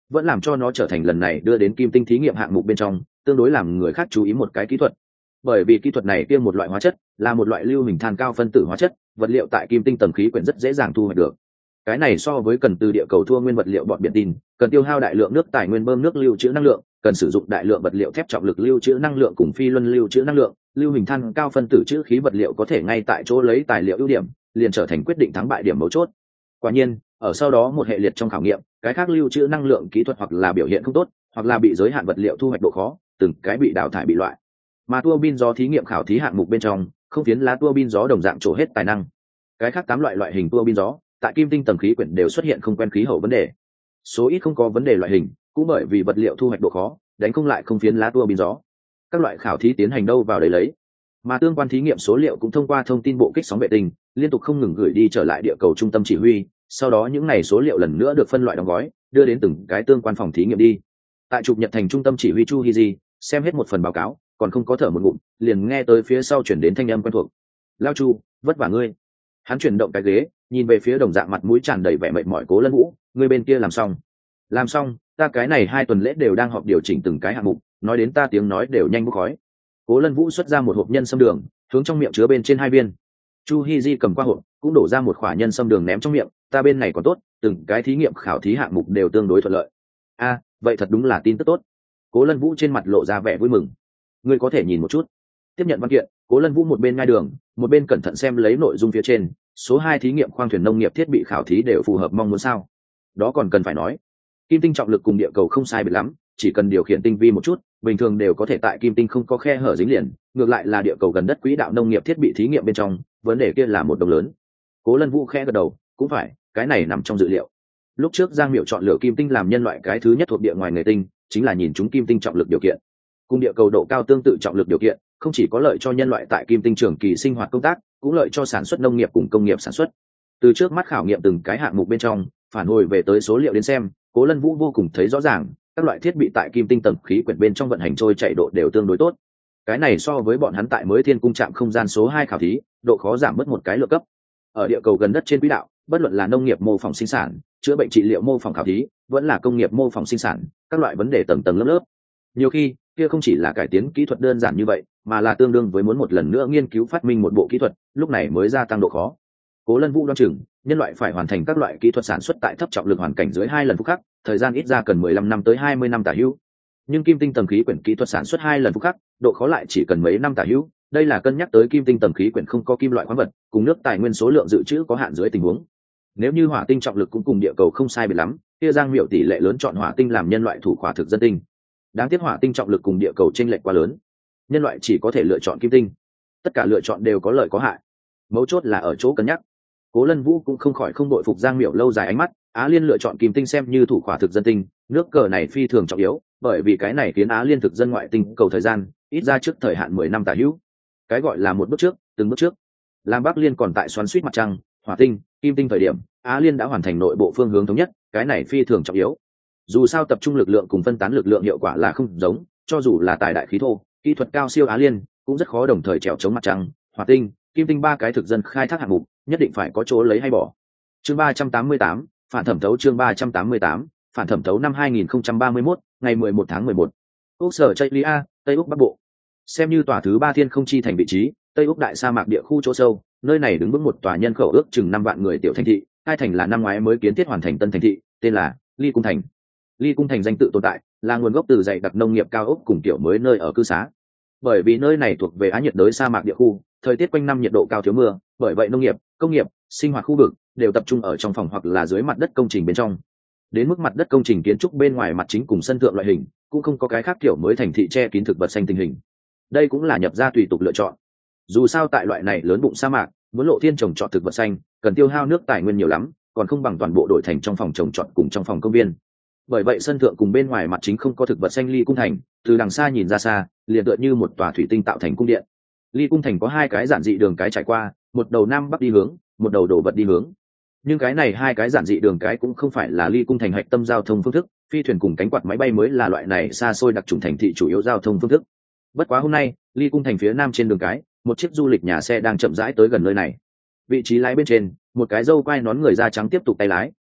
vẫn làm cho nó trở thành lần này đưa đến kim tinh thí nghiệm hạng mục bên trong tương đối làm người khác chú ý một cái kỹ thuật. Bởi vì kỹ thuật này kiêm một loại hóa chất, là một loại lưu hình than cao phân tử hóa chất, vật liệu tại kim tinh tầng khí quyển rất dễ dàng thu hoạch được. Cái này so với cần từ địa cầu thua nguyên vật liệu bọt biển tin, cần tiêu hao đại lượng nước tài nguyên bơm nước lưu trữ năng lượng, cần sử dụng đại lượng vật liệu thép trọng lực lưu trữ năng lượng cùng phi luân lưu trữ năng lượng, lưu hình than cao phân tử trữ khí vật liệu có thể ngay tại chỗ lấy tài liệu ưu điểm, liền trở thành quyết định thắng bại điểm mấu chốt. Quả nhiên, ở sau đó một hệ liệt trong khảo nghiệm, cái khác lưu trữ năng lượng kỹ thuật hoặc là biểu hiện không tốt, hoặc là bị giới hạn vật liệu thu hoạch độ khó, từng cái bị đào thải bị loại. Mà tua bin gió thí nghiệm khảo thí hạng mục bên trong, không phiến lá tua bin gió đồng dạng trổ hết tài năng. Cái khác 8 loại hình tua bin gió, tại kim tinh tầng khí quyển đều xuất hiện không quen khí hậu vấn đề. Số ít không có vấn đề loại hình, cũng bởi vì vật liệu thu hoạch độ khó, đánh không lại không phiến lá tua bin gió. Các loại khảo thí tiến hành đâu vào đấy lấy. Mà tương quan thí nghiệm số liệu cũng thông qua thông tin bộ kích sóng vệ tinh, liên tục không ngừng gửi đi trở lại địa cầu trung tâm chỉ huy, sau đó những này số liệu lần nữa được phân loại đóng gói, đưa đến từng cái tương quan phòng thí nghiệm đi. Tại trục nhật thành trung tâm chỉ huy Chu Hiji, xem hết một phần báo cáo, còn không có thở một ngụm, liền nghe tới phía sau chuyển đến thanh âm quen thuộc. Lao Chu, vất vả ngươi. Hắn chuyển động cái ghế, nhìn về phía đồng dạng mặt mũi tràn đầy vẻ mệt mỏi Cố Lân Vũ, ngươi bên kia làm xong. Làm xong, ta cái này 2 tuần lễ đều đang họp điều chỉnh từng cái hạng mục, nói đến ta tiếng nói đều nhanh bốc khói. Cố Lân Vũ xuất ra một hộp nhân sâm đường, hướng trong miệng chứa bên trên 2 viên. Chu Hiji cầm qua hộp, cũng đổ ra một quả nhân sâm đường ném trong miệng, ta bên này còn tốt, từng cái thí nghiệm khảo thí hạng mục đều tương đối thuận lợi. A, vậy thật đúng là tin tức tốt. Cố Lân Vũ trên mặt lộ ra vẻ vui mừng. Ngươi có thể nhìn một chút. Tiếp nhận văn kiện, Cố Lân Vũ một bên ngai đường, một bên cẩn thận xem lấy nội dung phía trên. Số 2 thí nghiệm khoang thuyền nông nghiệp thiết bị khảo thí đều phù hợp mong muốn sao? Đó còn cần phải nói. Kim tinh trọng lực cùng địa cầu không sai biệt lắm, chỉ cần điều khiển tinh vi một chút, bình thường đều có thể tại kim tinh không có khe hở dính liền. Ngược lại là địa cầu gần đất quỹ đạo nông nghiệp thiết bị thí nghiệm bên trong, vấn đề kia là một đồng lớn. Cố Lân Vũ khẽ gật đầu, cũng phải, cái này nằm trong dự liệu. Lúc trước Giang Miểu chọn lựa kim tinh làm nhân loại cái thứ nhất thuộc địa ngoài người tinh, chính là nhìn chúng kim tinh trọng lực điều kiện. Cùng địa cầu độ cao tương tự trọng lực điều kiện, không chỉ có lợi cho nhân loại tại kim tinh trường kỳ sinh hoạt công tác, cũng lợi cho sản xuất nông nghiệp cùng công nghiệp sản xuất. Từ trước mắt khảo nghiệm từng cái hạng mục bên trong, phản hồi về tới số liệu đến xem, Cố Lân Vũ vô cùng thấy rõ ràng, các loại thiết bị tại kim tinh tầng khí quyển bên trong vận hành trôi chạy độ đều tương đối tốt. Cái này so với bọn hắn tại mới thiên cung trạm không gian số 2 khảo thí, độ khó giảm mất một cái lượng cấp. Ở địa cầu gần đất trên quỹ đạo, bất luận là nông nghiệp mô phỏng sinh sản, chữa bệnh trị liệu mô phỏng khảo thí, vẫn là công nghiệp mô phỏng sinh sản, các loại vấn đề tầng tầng lớp lớp. Nhiều khi, kia không chỉ là cải tiến kỹ thuật đơn giản như vậy, mà là tương đương với muốn một lần nữa nghiên cứu phát minh một bộ kỹ thuật, lúc này mới gia tăng độ khó. Cố Lân Vũ đoán chừng, nhân loại phải hoàn thành các loại kỹ thuật sản xuất tại thấp trọng lực hoàn cảnh dưới 2 lần phút khắc, thời gian ít ra cần 15 năm tới 20 năm tả hữu. Nhưng kim tinh tầng khí quyển kỹ thuật sản xuất 2 lần phút khắc, độ khó lại chỉ cần mấy năm tả hữu. Đây là cân nhắc tới kim tinh tầng khí quyển không có kim loại khoáng vật, cùng nước tài nguyên số lượng dự trữ có hạn dưới tình huống. Nếu như hỏa tinh trọng lực cũng cùng địa cầu không sai biệt lắm, kia Giang Miểu tỷ lệ lớn chọn hỏa tinh làm nhân loại thủ khóa thực dân tinh. Đáng tiếc hỏa tinh trọng lực cùng địa cầu chênh lệch quá lớn, nhân loại chỉ có thể lựa chọn kim tinh. Tất cả lựa chọn đều có lợi có hại, mấu chốt là ở chỗ cân nhắc. Cố Lân Vũ cũng không khỏi không đội phục Giang Miểu lâu dài ánh mắt, Á Liên lựa chọn kim tinh xem như thủ khóa thực dân tinh, nước cờ này phi thường trọng yếu, bởi vì cái này khiến Á Liên thực dân ngoại tinh cầu thời gian ít ra trước thời hạn 10 năm tả hữu. Cái gọi là một bước trước, từng bước trước. Lam Bắc Liên còn tại xoắn suýt mặt trăng, hỏa tinh, kim tinh thời điểm, Á Liên đã hoàn thành nội bộ phương hướng thống nhất, cái này phi thường trọng yếu. Dù sao tập trung lực lượng cùng phân tán lực lượng hiệu quả là không giống, cho dù là tài đại khí thô, kỹ thuật cao siêu Á Liên cũng rất khó đồng thời trèo chống mặt trăng, hỏa tinh, kim tinh 3 cái thực dân khai thác hạng mục, nhất định phải có chỗ lấy hay bỏ. Chương 388, phản thẩm thấu chương 388, phản thẩm thấu năm 2031, ngày 11 tháng 11. Úc sở Chailia, Tây Úc Bắc Bộ. Xem như tòa thứ 3 thiên không chi thành vị trí, Tây Úc đại sa mạc địa khu chỗ sâu, nơi này đứng vững một tòa nhân khẩu ước chừng 5 vạn người tiểu thành thị, hai thành là năm ngoái mới kiến thiết hoàn thành tân thành thị, tên là Ly Cung Thành. Ly Cung Thành danh tự tồn tại, là nguồn gốc từ dãy đặc nông nghiệp cao ốc cùng tiểu mới nơi ở cư xá. Bởi vì nơi này thuộc về Á nhiệt đới sa mạc địa khu, thời tiết quanh năm nhiệt độ cao thiếu mưa, bởi vậy nông nghiệp, công nghiệp, sinh hoạt khu vực đều tập trung ở trong phòng hoặc là dưới mặt đất công trình bên trong. Đến mức mặt đất công trình kiến trúc bên ngoài mặt chính cùng sân thượng loại hình, cũng không có cái khác kiểu mới thành thị che kín thực vật xanh tình hình. Đây cũng là nhập gia tùy tục lựa chọn. Dù sao tại loại này lớn bụng sa mạc, muốn lộ thiên trồng trọt thực vật xanh, cần tiêu hao nước tài nguyên nhiều lắm, còn không bằng toàn bộ đổi thành trong phòng trồng trọt cùng trong phòng công viên. Bởi vậy sân thượng cùng bên ngoài mặt chính không có thực vật xanh. Ly Cung Thành từ đằng xa nhìn ra xa, liền tựa như một tòa thủy tinh tạo thành cung điện. Ly Cung Thành có 2 cái giản dị đường cái trải qua, một đầu nam bắc đi hướng, một đầu đổ vật đi hướng. Nhưng cái này 2 cái giản dị đường cái cũng không phải là Ly Cung Thành hạch tâm giao thông phương thức, phi thuyền cùng cánh quạt máy bay mới là loại này xa xôi đặc trùng thành thị chủ yếu giao thông phương thức. Bất quá hôm nay, Ly Cung Thành phía nam trên đường cái, một chiếc du lịch nhà xe đang chậm rãi tới gần nơi này. Vị trí lái bên trên, một cái râu quai nón người da trắng tiếp tục tay lái,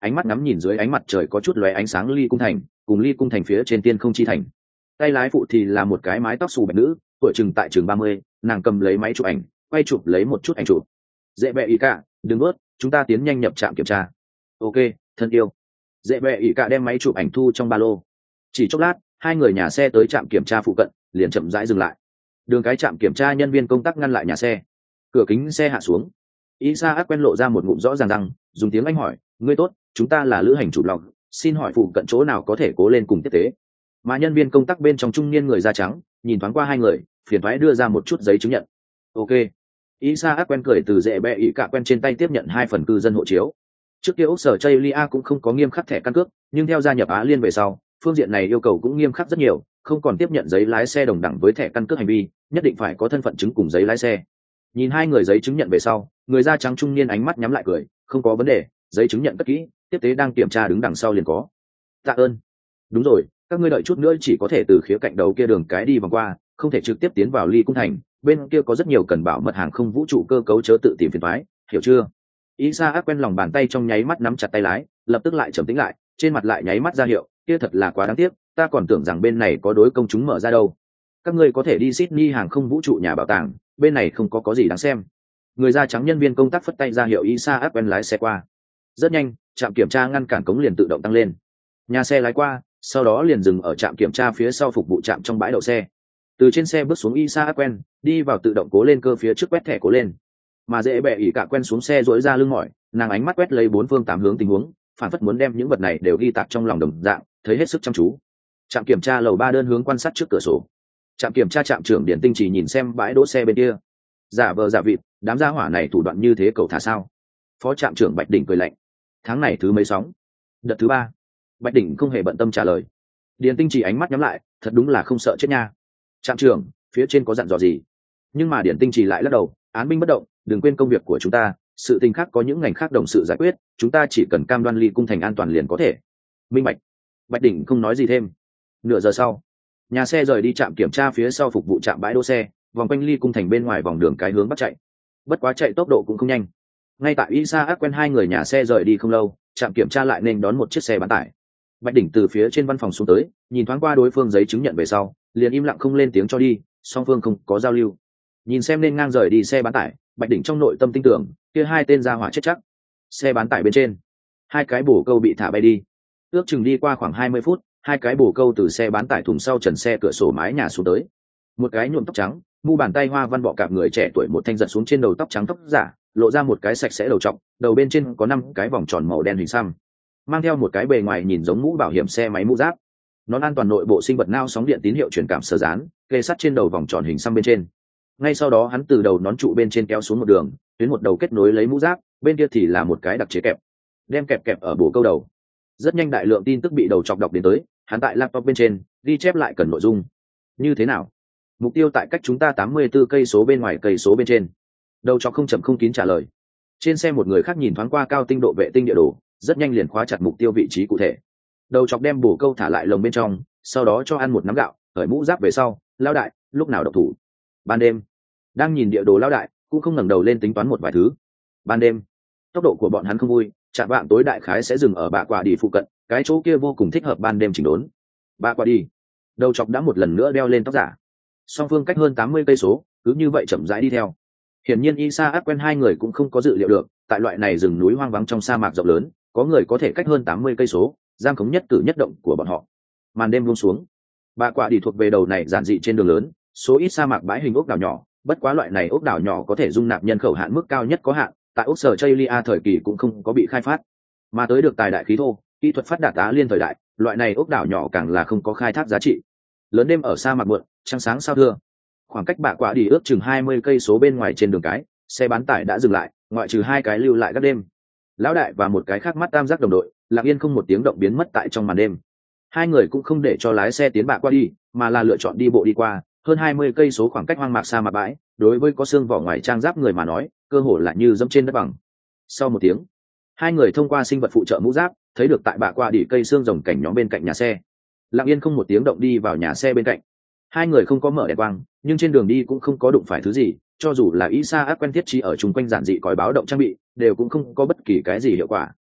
ánh mắt ngắm nhìn dưới ánh mặt trời có chút lóe ánh sáng ly cung thành cùng ly cung thành phía trên tiên không chi thành. Tay lái phụ thì là một cái mái tóc xù bạch nữ, tuổi chừng tại chừng 30, nàng cầm lấy máy chụp ảnh quay chụp lấy một chút ảnh chụp. Dễ bẹ ý cả đừng bớt, chúng ta tiến nhanh nhập trạm kiểm tra. Ok, thân yêu. Dễ bẹ ý cả đem máy chụp ảnh thu trong ba lô. Chỉ chốc lát hai người nhà xe tới trạm kiểm tra phụ cận liền chậm rãi dừng lại. Đường cái trạm kiểm tra nhân viên công tác ngăn lại nhà xe, cửa kính xe hạ xuống. Isaac quen lộ ra một ngụm rõ ràng răng, dùng tiếng Anh hỏi, ngươi tốt, chúng ta là lữ hành chủ blog, xin hỏi phụ cận chỗ nào có thể cố lên cùng tiếp tế. Mà nhân viên công tác bên trong trung niên người da trắng nhìn thoáng qua hai người, phiền thoái đưa ra một chút giấy chứng nhận. Ok. Isaac quen cười từ dễ bẹ ý cả quen trên tay tiếp nhận 2 phần cư dân hộ chiếu. Trước kia Úc Sở Chaylia cũng không có nghiêm khắc thẻ căn cước, nhưng theo gia nhập Á Liên về sau, phương diện này yêu cầu cũng nghiêm khắc rất nhiều, không còn tiếp nhận giấy lái xe đồng đẳng với thẻ căn cước hành vi, nhất định phải có thân phận chứng cùng giấy lái xe. Nhìn hai người giấy chứng nhận về sau, người da trắng trung niên ánh mắt nhắm lại cười, không có vấn đề, giấy chứng nhận cất kỹ, tiếp tế đang kiểm tra đứng đằng sau liền có. Tạ ơn. Đúng rồi, các ngươi đợi chút nữa chỉ có thể từ khía cạnh đầu kia đường cái đi vòng qua, không thể trực tiếp tiến vào ly cung thành, bên kia có rất nhiều cần bảo mật hàng không vũ trụ cơ cấu, chớ tự tìm phiền toái, hiểu chưa? Isaac quen lòng bàn tay trong nháy mắt nắm chặt tay lái, lập tức lại trầm tĩnh lại, trên mặt lại nháy mắt ra hiệu, kia thật là quá đáng tiếc, ta còn tưởng rằng bên này có đối công chúng mở ra đâu. Các ngươi có thể đi Sydney hàng không vũ trụ nhà bảo tàng, bên này không có gì đáng xem. Người da trắng nhân viên công tác phất tay ra hiệu Isaac quen lái xe qua. Rất nhanh, trạm kiểm tra ngăn cản cống liền tự động tăng lên. Nhà xe lái qua, sau đó liền dừng ở trạm kiểm tra phía sau phục vụ trạm trong bãi đậu xe. Từ trên xe bước xuống Isaac quen, đi vào tự động cố lên cơ phía trước quét thẻ cố lên. Mà dễ bẹ ỉ cả quen xuống xe duỗi ra lưng mỏi, nàng ánh mắt quét lấy 4 phương 8 hướng tình huống, phản phất muốn đem những vật này đều ghi tạc trong lòng đồng dạng, thấy hết sức chăm chú. Trạm kiểm tra lầu 3 đơn hướng quan sát trước cửa sổ. Trạm kiểm tra trạm trưởng Điển Tinh chỉ nhìn xem bãi đỗ xe bên kia. Giả vờ giả vịt, đám gia hỏa này thủ đoạn như thế cầu thả sao? Phó trạm trưởng Bạch Đỉnh cười lạnh. Tháng này thứ mấy sóng? Đợt thứ 3. Bạch Đỉnh không hề bận tâm trả lời. Điển Tinh chỉ ánh mắt nhắm lại, thật đúng là không sợ chết nha. Trạm trưởng, phía trên có dặn dò gì? Nhưng mà Điển Tinh chỉ lại lắc đầu, án binh bất động, đừng quên công việc của chúng ta, sự tình khác có những ngành khác đồng sự giải quyết, chúng ta chỉ cần cam đoan ly cung thành an toàn liền có thể. Minh bạch. Bạch Đỉnh không nói gì thêm. Nửa giờ sau, nhà xe rời đi trạm kiểm tra phía sau phục vụ trạm bãi đỗ xe, vòng quanh ly cung thành bên ngoài vòng đường cái hướng bắc chạy. Bất quá chạy tốc độ cũng không nhanh. Ngay tại Isaac quen hai người nhà xe rời đi không lâu, trạm kiểm tra lại nên đón một chiếc xe bán tải. Bạch Đỉnh từ phía trên văn phòng xuống tới, nhìn thoáng qua đối phương giấy chứng nhận về sau, liền im lặng không lên tiếng cho đi, song phương không có giao lưu. Nhìn xem nên ngang rời đi xe bán tải, Bạch Đỉnh trong nội tâm tin tưởng, kia hai tên gia hỏa chết chắc. Xe bán tải bên trên, hai cái bổ câu bị thả bay đi. Ước chừng đi qua khoảng 20 phút, hai cái bổ câu từ xe bán tải thùng sau trần xe cửa sổ mái nhà xuống tới. Một cái nhuộm tóc trắng, mu bàn tay hoa văn bọ cạp người trẻ tuổi một thanh giật xuống trên đầu tóc trắng tóc giả, lộ ra một cái sạch sẽ đầu trọc, đầu bên trên có 5 cái vòng tròn màu đen hình xăm, mang theo một cái bề ngoài nhìn giống mũ bảo hiểm xe máy mũ giáp. Nón an toàn nội bộ sinh vật nao sóng điện tín hiệu truyền cảm sơ dán, kê sắt trên đầu vòng tròn hình xăm bên trên. Ngay sau đó hắn từ đầu nón trụ bên trên kéo xuống một đường, tuyến một đầu kết nối lấy mũ giáp, bên kia thì là một cái đặc chế kẹp, đem kẹp ở bổ câu đầu. Rất nhanh đại lượng tin tức bị đầu chọc đọc đến tới, hắn tại laptop bên trên ghi chép lại cần nội dung. Như thế nào? Mục tiêu tại cách chúng ta 84 cây số bên ngoài cây số bên trên. Đầu chọc không chậm không kín trả lời. Trên xe một người khác nhìn thoáng qua cao tinh độ vệ tinh địa đồ, rất nhanh liền khóa chặt mục tiêu vị trí cụ thể. Đầu chọc đem bổ câu thả lại lồng bên trong, sau đó cho ăn một nắm gạo, cởi mũ giáp về sau, lao đại, lúc nào độc thủ? Ban đêm. Đang nhìn địa đồ lao đại, cũng không ngẩng đầu lên tính toán một vài thứ. Ban đêm. Tốc độ của bọn hắn không vui, chạm vạng tối đại khái sẽ dừng ở bạ quả đi phụ cận, cái chỗ kia vô cùng thích hợp ban đêm chỉnh đốn. Bạ quả đi. Đầu chọc đã một lần nữa đeo lên tóc giả. Song phương cách hơn 80 cây số, cứ như vậy chậm rãi đi theo. Hiển nhiên Isaac quen hai người cũng không có dự liệu được, tại loại này rừng núi hoang vắng trong sa mạc rộng lớn, có người có thể cách hơn 80 cây số, giam khống nhất cử nhất động của bọn họ. Màn đêm buông xuống. Bạ quả đi thuộc về đầu này giản dị trên đường lớn, số ít sa mạc bãi hình ốc đảo nhỏ, bất quá loại này ốc đảo nhỏ có thể dung nạp nhân khẩu hạn mức cao nhất có hạn, tại ốc sở Chaylia thời kỳ cũng không có bị khai phát, mà tới được tài đại khí thô, kỹ thuật phát đạt Á Liên thời đại, loại này ốc đảo nhỏ càng là không có khai thác giá trị. Lớn đêm ở sa mạc muộn, trăng sáng sao thưa. Khoảng cách bạ quả đi ước chừng 20 cây số bên ngoài trên đường cái, xe bán tải đã dừng lại, ngoại trừ hai cái lưu lại các đêm. Lão đại và một cái khác mắt tam giác đồng đội, lặng yên không một tiếng động biến mất tại trong màn đêm. Hai người cũng không để cho lái xe tiến bạ qua đi, mà là lựa chọn đi bộ đi qua, hơn 20 cây số khoảng cách hoang mạc sa mạc bãi, đối với có xương vỏ ngoài trang giáp người mà nói, cơ hồ là như dẫm trên đất bằng. Sau một tiếng, hai người thông qua sinh vật phụ trợ mũ giáp, thấy được tại bạ qua đi cây xương rồng cảnh nhóm bên cạnh nhà xe. Lặng yên không một tiếng động đi vào nhà xe bên cạnh. Hai người không có mở đèn quang, nhưng trên đường đi cũng không có đụng phải thứ gì, cho dù là Isaac quen thiết trí ở chung quanh giản dị còi báo động trang bị, đều cũng không có bất kỳ cái gì hiệu quả.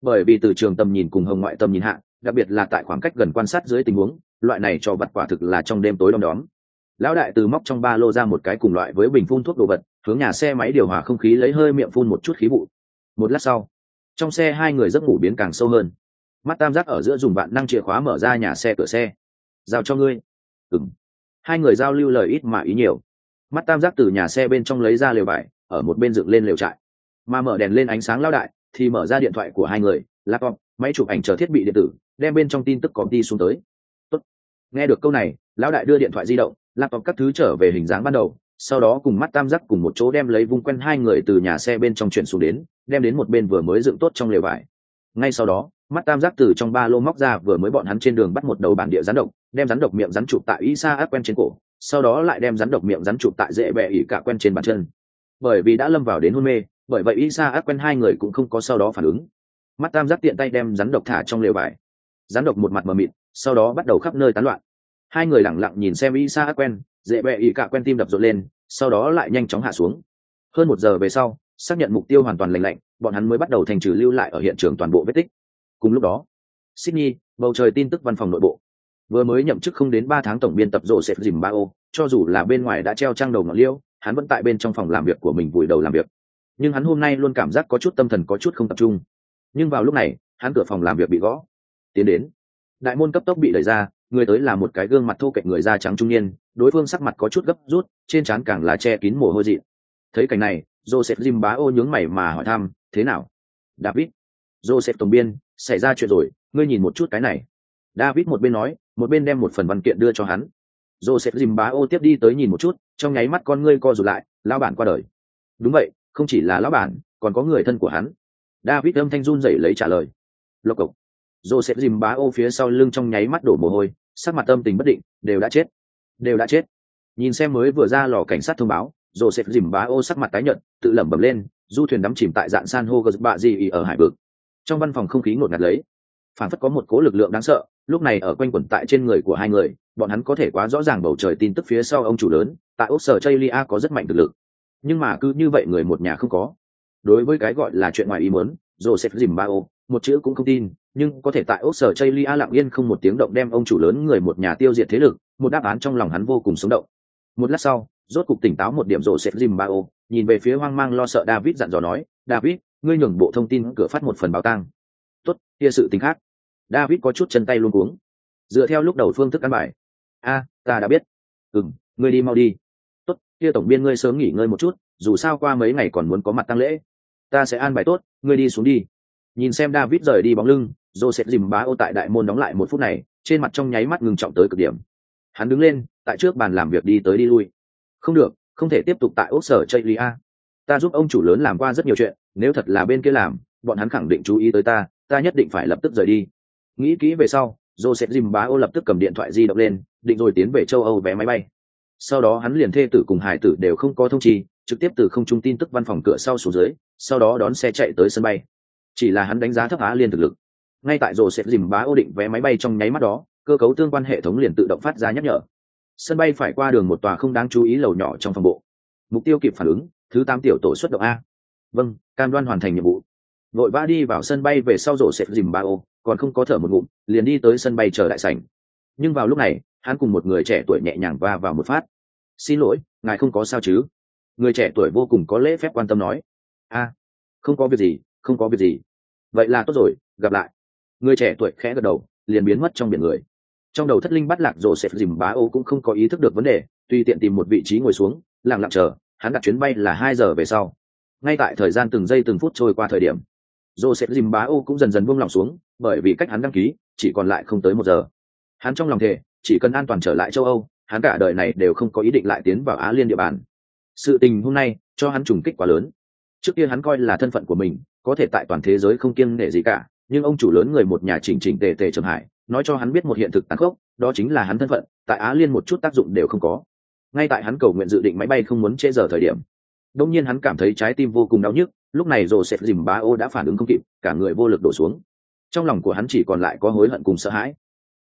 bởi vì từ trường tầm nhìn cùng hồng ngoại tầm nhìn hạ, đặc biệt là tại khoảng cách gần quan sát dưới tình huống, loại này trò vặt quả thực là trong đêm tối đom đóm. Lão đại từ móc trong ba lô ra một cái cùng loại với bình phun thuốc đồ vật, hướng nhà xe máy điều hòa không khí lấy hơi miệng phun một chút khí vụ. Một lát sau, trong xe hai người giấc ngủ biến càng sâu hơn. Mắt tam giác ở giữa dùng vạn năng chìa khóa mở ra nhà xe cửa xe. Giao cho ngươi. Ừm. Hai người giao lưu lời ít mà ý nhiều. Mắt tam giác từ nhà xe bên trong lấy ra lều vải, ở một bên dựng lên lều trại, mà mở đèn lên ánh sáng lão đại thì mở ra điện thoại của hai người, laptop, máy chụp ảnh chờ thiết bị điện tử, đem bên trong tin tức copy xuống tới. Tốt. Nghe được câu này, lão đại đưa điện thoại di động, laptop các thứ trở về hình dáng ban đầu, sau đó cùng mắt tam giác cùng một chỗ đem lấy vung quen hai người từ nhà xe bên trong chuyển xuống đến, đem đến một bên vừa mới dựng tốt trong lều vải. Ngay sau đó, mắt tam giác từ trong ba lô móc ra vừa mới bọn hắn trên đường bắt một đầu bản địa rắn độc, đem rắn độc miệng rắn chụp tại Isa áp quen trên cổ, sau đó lại đem rắn độc miệng rắn chụp tại dễ bẹ ỉ cả quen trên bàn chân. Bởi vì đã lâm vào đến hôn mê, bởi vậy Isa áp quen hai người cũng không có sau đó phản ứng. Mắt tam giác tiện tay đem rắn độc thả trong lều vải. Rắn độc một mặt mờ mịt, sau đó bắt đầu khắp nơi tán loạn. Hai người lẳng lặng nhìn xem Isa áp quen, dễ bẹ ỉ cả quen tim đập rộn lên, sau đó lại nhanh chóng hạ xuống. Hơn 1 giờ về sau, xác nhận mục tiêu hoàn toàn lành lạnh, bọn hắn mới bắt đầu thành trừ lưu lại ở hiện trường toàn bộ vết tích. Cùng lúc đó, Sydney, bầu trời tin tức văn phòng nội bộ. Vừa mới nhậm chức không đến 3 tháng tổng biên tập Joseph Zimbao, cho dù là bên ngoài đã treo trang đầu ngọn liêu, hắn vẫn tại bên trong phòng làm việc của mình vùi đầu làm việc. Nhưng hắn hôm nay luôn cảm giác có chút tâm thần có chút không tập trung. Nhưng vào lúc này, hắn cửa phòng làm việc bị gõ. Tiến đến. Đại môn cấp tốc bị đẩy ra, người tới là một cái gương mặt thô kệch người da trắng trung niên, đối phương sắc mặt có chút gấp rút, trên trán càng là che kín mồ hôi dị. Thấy cảnh này, Joseph Zimbao nhướng mày mà hỏi thăm, thế nào? David. Joseph tổng biên, xảy ra chuyện rồi, ngươi nhìn một chút cái này. David một bên nói, một bên đem một phần văn kiện đưa cho hắn. Joseph Zimbao tiếp đi tới nhìn một chút, trong nháy mắt con ngươi co rụt lại, lão bản qua đời. Đúng vậy, không chỉ là lão bản, còn có người thân của hắn. David âm thanh run rẩy lấy trả lời. Lộc cộc. Joseph Zimbao phía sau lưng trong nháy mắt đổ mồ hôi, sắc mặt tâm tình bất định, đều đã chết. Đều đã chết. Nhìn xem mới vừa ra lò cảnh sát thông báo, Joseph Zimbao sắc mặt tái nhợt, tự lẩm bẩm lên, du thuyền đắm chìm tại dạn san hô bạ gì ở hải vực. Trong văn phòng không khí ngột ngạt lấy, phản phất có một cố lực lượng đáng sợ lúc này ở quanh quẩn tại trên người của hai người, bọn hắn có thể quá rõ ràng bầu trời tin tức phía sau ông chủ lớn tại Australia có rất mạnh thực lực, nhưng mà cứ như vậy người một nhà không có. Đối với cái gọi là chuyện ngoài ý muốn, Joseph Zimbao một chữ cũng không tin, nhưng có thể tại Australia lặng yên không một tiếng động đem ông chủ lớn người một nhà tiêu diệt thế lực, một đáp án trong lòng hắn vô cùng sống động. Một lát sau, rốt cục tỉnh táo một điểm Joseph Zimbao nhìn về phía hoang mang lo sợ David, dặn dò nói, David, ngươi nhường bộ thông tin cửa phát một phần báo tang. Tốt, kia sự tình khác. David có chút chân tay luống cuống. Dựa theo lúc đầu phương thức ăn bài. Ta đã biết. Ngươi đi mau đi. Tốt, kia tổng biên ngươi sớm nghỉ ngơi một chút, dù sao qua mấy ngày còn muốn có mặt tang lễ. Ta sẽ an bài tốt, ngươi đi xuống đi. Nhìn xem David rời đi bóng lưng, Joseph Zimbao tại đại môn đóng lại một phút này, trên mặt trong nháy mắt ngưng trọng tới cực điểm. Hắn đứng lên, tại trước bàn làm việc đi tới đi lui. Không được, không thể tiếp tục tại Australia. Ta giúp ông chủ lớn làm qua rất nhiều chuyện, nếu thật là bên kia làm, bọn hắn khẳng định chú ý tới ta nhất định phải lập tức rời đi. Nghĩ kỹ về sau, Joseph Zimbao lập tức cầm điện thoại di động lên, định rồi tiến về châu Âu vé máy bay. Sau đó hắn liền thê tử cùng hải tử đều không có thông trì, trực tiếp từ không trung tin tức văn phòng cửa sau xuống dưới, sau đó đón xe chạy tới sân bay. Chỉ là hắn đánh giá thấp Á Liên thực lực. Ngay tại Joseph Zimbao định vé máy bay trong nháy mắt đó, cơ cấu tương quan hệ thống liền tự động phát ra nhắc nhở. Sân bay phải qua đường một tòa không đáng chú ý lầu nhỏ trong phòng bộ. Mục tiêu kịp phản ứng, thứ 8 tiểu tổ xuất động A. Vâng, cam đoan hoàn thành nhiệm vụ. Vội vã đi vào sân bay về sau Joseph Zimbao, còn không có thở một ngụm, liền đi tới sân bay chờ đại sảnh. Nhưng vào lúc này, hắn cùng một người trẻ tuổi nhẹ nhàng va vào một phát. Xin lỗi, ngài không có sao chứ? Người trẻ tuổi vô cùng có lễ phép quan tâm nói. Không có việc gì, không có việc gì. Vậy là tốt rồi, gặp lại. Người trẻ tuổi khẽ gật đầu, liền biến mất trong biển người. Trong đầu thất linh bắt lạc Joseph Zimbao cũng không có ý thức được vấn đề, tùy tiện tìm một vị trí ngồi xuống, lặng lặng chờ. Hắn đặt chuyến bay là 2 giờ về sau. Ngay tại thời gian từng giây từng phút trôi qua thời điểm, Joseph Zimbao cũng dần dần buông lòng xuống, bởi vì cách hắn đăng ký chỉ còn lại không tới 1 giờ. Hắn trong lòng thề, chỉ cần an toàn trở lại châu Âu, hắn cả đời này đều không có ý định lại tiến vào Á Liên địa bàn. Sự tình hôm nay cho hắn trùng kích quá lớn. Trước kia hắn coi là thân phận của mình có thể tại toàn thế giới không kiêng nể gì cả, nhưng ông chủ lớn người một nhà chỉnh chỉnh tề tề Trầm Hải nói cho hắn biết một hiện thực tàn khốc, đó chính là hắn thân phận tại Á Liên một chút tác dụng đều không có. Ngay tại hắn cầu nguyện dự định máy bay không muốn trễ giờ thời điểm, đột nhiên hắn cảm thấy trái tim vô cùng đau nhức. Lúc này Joseph Zimbao đã phản ứng không kịp, cả người vô lực đổ xuống. Trong lòng của hắn chỉ còn lại có hối hận cùng sợ hãi.